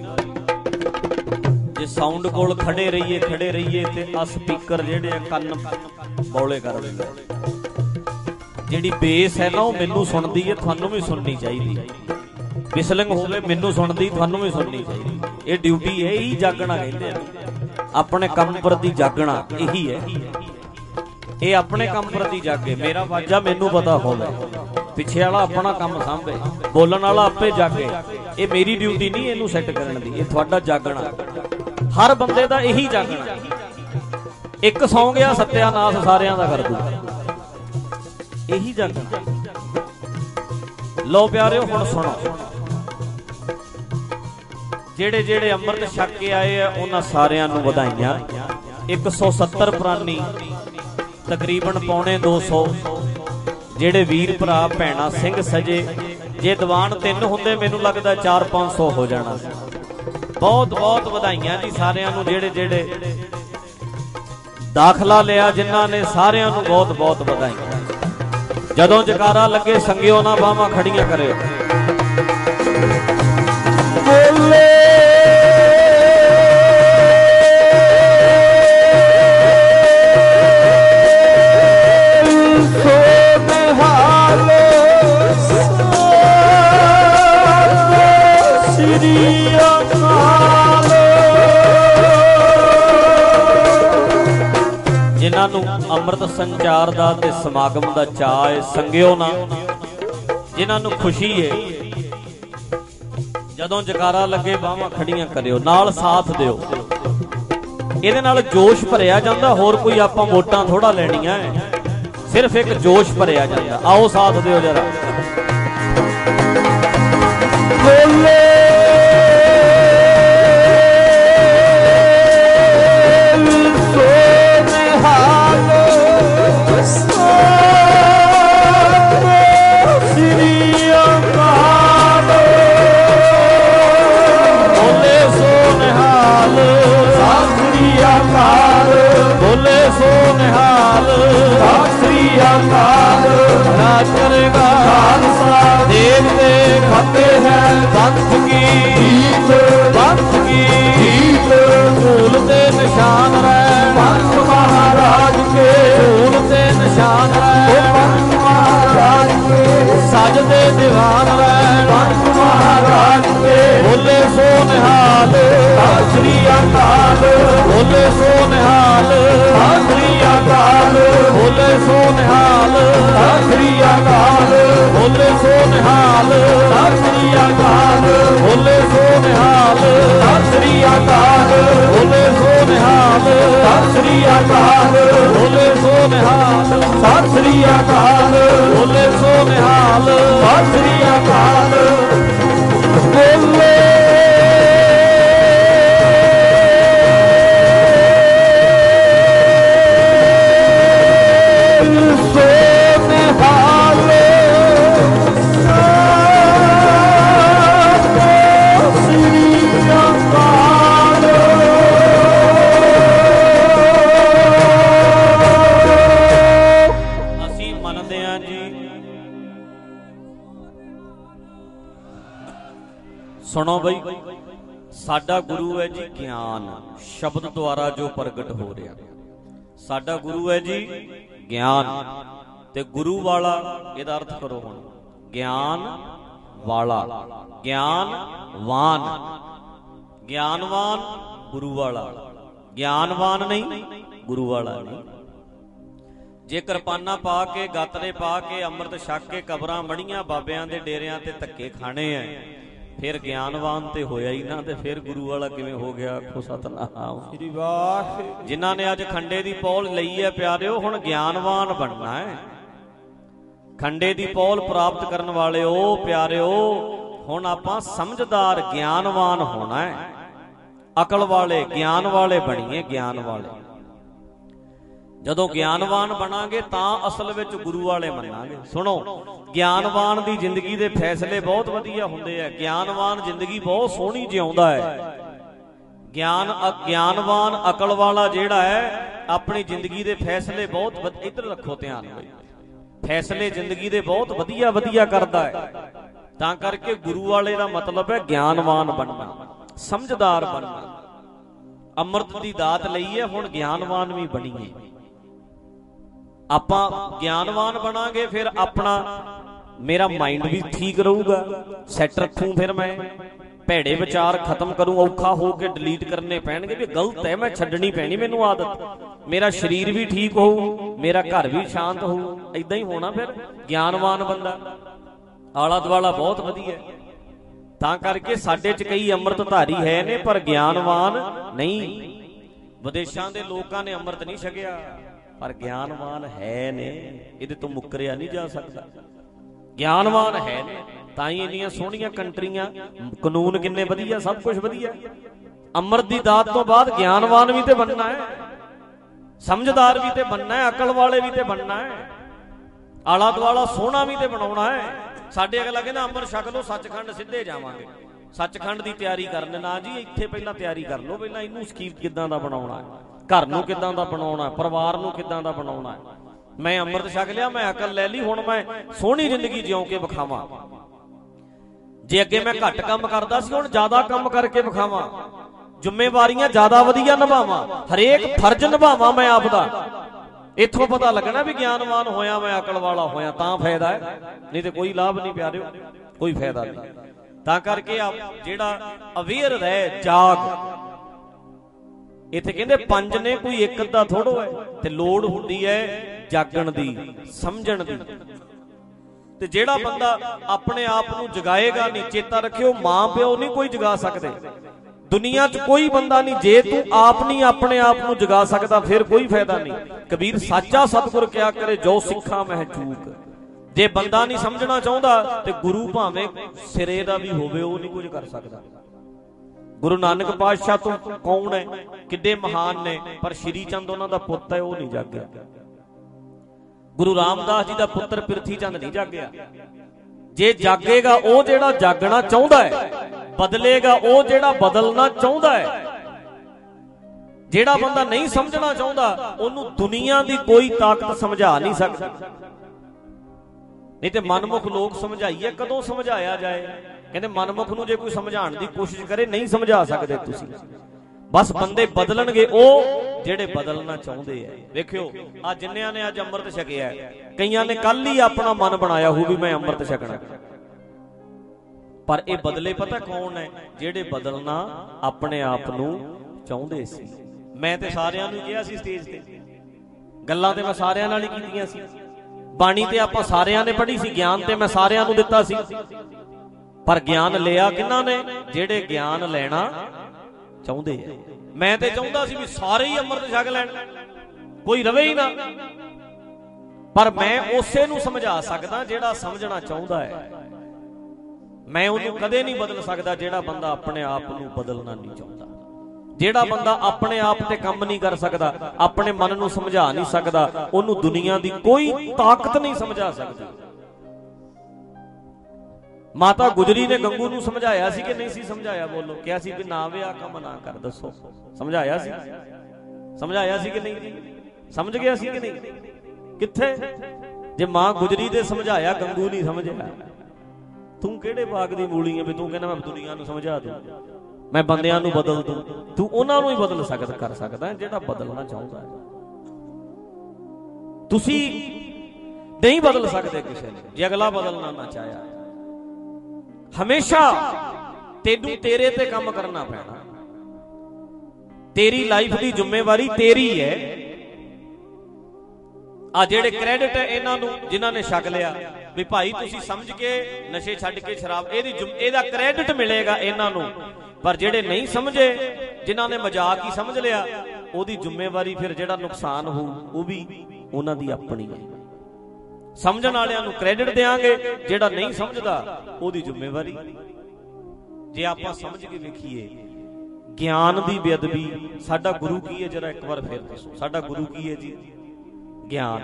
ਜੇ ਸਾਊਂਡ ਕੋਲ ਖੜੇ ਰਹੀਏ ਖੜੇ ਰਹੀਏ ਤੇ ਆ ਸਪੀਕਰ ਜਿਹੜੇ ਆ ਕੰਨ ਬੌਲੇ ਕਰ ਦਿੰਦੇ। ਜਿਹੜੀ ਬੇਸ ਹੈ ਨਾ ਉਹ ਮੈਨੂੰ ਸੁਣਦੀ ਹੈ, ਤੁਹਾਨੂੰ ਵੀ ਸੁਣਨੀ ਚਾਹੀਦੀ ਹੈ। ਵਿਸਲਿੰਗ ਹੋਵੇ ਮੈਨੂੰ ਸੁਣਦੀ, ਤੁਹਾਨੂੰ ਵੀ ਸੁਣਨੀ ਚਾਹੀਦੀ। ਇਹ ਡਿਊਟੀ ਹੈ, ਇਹੀ ਜਾਗਣਾ ਕਹਿੰਦੇ ਆ, ਆਪਣੇ ਕੰਮ ਪ੍ਰਤੀ ਜਾਗਣਾ ਇਹੀ ਹੈ। ਇਹ ਆਪਣੇ ਕੰਮ ਪ੍ਰਤੀ ਜਾਗੇ। ਮੇਰਾ ਵਾਜਾ ਮੈਨੂੰ ਪਤਾ ਹੋਵੇ, ਪਿੱਛੇ ਵਾਲਾ ਆਪਣਾ ਕੰਮ ਸਾਂਭੇ, ਬੋਲਣ ਵਾਲਾ ਆਪੇ ਜਾਗੇ। ਇਹ ਮੇਰੀ ਡਿਊਟੀ ਨਹੀਂ ਇਹਨੂੰ ਸੈੱਟ ਕਰਨ ਦੀ, ਇਹ ਤੁਹਾਡਾ ਜਾਗਣਾ। ਹਰ ਬੰਦੇ ਦਾ ਇਹੀ ਜਾਗਣਾ। ਇੱਕ ਸੌਂ ਗਿਆ ਸਤਿਆਨਾਸ਼ ਸਾਰਿਆਂ ਦਾ ਕਰ ਦੂ, ਇਹੀ ਜਾਗਣਾ। ਲੋ ਪਿਆਰਿਓ ਹੁਣ ਸੁਣੋ, ਜਿਹੜੇ ਜਿਹੜੇ ਅੰਮ੍ਰਿਤ ਛਕ ਕੇ ਆਏ ਆ ਉਹਨਾਂ ਸਾਰਿਆਂ ਨੂੰ ਵਧਾਈਆਂ। ਇੱਕ ਸੌ ਸੱਤਰ ਪ੍ਰਾਨੀ ਤਕਰੀਬਨ ਪੌਣੇ ਦੋ ਸੌ ਜਿਹੜੇ ਵੀਰ ਭਰਾ ਭੈਣਾਂ ਸਿੰਘ ਸਜੇ। ਜੇ ਦੀਵਾਨ ਤਿੰਨ ਹੁੰਦੇ ਮੈਨੂੰ ਲੱਗਦਾ ਚਾਰ ਪੰਜ ਸੌ ਹੋ ਜਾਣਾ। ਬਹੁਤ ਬਹੁਤ ਵਧਾਈਆਂ ਜੀ ਸਾਰਿਆਂ ਨੂੰ ਜਿਹੜੇ ਜਿਹੜੇ ਦਾਖਲਾ ਲਿਆ ਜਿਨ੍ਹਾਂ ਨੇ ਸਾਰਿਆਂ ਨੂੰ ਬਹੁਤ ਬਹੁਤ ਵਧਾਈਆਂ। ਜਦੋਂ ਜਕਾਰਾ ਲੱਗੇ ਸੰਗਿਓ ਨਾ ਬਾਹਾਂ ਖੜੀਆਂ ਕਰਿਓ। ਬੋਲੇ ਜਿਨ੍ਹਾਂ ਨੂੰ ਅੰਮ੍ਰਿਤ ਸੰਚਾਰ ਦਾ ਤੇ ਸਮਾਗਮ ਦਾ ਚਾਅ ਹੈ, ਸੰਗਿਓ ਨਾ। ਜਿਨ੍ਹਾਂ ਨੂੰ ਖੁਸ਼ੀ ਹੈ, ਜਦੋਂ ਜਕਾਰਾ ਲੱਗੇ ਬਾਹਾਂ ਖੜੀਆਂ ਕਰਿਓ, ਨਾਲ ਸਾਥ ਦਿਓ। ਇਹਦੇ ਨਾਲ ਜੋਸ਼ ਭਰਿਆ ਜਾਂਦਾ। ਹੋਰ ਕੋਈ ਆਪਾਂ ਵੋਟਾਂ ਥੋੜਾ ਲੈਣੀਆਂ, ਸਿਰਫ ਇੱਕ ਜੋਸ਼ ਭਰਿਆ ਜਾਂਦਾ। ਆਓ ਸਾਥ ਦਿਓ ਜਰਾ। ਬੋਲੇ ਬੋਲੇ ਸੋ ਨਿਹਾਲ ਸਤਿ ਸ੍ਰੀ ਅਕਾਲ। ਰਾਜ ਕਰੇਗਾ ਖਾਲਸਾ ਦੇਖ ਦੇ ਖਾਤੇ ਹੈ ਪੰਥ ਕੀ ਜੀਤ, ਪੰਥ ਕੀ ਜੀਤ। ਧੂਲ ਤੇ ਨਿਸ਼ਾਨ ਰਹਿ ਪੰਥ ਮਹਾਰਾਜ ਕੇ, ਧੂਲ ਤੇ ਨਿਸ਼ਾਨ ਰਹਿ ਪੰਥ ਮਹਾਰਾਜ ਕੇ। ਸਜਦੇ ਦੀਵਾਨ ਰਹਿ ਪੰਥ ਮਹਾਰਾਜ ਕੇ। ਬੋਲੇ ਸੋ ਨਿਹਾਲ ਸਤਿ ਸ੍ਰੀ ਅਕਾਲ। ਬੋਲੇ ਸੋ ਨਿਹਾਲ ਸਤਿ ਸ੍ਰੀ ਅਕਾਲ। ਬੋਲੇ ਸੋ ਨਿਹਾਲ ਸਤਿ ਸ੍ਰੀ ਅਕਾਲ। ਬੋਲੇ ਸੋ ਨਿਹਾਲ ਸਤਿ ਸ੍ਰੀ ਅਕਾਲ। ਬੋਲੇ ਸੋ ਨਿਹਾਲ ਸਤਿ ਸ੍ਰੀ ਅਕਾਲ। ਬੋਲੇ ਸੋ ਨਿਹਾਲ ਸਤਿ ਸ੍ਰੀ ਅਕਾਲ। ਬੋਲੇ ਸੋ ਨਿਹਾਲ ਸਤਿ ਸ੍ਰੀ ਅਕਾਲ। ਬੋਲੇ ਸੋ ਨਿਹਾਲ ਸਤਿ ਸ੍ਰੀ ਅਕਾਲ। ਬੋਲੇ ਸੁਣੋ ਬਈ, ਸਾਡਾ ਗੁਰੂ ਹੈ ਜੀ ਗਿਆਨ, ਸ਼ਬਦ ਦੁਆਰਾ ਜੋ ਪ੍ਰਗਟ ਹੋ ਰਿਹਾ। ਸਾਡਾ ਗੁਰੂ ਹੈ ਜੀ ਗਿਆਨ, ਤੇ ਗੁਰੂ ਵਾਲਾ ਇਹਦਾ ਅਰਥ ਕਰੋ ਹੁਣ। ਗਿਆਨ ਵਾਲਾ, ਗਿਆਨਵਾਨ, ਗਿਆਨਵਾਨ ਗੁਰੂ ਵਾਲਾ। ਗਿਆਨਵਾਨ ਨਹੀਂ, ਗੁਰੂ ਵਾਲਾ ਨਹੀਂ। ਜੇ ਕਿਰਪਾਨਾਂ ਪਾ ਕੇ, ਗਾਤਰੇ ਪਾ ਕੇ, ਅੰਮ੍ਰਿਤ ਛਕ ਕੇ ਕਬਰਾਂ ਮੜੀਆਂ ਬਾਬਿਆਂ ਦੇ ਡੇਰਿਆਂ ਤੇ ਧੱਕੇ ਖਾਣੇ ਐ, ਫਿਰ ਗਿਆਨਵਾਨ ਤੇ ਹੋਇਆ ਹੀ ਨਾ, ਤੇ ਫਿਰ ਗੁਰੂ ਵਾਲਾ ਕਿਵੇਂ ਹੋ ਗਿਆ? ਆਖੋ ਸਤਨਾਮ ਸ੍ਰੀ ਵਾਹਿਗੁਰੂ। ਜਿਨ੍ਹਾਂ ਨੇ ਅੱਜ ਖੰਡੇ ਦੀ ਪੌਲ ਲਈ ਹੈ ਪਿਆਰਿਓ, ਹੁਣ ਗਿਆਨਵਾਨ ਬਣਨਾ ਹੈ। ਖੰਡੇ ਦੀ ਪੌਲ ਪ੍ਰਾਪਤ ਕਰਨ ਵਾਲਿਓ ਪਿਆਰਿਓ, ਹੁਣ ਆਪਾਂ ਸਮਝਦਾਰ ਗਿਆਨਵਾਨ ਹੋਣਾ ਹੈ। ਅਕਲ ਵਾਲੇ, ਗਿਆਨ ਵਾਲੇ ਬਣੀਏ, ਗਿਆਨ ਵਾਲੇ। ਜਦੋਂ ਗਿਆਨਵਾਨ ਬਣਾਂਗੇ ਤਾਂ ਅਸਲ ਵਿੱਚ ਗੁਰੂ ਵਾਲੇ ਮੰਨਾਂਗੇ। ਸੁਣੋ, ਗਿਆਨਵਾਨ ਦੀ ਜ਼ਿੰਦਗੀ ਦੇ ਫੈਸਲੇ ਬਹੁਤ ਵਧੀਆ ਹੁੰਦੇ ਆ। ਗਿਆਨਵਾਨ ਜ਼ਿੰਦਗੀ ਬਹੁਤ ਸੋਹਣੀ ਜਿਉਂਦਾ ਹੈ। ਗਿਆਨ ਗਿਆਨਵਾਨ ਅਕਲ ਵਾਲਾ ਜਿਹੜਾ ਹੈ, ਆਪਣੀ ਜ਼ਿੰਦਗੀ ਦੇ ਫੈਸਲੇ ਬਹੁਤ, ਇੱਧਰ ਰੱਖੋ ਧਿਆਨ ਬਈ, ਫੈਸਲੇ ਜ਼ਿੰਦਗੀ ਦੇ ਬਹੁਤ ਵਧੀਆ ਵਧੀਆ ਕਰਦਾ ਹੈ। ਤਾਂ ਕਰਕੇ ਗੁਰੂ ਵਾਲੇ ਦਾ ਮਤਲਬ ਹੈ ਗਿਆਨਵਾਨ ਬਣਨਾ, ਸਮਝਦਾਰ ਬਣਨਾ। ਅੰਮ੍ਰਿਤ ਦੀ ਦਾਤ ਲਈ ਹੈ, ਹੁਣ ਗਿਆਨਵਾਨ ਵੀ ਬਣੀਏ। ਆਪਾਂ ਗਿਆਨਵਾਨ ਬਣਾਂਗੇ, ਫਿਰ ਆਪਣਾ ਮੇਰਾ ਮਾਈਂਡ ਵੀ ਠੀਕ ਰਹੂਗਾ, ਸੈੱਟ ਰੱਖੂ। ਫਿਰ ਮੈਂ ਭੈੜੇ ਵਿਚਾਰ ਖਤਮ ਕਰੂੰ, ਔਖਾ ਹੋ ਕੇ ਡਿਲੀਟ ਕਰਨੇ ਪੈਣਗੇ ਵੀ ਗਲਤ ਹੈ, ਮੈਂ ਛੱਡਣੀ ਪੈਣੀ ਮੈਨੂੰ ਆਦਤ। ਮੇਰਾ ਸਰੀਰ ਵੀ ਠੀਕ ਹੋਊ, ਮੇਰਾ ਘਰ ਵੀ ਸ਼ਾਂਤ ਹੋਊ। ਏਦਾਂ ਹੀ ਹੋਣਾ ਫਿਰ ਗਿਆਨਵਾਨ ਬੰਦਾ। ਆਲਾ ਦੁਆਲਾ ਬਹੁਤ ਵਧੀਆ। ਤਾਂ ਕਰਕੇ ਸਾਡੇ 'ਚ ਕਈ ਅੰਮ੍ਰਿਤਧਾਰੀ ਹੈ ਨੇ, ਪਰ ਗਿਆਨਵਾਨ ਨਹੀਂ। ਵਿਦੇਸ਼ਾਂ ਦੇ ਲੋਕਾਂ ਨੇ ਅੰਮ੍ਰਿਤ ਨਹੀਂ ਛਕਿਆ, ਪਰ ਗਿਆਨਵਾਨ ਹੈ ਨੇ। ਇਹਦੇ ਤੋਂ ਮੁੱਕਰਿਆ ਨਹੀਂ ਜਾ ਸਕਦਾ। ਗਿਆਨਵਾਨ ਹੈ ਨੇ, ਤਾਂ ਹੀ ਇੰਨੀਆਂ ਸੋਹਣੀਆਂ ਕੰਟਰੀਆਂ, ਕਾਨੂੰਨ ਕਿੰਨੇ ਵਧੀਆ, ਸਭ ਕੁਝ ਵਧੀਆ। ਅੰਮ੍ਰਿਤ ਦੀ ਦਾਤ ਤੋਂ ਬਾਅਦ ਗਿਆਨਵਾਨ ਵੀ ਤੇ ਬਣਨਾ ਹੈ, ਸਮਝਦਾਰ ਵੀ ਤੇ ਬਣਨਾ ਹੈ, ਅਕਲ ਵਾਲੇ ਵੀ ਤੇ ਬਣਨਾ ਹੈ, ਆਲਾ ਦੁਆਲਾ ਸੋਹਣਾ ਵੀ ਤੇ ਬਣਾਉਣਾ ਹੈ। ਸਾਡੇ ਅਗਲਾ ਕਹਿੰਦਾ ਅੰਮ੍ਰਿਤ ਛਕ ਲਓ, ਸੱਚਖੰਡ ਸਿੱਧੇ ਜਾਵਾਂਗੇ। ਸੱਚਖੰਡ ਦੀ ਤਿਆਰੀ ਕਰਨ ਨਾ ਜੀ, ਇੱਥੇ ਪਹਿਲਾਂ ਤਿਆਰੀ ਕਰ ਲਓ, ਪਹਿਲਾਂ ਇਹਨੂੰ ਸਕੀਮ ਕਿੱਦਾਂ ਦਾ ਬਣਾਉਣਾ ਹੈ। घर नूं किदां दा बनाउणा, परिवार नूं किदां दा बनाउणा। मैं अमृत छक लिया, मैं अकल लै ली, हुण मैं सोहणी जिंदगी जिउं के विखावां। जे अगे मैं घट काम करदा सी, हुण ज्यादा काम करके विखावां, जिम्मेवारियां ज्यादा वधिया निभावां, हरेक फर्ज निभावां मैं आपदा। इत्थों पता लगना भी ज्ञानवान होया मैं, अकल वाला होया, तां फायदा है, नहीं तो कोई लाभ नहीं प्यारिओ, कोई फायदा नहीं। तां करके आप जिहड़ा अवेयर रहे, जाग। इत्थे कहंदे पंज ने, कोई एक अद्धा थोड़ो है, ते लोड़ हुंदी है जागण दी, समझण दी। ते जिहड़ा बंदा अपने आप नूं जगाएगा नहीं, चेता रखियो मां प्यो नहीं कोई जगा सकदे, दुनिया च कोई बंदा नहीं। जे तू आप नहीं अपने आप नूं जगा सकदा, फिर कोई फायदा नहीं। कबीर साचा सतगुर क्या करे, जो सिखा मह चूक। जे बंदा नहीं समझना चाहुंदा ते गुरु भावें सिरे दा भी होवे, वो नहीं कुछ कर सकदा। गुरु नानक पातशाह तो कौन है, किड्डे महान ने, पर श्री चंद उन्हां दा पुੱਤ है, वो नहीं जागया। गुरु रामदास जी दा पुੱਤਰ पिरथी चंद नहीं जागया। जे जागेगा वो जेड़ा जागना चाहुंदा है, बदलेगा वो जेड़ा बदलना चाहुंदा है। जेड़ा बंदा नहीं समझना चाहुंदा, ओनू दुनिया दी कोई ताकत समझा नहीं सकती। नहीं ते मनमुख लोग समझाइए, कदों समझाया जाए। कहते मनमुख नूं जे कोई समझाण दी कोशिश करे, नहीं समझा सकते तुसीं। बस बंदे बदलणगे ओ जेड़े बदलना चाहुंदे है। वेखियो आ जिन्नियां ने अज अमृत छकिया, कईयां ने कल ही अपना मन बनाया हो भी मैं अमृत छकना, पर ये बदले पता कौन है, जेड़े बदलना अपने आप नूं चाहुंदे सी। मैं ते सारियां नूं किहा सी स्टेज ते, गल्लां ते मैं सारियां नाल ही कीतीआं सी, बाणी ते आपां सारियां ने पढ़ी सी, ज्ञान ते मैं सारियां नूं दित्ता सी। पर ज्ञान लिया किन्हां ने, जेड़े ज्ञान लेना चाहुंदे है। मैं ते चाहुंदा सी भी सारे ही अमृत छक लैण, कोई रवे ही ना। पर मैं उसे नूं समझा सकदा जेड़ा समझना चाहुंदा है। मैं उहनूं कदे नहीं बदल सकदा जेड़ा बंदा अपने आप नूं बदलना नहीं चाहुंदा। जेड़ा बंदा अपने आप ते काम नहीं कर सकदा, अपने मन नूं समझा नहीं सकदा, उहनूं दुनिया दी कोई ताकत नहीं समझा सकदी। माता गुजरी ने गंगू नूं समझाया सी कि नहीं सी समझाया? बोलो, क्या सी भी ना वे आ काम ना कर, दसो समझाया सी? समझाया सी कि नहीं? समझ गया सी कि नहीं? किथे? जे मां गुजरी दे समझाया, गंगू नहीं समझया, तू किहड़े बाग दी मूली है भी तू कहना मैं दुनिया नूं समझा दूं, मैं बंदियां नूं बदल दूं? तू उन्हां नूं ही बदल सकदा, कर सकदा है जेड़ा बदलना चाहुंदा है। तुसी नहीं बदल सकदे किसे ने, जे अगला बदलना ना चाहया। हमेशा तेनू तेरे ते काम करना पैना, तेरी लाइफ की जिम्मेवारी तेरी है। आ जेड़े क्रेडिट है इन्हां नूं जिन्हां ने छक लिया भी भाई तुसी समझ के नशे छड्ड के शराब, एदी एदा क्रेडिट मिलेगा इन्हां नूं। पर जेड़े नहीं समझे, जिन्हां ने मजाक ही समझ लिया, ओदी जिम्मेवारी फिर जेड़ा नुकसान हो वो भी उन्हां दी अपनी है। समझण वालियां नूं क्रेडिट देंगे, जेड़ा नहीं समझदा ओदी जिम्मेवारी। जे आपां समझ के वेखीए ज्ञान दी बेअदबी, साडा गुरु की है, जरा एक बार फिर दसो साडा गुरु की है जी? ज्ञान।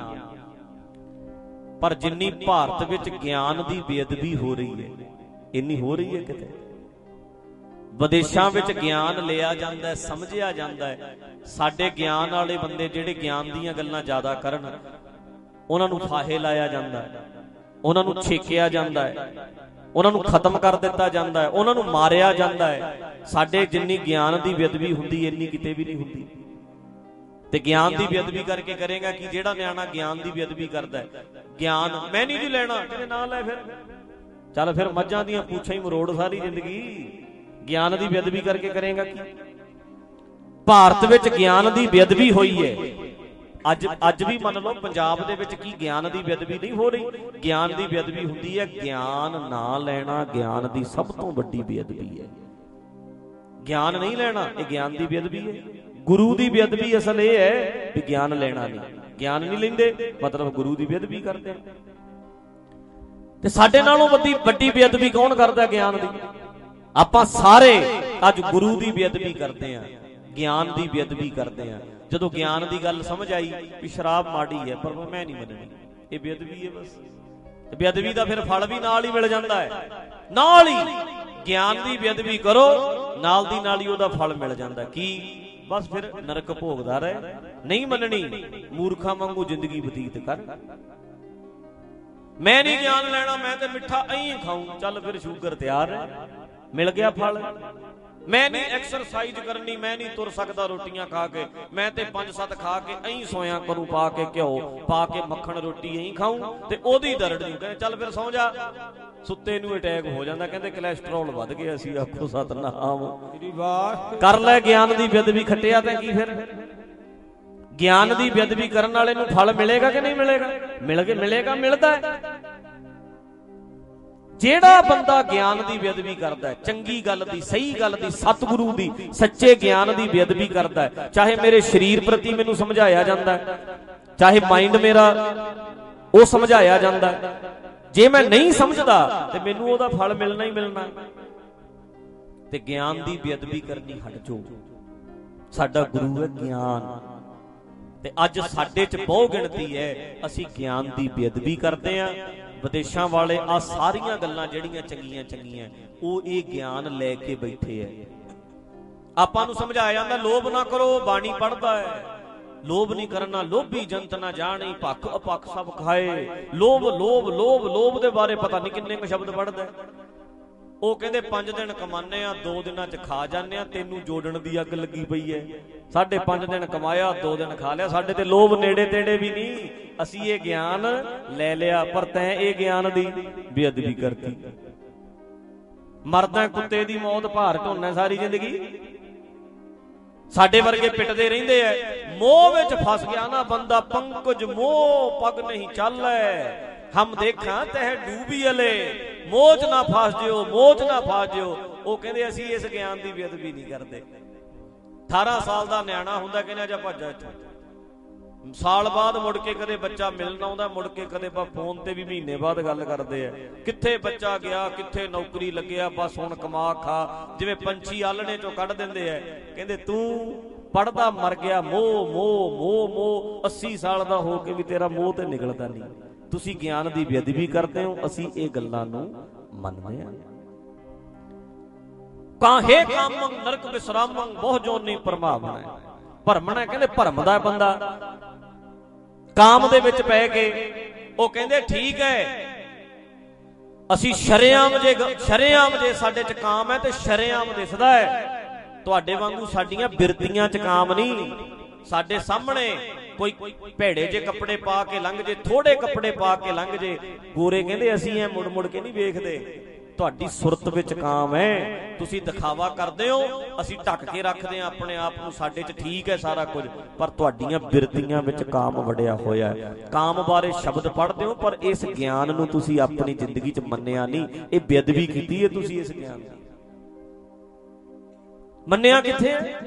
पर जिन्नी भारत विच ज्ञान दी बेअदबी हो रही है, इन्नी हो रही है किते? विदेशां विच ज्ञान लिया जांदा है, समझिया जांदा है। साडे ज्ञान वाले बंदे जेड़े ज्ञान दीयां गल्लां ज्यादा करन, उन्हां नूं फाहे लाया जांदा है, उन्हां नूं छेकिया जांदा है, उन्हां नूं खत्म कर दिता जांदा है, उन्हां नूं मारिया जांदा है। साडे जिन्नी ज्ञान दी बेअदबी हुंदी, इन्नी किते भी नहीं हुंदी। ते ज्ञान दी बेअदबी करके करेगा कि जेड़ा न्याणा ज्ञान दी बेअदबी करदा है, ज्ञान मैं नहीं जी लेना, तेरे नां लै फिर चल, फिर मੱਝਾਂ ਦੀਆਂ पूछां ही मरोड़ सारी जिंदगी। ज्ञान दी बेअदबी करके करेगा कि? भारत विच ज्ञान दी बेअदबी होई है। अज अज भी मान लो पंजाब दे विच की ज्ञान दी बेअदबी नहीं हो रही? ज्ञान दी बेअदबी हुंदी है, ज्ञान ना लेना ज्ञान दी सब तो वड्डी बेअदबी है। ज्ञान नहीं लेना ये ज्ञान दी बेअदबी है। गुरु दी बेअदबी असल ये है भी ज्ञान लेना नहीं, ज्ञान नहीं लेंदे मतलब गुरु दी बेअदबी करते हैं। ते साडे नालों वड्डी वड्डी बेअदबी कौन करदा ज्ञान दी? आपां सारे अज गुरु दी बेअदबी करते हैं, ज्ञान दी बेअदबी करते हैं। जदों ज्ञान दी गल समझ आई भी शराब माड़ी है, पर मैं नहीं मननी, ये बेअदबी है। बस बेअदबी का फिर फल भी नाल ही मिल जाता है। नाल ही ज्ञान दी बेअदबी करो, ਨਾਲ ਦੀ ਨਾਲ ਹੀ ਉਹਦਾ ਫਲ ਮਿਲ ਜਾਂਦਾ। ਕੀ? ਬਸ ਫਿਰ ਨਰਕ ਭੋਗਦਾ ਰਹੇ। ਨਹੀਂ ਮੰਨਣੀ, ਮੂਰਖਾਂ ਵਾਂਗੂ ਜ਼ਿੰਦਗੀ ਬਤੀਤ ਕਰ। ਮੈਂ ਨਹੀਂ ਗਿਆਨ ਲੈਣਾ, ਮੈਂ ਤੇ ਮਿੱਠਾ ਐਂ ਖਾਊਂ, ਚੱਲ ਫਿਰ ਸ਼ੂਗਰ ਤਿਆਰ ਹੈ, ਮਿਲ ਗਿਆ ਫਲ। ਮੈਂ ਨਹੀਂ ਐਕਸਰਸਾਈਜ਼ ਕਰਨੀ, ਮੈਂ ਨਹੀਂ ਤੁਰ ਸਕਦਾ ਰੋਟੀਆਂ ਖਾ ਕੇ, ਮੈਂ ਤੇ ਪੰਜ ਸੱਤ ਖਾ ਕੇ ਐਂ ਸੋਇਆ ਕਰੂੰ, ਪਾ ਕੇ ਘਿਓ ਪਾ ਕੇ ਮੱਖਣ ਰੋਟੀ ਐਂ ਖਾਊਂ, ਤੇ ਉਹਦੀ ਦਰੜ ਨਹੀਂ। ਕਹਿੰਦੇ ਚੱਲ ਫਿਰ ਸੌਂ ਜਾ। ਸੁੱਤੇ ਨੂੰ ਅਟੈਕ ਹੋ ਜਾਂਦਾ, ਕਹਿੰਦੇ ਕੋਲੈਸਟਰੋਲ ਵੱਧ ਗਿਆ ਸੀ। ਆਖੋ ਸਤਨਾਮ। ਕਰ ਲੈ ਗਿਆਨ ਦੀ ਬੇਅਦਬੀ, ਖੱਟਿਆ ਤਾਂ ਕੀ ਫਿਰ? ਗਿਆਨ ਦੀ ਬੇਅਦਬੀ ਕਰਨ ਵਾਲੇ ਨੂੰ ਫਲ ਮਿਲੇਗਾ ਕਿ ਨਹੀਂ ਮਿਲੇਗਾ? ਮਿਲ ਕੇ ਮਿਲੇਗਾ, ਮਿਲਦਾ ਹੈ। ਜਿਹੜਾ ਬੰਦਾ ਗਿਆਨ ਦੀ ਬੇਅਦਬੀ ਕਰਦਾ ਹੈ, ਚੰਗੀ ਗੱਲ ਦੀ, ਸਹੀ ਗੱਲ ਦੀ, ਸਤਿਗੁਰੂ ਦੀ, ਸੱਚੇ ਗਿਆਨ ਦੀ ਬੇਅਦਬੀ ਕਰਦਾ ਹੈ, ਚਾਹੇ ਮੇਰੇ ਸਰੀਰ ਪ੍ਰਤੀ ਮੈਨੂੰ ਸਮਝਾਇਆ ਜਾਂਦਾ ਹੈ, ਚਾਹੇ ਮਾਈਂਡ ਮੇਰਾ ਉਹ ਸਮਝਾਇਆ ਜਾਂਦਾ ਹੈ, ਜੇ ਮੈਂ ਨਹੀਂ ਸਮਝਦਾ ਤੇ ਮੈਨੂੰ ਉਹਦਾ ਫਲ ਮਿਲਣਾ ਹੀ ਮਿਲਣਾ। ਤੇ ਗਿਆਨ ਦੀ ਬੇਅਦਬੀ ਕਰਨੀ ਹਟ ਜਾਓ। ਸਾਡਾ ਗੁਰੂ ਹੈ ਗਿਆਨ, ਤੇ ਅੱਜ ਸਾਡੇ ਚ ਬਹੁ ਗਿਣਤੀ ਹੈ ਅਸੀਂ ਗਿਆਨ ਦੀ ਬੇਅਦਬੀ ਕਰਦੇ ਆਂ। ਵਿਦੇਸ਼ਾਂ ਵਾਲੇ ਆ ਸਾਰੀਆਂ ਗੱਲਾਂ ਜਿਹੜੀਆਂ ਚੰਗੀਆਂ ਚੰਗੀਆਂ ਉਹ ਇਹ ਗਿਆਨ ਲੈ ਕੇ ਬੈਠੇ ਐ। ਆਪਾਂ ਨੂੰ ਸਮਝਾਇਆ ਜਾਂਦਾ ਲੋਭ ਨਾ ਕਰੋ, ਬਾਣੀ ਪੜ੍ਹਦਾ ਹੈ, ਲੋਭ ਨਹੀਂ ਕਰਨਾ, ਲੋਭੀ ਜੰਤ ਨਾ ਜਾਣੀ, ਭੱਖ ਅਪੱਖ ਸਭ ਖਾਏ। ਲੋਭ ਲੋਭ ਲੋਭ ਲੋਭ ਦੇ ਬਾਰੇ ਪਤਾ ਨਹੀਂ ਕਿੰਨੇ ਕੁ ਸ਼ਬਦ ਪੜ੍ਹਦਾ। ਉਹ ਕਹਿੰਦੇ ਪੰਜ ਦਿਨ ਕਮਾਨੇ ਆ, ਦੋ ਦਿਨਾਂ ਚ ਖਾ ਜਾਂਦੇ ਆ, ਤੈਨੂੰ ਜੋੜਨ ਦੀ ਅੱਗ ਲੱਗੀ ਪਈ ਐ। ਸਾਢੇ ਪੰਜ ਦਿਨ ਕਮਾਇਆ, ਦੋ ਦਿਨ ਖਾ ਲਿਆ। ਸਾਡੇ ਤੇ ਲੋਭ ਨੇੜੇ ਤੇੜੇ ਵੀ ਨਹੀਂ, ਅਸੀਂ ਇਹ ਗਿਆਨ ਲੈ ਲਿਆ, ਪਰ ਤੈਂ ਇਹ ਗਿਆਨ ਦੀ ਬੇਅਦਬੀ ਕਰਤੀ। ਮਰਦਾ ਕੁੱਤੇ ਦੀ ਮੌਤ ਭਾਰ ਢੋਣਾ ਸਾਰੀ ਜ਼ਿੰਦਗੀ। ਸਾਡੇ ਵਰਗੇ ਪਿੱਟਦੇ ਰਹਿੰਦੇ ਐ। ਮੋਹ ਵਿੱਚ ਫਸ ਗਿਆ ਨਾ ਬੰਦਾ, ਪੰਕਜ ਮੋਹ ਪਗ ਨਹੀਂ ਚੱਲੈ, ਹਮ ਦੇਖਾਂ ਤਹਿ ਡੂਬੀ ਅਲੇ। ਮੋਹ ਚ ਨਾ ਫਸ ਜਿਓ, ਮੋਹ ਚ ਨਾ ਫਸ ਜਿਓ। ਉਹ ਕਹਿੰਦੇ ਅਸੀਂ ਇਸ ਗਿਆਨ ਦੀ ਬੇਅਦਬੀ ਨਹੀਂ ਕਰਦੇ। ਅਠਾਰਾਂ ਸਾਲ ਦਾ ਨਿਆਣਾ ਹੁੰਦਾ, ਕਹਿੰਦੇ ਜਾ ਭੱਜਾ ਇੱਥੋਂ। ਸਾਲ ਬਾਅਦ ਮੁੜ ਕੇ ਕਦੇ ਬੱਚਾ ਮਿਲਣ ਆਉਂਦਾ, ਮੁੜ ਕੇ ਕਦੇ ਫੋਨ ਤੇ ਵੀ ਮਹੀਨੇ ਬਾਅਦ ਗੱਲ ਕਰਦੇ ਆ, ਕਿੱਥੇ ਬੱਚਾ ਗਿਆ, ਕਿੱਥੇ ਨੌਕਰੀ ਲੱਗਿਆ, ਬਸ ਹੁਣ ਕਮਾ ਖਾ। ਜਿਵੇਂ ਪੰਛੀ ਆਲਣੇ ਚੋਂ ਕੱਢ ਦਿੰਦੇ ਆ, ਕਹਿੰਦੇ ਤੂੰ ਪੜਦਾ ਮਰ ਗਿਆ, ਮੋਹ ਮੋਹ ਮੋਹ ਮੋਹ। ਅੱਸੀ ਸਾਲ ਦਾ ਹੋ ਕੇ ਵੀ ਤੇਰਾ ਮੋਹ ਤੇ ਨਿਕਲਦਾ ਨਹੀਂ। ਤੁਸੀਂ ਗਿਆਨ ਦੀ ਬੇਅਦਬੀ ਕਰਦੇ ਹੋ, ਅਸੀਂ ਇਹ ਗੱਲਾਂ ਨੂੰ ਮੰਨਦੇ ਹਾਂ। ਕਾਹੇ ਕਾਮੰ ਨਰਕ ਵਿਸਰਾਮੰ ਬਹੁ ਜੋਨੀ ਪਰਮਾਵਣਾ। ਭਰਮਣਾ ਕਹਿੰਦੇ ਭਰਮਦਾ ਬੰਦਾ ਕਾਮ ਦੇ ਵਿੱਚ ਪੈ ਕੇ। ਉਹ ਕਹਿੰਦੇ ਠੀਕ ਹੈ, ਅਸੀਂ ਸ਼ਰੇਆਮ ਜੇ ਸ਼ਰੇਆਮ ਜੇ ਸਾਡੇ ਚ ਕਾਮ ਹੈ ਤੇ ਸ਼ਰੇਆਮ ਦਿਸਦਾ ਹੈ। ਤੁਹਾਡੇ ਵਾਂਗੂ ਸਾਡੀਆਂ ਬਿਰਤੀਆਂ ਚ ਕਾਮ ਨਹੀਂ। ਸਾਡੇ ਸਾਹਮਣੇ ਕੋਈ ਭੇੜੇ ਜੇ ਕੱਪੜੇ ਪਾ ਕੇ ਲੰਘ ਜੇ, ਥੋੜੇ ਕੱਪੜੇ ਪਾ ਕੇ ਲੰਘ ਜੇ, ਗੋਰੇ ਕਹਿੰਦੇ ਅਸੀਂ ਐ ਮੁੜ ਮੁੜ ਕੇ ਨਹੀਂ ਵੇਖਦੇ। ਤੁਹਾਡੀ ਸੁਰਤ ਵਿੱਚ ਕਾਮ ਹੈ, ਤੁਸੀਂ ਦਿਖਾਵਾ ਕਰਦੇ ਹੋ, ਅਸੀਂ ਢੱਕ ਕੇ ਰੱਖਦੇ ਹਾਂ ਆਪਣੇ ਆਪ ਨੂੰ, ਸਾਡੇ ਚ ਠੀਕ ਹੈ ਸਾਰਾ ਕੁਝ, ਪਰ ਤੁਹਾਡੀਆਂ ਬਿਰਤੀਆਂ ਵਿੱਚ ਕਾਮ ਵੜਿਆ ਹੋਇਆ ਹੈ। ਕਾਮ ਬਾਰੇ ਸ਼ਬਦ ਪੜ੍ਹਦੇ ਹੋ, ਪਰ ਇਸ ਗਿਆਨ ਨੂੰ ਤੁਸੀਂ ਆਪਣੀ ਜ਼ਿੰਦਗੀ ਚ ਮੰਨਿਆ ਨਹੀਂ। ਇਹ ਬੇਅਦਬੀ ਕੀਤੀ ਹੈ ਤੁਸੀਂ ਇਸ ਗਿਆਨ ਦੀ। ਮੰਨਿਆ ਕਿੱਥੇ ਹੈ?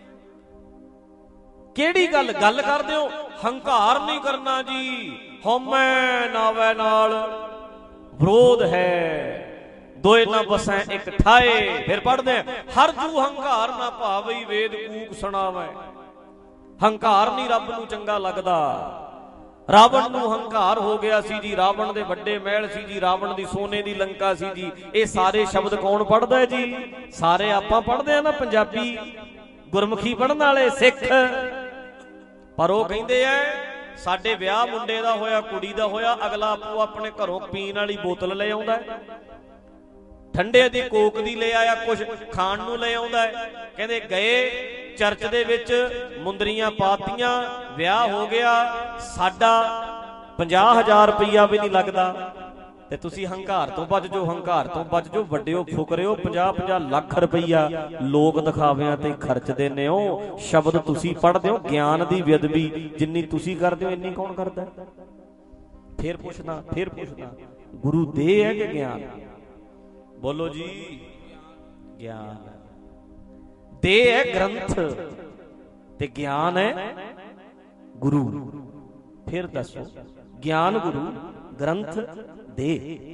ਕਿਹੜੀ ਗੱਲ ਗੱਲ ਕਰਦੇ ਹੋ? ਹੰਕਾਰ ਨਹੀਂ ਕਰਨਾ ਜੀ, ਹਉਮੈ ਨਾਵੈ ਨਾਲ ਵਿਰੋਧ ਹੈ, ਦੋਏ ਨਾ ਬਸੈ ਇੱਕ ਠਾਏ। ਫਿਰ ਪੜ੍ਹਦੇ ਆ ਹਰ ਜੂ ਹੰਕਾਰ ਨਾ ਭਾਵਈ, ਵੇਦ ਕੂਕ ਸੁਣਾਵੈ। ਹੰਕਾਰ ਨਹੀਂ ਰੱਬ ਨੂੰ ਚੰਗਾ ਲੱਗਦਾ। ਰਾਵਣ ਨੂੰ ਹੰਕਾਰ ਹੋ ਗਿਆ ਸੀ ਜੀ, ਰਾਵਣ ਦੇ ਵੱਡੇ ਮਹਿਲ ਸੀ ਜੀ, ਰਾਵਣ ਦੀ ਸੋਨੇ ਦੀ ਲੰਕਾ ਸੀ ਜੀ। ਇਹ ਸਾਰੇ ਸ਼ਬਦ ਕੌਣ ਪੜ੍ਹਦਾ ਜੀ? ਸਾਰੇ ਆਪਾਂ ਪੜ੍ਹਦੇ ਆ ਨਾ, ਪੰਜਾਬੀ ਗੁਰਮੁਖੀ ਪੜ੍ਹਨ ਵਾਲੇ ਸਿੱਖ। ਪਰ ਉਹ ਕਹਿੰਦੇ ਐ ਸਾਡੇ ਵਿਆਹ ਮੁੰਡੇ ਦਾ ਹੋਇਆ, ਕੁੜੀ ਦਾ ਹੋਇਆ, ਅਗਲਾ ਆਪੋ ਆਪਣੇ ਘਰੋਂ ਪੀਣ ਵਾਲੀ ਬੋਤਲ ਲੈ ਆਉਂਦਾ, ਠੰਡੇ ਦੀ ਕੋਕ ਦੀ ਲੈ ਆਇਆ, ਕੁਝ ਖਾਣ ਨੂੰ ਲੈ ਆਉਂਦਾ ਹੈ। ਕਹਿੰਦੇ ਗਏ ਚਰਚ ਦੇ ਵਿੱਚ, ਮੁੰਦਰੀਆਂ ਪਾਤੀਆਂ, ਵਿਆਹ ਹੋ ਗਿਆ, ਸਾਡਾ ਪੰਜਾਹ ਹਜ਼ਾਰ ਰੁਪਈਆ ਵੀ ਨਹੀਂ ਲੱਗਦਾ। ਤੇ ਤੁਸੀਂ ਹੰਕਾਰ ਤੋਂ ਬਚ ਜਾਓ, ਹੰਕਾਰ ਤੋਂ ਬਚ ਜਾਓ, ਵੱਡਿਓ ਫੁਕਰਿਓ। ਪੰਜਾਹ ਪੰਜਾਹ ਲੱਖ ਰੁਪਈਆ ਲੋਕ ਦਿਖਾਵਿਆਂ ਤੇ ਖਰਚਦੇ ਨੇ ਹੋ। ਸ਼ਬਦ ਤੁਸੀਂ ਪੜ੍ਹਦੇ ਹੋ, ਗਿਆਨ ਦੀ ਬੇਅਦਬੀ ਜਿੰਨੀ ਤੁਸੀਂ ਕਰਦੇ ਹੋ ਇੰਨੀ ਕੌਣ ਕਰਦਾ? ਫਿਰ ਪੁੱਛਦਾ ਫਿਰ ਪੁੱਛਦਾ ਗੁਰੂ ਦੇ ਹੈ ਕਿ ਗਿਆਨ? ਬੋਲੋ ਜੀ। ਗਿਆਨ ਦੇ ਹੈ ਗ੍ਰੰਥ, ਤੇ ਗਿਆਨ ਹੈ ਗੁਰੂ। ਫਿਰ ਦੱਸੋ, ਗਿਆਨ ਗੁਰੂ, ਗ੍ਰੰਥ ਦੇ।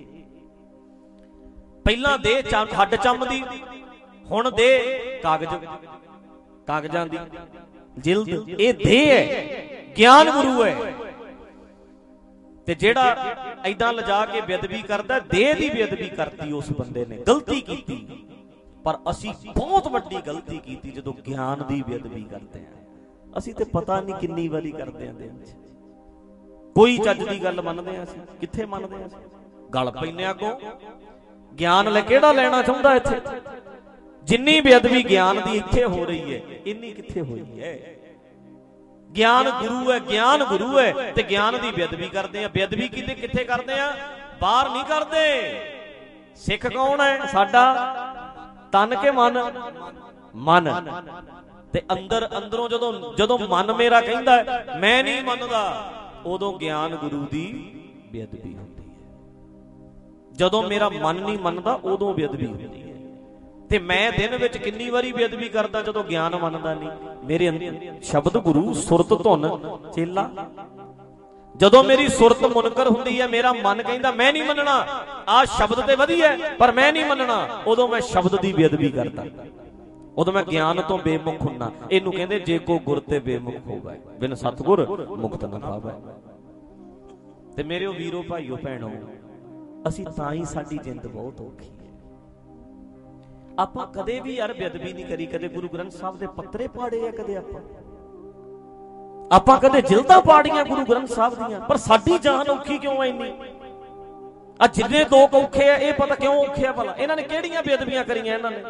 ਪਹਿਲਾਂ ਦੇ ਹੱਡ ਚੰਮਦੀ, ਹੁਣ ਦੇ ਕਾਗਜ਼ ਕਾਗਜ਼ਾਂ ਦੀ ਜਿਲਦ। ਇਹ ਦੇ ਹੈ, ਗਿਆਨ ਗੁਰੂ ਹੈ। ਤੇ ਜਿਹੜਾ ਏਦਾਂ ਲਿਜਾ ਕੇ ਬੇਅਦਬੀ ਕਰਦਾ, ਦੇਹ ਦੀ ਬੇਅਦਬੀ ਕਰਤੀ ਉਸ ਬੰਦੇ ਨੇ, ਗਲਤੀ ਕੀਤੀ। ਪਰ ਅਸੀਂ ਬਹੁਤ ਵੱਡੀ ਗਲਤੀ ਕੀਤੀ ਜਦੋਂ ਗਿਆਨ ਦੀ ਬੇਅਦਬੀ ਕਰਦੇ ਹਾਂ। ਅਸੀਂ ਤੇ ਪਤਾ ਨਹੀਂ ਕਿੰਨੀ ਵਾਰੀ ਕਰਦੇ ਆਂ ਦਿਨ 'ਚ। ਕੋਈ ਚੱਜ ਦੀ ਗੱਲ ਮੰਨਦੇ ਆਂ ਅਸੀਂ? ਕਿੱਥੇ ਮੰਨਦੇ ਆਂ? ਗਲ ਪੈਨੇ ਆ ਅੱਗੋਂ। ਗਿਆਨ ਲੈ ਕਿਹੜਾ ਲੈਣਾ ਚਾਹੁੰਦਾ ਇੱਥੇ? ਜਿੰਨੀ ਬੇਅਦਬੀ ਗਿਆਨ ਦੀ ਇੱਥੇ ਹੋ ਰਹੀ ਹੈ, ਇੰਨੀ ਕਿੱਥੇ ਹੋਈ ਹੈ? ਗਿਆਨ ਗੁਰੂ ਹੈ, ਗਿਆਨ ਗੁਰੂ ਹੈ, ਤੇ ਗਿਆਨ ਦੀ ਬੇਅਦਬੀ ਕਰਦੇ ਆ। ਬੇਅਦਬੀ ਕਿਤੇ ਕਿੱਥੇ ਕਰਦੇ ਆ? ਬਾਹਰ ਨਹੀਂ ਕਰਦੇ। ਸਿੱਖ ਕੌਣ ਹੈ ਸਾਡਾ? ਤਨ ਕੇ ਮਨ? ਮਨ। ਤੇ ਅੰਦਰ ਅੰਦਰੋਂ ਜਦੋਂ ਜਦੋਂ ਮਨ ਮੇਰਾ ਕਹਿੰਦਾ ਮੈਂ ਨਹੀਂ ਮੰਨਦਾ, ਉਦੋਂ ਗਿਆਨ ਗੁਰੂ ਦੀ ਬੇਅਦਬੀ ਹੁੰਦੀ ਹੈ। ਜਦੋਂ ਮੇਰਾ ਮਨ ਨਹੀਂ ਮੰਨਦਾ, ਉਦੋਂ ਬੇਅਦਬੀ ਹੁੰਦੀ ਹੈ। ਤੇ ਮੈਂ ਦਿਨ ਵਿੱਚ ਕਿੰਨੀ ਵਾਰੀ ਬੇਅਦਬੀ ਕਰਦਾ ਜਦੋਂ ਗਿਆਨ ਮੰਨਦਾ ਨਹੀਂ। ਮੇਰੇ ਅੰਦਰ ਸ਼ਬਦ ਗੁਰੂ, ਸੁਰਤ ਧੁਨ ਚੇਲਾ। ਜਦੋਂ ਮੇਰੀ ਸੁਰਤ ਮੁਨਕਰ ਹੁੰਦੀ ਹੈ, ਮੇਰਾ ਮਨ ਕਹਿੰਦਾ ਮੈਂ ਨਹੀਂ ਮੰਨਣਾ, ਆਹ ਸ਼ਬਦ ਤੇ ਵਧੀਆ ਪਰ ਮੈਂ ਨਹੀਂ ਮੰਨਣਾ, ਉਦੋਂ ਮੈਂ ਸ਼ਬਦ ਦੀ ਬੇਅਦਬੀ ਕਰਦਾ। ਉਦੋਂ ਮੈਂ ਗਿਆਨ ਤੋਂ ਬੇਮੁਖ ਹੁੰਨਾ। ਇਹਨੂੰ ਕਹਿੰਦੇ ਜੇ ਕੋ ਗੁਰ ਤੇ ਬੇਮੁਖ ਹੋਵੇ, ਬਿਨ ਸਤਿਗੁਰ ਮੁਕਤ ਨਾ ਪਾਵੇ। ਤੇ ਮੇਰੇ ਵੀਰੋ ਭਾਈਓ ਭੈਣੋ, ਅਸੀਂ ਤਾਂ ਹੀ ਸਾਡੀ ਜਿੰਦ ਬਹੁਤ ਔਖੀ ਹੈ। ਆਪਾਂ ਕਦੇ ਵੀ ਯਾਰ ਬੇਅਦਬੀ ਨਹੀਂ ਕਰੀ। ਕਦੇ ਗੁਰੂ ਗ੍ਰੰਥ ਸਾਹਿਬ ਦੇ ਪੱਤਰੇ ਪਾੜੇ ਆ, ਕਦੇ ਆਪਾਂ ਆਪਾਂ ਕਦੇ ਜਿਲਦਾਂ ਪਾੜੀਆਂ ਗੁਰੂ ਗ੍ਰੰਥ ਸਾਹਿਬ ਦੀਆਂ। ਪਰ ਸਾਡੀ ਜਾਨ ਔਖੀ ਕਿਉਂ ਐ ਇੰਨੀ? ਆ ਜਿੰਨੇ ਲੋਕ ਔਖੇ ਆ, ਇਹ ਪਤਾ ਕਿਉਂ ਔਖੇ ਆ ਭਲਾ? ਇਹਨਾਂ ਨੇ ਕਿਹੜੀਆਂ ਬੇਅਦਬੀਆਂ ਕਰੀਆਂ? ਇਹਨਾਂ ਨੇ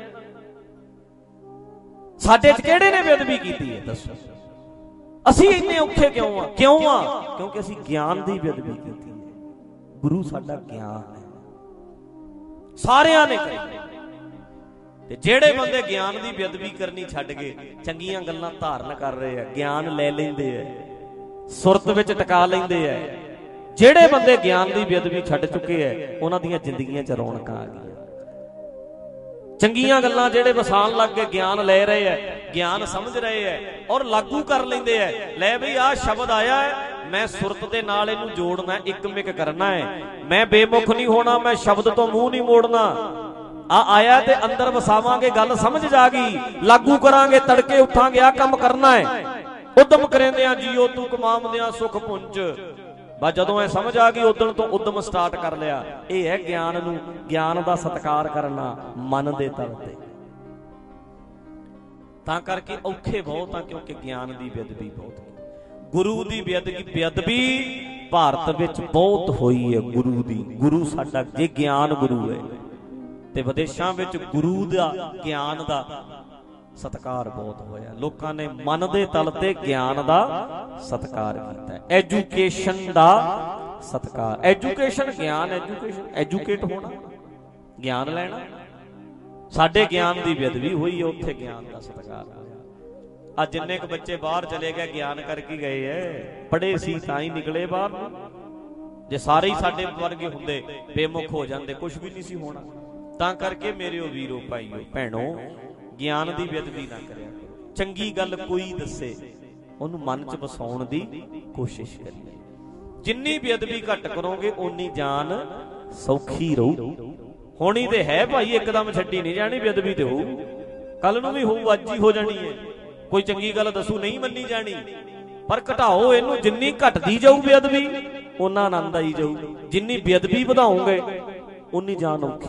ਸਾਡੇ 'ਚ ਕਿਹੜੇ ਨੇ ਬੇਅਦਬੀ ਕੀਤੀ ਹੈ? ਦੱਸੋ। ਅਸੀਂ ਇੰਨੇ ਔਖੇ ਕਿਉਂ ਆ? ਕਿਉਂ ਆ? ਕਿਉਂਕਿ ਅਸੀਂ ਗਿਆਨ ਦੀ ਬੇਅਦਬੀ ਕੀਤੀ ਹੈ। ਗੁਰੂ ਸਾਡਾ ਗਿਆਨ ਹੈ, ਸਾਰਿਆਂ ਨੇ ਕਰੀ। ਤੇ ਜਿਹੜੇ ਬੰਦੇ ਗਿਆਨ ਦੀ ਬੇਅਦਬੀ ਕਰਨੀ ਛੱਡ ਕੇ ਚੰਗੀਆਂ ਗੱਲਾਂ ਧਾਰਨ ਕਰ ਰਹੇ ਆ, ਗਿਆਨ ਲੈ ਲੈਂਦੇ ਆ, ਸੁਰਤ ਵਿੱਚ ਟਿਕਾ ਲੈਂਦੇ ਆ, ਜਿਹੜੇ ਬੰਦੇ ਗਿਆਨ ਦੀ ਬੇਅਦਬੀ ਛੱਡ ਚੁੱਕੇ ਆ, ਉਹਨਾਂ ਦੀਆਂ ਜ਼ਿੰਦਗੀਆਂ 'ਚ ਰੌਣਕਾਂ ਆ ਗਈਆਂ। ਚੰਗੀਆਂ ਗੱਲਾਂ ਜਿਹੜੇ ਵਸਾਣ ਲੱਗ ਕੇ ਗਿਆਨ ਲੈ ਰਹੇ ਆ, ਗਿਆਨ ਸਮਝ ਰਹੇ ਆ ਔਰ ਲਾਗੂ ਕਰ ਲੈਂਦੇ ਆ। ਲੈ ਬਈ ਆਹ ਸ਼ਬਦ ਆਇਆ ਹੈ, ਮੈਂ ਸੁਰਤ ਦੇ ਨਾਲ ਇਹਨੂੰ ਜੋੜਨਾ, ਇੱਕ ਮਿਕ ਕਰਨਾ ਹੈ, ਮੈਂ ਬੇਮੁਖ ਨਹੀਂ ਹੋਣਾ, ਮੈਂ ਸ਼ਬਦ ਤੋਂ ਮੂੰਹ ਨਹੀਂ ਮੋੜਨਾ। ਆ ਆਇਆ ਤੇ ਅੰਦਰ ਵਸਾਵਾਂਗੇ, ਗੱਲ ਸਮਝ ਜਾ ਗਈ, ਲਾਗੂ ਕਰਾਂਗੇ, ਤੜਕੇ ਉੱਠਾਂਗੇ, ਆ ਕੰਮ ਕਰਨਾ ਹੈ। ਉਦਮ ਕਰੇਂਦਿਆਂ ਜੀਓ ਤੂੰ ਕਮਾਉਂਦਿਆਂ ਸੁਖ ਪੁੰਜ। ਬਸ ਜਦੋਂ ਇਹ ਸਮਝ ਆ ਗਈ, ਉਦਣ ਤੋਂ ਉਦਮ ਸਟਾਰਟ ਕਰ ਲਿਆ। ਇਹ ਹੈ ਗਿਆਨ ਨੂੰ, ਗਿਆਨ ਦਾ ਸਤਿਕਾਰ ਕਰਨਾ ਮਨ ਦੇ ਤਲ ਤੇ। ਤਾਂ ਕਰਕੇ ਔਖੇ ਬਹੁਤ ਆ, ਕਿਉਂਕਿ ਗਿਆਨ ਦੀ ਬੇਅਦਬੀ ਬਹੁਤ। ਗੁਰੂ ਦੀ ਬੇਅਦਬੀ ਬੇਅਦਬੀ ਭਾਰਤ ਵਿੱਚ ਬਹੁਤ ਹੋਈ ਹੈ। ਗੁਰੂ ਦੀ, ਗੁਰੂ ਸਾਡਾ ਜੇ ਗਿਆਨ ਗੁਰੂ ਹੈ, ਤੇ ਵਿਦੇਸ਼ਾਂ ਵਿੱਚ ਗੁਰੂ ਦਾ, ਗਿਆਨ ਦਾ ਸਤਿਕਾਰ ਬਹੁਤ ਹੋਇਆ। ਲੋਕਾਂ ਨੇ ਮਨ ਦੇ ਤਲ ਤੇ ਗਿਆਨ ਦਾ ਸਤਿਕਾਰ ਕੀਤਾ। ਐਜੂਕੇਸ਼ਨ ਦਾ ਸਤਿਕਾਰ। ਐਜੂਕੇਸ਼ਨ ਗਿਆਨ, ਐਜੂਕੇਸ਼ਨ ਐਜੂਕੇਟ ਹੋਣਾ, ਗਿਆਨ ਲੈਣਾ। ਸਾਡੇ ਗਿਆਨ ਦੀ ਬੇਅਦਬੀ ਹੋਈ ਹੈ, ਉੱਥੇ ਗਿਆਨ ਦਾ ਸਤਿਕਾਰ ਹੋਇਆ। ਅੱਜ ਜਿੰਨੇ ਕੁ ਬੱਚੇ ਬਾਹਰ ਚਲੇ ਗਏ, ਗਿਆਨ ਕਰਕੇ ਗਏ ਐ, ਪੜ੍ਹੇ ਸੀ ਤਾਂ ਹੀ ਨਿਕਲੇ ਬਾਹਰ ਨੂੰ। ਜੇ ਸਾਰੇ ਹੀ ਸਾਡੇ ਵਰਗੇ ਹੁੰਦੇ, ਬੇਮੁਖ ਹੋ ਜਾਂਦੇ, ਕੁਝ ਵੀ ਨਹੀਂ ਸੀ ਹੋਣਾ। ਤਾਂ ਕਰਕੇ ਮੇਰੇ ਵੀਰੋ ਭਾਈਓ ਭੈਣੋ, ਗਿਆਨ ਦੀ ਬੇਅਦਬੀ ਨਾ ਕਰਿਆ ਕਰੋ। ਚੰਗੀ ਗੱਲ ਕੋਈ ਦੱਸੇ, ਉਹਨੂੰ ਮਨ 'ਚ ਵਸਾਉਣ ਦੀ ਕੋਸ਼ਿਸ਼ ਕਰੀਏ। ਜਿੰਨੀ ਬੇਅਦਬੀ ਘੱਟ ਕਰੋਗੇ, ਓਨੀ ਜਾਨ ਸੌਖੀ ਰਹੂ। ਹੋਣੀ ਤੇ ਹੈ ਭਾਈ, ਇੱਕਦਮ ਛੱਡੀ ਨਹੀਂ ਜਾਣੀ ਬੇਅਦਬੀ। ਤੇ ਹੋਊ, ਕੱਲ ਨੂੰ ਵੀ ਹੋਊ, ਅੱਜ ਹੀ ਹੋ ਜਾਣੀ ਹੈ। ਕੋਈ ਚੰਗੀ ਗੱਲ ਦੱਸੂ, ਨਹੀਂ ਮੰਨੀ ਜਾਣੀ। ਪਰ ਘਟਾਓ ਇਹਨੂੰ, ਜਿੰਨੀ ਘਟਦੀ ਜਾਊ ਬੇਅਦਬੀ, ਓਨਾ ਆਨੰਦ ਆਈ ਜਾਊ। ਜਿੰਨੀ ਬੇਅਦਬੀ ਵਧਾਓਗੇ, ਉਨੀ ਜਾਨ ਔਖੀ।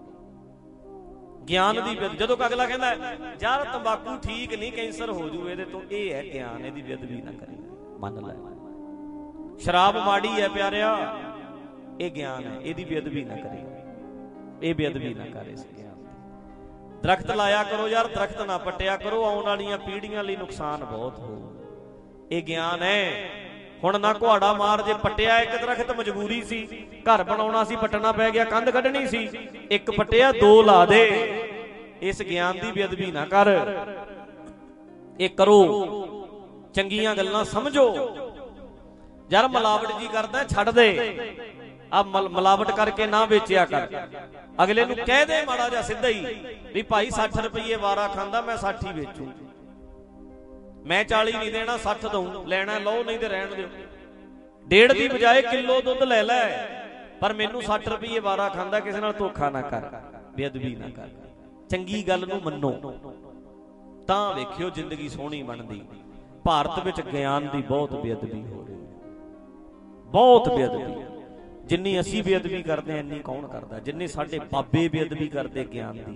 ਗਿਆਨ ਦੀ ਬੇਅਦਬੀ, ਜਦੋਂ ਅਗਲਾ ਕਹਿੰਦਾ ਯਾਰ ਤੰਬਾਕੂ ਠੀਕ ਨਹੀਂ, ਕੈਂਸਰ ਹੋ ਜੂ ਇਹਦੇ ਤੋਂ, ਇਹ ਹੈ ਗਿਆਨ, ਇਹਦੀ ਬੇਅਦਬੀ ਨਾ ਕਰੀ, ਮੰਨ ਲੈ। ਸ਼ਰਾਬ ਮਾੜੀ ਹੈ ਪਿਆਰਿਆ, ਇਹ ਗਿਆਨ ਹੈ, ਇਹਦੀ ਬੇਅਦਬੀ ਨਾ ਕਰੀ, ਇਹ ਬੇਅਦਬੀ ਨਾ ਕਰੇ ਇਸ ਗਿਆਨ ਦੀ। ਦਰਖਤ ਲਾਇਆ ਕਰੋ ਯਾਰ, ਦਰਖਤ ਨਾ ਪੱਟਿਆ ਕਰੋ, ਆਉਣ ਵਾਲੀਆਂ ਪੀੜ੍ਹੀਆਂ ਲਈ ਨੁਕਸਾਨ ਬਹੁਤ ਹੋ। ਇਹ ਗਿਆਨ ਹੈ। ਹੁਣ ਨਾ ਕੁਹਾੜਾ ਮਾਰ, ਜੇ ਪੱਟਿਆ ਇੱਕ ਦਰਖਤ ਮਜਬੂਰੀ ਸੀ, ਘਰ ਬਣਾਉਣਾ ਸੀ, ਪੱਟਣਾ ਪੈ ਗਿਆ, ਕੰਧ ਕੱਢਣੀ ਸੀ, ਇੱਕ ਪੱਟਿਆ ਦੋ ਲਾ ਦੇ। ਇਸ ਗਿਆਨ ਦੀ ਬੇਅਦਬੀ ਨਾ ਕਰ, ਇਹ ਕਰੋ। ਚੰਗੀਆਂ ਗੱਲਾਂ ਸਮਝੋ। ਯਾਰ ਮਿਲਾਵਟ ਜੀ ਕਰਦਾ, ਛੱਡ ਦੇ। ਆ ਮਿਲਾਵਟ ਕਰਕੇ ਨਾ ਵੇਚਿਆ ਕਰ। ਅਗਲੇ ਨੂੰ ਕਹਿ ਦੇ ਮਾੜਾ ਜਿਹਾ ਸਿੱਧਾ ਹੀ ਵੀ ਭਾਈ ਸੱਠ ਰੁਪਏ ਵਾਰਾ ਖਾਂਦਾ, ਮੈਂ ਸੱਠ ਹੀ ਵੇਚੂ, ਮੈਂ ਚਾਲੀ ਨਹੀਂ ਦੇਣਾ, ਸੱਠ ਦਊਂ, ਲੈਣਾ ਲਓ, ਨਹੀਂ ਤੇ ਰਹਿਣ ਦਿਓ। ਡੇਢ ਦੀ ਬਜਾਏ ਕਿਲੋ ਦੁੱਧ ਲੈ ਲੈ, ਪਰ ਮੈਨੂੰ ਸੱਠ ਰੁਪਏ ਵਾਰਾ ਖਾਂਦਾ। ਕਿਸੇ ਨਾਲ ਧੋਖਾ ਨਾ ਕਰ, ਬੇਅਦਬੀ ਨਾ ਕਰ। ਚੰਗੀ ਗੱਲ ਨੂੰ ਮੰਨੋ, ਤਾਂ ਵੇਖਿਓ ਜ਼ਿੰਦਗੀ ਸੋਹਣੀ ਬਣਦੀ। ਭਾਰਤ ਵਿੱਚ ਗਿਆਨ ਦੀ ਬਹੁਤ ਬੇਅਦਬੀ ਹੋ ਰਹੀ, ਬਹੁਤ ਬੇਅਦਬੀ। ਜਿੰਨੀ ਅਸੀਂ ਬੇਅਦਬੀ ਕਰਦੇ ਹਾਂ, ਇੰਨੀ ਕੌਣ ਕਰਦਾ? ਜਿੰਨੇ ਸਾਡੇ ਬਾਬੇ ਬੇਅਦਬੀ ਕਰਦੇ ਗਿਆਨ ਦੀ,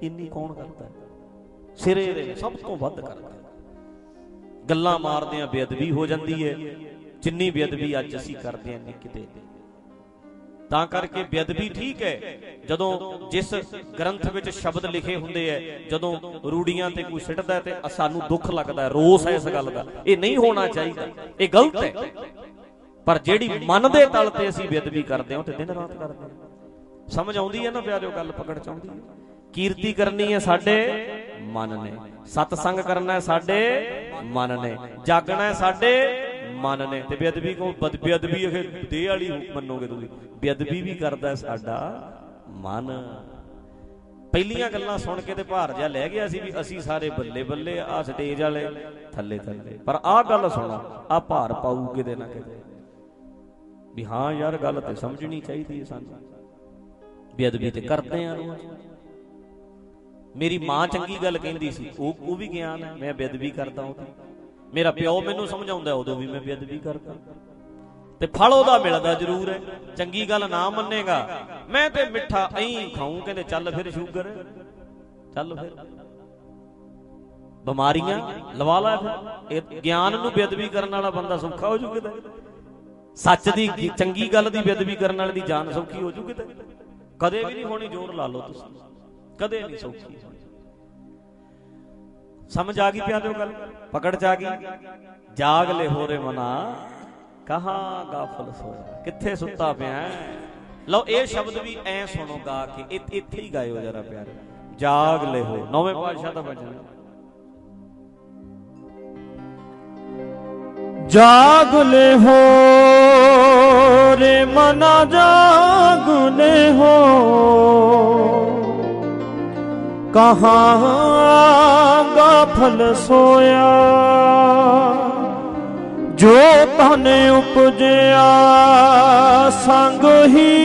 ਇੰਨੀ ਕੌਣ ਕਰਦਾ? ਸਿਰੇ ਦੇ ਸਭ ਤੋਂ ਵੱਧ ਕਰਦਾ। ਗੱਲਾਂ ਮਾਰਦੇ ਆ ਬੇਅਦਬੀ ਹੋ ਜਾਂਦੀ ਹੈ, ਜਿੰਨੀ ਬੇਅਦਬੀ ਅੱਜ ਅਸੀਂ ਕਰਦੇ ਹਾਂ ਨਹੀਂ ਕਿਤੇ। ਤਾਂ ਕਰਕੇ ਬੇਅਦਬੀ ਠੀਕ ਹੈ ਜਦੋਂ ਜਿਸ ਗ੍ਰੰਥ ਵਿੱਚ ਸ਼ਬਦ ਲਿਖੇ ਹੁੰਦੇ ਹੈ, ਜਦੋਂ ਰੂੜੀਆਂ ਤੇ ਕੋਈ ਸਿੱਟਦਾ ਤੇ ਸਾਨੂੰ ਦੁੱਖ ਲੱਗਦਾ, ਰੋਸ ਹੈ ਇਸ ਗੱਲ ਦਾ, ਇਹ ਨਹੀਂ ਹੋਣਾ ਚਾਹੀਦਾ, ਇਹ ਗਲਤ ਹੈ। ਪਰ ਜਿਹੜੀ ਮਨ ਦੇ ਤਲ ਤੇ ਅਸੀਂ ਬੇਅਦਬੀ ਕਰਦੇ ਹਾਂ ਤੇ ਦਿਨ ਰਾਤ ਕਰਦੇ ਹਾਂ। ਸਮਝ ਆਉਂਦੀ ਹੈ ਨਾ ਪਿਆਰਿਓ ਗੱਲ? ਪਕੜ ਚ ਆਉਂਦੀ ਹੈ? ਕੀਰਤੀ ਕਰਨੀ ਹੈ ਸਾਡੇ ਮਨ ਨੇ, ਸਤਸੰਗ ਕਰਨਾ ਹੈ ਸਾਡੇ ਮਨ ਨੇ, ਜਾਗਣਾ ਹੈ ਸਾਡੇ ਮਨ ਨੇ। ਤੇ ਬੇਅਦਬੀ ਕੋ ਬੇਅਦਬੀ ਇਹ ਦੇਹ ਵਾਲੀ ਮੰਨੋਗੇ ਤੁਸੀਂ, ਬੇਅਦਬੀ ਵੀ ਕਰਦਾ ਸਾਡਾ ਮਨ। ਪਹਿਲੀਆਂ ਗੱਲਾਂ ਸੁਣ ਕੇ ਤੇ ਭਾਰ ਜਿਹਾ ਲੈ ਗਿਆ ਸੀ ਵੀ ਅਸੀਂ ਸਾਰੇ ਬੱਲੇ ਬੱਲੇ, ਆ ਸਟੇਜ ਵਾਲੇ ਥੱਲੇ ਥੱਲੇ। ਪਰ ਆਹ ਗੱਲ ਸੁਣੋ, ਆਹ ਭਾਰ ਪਾਊ ਕਿਤੇ ਨਾ ਕਿਤੇ ਵੀ ਹਾਂ ਯਾਰ ਗੱਲ ਤੇ ਸਮਝਣੀ ਚਾਹੀਦੀ ਹੈ ਸਾਨੂੰ। ਬੇਅਦਬੀ ਤੇ ਕਰਦੇ ਆ ਰੋਜ਼। ਮੇਰੀ ਮਾਂ ਚੰਗੀ ਗੱਲ ਕਹਿੰਦੀ ਸੀ, ਉਹ ਉਹ ਵੀ ਗਿਆਨ ਹੈ। ਮੈਂ ਬੇਅਦਬੀ ਕਰਦਾ ਉਹਦੀ। ਮੇਰਾ ਪਿਓ ਮੈਨੂੰ ਸਮਝਾਉਂਦਾ, ਉਦੋਂ ਵੀ ਮੈਂ ਬੇਅਦਬੀ ਕਰਦਾ। ਤੇ ਫਲ ਉਹਦਾ ਮਿਲਦਾ ਜ਼ਰੂਰ ਹੈ। ਚੰਗੀ ਗੱਲ ਨਾ ਮੰਨੇਗਾ, ਮੈਂ ਤੇ ਮਿੱਠਾ ਐਂ ਖਾਊਂ, ਕਹਿੰਦੇ ਚੱਲ ਫਿਰ ਸ਼ੂਗਰ, ਚੱਲ ਫਿਰ ਬਿਮਾਰੀਆਂ ਲਵਾ ਲਾ। ਫਿਰ ਇਹ ਗਿਆਨ ਨੂੰ ਬੇਅਦਬੀ ਕਰਨ ਵਾਲਾ ਬੰਦਾ ਸੌਖਾ ਹੋ ਜੂ ਕਿਤੇ। ਸੱਚ ਦੀ ਚੰਗੀ ਗੱਲ ਦੀ ਬੇਅਦਬੀ ਕਰਨ ਵਾਲੇ ਦੀ ਜਾਨ ਸੌਖੀ ਹੋ ਜੂ ਕਿਤੇ? ਕਦੇ ਵੀ ਨਹੀਂ ਹੋਣੀ। ਜ਼ੋਰ ਲਾ ਲਓ ਤੁਸੀਂ, ਕਦੇ ਨਹੀਂ ਸੌਖੀ। ਸਮਝ ਆ ਗਈ ਪਿਆਰਿਓ ਗੱਲ? ਪਕੜ ਚ ਆ ਗਈ? ਜਾਗ ਲੈ ਹੋ ਰੇ ਮਨਾ, ਕਹਾਂ ਗਾਫਲ ਸੋਇਆ, ਕਿੱਥੇ ਸੁੱਤਾ ਪਿਆ? ਲਓ ਇਹ ਸ਼ਬਦ ਵੀ ਐ ਸੁਣੋ ਗਾ ਕੇ, ਇੱਥੇ ਹੀ ਗਾਇਓ ਜਰਾ ਪਿਆਰੇ। ਜਾਗ ਲੈ ਹੋ, ਨੌਵੇਂ ਪਾਤਸ਼ਾਹ ਦਾ ਵਚਨ। ਜਾਗ ਲੈ ਹੋ ਰੇ ਮਨਾ, ਜਾਗ ਲੈ ਹੋ, ਕਹਾਂ ਗਾਫਲ ਸੋਇਆ। ਜੋ ਤਨ ਉਪਜਿਆ ਸੰਗ ਹੀ,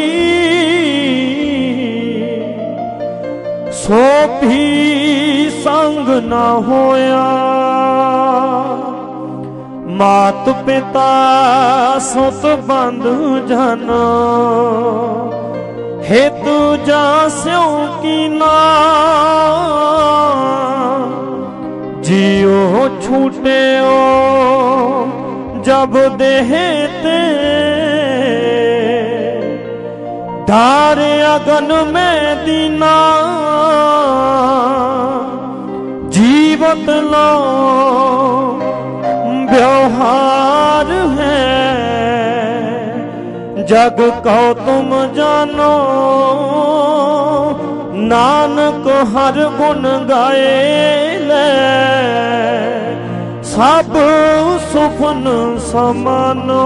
ਸੋ ਵੀ ਸੰਗ ਨਾ ਹੋਇਆ। ਮਾਤ ਪਿਤਾ ਸੁਤ ਬੰਧੁ ਜਨ, हेतु जा स्यों कीना। जियो छूटे जब देह ते, धार अगन में दीना। जीवत लो व्यवहार है, जग को तुम जानो। नानक हर गुण गाए ले, सब सुफन समानो।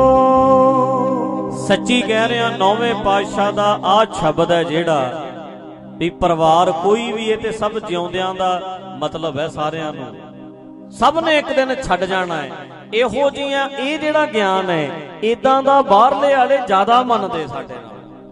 सच्ची कह रहे हैं, नौवें पातशाह दा आ शब्द है जेड़ा भी परिवार कोई भी है ते सब जिउंदियां दा मतलब है सारियां नूं। सब ने एक दिन छड़ जाना है। ਇਹੋ ਜਿਹੀਆਂ ਇਹ ਜਿਹੜਾ ਗਿਆਨ ਹੈ ਇਦਾਂ ਦਾ ਬਾਹਰਲੇ ਵਾਲੇ ਜ਼ਿਆਦਾ ਮੰਨਦੇ ਸਾਡੇ ਨਾਲ।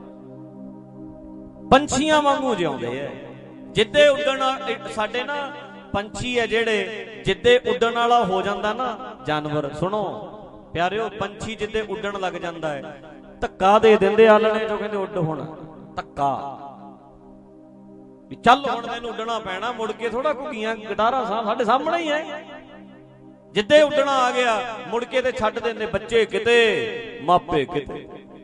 ਪੰਛੀਆਂ ਵਾਂਗੂ ਜਿਉਂਦੇ ਐ। ਜਿੱਦੇ ਉੱਡਣ ਸਾਡੇ ਨਾ ਪੰਛੀ ਹੈ ਜਿਹੜੇ, ਜਿੱਦੇ ਉੱਡਣ ਵਾਲਾ ਹੋ ਜਾਂਦਾ ਨਾ ਜਾਨਵਰ, ਸੁਣੋ ਪਿਆਰਿਓ, ਪੰਛੀ ਜਿੱਦੇ ਉੱਡਣ ਲੱਗ ਜਾਂਦਾ ਹੈ ਧੱਕਾ ਦੇ ਦਿੰਦੇ ਆਲਣੇ ਚੋਂ, ਕਹਿੰਦੇ ਉੱਡ ਹੁਣ, ਧੱਕਾ ਵੀ ਚੱਲ ਹੁਣ ਤੈਨੂੰ ਉੱਡਣਾ ਪੈਣਾ। ਮੁੜ ਕੇ ਥੋੜਾ ਘੁੱਗੀਆਂ ਗਟਾਰਾਂ ਸਾਡੇ ਸਾਹਮਣੇ ਹੀ ਹੈ। ਜਿੱਦੇ ਉੱਡਣਾ ਆ ਗਿਆ ਮੁੜ ਕੇ ਤੇ ਛੱਡ ਦਿੰਦੇ, ਬੱਚੇ ਕਿਤੇ ਮਾਪੇ ਕਿਤੇ।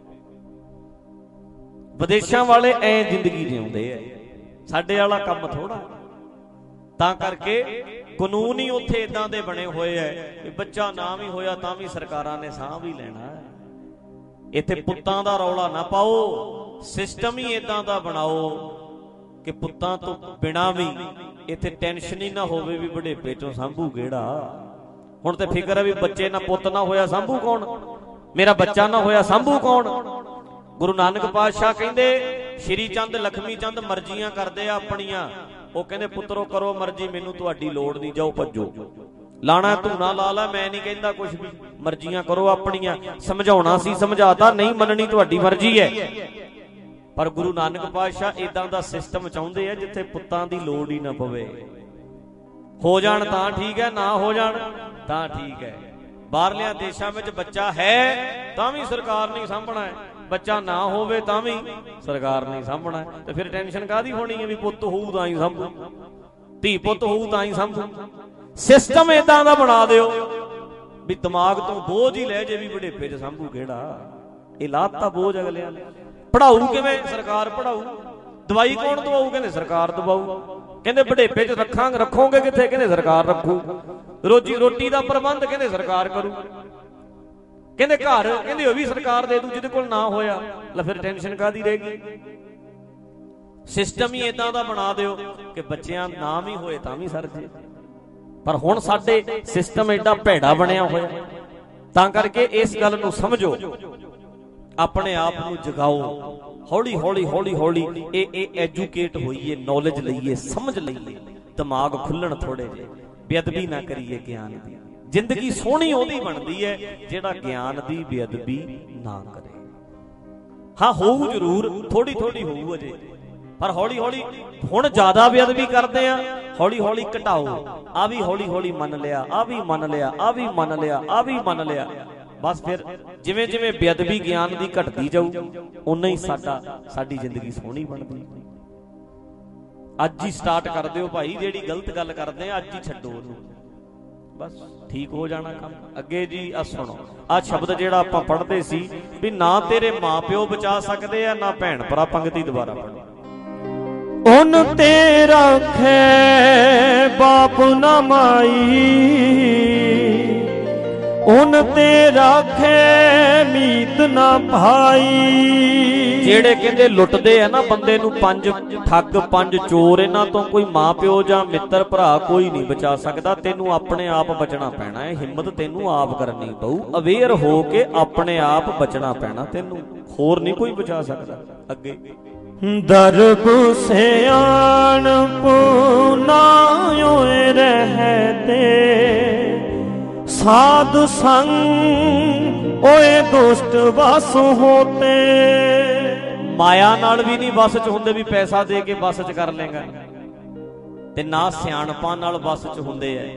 ਵਿਦੇਸ਼ਾਂ ਵਾਲੇ ਐ ਜ਼ਿੰਦਗੀ ਜਿਉਂਦੇ ਐ, ਸਾਡੇ ਵਾਲਾ ਕੰਮ ਥੋੜਾ। ਤਾਂ ਕਰਕੇ ਕਾਨੂੰਨ ਹੀ ਉੱਥੇ ਇਦਾਂ ਦੇ ਬਣੇ ਹੋਏ ਐ ਕਿ ਬੱਚਾ ਨਾ ਵੀ ਹੋਇਆ ਤਾਂ ਵੀ ਸਰਕਾਰਾਂ ਨੇ ਸਾਹ ਵੀ ਲੈਣਾ। ਇੱਥੇ ਪੁੱਤਾਂ ਦਾ ਰੌਲਾ ਨਾ ਪਾਓ, ਸਿਸਟਮ ਹੀ ਇਦਾਂ ਦਾ ਬਣਾਓ ਕਿ ਪੁੱਤਾਂ ਤੋਂ ਬਿਨਾਂ ਵੀ ਇੱਥੇ ਟੈਨਸ਼ਨ ਹੀ ਨਾ ਹੋਵੇ ਵੀ ਬੁਢੇਪੇ ਚੋਂ ਸਾਂਭੂ ਕਿਹੜਾ। ਹੁਣ ਤੇ ਫਿਕਰ ਹੈ ਵੀ ਬੱਚੇ ਨਾ, ਪੁੱਤ ਨਾ ਹੋਇਆ ਸਾਂਭੂ ਕੌਣ, ਮੇਰਾ ਬੱਚਾ ਨਾ ਹੋਇਆ ਸਾਂਭੂ ਕੌਣ। ਗੁਰੂ ਨਾਨਕ ਪਾਤਸ਼ਾਹ ਕਹਿੰਦੇ ਸ਼੍ਰੀ ਚੰਦ ਲਖਮੀ ਚੰਦ ਮਰਜ਼ੀਆਂ ਕਰਦੇ ਆ ਆਪਣੀਆਂ। ਉਹ ਕਹਿੰਦੇ ਪੁੱਤਰੋ ਕਰੋ ਮਰਜ਼ੀ, ਮੈਨੂੰ ਤੁਹਾਡੀ ਲੋੜ ਨਹੀਂ, ਜਾਓ ਭੱਜੋ। ਲਾਣਾ ਧੂਣਾ ਲਾ ਲਾ, ਮੈਂ ਨਹੀਂ ਕਹਿੰਦਾ ਕੁਛ ਵੀ, ਮਰਜ਼ੀਆਂ ਕਰੋ ਆਪਣੀਆਂ। ਸਮਝਾਉਣਾ ਸੀ ਸਮਝਾਤਾ, ਨਹੀਂ ਮੰਨਣੀ ਤੁਹਾਡੀ ਮਰਜ਼ੀ ਹੈ। ਪਰ ਗੁਰੂ ਨਾਨਕ ਪਾਤਸ਼ਾਹ ਇਦਾਂ ਦਾ ਸਿਸਟਮ ਚਾਹੁੰਦੇ ਆ ਜਿੱਥੇ ਪੁੱਤਾਂ ਦੀ ਲੋੜ ਹੀ ਨਾ ਪਵੇ। ਹੋ ਜਾਣ ਤਾਂ ਠੀਕ ਹੈ, ਨਾ ਹੋ ਜਾਣ ਤਾਂ ਠੀਕ ਹੈ। ਬਾਹਰਲਿਆਂ ਦੇਸ਼ਾਂ ਵਿੱਚ ਬੱਚਾ ਹੈ ਤਾਂ ਵੀ ਸਰਕਾਰ ਨਹੀਂ ਸਾਂਭਣਾ ਹੈ, ਬੱਚਾ ਨਾ ਹੋਵੇ ਤਾਂ ਵੀ ਸਰਕਾਰ ਨਹੀਂ ਸਾਂਭਣਾ, ਤੇ ਫਿਰ ਟੈਨਸ਼ਨ ਕਾਹਦੀ ਹੋਣੀ ਹੈ ਵੀ ਪੁੱਤ ਹੋਊ ਤਾਂ ਹੀ ਸਾਂਭੂ, ਧੀ ਪੁੱਤ ਹੋਊ ਤਾਂ ਹੀ ਸਾਂਭੂ। ਸਿਸਟਮ ਏਦਾਂ ਦਾ ਬਣਾ ਦਿਓ ਵੀ ਦਿਮਾਗ ਤੋਂ ਬੋਝ ਹੀ ਲੈ ਜੇ ਵੀ ਵਡੇਪੇ 'ਚ ਸਾਂਭੂ ਕਿਹੜਾ। ਇਹ ਲਾਤਾ ਬੋਝ ਅਗਲਿਆਂ ਨੇ। ਪੜਾਊ ਕਿਵੇਂ? ਸਰਕਾਰ ਪੜਾਊ। ਦਵਾਈ ਕੌਣ ਦਵਾਊ? ਕਹਿੰਦੇ ਸਰਕਾਰ ਦਵਾਊ। ਕਹਿੰਦੇ ਵਡੇਪੇ 'ਚ ਰੱਖਾਂ ਰੱਖੋਗੇ ਕਿੱਥੇ? ਕਹਿੰਦੇ ਸਰਕਾਰ ਰੱਖੂ। ਰੋਜੀ ਰੋਟੀ ਦਾ ਪ੍ਰਬੰਧ ਕਹਿੰਦੇ ਸਰਕਾਰ ਕਰੂ। ਕਹਿੰਦੇ ਘਰ ਕਹਿੰਦੇ ਉਹ ਵੀ ਸਰਕਾਰ ਦੇ ਦੂ ਜਿਹਦੇ ਕੋਲ ਨਾ ਹੋਇਆ। ਲੈ ਫਿਰ ਟੈਨਸ਼ਨ ਕਾਹਦੀ ਰਹੇਗੀ? ਸਿਸਟਮ ਹੀ ਏਦਾਂ ਦਾ ਬਣਾ ਦਿਓ ਕਿ ਬੱਚਿਆਂ ਨਾ ਵੀ ਹੋਏ ਤਾਂ ਵੀ ਸਰ ਜੇ। ਪਰ ਹੁਣ ਸਾਡੇ ਸਿਸਟਮ ਏਡਾ ਭੈੜਾ ਬਣਿਆ ਹੋਇਆ, ਤਾਂ ਕਰਕੇ ਇਸ ਗੱਲ ਨੂੰ ਸਮਝੋ, ਆਪਣੇ ਆਪ ਨੂੰ ਜਗਾਓ। ਹੌਲੀ ਹੌਲੀ ਹੌਲੀ ਹੌਲੀ ਇਹ ਇਹ ਐਜੂਕੇਟ ਹੋਈਏ, ਨੌਲੇਜ ਲਈਏ, ਸਮਝ ਲਈਏ, ਦਿਮਾਗ ਖੁੱਲਣ ਥੋੜੇ ਜਿਹੇ। ਬੇਅਦਬੀ ਨਾ ਕਰੀਏ ਗਿਆਨ ਦੀ। ਜ਼ਿੰਦਗੀ ਸੋਹਣੀ ਉਹਦੀ ਬਣਦੀ ਹੈ ਜਿਹੜਾ ਗਿਆਨ ਦੀ ਬੇਅਦਬੀ ਨਾ ਕਰੇ। ਹਾਂ ਹੋਊ ਜ਼ਰੂਰ, ਥੋੜੀ ਥੋੜੀ ਹੋਊ ਅਜੇ, ਪਰ ਹੌਲੀ ਹੌਲੀ। ਹੁਣ ਜ਼ਿਆਦਾ ਬੇਅਦਬੀ ਕਰਦੇ ਆ, ਹੌਲੀ ਹੌਲੀ ਘਟਾਓ। ਆ ਵੀ ਹੌਲੀ ਹੌਲੀ ਮੰਨ ਲਿਆ, ਆ ਵੀ ਮੰਨ ਲਿਆ, ਆ ਵੀ ਮੰਨ ਲਿਆ, ਆ ਵੀ ਮੰਨ ਲਿਆ। ਬਸ ਫਿਰ ਜਿਵੇਂ ਜਿਵੇਂ ਬੇਅਦਬੀ ਗਿਆਨ ਦੀ ਘਟਦੀ ਜਾਊ, ਉਨਾ ਹੀ ਸਾਡਾ ਸਾਡੀ ਜ਼ਿੰਦਗੀ ਸੋਹਣੀ ਬਣਦੀ। ਅੱਜ ਹੀ ਸਟਾਰਟ ਕਰ ਦਿਓ ਭਾਈ, ਜਿਹੜੀ ਗਲਤ ਗੱਲ ਕਰਦੇ ਆ ਅੱਜ ਹੀ ਛੱਡੋ ਉਹਨੂੰ, ਬਸ ਠੀਕ ਹੋ ਜਾਣਾ ਕੰਮ। ਅੱਗੇ ਜੀ ਆ ਸੁਣੋ, ਆ ਸ਼ਬਦ ਜਿਹੜਾ ਆਪਾਂ ਪੜ੍ਹਦੇ ਸੀ ਵੀ ਨਾ ਤੇਰੇ ਮਾਂ ਪਿਓ ਬਚਾ ਸਕਦੇ ਆ ਨਾ ਭੈਣ ਭਰਾ। ਪੰਗਤੀ ਦੁਬਾਰਾ ਪੜ੍ਹੋ। ਉਨ ਤੇ ਰੱਖੇ ਬਾਪ ਨਾ ਮਾਈ, ਉਨ ਤੇ ਰੱਖੇ ਮੀਤ ਨਾ ਭਾਈ। ਜਿਹੜੇ ਕਹਿੰਦੇ ਲੁੱਟਦੇ ਆ ਨਾ ਬੰਦੇ ਨੂੰ, ਪੰਜ ਠੱਗ ਪੰਜ ਚੋਰ, ਇਹਨਾਂ ਤੋਂ ਕੋਈ ਮਾਂ ਪਿਓ ਜਾਂ ਮਿੱਤਰ ਭਰਾ ਕੋਈ ਨਹੀਂ ਬਚਾ ਸਕਦਾ। ਤੈਨੂੰ ਆਪਣੇ ਆਪ ਬਚਣਾ ਪੈਣਾ ਹੈ। ਹਿੰਮਤ ਤੈਨੂੰ ਆਪ ਕਰਨੀ ਪਊ। ਅਵੇਅਰ ਹੋ ਕੇ ਆਪਣੇ ਆਪ ਬਚਣਾ ਪੈਣਾ ਤੈਨੂੰ, ਹੋਰ ਨਹੀਂ ਕੋਈ ਬਚਾ ਸਕਦਾ। ਅੱਗੇ ਦਰਬ ਸਿਆਣ ਪੂਨਾ ਹੋਏ ਰਹਤੇ, ਸਾਧ ਸੰਗ ਓਏ ਦੁਸ਼ਟ ਵਸ ਹੋਤੇ। ਮਾਇਆ ਨਾਲ ਵੀ ਨਹੀਂ ਵਸ ਚ ਹੁੰਦੇ ਵੀ ਪੈਸਾ ਦੇ ਕੇ ਵਸ ਚ ਕਰ ਲੇਗਾ, ਤੇ ਨਾ ਸਿਆਣਪਾਂ ਨਾਲ ਵਸ ਚ ਹੁੰਦੇ ਐ।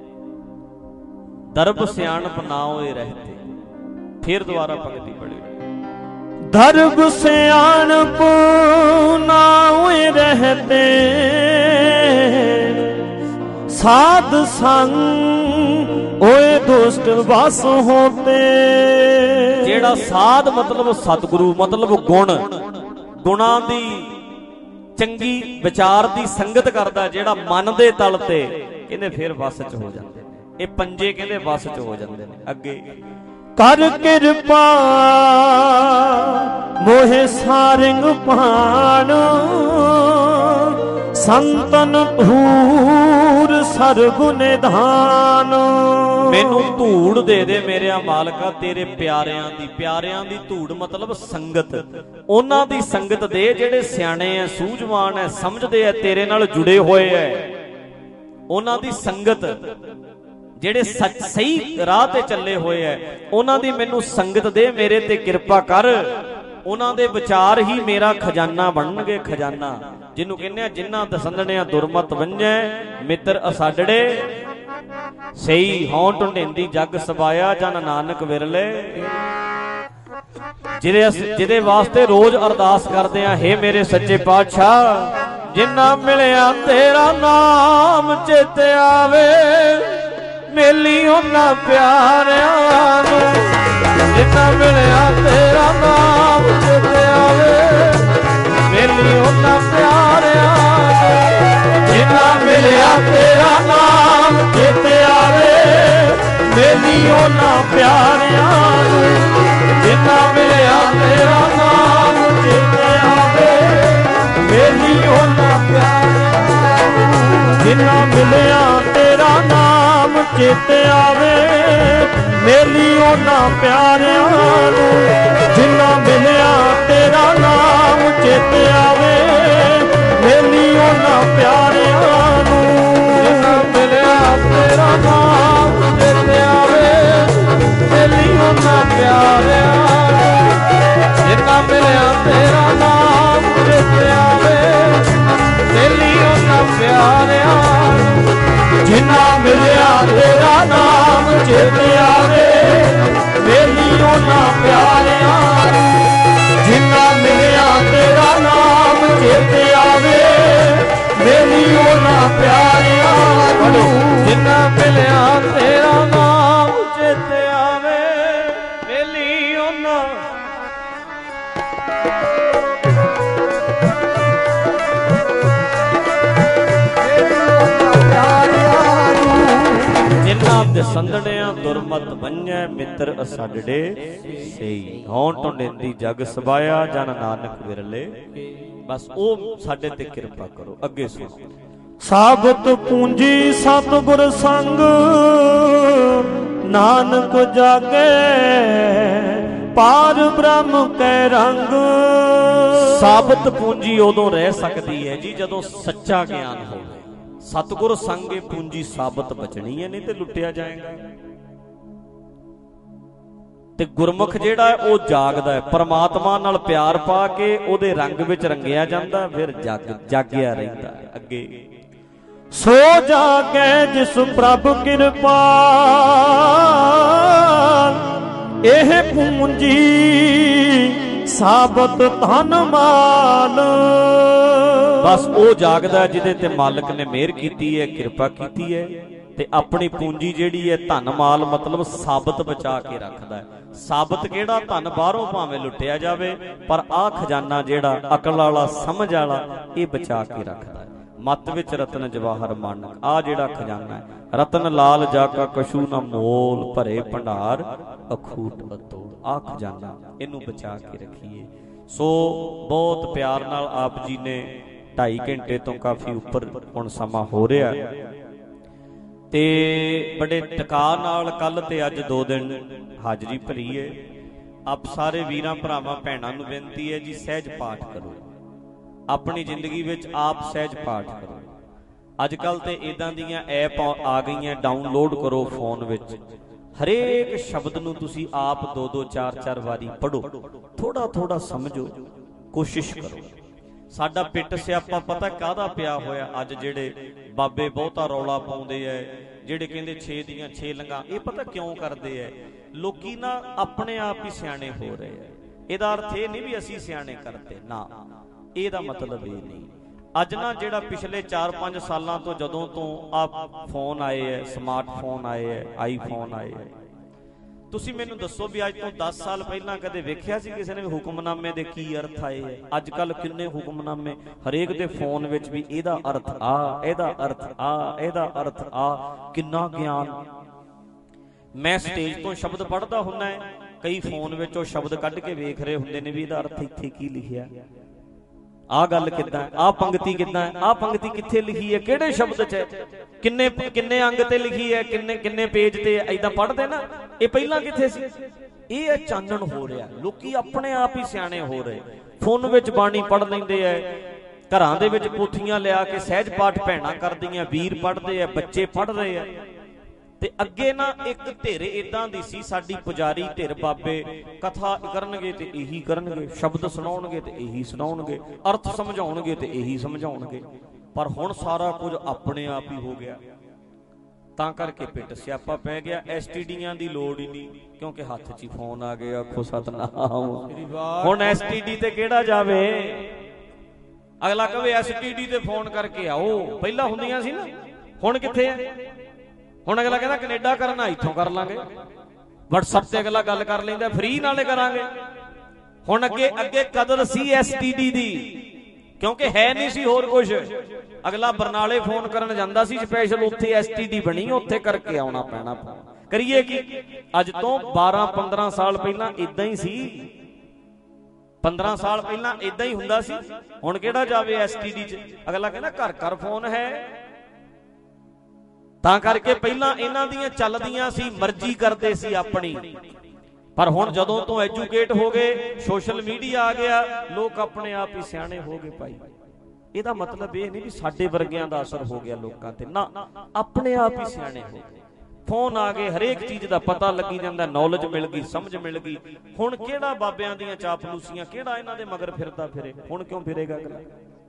ਦਰਬ ਸਿਆਣਪ ਨਾ ਹੋਏ ਰਹਤੇ। ਫਿਰ ਦੁਬਾਰਾ ਪੰਗਤੀ ਪੜ੍ਹੀ। ਦਰਬ ਸਿਆਣਪ ਨਾ ਹੋਏ ਰਹਤੇ, ਸਾਧ ਸੰਗ ਓਏ ਦੁਸ਼ਟ ਵਸ ਹੋਤੇ। ਜਿਹੜਾ ਸਾਧ ਮਤਲਬ ਸਤਿਗੁਰੂ, ਮਤਲਬ ਗੁਣ, ਗੁਣਾਂ ਦੀ ਚੰਗੀ ਵਿਚਾਰ ਦੀ ਸੰਗਤ ਕਰਦਾ, ਜਿਹੜਾ ਮਨ ਦੇ ਤਲ ਤੇ, ਕਹਿੰਦੇ ਫਿਰ ਵਸ ਚ ਹੋ ਜਾਂਦੇ ਨੇ। ਇਹ ਪੰਜੇ ਕਹਿੰਦੇ ਵਸ ਚ ਹੋ ਜਾਂਦੇ ਨੇ। ਅੱਗੇ ਕਰ ਕਿਰਪਾ ਮੋਹਿ ਸਾਰਿੰਗ ਪਾਣ, ਸੰਤਨ ਧੂੜ ਸਰਬ ਨਿਧਾਨ। ਮੈਨੂੰ ਧੂੜ ਦੇ ਦੇ ਮੇਰਿਆ ਮਾਲਕਾ ਤੇਰੇ ਪਿਆਰਿਆਂ ਦੀ। ਪਿਆਰਿਆਂ ਦੀ ਧੂੜ ਮਤਲਬ ਸੰਗਤ, ਉਹਨਾਂ ਦੀ ਸੰਗਤ ਦੇ ਜਿਹੜੇ ਸਿਆਣੇ ਐ, ਸੂਝਵਾਨ ਐ, ਸਮਝਦੇ ਐ, ਤੇਰੇ ਨਾਲ ਜੁੜੇ ਹੋਏ ਐ। ਉਹਨਾਂ ਦੀ ਸੰਗਤ, ਜਿਹੜੇ ਸੱਚ ਸਹੀ ਰਾਹ ਤੇ ਚੱਲੇ ਹੋਏ ਐ, ਉਹਨਾਂ ਦੀ ਮੈਨੂੰ ਸੰਗਤ ਦੇ, ਮੇਰੇ ਤੇ ਕਿਰਪਾ ਕਰ। ਉਹਨਾਂ ਦੇ ਵਿਚਾਰ ਹੀ ਮੇਰਾ ਖਜ਼ਾਨਾ ਬਣਨਗੇ। ਖਜ਼ਾਨਾ ਜਿਹਨੂੰ ਕਹਿੰਦੇ ਆ, ਜਿਨ੍ਹਾਂ ਦਸੰਦਣਿਆ ਦੁਰਮਤ ਵੰਝੈ, ਮਿੱਤਰ ਅਸਾਡੜੇ, ਸਹੀ ਹਉ ਢੁੰਡੇਂਦੀ ਜਗ ਸਬਾਇਆ, ਜਨ ਨਾਨਕ ਵਿਰਲੇ। ਜਿਹਦੇ ਜਿਹਦੇ ਵਾਸਤੇ ਰੋਜ਼ ਅਰਦਾਸ ਕਰਦੇ ਆ, ਹੇ ਮੇਰੇ ਸੱਚੇ ਪਾਤਸ਼ਾਹ, ਜਿੰਨਾ ਮਿਲਿਆ ਤੇਰਾ ਨਾਮ ਚੇਤੇ ਆਵੇ, ਮੇਲੀ ਉਹਨਾਂ ਪਿਆਰਿਆਂ ਨੂੰ। ਜਿੰਨਾ ਮਿਲਿਆ ਤੇਰਾ ਨਾਮ ਚੇਤੇ ਆਵੇ, ਮੇਲੀ ਉਹਨਾਂ ਪਿਆਰਿਆਂ ਨੂੰ। ਜਿੰਨਾ ਮਿਲਿਆ ਤੇਰਾ ਨਾਮ ਚੇਤੇ ਆਵੇ, ਮੇਲੀ ਉਹਨਾਂ ਪਿਆਰਿਆਂ ਨੂੰ। ਜਿੰਨਾ ਮਿਲਿਆ ਤੇਰਾ ਨਾਮ ਚੇਤੇ ਆਵੇ, ਮੇਲੀ ਉਹਨਾਂ ਪਿਆਰਿਆਂ ਨੂੰ। ਜਿੰਨਾ ਮਿਲਿਆ ਤੇਰਾ ਨਾਮ ਚੇਤੇ ਆਵੇ, ਮੇਲੀ ਉਹਨਾਂ ਪਿਆਰਿਆਂ ਨੂੰ। ਜਿੰਨਾ ਮਿਲਿਆ ਤੇਰਾ ਨਾਮ ਚੇਤੇ ਆਵੇ, ਮੇਲੀ ਉਹਨਾਂ ਪਿਆਰਿਆਂ ਨੂੰ। ਜਿੰਨਾ ਮਿਲਿਆ ਤੇਰਾ ਨਾਮ ਚੇਤੇ ਆਵੇ, ਮੇਲੀ ਉਹਨਾਂ ਪਿਆਰਿਆਂ ਨੂੰ। ਜਿੰਨਾ ਮਿਲਿਆ ਤੇਰਾ ਨਾਮ ਚੇਤੇ ਆਵੇ, ਮੇਲੀ ਉਹਨਾਂ ਪਿਆਰਿਆਂ ਨੂੰ। ਜਿੰਨਾ ਮਿਲਿਆ ਤੇਰਾ ਨਾਮ ਚੇਤੇ ਆਵੇ, ਮੇਲੀ ਉਹਨਾਂ ਪਿਆਰਿਆਂ ਨੂੰ। ਨਿਜ ਸੰਦੜਿਆਂ ਦੁਰਮਤ ਬੰਨੈ ਮਿੱਤਰ ਅਸਾਡੜੇ ਸਹੀ। ਹਉ ਟੁੰਡੇਂਦੀ ਜਗ ਸਬਾਇਆ ਜਨ ਨਾਨਕ ਵਿਰਲੇ। ਬਸ ਉਹ ਸਾਡੇ ਤੇ ਕਿਰਪਾ ਕਰੋ। ਅੱਗੇ ਸੁਣੋ। ਸਾਬਤ ਪੂੰਜੀ ਸਤਿਗੁਰ ਸੰਗ ਨਾਨਕ ਜਾਗੇ ਪਾਰ ਬ੍ਰਹਮ ਕੈ ਰੰਗ। ਸਾਬਤ ਪੂੰਜੀ ਉਦੋਂ ਰਹਿ ਸਕਦੀ ਹੈ ਜੀ ਜਦੋਂ ਸੱਚਾ ਗਿਆਨ ਹੋਵੇ। ਸਤਿਗੁਰ ਸੰਗੇ ਪੂੰਜੀ ਸਾਬਤ ਬਚਣੀ ਹੈ, ਨਹੀਂ ਤੇ ਲੁੱਟਿਆ ਜਾਏਗਾ। ਤੇ ਗੁਰਮੁਖ ਜਿਹੜਾ ਉਹ ਜਾਗਦਾ ਹੈ, ਪਰਮਾਤਮਾ ਨਾਲ ਪਿਆਰ ਪਾ ਕੇ ਉਹਦੇ ਰੰਗ ਵਿੱਚ ਰੰਗਿਆ ਜਾਂਦਾ, ਫਿਰ ਜਗ ਜਾਗਿਆ ਰਹਿੰਦਾ ਹੈ। ਅੱਗੇ ਸੋ ਜਾਗੈ ਜਿਸ ਪ੍ਰਭ ਕਿਰਪਾ ਇਹ ਪੂੰਜੀ ਸਾਬਤ ਧਨ ਮਾਲ। ਬਸ ਉਹ ਜਾਗਦਾ ਜਿਹਦੇ ਤੇ ਮਾਲਕ ਨੇ ਮਿਹਰ ਕੀਤੀ ਹੈ, ਕਿਰਪਾ ਕੀਤੀ ਹੈ, ਤੇ ਆਪਣੀ ਪੂੰਜੀ ਜਿਹੜੀ ਹੈ ਧਨ ਮਾਲ ਮਤਲਬ ਸਾਬਤ ਬਚਾ ਕੇ ਰੱਖਦਾ ਹੈ। ਸਾਬਤ ਕਿਹੜਾ? ਧਨ ਬਾਹਰੋਂ ਭਾਵੇਂ ਲੁੱਟਿਆ ਜਾਵੇ, ਪਰ ਆਹ ਖਜ਼ਾਨਾ ਜਿਹੜਾ ਅਕਲ ਵਾਲਾ ਸਮਝ ਵਾਲਾ ਇਹ ਬਚਾ ਕੇ ਰੱਖਦਾ ਹੈ। ਮੱਤ ਵਿੱਚ ਰਤਨ ਜਵਾਹਰ ਮਾਨਕ, ਆ ਜਿਹੜਾ ਖਜ਼ਾਨਾ ਹੈ। ਰਤਨ ਲਾਲ ਜਾ ਕਾ ਕਛੂ ਨਾ ਮੋਲ ਭਰੇ ਭੰਡਾਰ ਅਖੂਟ ਅਤੋੜ। ਆ ਖਜ਼ਾਨਾ ਇਹਨੂੰ ਬਚਾ ਕੇ ਰੱਖੀਏ। ਸੋ ਬਹੁਤ ਪਿਆਰ ਨਾਲ ਆਪ ਜੀ ਨੇ ਢਾਈ ਘੰਟੇ ਤੋਂ ਕਾਫੀ ਉੱਪਰ ਹੁਣ ਸਮਾਂ ਹੋ ਰਿਹਾ ਤੇ ਬੜੇ ਟਿਕਾ ਨਾਲ ਕੱਲ ਤੇ ਅੱਜ ਦੋ ਦਿਨ ਹਾਜ਼ਰੀ ਭਰੀ ਹੈ। ਆਪ ਸਾਰੇ ਵੀਰਾਂ ਭਰਾਵਾਂ ਭੈਣਾਂ ਨੂੰ ਬੇਨਤੀ ਹੈ ਜੀ, ਸਹਿਜ ਪਾਠ ਕਰੋ ਆਪਣੀ ਜ਼ਿੰਦਗੀ ਵਿੱਚ। ਆਪ ਸਹਿਜ ਪਾਠ ਕਰੋ। ਅੱਜ ਕੱਲ ਤੇ ਇਦਾਂ ਦੀਆਂ ਐਪ ਆ ਗਈਆਂ, ਡਾਊਨਲੋਡ ਕਰੋ ਫੋਨ ਵਿੱਚ। ਹਰੇਕ ਸ਼ਬਦ ਨੂੰ ਤੁਸੀਂ ਆਪ ਦੋ ਦੋ ਚਾਰ ਚਾਰ ਵਾਰੀ ਪੜੋ, ਥੋੜਾ ਥੋੜਾ ਸਮਝੋ, ਕੋਸ਼ਿਸ਼ ਕਰੋ। ਸਾਡਾ ਪਿੱਟ ਸਿਆਪਾ ਪਤਾ ਕਾਹਦਾ ਪਿਆ ਹੋਇਆ ਅੱਜ? ਜਿਹੜੇ ਬਾਬੇ ਬਹੁਤਾ ਰੌਲਾ ਪਾਉਂਦੇ ਐ, ਜਿਹੜੇ ਕਹਿੰਦੇ ਛੇ ਦੀਆਂ ਛੇ ਲੰਘਾਂ, ਇਹ ਪਤਾ ਕਿਉਂ ਕਰਦੇ ਐ? ਲੋਕੀ ਨਾ ਆਪਣੇ ਆਪ ਹੀ ਸਿਆਣੇ ਹੋ ਰਹੇ ਐ। ਇਹਦਾ ਅਰਥ ਇਹ ਨਹੀਂ ਵੀ ਅਸੀਂ ਸਿਆਣੇ ਕਰਦੇ, ਨਾ, ਇਹਦਾ ਮਤਲਬ ਇਹ ਨਹੀਂ। ਅੱਜ ਨਾ ਜਿਹੜਾ ਪਿਛਲੇ ਚਾਰ ਪੰਜ ਸਾਲਾਂ ਤੋਂ ਜਦੋਂ ਤੋਂ ਆ ਫੋਨ ਆਏ ਐ, ਸਮਾਰਟਫੋਨ ਆਏ ਐ, ਆਈਫੋਨ ਆਏ ਐ, ਤੁਸੀਂ ਮੈਨੂੰ ਦੱਸੋ ਵੀ ਅੱਜ ਤੋਂ ਦਸ ਸਾਲ ਪਹਿਲਾਂ ਕਦੇ ਵੇਖਿਆ ਸੀ ਕਿਸੇ ਨੇ ਵੀ ਹੁਕਮਨਾਮੇ ਦੇ ਕੀ ਅਰਥ ਆਏ ਐ? ਅੱਜ ਕੱਲ ਕਿੰਨੇ ਹੁਕਮਨਾਮੇ, ਹਰੇਕ ਦੇ ਫੋਨ ਵਿੱਚ ਵੀ ਇਹਦਾ ਅਰਥ ਆ, ਇਹਦਾ ਅਰਥ ਆ, ਇਹਦਾ ਅਰਥ ਆ। ਕਿੰਨਾ ਗਿਆਨ। ਮੈਂ ਸਟੇਜ ਤੋਂ ਸ਼ਬਦ ਪੜ੍ਹਦਾ ਹੁੰਦਾ ਹੈ, ਕਈ ਫੋਨ ਵਿੱਚ ਉਹ ਸ਼ਬਦ ਕੱਢ ਕੇ ਵੇਖ ਰਹੇ ਹੁੰਦੇ ਨੇ ਵੀ ਇਹਦਾ ਅਰਥ ਇੱਥੇ ਕੀ ਲਿਖਿਆ, ਆਹ ਗੱਲ ਕਿੱਦਾਂ, ਆਹ ਪੰਕਤੀ ਕਿੱਦਾਂ, ਆਹ ਪੰਕਤੀ ਕਿੱਥੇ ਲਿਖੀ ਹੈ, ਕਿਹੜੇ ਸ਼ਬਦ 'ਚ, ਕਿੰਨੇ ਕਿੰਨੇ ਅੰਗ ਤੇ ਲਿਖੀ ਹੈ, ਕਿੰਨੇ ਕਿੰਨੇ ਪੇਜ ਤੇ, ਏਦਾਂ ਪੜ੍ਹਦੇ ਨਾ। ਇਹ ਪਹਿਲਾਂ ਕਿੱਥੇ ਸੀ? ਇਹ ਚਾਨਣ ਹੋ ਰਿਹਾ। ਲੋਕੀ ਆਪਣੇ ਆਪ ਹੀ ਸਿਆਣੇ ਹੋ ਰਹੇ। ਫੋਨ ਵਿੱਚ ਬਾਣੀ ਪੜ੍ਹ ਲੈਂਦੇ ਐ, ਘਰਾਂ ਦੇ ਵਿੱਚ ਪੋਥੀਆਂ ਲਿਆ ਕੇ ਸਹਿਜ ਪਾਠ ਭੈਣਾਂ ਕਰਦੀਆਂ, ਵੀਰ ਪੜ੍ਹਦੇ ਆ, ਬੱਚੇ ਪੜ੍ਹ ਰਹੇ ਆ। ਤੇ ਅੱਗੇ ਨਾ ਇੱਕ ਧਿਰ ਇਦਾਂ ਦੀ ਸੀ ਸਾਡੀ ਪੁਜਾਰੀ ਧਿਰ, ਬਾਬੇ ਕਥਾ ਕਰਨਗੇ ਤੇ ਇਹੀ ਕਰਨਗੇ, ਸ਼ਬਦ ਸੁਣਾਉਣਗੇ ਤੇ ਇਹੀ ਸੁਣਾਉਣਗੇ, ਅਰਥ ਸਮਝਾਉਣਗੇ ਤੇ ਇਹੀ ਸਮਝਾਉਣਗੇ। ਪਰ ਹੁਣ ਸਾਰਾ ਕੁਝ ਆਪਣੇ ਆਪ ਹੀ ਹੋ ਗਿਆ, ਤਾਂ ਕਰਕੇ ਪਿੱਟ ਸਿਆਪਾ ਪੈ ਗਿਆ। ਐਸ ਟੀ ਡੀਆਂ ਦੀ ਲੋੜ ਹੀ ਨਹੀਂ, ਕਿਉਂਕਿ ਹੱਥ 'ਚ ਹੀ ਫੋਨ ਆ ਗਏ। ਆਖੋ ਸਤਨਾਮ। ਹੁਣ ਐਸ ਟੀ ਡੀ ਤੇ ਕਿਹੜਾ ਜਾਵੇ? ਅਗਲਾ ਕਹੇ ਐਸ ਟੀ ਡੀ ਤੇ ਫੋਨ ਕਰਕੇ ਆਓ, ਪਹਿਲਾਂ ਹੁੰਦੀਆਂ ਸੀ ਨਾ, ਹੁਣ ਕਿੱਥੇ ਆ? ਹੁਣ ਅਗਲਾ ਕਹਿੰਦਾ ਕੈਨੇਡਾ ਕਰਨਾ, ਇੱਥੋਂ ਕਰ ਲਾਂਗੇ। ਵਟਸਐਪ ਤੇ ਅਗਲਾ ਗੱਲ ਕਰ ਲੈਂਦਾ, ਫ੍ਰੀ ਨਾਲੇ ਕਰਾਂਗੇ। ਹੁਣ ਅੱਗੇ ਅੱਗੇ ਕਦਰ ਸੀ ਐਸ ਟੀ ਡੀ ਦੀ, ਕਿਉਂਕਿ ਹੈ ਨਹੀਂ ਸੀ ਹੋਰ ਕੁਝ। ਅਗਲਾ ਬਰਨਾਲੇ ਫੋਨ ਕਰਨ ਜਾਂਦਾ ਸੀ ਸਪੈਸ਼ਲ, ਉੱਥੇ ਐਸ ਟੀ ਡੀ ਬਣੀ, ਉੱਥੇ ਕਰਕੇ ਆਉਣਾ ਪੈਣਾ। ਕਰੀਏ ਕੀ? ਅੱਜ ਤੋਂ ਬਾਰਾਂ ਪੰਦਰਾਂ ਸਾਲ ਪਹਿਲਾਂ ਇਦਾਂ ਹੀ ਸੀ। ਪੰਦਰਾਂ ਸਾਲ ਪਹਿਲਾਂ ਇਦਾਂ ਹੀ ਹੁੰਦਾ ਸੀ। ਹੁਣ ਕਿਹੜਾ ਜਾਵੇ ਐਸ ਟੀ ਡੀ 'ਚ? ਅਗਲਾ ਕਹਿੰਦਾ ਘਰ ਘਰ ਫੋਨ ਹੈ। ਤਾਂ ਕਰਕੇ ਪਹਿਲਾਂ ਇਹਨਾਂ ਦੀਆਂ ਚੱਲਦੀਆਂ ਸੀ, ਮਰਜ਼ੀ ਕਰਦੇ ਸੀ ਆਪਣੀ। ਪਰ ਹੁਣ ਜਦੋਂ ਤੋਂ ਐਜੂਕੇਟ ਹੋ ਗਏ, ਸੋਸ਼ਲ ਮੀਡੀਆ ਆ ਗਿਆ, ਲੋਕ ਆਪਣੇ ਆਪ ਹੀ ਸਿਆਣੇ ਹੋ ਗਏ ਭਾਈ। ਇਹਦਾ ਮਤਲਬ ਇਹ ਨਹੀਂ ਵੀ ਸਾਡੇ ਵਰਗਿਆਂ ਦਾ ਅਸਰ ਹੋ ਗਿਆ ਲੋਕਾਂ ਤੇ, ਨਾ, ਆਪਣੇ ਆਪ ਹੀ ਸਿਆਣੇ ਹੋ ਗਏ। ਫੋਨ ਆ ਗਏ, ਹਰੇਕ ਚੀਜ਼ ਦਾ ਪਤਾ ਲੱਗੀ ਜਾਂਦਾ, ਨੌਲੇਜ ਮਿਲ ਗਈ, ਸਮਝ ਮਿਲ ਗਈ। ਹੁਣ ਕਿਹੜਾ ਬਾਬਿਆਂ ਦੀਆਂ ਚਾਪਲੂਸੀਆਂ, ਕਿਹੜਾ ਇਹਨਾਂ ਦੇ ਮਗਰ ਫਿਰਦਾ ਫਿਰੇ? ਹੁਣ ਕਿਉਂ ਫਿਰੇਗਾ ਅਗਲਾ?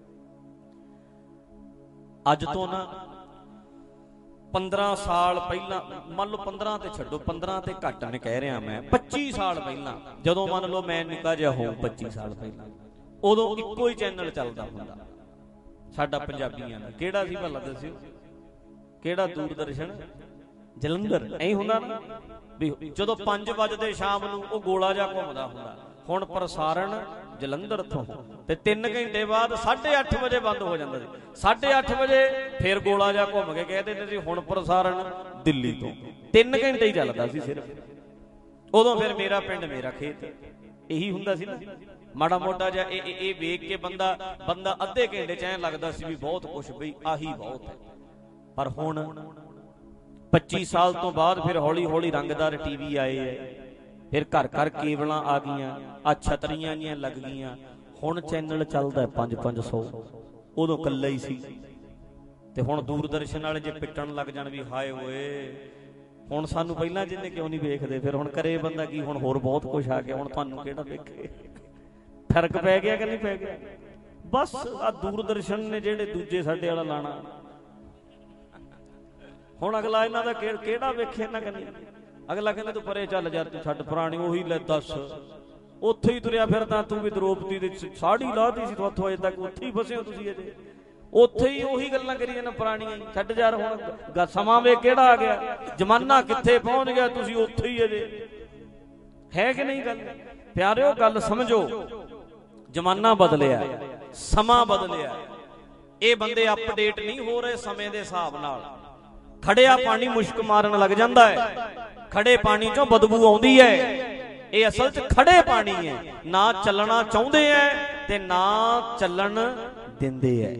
ਅੱਜ ਤੋਂ ਨਾ ਪੰਦਰਾਂ ਸਾਲ ਪਹਿਲਾਂ, ਮੰਨ ਲਓ ਪੰਦਰਾਂ ਤੇ ਛੱਡੋ, ਪੰਦਰਾਂ ਤੇ ਘੱਟ ਨੇ ਕਹਿ ਰਿਹਾ ਮੈਂ, ਪੱਚੀ ਸਾਲ ਪਹਿਲਾਂ, ਜਦੋਂ ਮੰਨ ਲਓ ਮੈਂ ਨਿੱਕਾ ਜਿਹਾ ਹੋਊ ਪੱਚੀ ਸਾਲ ਪਹਿਲਾਂ, ਉਦੋਂ ਇੱਕੋ ਹੀ ਚੈਨਲ ਚੱਲਦਾ ਹੁੰਦਾ ਸਾਡਾ ਪੰਜਾਬੀਆਂ ਦਾ। ਕਿਹੜਾ ਸੀ ਭਲਾ ਦੱਸਿਓ? ਕਿਹੜਾ? ਦੂਰਦਰਸ਼ਨ ਜਲੰਧਰ। ਐਂ ਹੁੰਦਾ ਨਾ ਵੀ ਜਦੋਂ ਪੰਜ ਵਜੇ ਸ਼ਾਮ ਨੂੰ ਉਹ ਗੋਲਾ ਜਿਹਾ ਘੁੰਮਦਾ ਹੁੰਦਾ। ਹੁਣ ਪ੍ਰਸਾਰਣ ਜਲੰਧਰ ਤੋਂ, ਤੇ ਤਿੰਨ ਘੰਟੇ ਬਾਅਦ ਸਾਢੇ ਅੱਠ ਵਜੇ ਬੰਦ ਹੋ ਜਾਂਦਾ ਸੀ। ਸਾਢੇ ਅੱਠ ਵਜੇ ਫਿਰ ਗੋਲਾ ਜਿਹਾ ਘੁੰਮ ਕੇ ਕਹਿ ਦਿੰਦੇ ਸੀ ਹੁਣ ਪ੍ਰਸਾਰਣ ਦਿੱਲੀ ਤੋਂ। ਤਿੰਨ ਘੰਟੇ ਹੀ ਚੱਲਦਾ ਸੀ ਸਿਰਫ। ਉਦੋਂ ਫਿਰ ਮੇਰਾ ਪਿੰਡ ਮੇਰਾ ਖੇਤ ਇਹੀ ਹੁੰਦਾ ਸੀ ਨਾ। ਮਾੜਾ ਮੋਟਾ ਜਿਹਾ ਇਹ ਇਹ ਵੇਖ ਕੇ ਬੰਦਾ ਬੰਦਾ ਅੱਧੇ ਘੰਟੇ ਚ ਐਂ ਲੱਗਦਾ ਸੀ ਵੀ ਬਹੁਤ ਕੁਛ, ਬਈ ਆਹੀ ਬਹੁਤ ਹੈ। ਪਰ ਹੁਣ ਪੱਚੀ ਸਾਲ ਤੋਂ ਬਾਅਦ ਫਿਰ ਹੌਲੀ ਹੌਲੀ ਰੰਗਦਾਰ ਟੀਵੀ ਆਏ ਹੈ, ਫਿਰ ਘਰ ਘਰ ਕੇਬਲਾਂ ਆ ਗਈਆਂ, ਆ ਛਤਰੀਆਂ ਜੀਆਂ ਲੱਗ ਗਈਆਂ। ਹੁਣ ਚੈਨਲ ਚੱਲਦਾ ਪੰਜ ਪੰਜ ਸੌ, ਉਦੋਂ ਇਕੱਲਾ ਹੀ ਸੀ। ਤੇ ਹੁਣ ਦੂਰਦਰਸ਼ਨ ਵਾਲੇ ਜੇ ਪਿੱਟਣ ਲੱਗ ਜਾਣ ਵੀ ਹਾਏ ਓਏ ਹੁਣ ਸਾਨੂੰ ਪਹਿਲਾਂ ਜਿੰਨੇ ਕਿਉਂ ਨਹੀਂ ਵੇਖਦੇ, ਫਿਰ ਹੁਣ ਕਰੇ ਬੰਦਾ ਕੀ। ਹੁਣ ਹੋਰ ਬਹੁਤ ਕੁਛ ਆ ਗਿਆ, ਹੁਣ ਤੁਹਾਨੂੰ ਕਿਹੜਾ ਵੇਖੇ। ਫਰਕ ਪੈ ਗਿਆ ਕਿ ਨਹੀਂ ਪੈ ਗਿਆ? ਬਸ ਆ ਦੂਰਦਰਸ਼ਨ ਨੇ ਜਿਹੜੇ ਦੂਜੇ ਸਾਡੇ ਵਾਲਾ ਲਾਣਾ, ਹੁਣ ਅਗਲਾ ਇਹਨਾਂ ਦਾ ਕਿਹੜਾ ਵੇਖੇ ਇਹਨਾਂ ਕੰਨੀ। ਅਗਲਾ ਕਹਿੰਦਾ ਤੂੰ ਪਰੇ ਚੱਲ ਜਾ, ਤੂੰ ਛੱਡ ਪੁਰਾਣੀ ਉਹੀ ਲੈ ਦੱਸ। ਉੱਥੇ ਹੀ ਤੁਰਿਆ ਫਿਰਦਾ ਤੂੰ ਵੀ, ਦਰੋਪਦੀ ਦੇ ਸਾੜੀ ਲਾਹਤੀ ਸੀ ਤੂੰ ਉੱਥੋਂ ਅਜੇ ਤੱਕ ਉੱਥੇ ਹੀ ਫਸੇ ਹੋ ਤੁਸੀਂ। ਅਜੇ ਉੱਥੇ ਹੀ ਉਹੀ ਗੱਲਾਂ ਕਰੀ ਜਾਂਦੇ ਪੁਰਾਣੀਆਂ ਹੀ। ਛੱਡ ਯਾਰ ਹੁਣ ਸਮਾਂ ਵੇ ਕਿਹੜਾ ਆ ਗਿਆ, ਜ਼ਮਾਨਾ ਕਿੱਥੇ ਪਹੁੰਚ ਗਿਆ, ਤੁਸੀਂ ਉੱਥੇ ਹੀ ਅਜੇ। ਹੈ ਕਿ ਨਹੀਂ ਗੱਲ ਪਿਆਰਿਓ? ਗੱਲ ਸਮਝੋ, ਜ਼ਮਾਨਾ ਬਦਲਿਆ, ਸਮਾਂ ਬਦਲਿਆ। ਇਹ ਬੰਦੇ ਅਪਡੇਟ ਨਹੀਂ ਹੋ ਰਹੇ ਸਮੇਂ ਦੇ ਹਿਸਾਬ ਨਾਲ। ਖੜਿਆ ਪਾਣੀ ਮੁਸ਼ਕ ਮਾਰਨ ਲੱਗ ਜਾਂਦਾ ਹੈ, ਖੜੇ ਪਾਣੀ ਚੋਂ ਬਦਬੂ ਆਉਂਦੀ ਹੈ। ਇਹ ਅਸਲ 'ਚ ਖੜੇ ਪਾਣੀ ਹੈ, ਨਾ ਚੱਲਣਾ ਚਾਹੁੰਦੇ ਐ ਤੇ ਨਾ ਚੱਲਣ ਦਿੰਦੇ ਐ।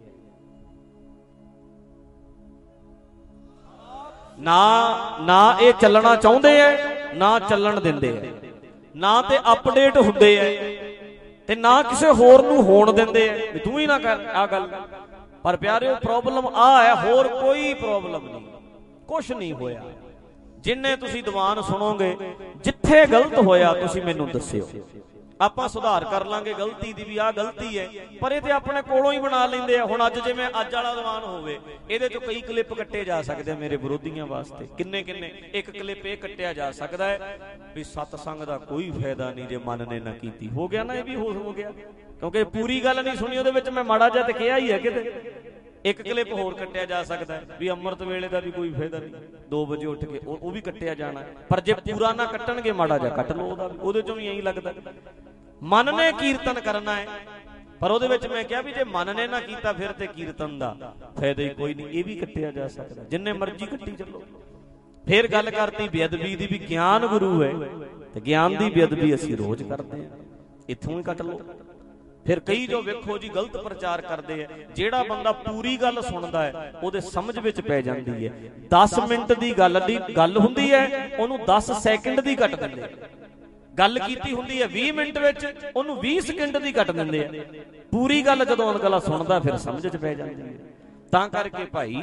ਨਾ ਨਾ ਇਹ ਚੱਲਣਾ ਚਾਹੁੰਦੇ ਐ, ਨਾ ਚੱਲਣ ਦਿੰਦੇ ਐ, ਨਾ ਤੇ ਅਪਡੇਟ ਹੁੰਦੇ ਐ ਤੇ ਨਾ ਕਿਸੇ ਹੋਰ ਨੂੰ ਹੋਣ ਦਿੰਦੇ ਐ ਵੀ ਤੂੰ ਹੀ ਨਾ ਕਰ ਆ ਗੱਲ। ਪਰ ਪਿਆਰਿਓ ਪ੍ਰੋਬਲਮ ਆ ਹੈ, ਹੋਰ ਕੋਈ ਪ੍ਰੋਬਲਮ ਨਹੀਂ, ਕੁਛ ਨਹੀਂ ਹੋਇਆ। ਜਿੰਨੇ ਤੁਸੀਂ ਦੀਵਾਨ ਸੁਣੋਗੇ, ਜਿੱਥੇ ਗਲਤ ਹੋਇਆ ਤੁਸੀਂ ਮੈਨੂੰ ਦੱਸਿਓ, ਆਪਾਂ ਸੁਧਾਰ ਕਰ ਲਾਂਗੇ ਗਲਤੀ ਦੀ ਵੀ ਆਹ ਗਲਤੀ ਹੈ। ਪਰ ਇਹ ਤੇ ਆਪਣੇ ਕੋਲੋਂ ਹੀ ਬਣਾ ਲੈਂਦੇ ਆ। ਹੁਣ ਅੱਜ ਜਿਵੇਂ ਅੱਜ ਵਾਲਾ ਦੀਵਾਨ ਹੋਵੇ, ਇਹਦੇ ਚੋਂ ਕਈ ਕਲਿੱਪ ਕੱਟੇ ਜਾ ਸਕਦੇ ਆ ਮੇਰੇ ਵਿਰੋਧੀਆਂ ਵਾਸਤੇ। ਕਿੰਨੇ ਕਿੰਨੇ ਇੱਕ ਕਲਿੱਪ ਇਹ ਕੱਟਿਆ ਜਾ ਸਕਦਾ ਹੈ ਵੀ ਸਤਸੰਗ ਦਾ ਕੋਈ ਫਾਇਦਾ ਨਹੀਂ ਜੇ ਮਨ ਨੇ ਨਾ ਕੀਤੀ। ਹੋ ਗਿਆ ਨਾ, ਇਹ ਵੀ ਹੋ ਗਿਆ, ਕਿਉਂਕਿ ਪੂਰੀ ਗੱਲ ਨਹੀਂ ਸੁਣੀ ਉਹਦੇ ਵਿੱਚ। ਮੈਂ ਮਾੜਾ ਜਿਹਾ ਤੇ ਕਿਹਾ ਹੀ ਹੈ ਕਿਤੇ। ਇੱਕ ਕਲਿੱਪ ਹੋਰ ਕੱਟਿਆ ਜਾ ਸਕਦਾ ਹੈ ਵੀ ਅੰਮ੍ਰਿਤ ਵੇਲੇ ਦਾ ਵੀ ਕੋਈ ਫਾਇਦਾ ਨਹੀਂ, ਦੋ ਵਜੇ ਉੱਠ ਕੇ ਉਹ ਵੀ ਕੱਟਿਆ ਜਾਣਾ। ਪਰ ਜੇ ਪੂਰਾ ਨਾ ਕੱਟਣਗੇ, ਮਾੜਾ ਜਿਹਾ ਕੱਟ ਲਓ ਉਹਦਾ, ਉਹਦੇ ਚੋਂ ਵੀ ਇਹੀ ਲੱਗਦਾ। ਮਨ ਨੇ ਕੀਰਤਨ ਕਰਨਾ ਹੈ, ਪਰ ਉਹਦੇ ਵਿੱਚ ਮੈਂ ਕਿਹਾ ਵੀ ਜੇ ਮਨ ਨੇ ਨਾ ਕੀਤਾ ਫਿਰ ਤੇ ਕੀਰਤਨ ਦਾ ਫਾਇਦਾ ਹੀ ਕੋਈ ਨਹੀਂ। ਇਹ ਵੀ ਕੱਟਿਆ ਜਾ ਸਕਦਾ, ਜਿੰਨੇ ਮਰਜ਼ੀ ਕੱਟੀ ਚੱਲੋ। ਫਿਰ ਗੱਲ ਕਰਤੀ ਬੇਅਦਬੀ ਦੀ ਵੀ ਗਿਆਨ ਗੁਰੂ ਹੈ ਤੇ ਗਿਆਨ ਦੀ ਬੇਅਦਬੀ ਅਸੀਂ ਰੋਜ਼ ਕਰਦੇ ਹਾਂ, ਇੱਥੋਂ ਹੀ ਕੱਟ ਲਓ। ਫਿਰ ਕਈ ਜੋ ਵੇਖੋ ਜੀ ਗਲਤ ਪ੍ਰਚਾਰ ਕਰਦੇ ਆ। ਜਿਹੜਾ ਬੰਦਾ ਪੂਰੀ ਗੱਲ ਸੁਣਦਾ ਹੈ ਉਹਦੇ ਸਮਝ ਵਿੱਚ ਪੈ ਜਾਂਦੀ ਹੈ। ਦਸ ਮਿੰਟ ਦੀ ਗੱਲ ਦੀ ਗੱਲ ਹੁੰਦੀ ਹੈ, ਉਹਨੂੰ ਦਸ ਸੈਕਿੰਡ ਦੀ ਕੱਟ ਦਿੰਦੇ ਆ। ਗੱਲ ਕੀਤੀ ਹੁੰਦੀ ਹੈ ਵੀਹ ਮਿੰਟ ਵਿੱਚ, ਉਹਨੂੰ ਵੀਹ ਸਕਿੰਟ ਦੀ ਕੱਟ ਦਿੰਦੇ ਆ। ਪੂਰੀ ਗੱਲ ਜਦੋਂ ਅਗਲਾ ਸੁਣਦਾ ਫਿਰ ਸਮਝ 'ਚ ਪੈ ਜਾਂਦੀ ਹੈ। ਤਾਂ ਕਰਕੇ ਭਾਈ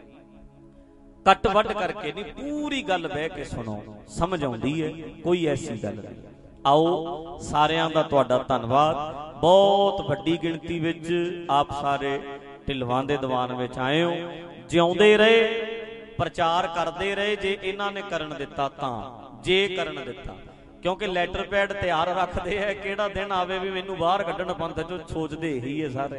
ਕੱਟ ਵੱਢ ਕਰਕੇ ਨਹੀਂ, ਪੂਰੀ ਗੱਲ ਬਹਿ ਕੇ ਸੁਣੋ, ਸਮਝ ਆਉਂਦੀ ਹੈ, ਕੋਈ ਐਸੀ ਗੱਲ ਨਹੀਂ। ਆਓ, ਸਾਰਿਆਂ ਦਾ ਤੁਹਾਡਾ ਧੰਨਵਾਦ। ਬਹੁਤ ਵੱਡੀ ਗਿਣਤੀ ਵਿੱਚ ਆਪ ਸਾਰੇ ਢਿਲਵਾਂ ਦੇ ਦੀਵਾਨ ਵਿੱਚ ਆਏ ਹੋ। ਜਿਉਂਦੇ ਰਹੇ, ਪ੍ਰਚਾਰ ਕਰਦੇ ਰਹੇ ਜੇ ਇਹਨਾਂ ਨੇ ਕਰਨ ਦਿੱਤਾ ਤਾਂ, ਜੇ ਕਰਨ ਦਿੱਤਾ। ਕਿਉਂਕਿ ਲੈਟਰ ਪੈਡ ਤਿਆਰ ਰੱਖਦੇ ਹੈ, ਕਿਹੜਾ ਦਿਨ ਆਵੇ ਵੀ ਮੈਨੂੰ ਬਾਹਰ ਕੱਢਣ ਪੰਥ ਚੋਂ, ਸੋਚਦੇ ਹੀ ਹੈ ਸਾਰੇ।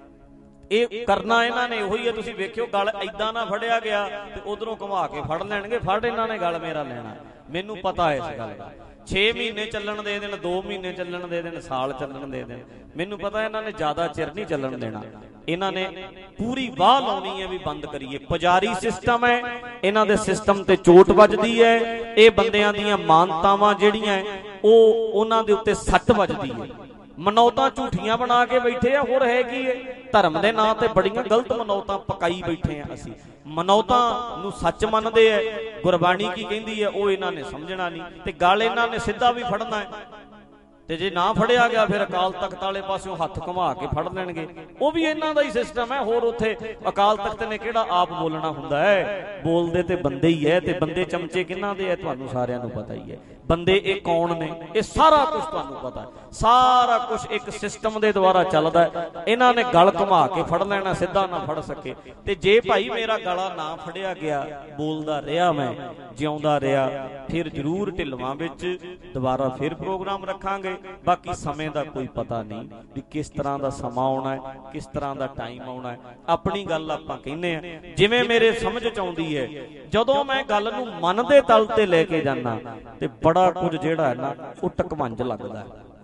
ਇਹ ਕਰਨਾ ਇਹਨਾਂ ਨੇ ਉਹੀ ਹੈ। ਤੁਸੀਂ ਵੇਖਿਓ ਗਲ ਏਦਾਂ ਨਾ ਫੜਿਆ ਗਿਆ ਤੇ ਉਧਰੋਂ ਘੁਮਾ ਕੇ ਫੜ ਲੈਣਗੇ। ਫੜ ਇਹਨਾਂ ਨੇ ਗਲ ਮੇਰਾ ਲੈਣਾ, ਮੈਨੂੰ ਪਤਾ ਹੈ ਇਸ ਗੱਲ ਦਾ। ਛੇ ਮਹੀਨੇ ਚੱਲਣ ਦੇ ਦੇਣ, ਦੋ ਮਹੀਨੇ ਚੱਲਣ ਦੇ ਦੇਣ, ਸਾਲ ਚੱਲਣ ਦੇ ਦੇਣ, ਮੈਨੂੰ ਪਤਾ ਇਹਨਾਂ ਨੇ ਜ਼ਿਆਦਾ ਚਿਰ ਨਹੀਂ ਚੱਲਣ ਦੇਣਾ। ਇਹਨਾਂ ਨੇ ਪੂਰੀ ਵਾਹ ਲਾਉਣੀ ਹੈ ਵੀ ਬੰਦ ਕਰੀਏ। ਪੁਜਾਰੀ ਸਿਸਟਮ ਹੈ, ਇਹਨਾਂ ਦੇ ਸਿਸਟਮ ਤੇ ਚੋਟ ਵੱਜਦੀ ਹੈ। ਇਹ ਬੰਦਿਆਂ ਦੀਆਂ ਮਾਨਤਾਵਾਂ ਜਿਹੜੀਆਂ ਉਹ ਉਹਨਾਂ ਦੇ ਉੱਤੇ ਸੱਟ ਵੱਜਦੀ ਹੈ। ਮਨੌਤਾਂ ਝੂਠੀਆਂ ਬਣਾ ਕੇ ਬੈਠੇ ਆ, ਹੋਰ ਹੈ ਕੀ ਹੈ। ਧਰਮ ਦੇ ਨਾਂ ਤੇ ਬੜੀਆਂ ਗਲਤ ਮਨੌਤਾਂ ਪਕਾਈ ਬੈਠੇ ਆ ਅਸੀਂ। ਮਨੌਤਾਂ ਨੂੰ ਸੱਚ ਮੰਨਦੇ ਆ, ਗੁਰਬਾਣੀ ਕੀ ਕਹਿੰਦੀ ਹੈ ਉਹ ਇਹਨਾਂ ਨੇ ਸਮਝਣਾ ਨਹੀਂ ਤੇ ਗੱਲ ਇਹਨਾਂ ਨੇ ਸਿੱਧਾ ਵੀ ਫੜਨਾ ਹੈ। ਤੇ ਜੇ ਨਾ ਫੜਿਆ ਗਿਆ ਫਿਰ ਅਕਾਲ ਤਖਤ ਵਾਲੇ ਪਾਸਿਓਂ ਹੱਥ ਘੁਮਾ ਕੇ ਫੜ ਲੈਣਗੇ। ਉਹ ਵੀ ਇਹਨਾਂ ਦਾ ਹੀ ਸਿਸਟਮ ਹੈ। ਹੋਰ ਉੱਥੇ ਅਕਾਲ ਤਖਤ ਨੇ ਕਿਹੜਾ ਆਪ ਬੋਲਣਾ ਹੁੰਦਾ ਹੈ, ਬੋਲਦੇ ਤੇ ਬੰਦੇ ਹੀ ਹੈ। ਤੇ ਬੰਦੇ ਚਮਚੇ ਕਿਹਨਾਂ ਦੇ ਹੈ ਤੁਹਾਨੂੰ ਸਾਰਿਆਂ ਨੂੰ ਪਤਾ ਹੀ ਹੈ। ਬੰਦੇ ਇਹ ਕੌਣ ਨੇ, ਇਹ ਸਾਰਾ ਕੁਝ ਤੁਹਾਨੂੰ ਪਤਾ ਹੈ। ਸਾਰਾ ਕੁਝ ਇੱਕ ਸਿਸਟਮ ਦੇ ਦੁਆਰਾ ਚੱਲਦਾ ਹੈ। ਇਹਨਾਂ ਨੇ ਗਲ ਘੁਮਾ ਕੇ ਫੜ ਲੈਣਾ, ਸਿੱਧਾ ਨਾ ਫੜ ਸਕੇ। ਤੇ ਜੇ ਭਾਈ ਮੇਰਾ ਗਲਾ ਨਾ ਫੜਿਆ ਗਿਆ, ਬੋਲਦਾ ਰਿਹਾ, ਮੈਂ ਜਿਉਂਦਾ ਰਿਹਾ, ਫਿਰ ਜ਼ਰੂਰ ਢਿਲਵਾਂ ਵਿੱਚ ਦੁਬਾਰਾ ਫਿਰ ਪ੍ਰੋਗਰਾਮ ਰੱਖਾਂਗੇ। ਬਾਕੀ ਸਮੇਂ ਦਾ ਕੋਈ ਪਤਾ ਨਹੀਂ ਵੀ ਕਿਸ ਤਰ੍ਹਾਂ ਦਾ ਸਮਾਂ ਆਉਣਾ ਹੈ, ਕਿਸ ਤਰ੍ਹਾਂ ਦਾ ਟਾਈਮ ਆਉਣਾ ਹੈ। ਆਪਣੀ ਗੱਲ ਆਪਾਂ ਕਹਿੰਦੇ ਆ ਜਿਵੇਂ ਮੇਰੇ ਸਮਝ ਚ ਆਉਂਦੀ ਹੈ। ਜਦੋਂ ਮੈਂ ਗੱਲ ਨੂੰ ਮਨ ਦੇ ਤਲ ਤੇ ਲੈ ਕੇ ਜਾਣਾ ਤੇ ਬੜਾ ਕੁਝ ਜਿਹੜਾ ਹੈ ਨਾ ਉਹ ਟਕਵੰਜ ਲੱਗਦਾ।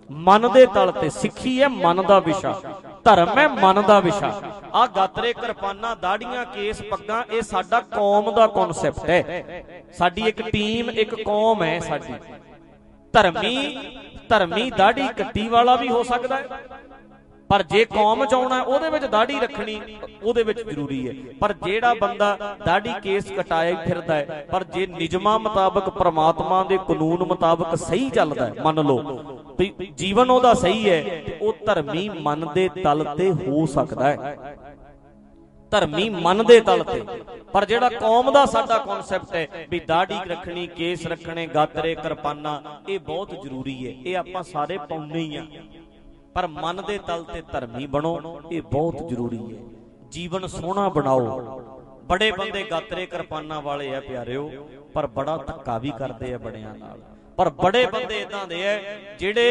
मन दे तल ते सिक्खी है मन दा विशा, धर्म है मन दा विशा। आ गातरे किरपाना दाड़ियां केस पग्गां ये साडा कौम दा कॉन्सैप्ट है, साडी एक टीम एक कौम है साडी। धर्मी धर्मी दाड़ी कट्टी वाला भी हो सकता है, पर जे कौम चाहना ਉਹਦੇ ਵਿੱਚ ਦਾੜੀ ਰੱਖਣੀ ਉਹਦੇ ਵਿੱਚ ਜ਼ਰੂਰੀ ਹੈ। ਪਰ ਜਿਹੜਾ ਬੰਦਾ ਦਾੜੀ ਕੇਸ ਕਟਾਏ ਫਿਰਦਾ ਹੈ, ਪਰ ਜੇ ਨਿਯਮਾਂ ਮੁਤਾਬਕ ਪ੍ਰਮਾਤਮਾ ਦੇ ਕਾਨੂੰਨ ਮੁਤਾਬਕ ਸਹੀ ਚੱਲਦਾ ਹੈ, ਮੰਨ ਲਓ ਵੀ ਜੀਵਨ ਉਹਦਾ ਸਹੀ ਹੈ, ਤੇ ਉਹ ਧਰਮੀ ਮਨ ਦੇ ਤਲ ਤੇ ਹੋ ਸਕਦਾ ਹੈ, ਧਰਮੀ ਮਨ ਦੇ ਤਲ ਤੇ। ਪਰ ਜਿਹੜਾ ਕੌਮ ਦਾ ਸਾਡਾ ਕਨਸੈਪਟ ਹੈ ਵੀ ਦਾੜੀ ਰੱਖਣੀ ਕੇਸ ਰੱਖਣੇ ਗਾਤਰੇ ਕਿਰਪਾਨਾਂ, ਇਹ ਬਹੁਤ ਜ਼ਰੂਰੀ ਹੈ, ਇਹ ਆਪਾਂ ਸਾਰੇ ਪਾਉਂਦੇ ਹੀ ਆ। पर मन दे तल ते धर्मी बनो, ये बहुत जरूरी है। जीवन सोहना बनाओ। बड़े बंदे गातरे किरपाना वाले है प्यारिओ, पर बड़ा धक्का भी करते हैं बड़ियां नाल। पर बड़े बंदे इदां दे है जिहड़े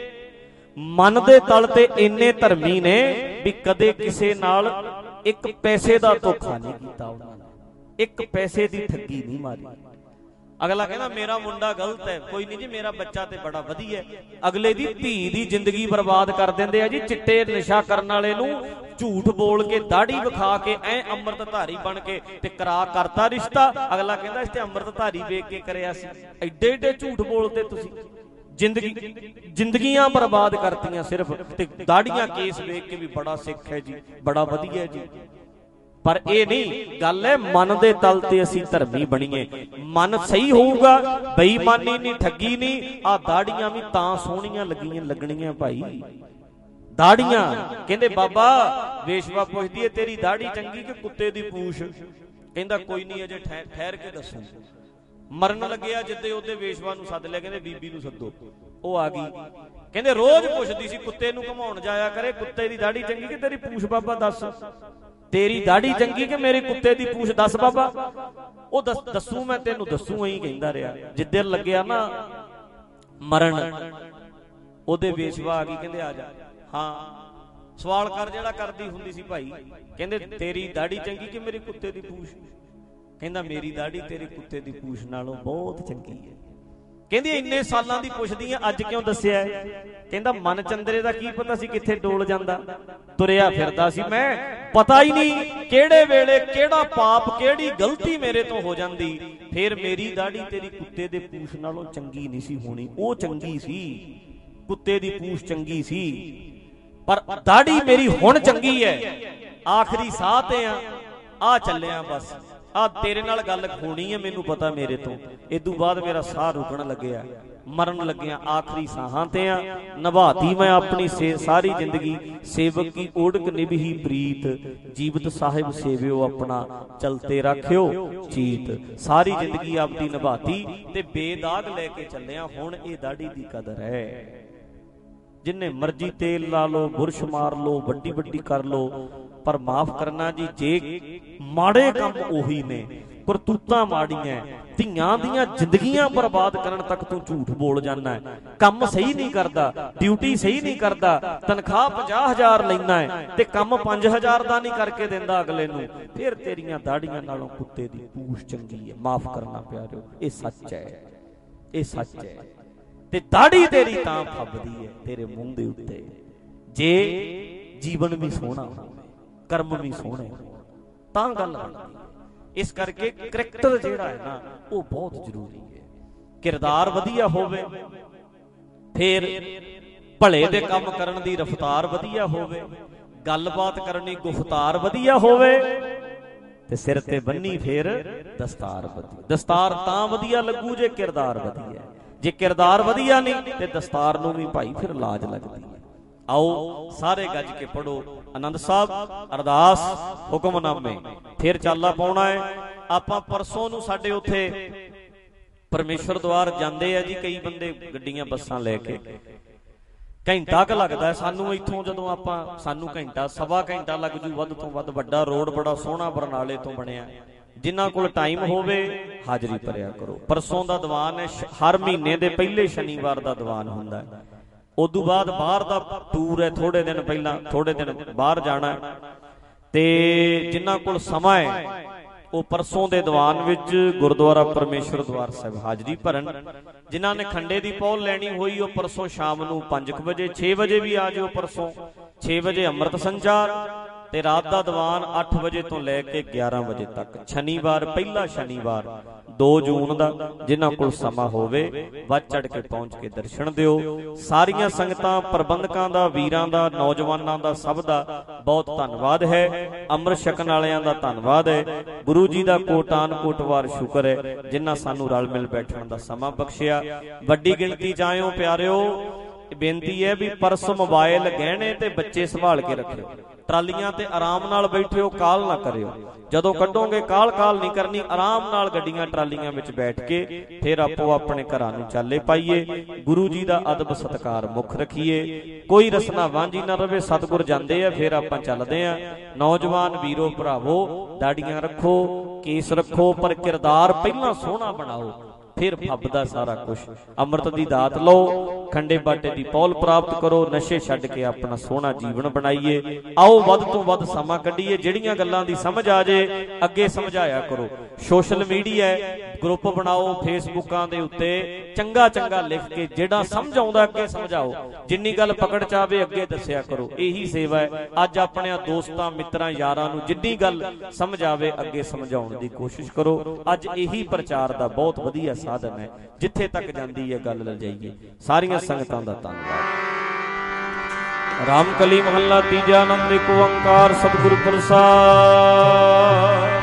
मन दे तल ते इन्ने धर्मी ने भी कदे किसे नाल एक पैसे दा धोखा नहीं कीता, उन्होंने एक पैसे दी ठगी नहीं मारी। अगला कहना मेरा मुंडा गलत है, कोई नहीं जी मेरा बच्चा ते बड़ा वधिया है। अगले दी धी दी जिंदगी बर्बाद कर देंदे आ जी, चिट्टे नशा करन वाले नूं झूठ बोल के दाढ़ी विखा के ऐ अमृतधारी बन के ते करा करता रिश्ता। अगला कहंदा इस ते अमृतधारी वेख के करया सी, एडे एडे झूठ बोलते तुसीं, जिंदगी जिंदगियां बर्बाद करतियां सिर्फ, ते दाढ़ियां केस वेख के भी बड़ा सिख है जी, बड़ा वधिया जी। पर यह नहीं गल है, मन दे तल ते असीं धर्मी बणीए। मन सही होऊगा, बेईमानी नहीं ठगी नहीं, आ दाड़ियां भी तां सोहणियां लगियां लगणियां भाई। दाड़ियां कहंदे बाबा वेशवा पुछदी है तेरी दाड़ी चंगी कि कुत्ते दी पूछ, कहंदा कोई नहीं अजे ठहर के दसो। मरन लग्या जिद्दे ओदे वेशवा नूं सद लिया, कहंदे बीबी नूं सद्दो, ਉਹ आ गई। कहंदे रोज पुछदी सी कुत्ते नूं घुमाउण जाया करे, कुत्ते दी दाड़ी चंगी कि तेरी पूछ बाबा दस, तेरी दाड़ी चंगी कि मेरे कुत्ते दी पूछ दस बाबा। ਉਹ दस दसू मैं तेनू दसू ही कहंदा रहा। जिद्दे लग्या ना मरण ਉਹਦੇ ਵੇਸ਼ਵਾ आ गई, कहंदे आ जा, हाँ सवाल कर जेड़ा करदी हुंदी सी भाई। कहंदे तेरी दाड़ी चंगी कि मेरे कुत्ते दी पूछ, कहंदा मेरी दाड़ी तेरे कुत्ते दी पूछ नालों बहुत चंगी है। कहंदी इन्ने सालां दी पुछदी आ अज क्यों दस्सिया है? कहंदा मन चंदरे दा की पता सी किथे डोल जांदा, तुरिया फिरदा सी मैं, पता ही नहीं किहड़े वेले किहड़ा पाप किहड़ी गलती मेरे तो हो जांदी, फिर मेरी दाड़ी तेरी कुत्ते दे पूछ नालों चंगी नहीं सी होनी। ओ चंगी सी, कुत्ते दी पूछ चंगी सी, पर दाड़ी मेरी हुण चंगी है। आखिरी साह ते आ, आ चलिया बस, आ तेरे नाल गल होनी है, मैनू पता मेरे तो इदू बाद मेरा साह रुकण लग्या, मरन लग्या, आखिरी साहां ते आ। निभाती मैं अपनी से सारी जिंदगी, सेवक की ओढ़क निभही प्रीत, जीवत साहिब सेवियो अपना चलते रखियो चीत। सारी जिंदगी अपनी निभाती ते बेदाग लेके चलिया, हुण ये दाढ़ी दी कदर है। जिन्ने मर्जी तेल ला लो, बुरश मार लो, वड्डी वड्डी कर लो, पर माफ करना जी जे माड़े काम ओही ने, करतूतां माड़ियां, धीआं दियां जिंदगियां बर्बाद करन तक तू झूठ बोल जाना है। काम सही नहीं करदा, ड्यूटी सही नहीं करदा, तनख्वाह पचास हजार लैंदा है ते काम पांच हजार दा नहीं करके देंदा अगले नूं, फिर तेरियां दाड़ियां नालों कुत्ते दी पूछ चंगी है। माफ करना प्यारिओ, ये सच है, ये सच है। ते दाड़ी तेरी तां फबदी है तेरे मुंह दे उत्ते जे जीवन भी सोहना होवे, कर्म भी सोहने तां गल बनदी। इस करके करैक्टर जिहड़ा है ना वो बहुत जरूरी है। किरदार वधिया होवे, फिर भले दे काम करन दी रफ्तार वधिया होवे, गलबात करनी गुफ्तार वधिया होवे, ते सिर ते बन्नी फिर दस्तार वधिया। दस्तार तां वधिया लगू जे किरदार वधिया, जे किरदार वधिया नहीं ते दस्तार नूं भी भाई फिर लाज लगदी है। आओ सारे गज के पढ़ो आनंद साहब अरदास हुक्मनामे, फिर चाला पाउणा है। आपां परसों नूं साडे उत्थे परमेश्वर द्वार जांदे आ जी कई बंदे गड्डियां बसां लैके, घंटा क लगदा है सानू इत्थों, जदों आपां सानू घंटा सवा घंटा लग जू वध तों वध। वड्डा रोड बड़ा सोहना बरनाले तो बनिया, जिन्हां कोल टाइम होवे हाजरी भरिया करो। परसों दा दीवान है, हर महीने दे पहले शनिवार दा दीवान हुंदा है। उदू बाद बाहर दा टूर है, थोड़े दिन पहला थोड़े दिन बाहर जाना है, ते जिन्हां कोल समा है ਉਹ ਪਰਸੋਂ ਦੇ ਦੀਵਾਨ ਵਿੱਚ ਗੁਰਦੁਆਰਾ ਪਰਮੇਸ਼ਰ ਦਵਾਰ ਸਾਹਿਬ ਹਾਜ਼ਰੀ ਭਰਨ। ਜਿਨ੍ਹਾਂ ਨੇ ਖੰਡੇ ਦੀ ਪਹੁਲ ਲੈਣੀ ਹੋਈ ਉਹ ਪਰਸੋਂ ਸ਼ਾਮ ਨੂੰ ਪੰਜ ਵਜੇ ਛੇ ਵਜੇ ਵੀ ਆ ਜਾਓ। ਪਰਸੋਂ ਛੇ ਵਜੇ ਅੰਮ੍ਰਿਤ ਸੰਚਾਰ ਤੇ ਰਾਤ ਦਾ ਦੀਵਾਨ ਅੱਠ ਵਜੇ ਤੋਂ ਲੈ ਕੇ ਗਿਆਰਾਂ ਵਜੇ ਤੱਕ। ਸ਼ਨੀਵਾਰ ਪਹਿਲਾ ਸ਼ਨੀਵਾਰ ਦੋ ਜੂਨ ਦਾ ਜਿਨ੍ਹਾਂ ਕੋਲ ਸਮਾਂ ਹੋਵੇ ਵੱਧ ਚੜ ਕੇ ਪਹੁੰਚ ਕੇ ਦਰਸ਼ਨ ਦਿਓ। ਸਾਰੀਆਂ ਸੰਗਤਾਂ, ਪ੍ਰਬੰਧਕਾਂ ਦਾ, ਵੀਰਾਂ ਦਾ, ਨੌਜਵਾਨਾਂ ਦਾ, ਸਭ ਦਾ ਬਹੁਤ ਧੰਨਵਾਦ ਹੈ। ਅੰਮ੍ਰਿਤ ਛਕਣ ਵਾਲਿਆਂ ਦਾ ਧੰਨਵਾਦ ਹੈ। ਗੁਰੂ ਜੀ ਦਾ ਕੋਟਾਨ ਕੋਟਵਾਰ ਸ਼ੁਕਰ ਹੈ ਜਿਨ੍ਹਾਂ ਸਾਨੂੰ ਰਲ ਮਿਲ ਬੈਠਣ ਦਾ ਸਮਾਂ ਬਖਸ਼ਿਆ। ਵੱਡੀ ਗਿਣਤੀ ਚ ਆਇਓ ਪਿਆਰਿਓ। ਬੇਨਤੀ ਹੈ ਵੀ ਪਰਸ, ਮੋਬਾਈਲ, ਗਹਿਣੇ ਤੇ ਬੱਚੇ ਸੰਭਾਲ ਕੇ ਰੱਖਿਓ। ਟਰਾਲੀਆਂ ਤੇ ਆਰਾਮ ਨਾਲ ਬੈਠਿਓ, ਕਾਲ ਨਾ ਕਰਿਓ। ਜਦੋਂ ਕੱਢੋਗੇ ਕਾਲ ਕਾਲ ਨਹੀਂ ਕਰਨੀ, ਆਰਾਮ ਨਾਲ ਗੱਡੀਆਂ ਟਰਾਲੀਆਂ ਵਿੱਚ ਬੈਠ ਕੇ ਫਿਰ ਆਪੋ ਆਪਣੇ ਘਰਾਂ ਨੂੰ ਚਾਲੇ ਪਾਈਏ। ਗੁਰੂ ਜੀ ਦਾ ਅਦਬ ਸਤਿਕਾਰ ਮੁੱਖ ਰੱਖੀਏ। ਕੋਈ ਰਸਨਾ ਵਾਂਝੀ ਨਾ ਰਵੇ। ਸਤਿਗੁਰ ਜਾਂਦੇ ਆ ਫਿਰ ਆਪਾਂ ਚੱਲਦੇ ਆ। ਨੌਜਵਾਨ ਵੀਰੋ ਭਰਾਵੋ, ਦਾੜੀਆਂ ਰੱਖੋ, ਕੇਸ ਰੱਖੋ, ਪਰ ਕਿਰਦਾਰ ਪਹਿਲਾਂ ਸੋਹਣਾ ਬਣਾਓ, ਫਿਰ ਫੱਬਦਾ ਸਾਰਾ ਕੁਝ। ਅੰਮ੍ਰਿਤ ਦੀ ਦਾਤ ਲਓ, ਖੰਡੇ ਬਾਟੇ ਦੀ ਪੌਲ ਪ੍ਰਾਪਤ ਕਰੋ, ਨਸ਼ੇ ਛੱਡ ਕੇ ਆਪਣਾ ਸੋਹਣਾ ਜੀਵਨ ਬਣਾਈਏ। ਆਓ ਵੱਧ ਤੋਂ ਵੱਧ ਸਮਾਂ ਕੱਢੀਏ। ਜਿਹੜੀਆਂ ਗੱਲਾਂ ਦੀ ਸਮਝ ਆ ਜੇ ਅੱਗੇ ਸਮਝਾਇਆ ਕਰੋ। ਸੋਸ਼ਲ ਮੀਡੀਆ ਗਰੁੱਪ ਬਣਾਓ ਫੇਸਬੁੱਕਾਂ ਦੇ ਉੱਤੇ, ਚੰਗਾ ਚੰਗਾ ਲਿਖ ਕੇ ਜਿਹੜਾ ਸਮਝ ਆਉਂਦਾ ਅੱਗੇ ਸਮਝਾਓ। ਜਿੰਨੀ ਗੱਲ ਪਕੜ ਚ ਆਵੇ ਅੱਗੇ ਦੱਸਿਆ ਕਰੋ। ਇਹੀ ਸੇਵਾ ਹੈ। ਅੱਜ ਆਪਣੇ ਦੋਸਤਾਂ, ਮਿੱਤਰਾਂ, ਯਾਰਾਂ ਨੂੰ ਜਿੰਨੀ ਗੱਲ ਸਮਝ ਆਵੇ ਅੱਗੇ ਸਮਝਾਉਣ ਦੀ ਕੋਸ਼ਿਸ਼ ਕਰੋ। ਅੱਜ ਇਹੀ ਪ੍ਰਚਾਰ ਦਾ ਬਹੁਤ ਵਧੀਆ ਸਾਧਨ ਹੈ। ਜਿੱਥੇ ਤੱਕ ਜਾਂਦੀ ਹੈ ਗੱਲ ਲਿਜਾਈਏ। ਸਾਰੀਆਂ ਸੰਗਤਾਂ ਦਾ ਧੰਨਵਾਦ। ਰਾਮਕਲੀ ਮਹੱਲਾ ਤੀਜਾ। ਆਨੰਦ ਏਕ ਓੰਕਾਰ ਸਤਿਗੁਰ ਪ੍ਰਸਾਦਿ।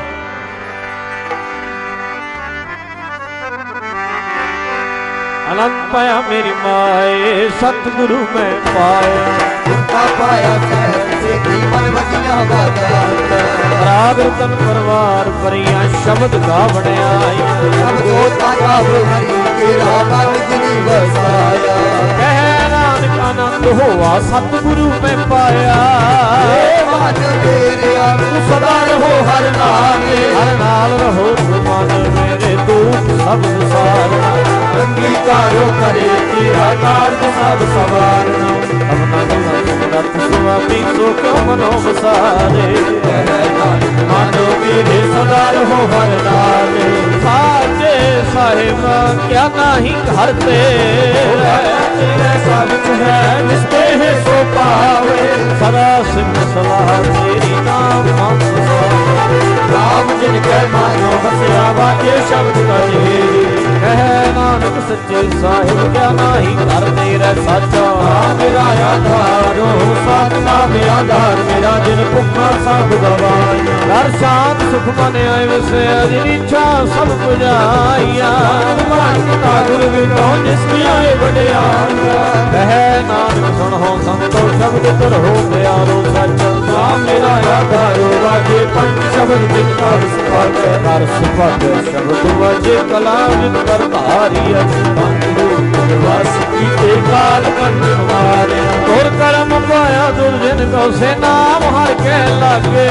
आनंद पाया मेरी माए सतगुरु मैं पाया। उनका पाया से मन वजिया राग रतन परवार परिया शब्द गावण आई। सब को ताका हरि तेरा मन जिनी वसाया। कह नानक आनंद होवा सतगुरु मैं पाया। मन मेरे तू सदा रहो हर नाल हर नाल रहो तू मन मेरे दुख सब सारा। अंगीकारो करे तेरा कार्य सब सवारना। अपना गला सुमरत स्वामी सो क्यों मनो बसारे। मानो मेरे सदा रहो हर नाल। साचे साहिबा क्या नाही घर तेरा। तेरा सब है जिसते है सो पावे। सदा सिमर सलाह तेरी नाम हम राम जिनके मानो बसया वाजे शब्द कहे। कह नानक सच्चे साहिब क्या नाही घर तेरा साचा। मेरा आधारो सतनाम आधार मेरा जिन भुखा सब गवाया। घर शांत सुख मन आए वसे जिनी इच्छा सब बुझाइया। गुरु विदो जिसकी आए बड़ियाया। कह नानक सुनो संतो शब्द तर हो दयालो सच। मेरा आधारो वाजे पंच शब्द जिनकर सुपद। कर सुपद शब्द वाजे कला जिनकर धारी। बस कीते काल कंठ मारे। तुर कर्म पाया दुर्जन को से नाम हर के लागे।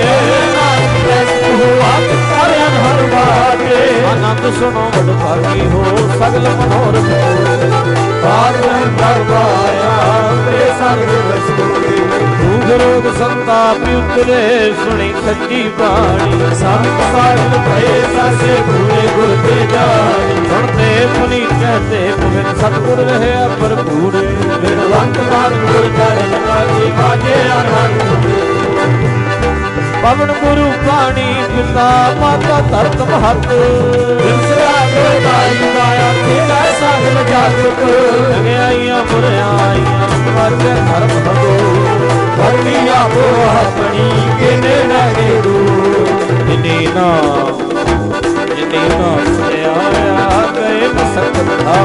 आनंद सुनो बड़ भागी हो सगल मनोरथ भूख रोग संताप उतरे सुनी सच्ची बाणी। संत साधन भय सासे पूरे गुर ते जानी। सुनते पुनी कहते पवित्र सतगुर रहे भरपूर। विद्वंत मान गुर चरण लागे बाजे आनंद। पवन गुरु पानी पिता माता धरत महत। सागल जागत गयाइया बुराइया वर्ग धर्म भगो। धर्मिया को अपनी के लगे दो। जिन्हें नाम जिन्हें नाम से आया गए मसकत था।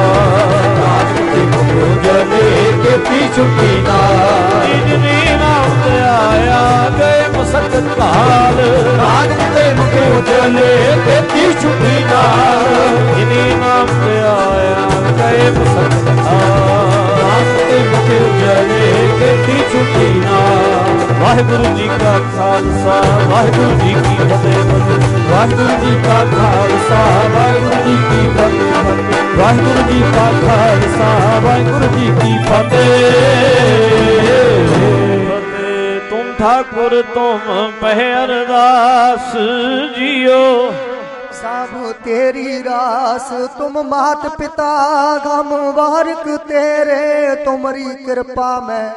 जले के पीछू पीना। जिन्हें नाम से आया गए मसकत काल। नागते मुखे जले के पीछू पीना। जिन्हें नाम से आया गए मसकत काल। नागते मुखे जले के पीछू पीना। वाहिगुरु जी का खालसा वाहिगुरु जी की फतेह। वाहिगुरु जी का खालसा वाहिगुरु जी की फतेह। वाहिगुरु जी का खालसा वाहिगुरु जी की फतेह। तुम ठाकुर तुम पह अरदास जियो। सब तेरी रास तुम मात पिता गम वारक तेरे, तुम्हारी कृपा में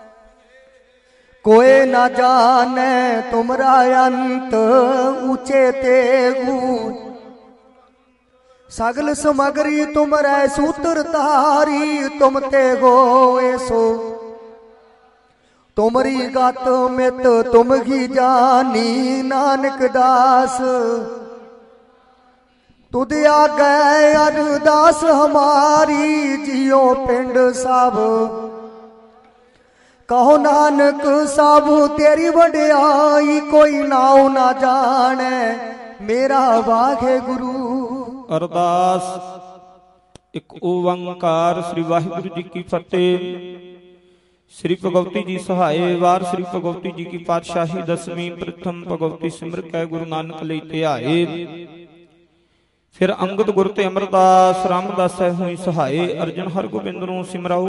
कोई न जाने तुमरा अंत ऊंचे ते ऊंच। सगल समगरी तुम रे सूत्र तारी, तुम ते गो ऐसो तुमरी गत मित तुम ही जानी। नानक दास तुद आ गए अरदास हमारी, जियो पिंड सब कहो नानक सब तेरी वड्याई। कोई नाउ ना जाने मेरा वाहे गुरु। अरदास एक ओंकार श्री वाहिगुरु जी की फतेह। श्री भगवती जी सहाय वार श्री भगवती जी की पातशाही दसवीं प्रथम भगवती सिमर कै गुरु नानक लई ध्याए। फिर अंगद गुर ते अमरदास रामदास हुई सहाय। अर्जन हरगोबिंद नूं सिमराओ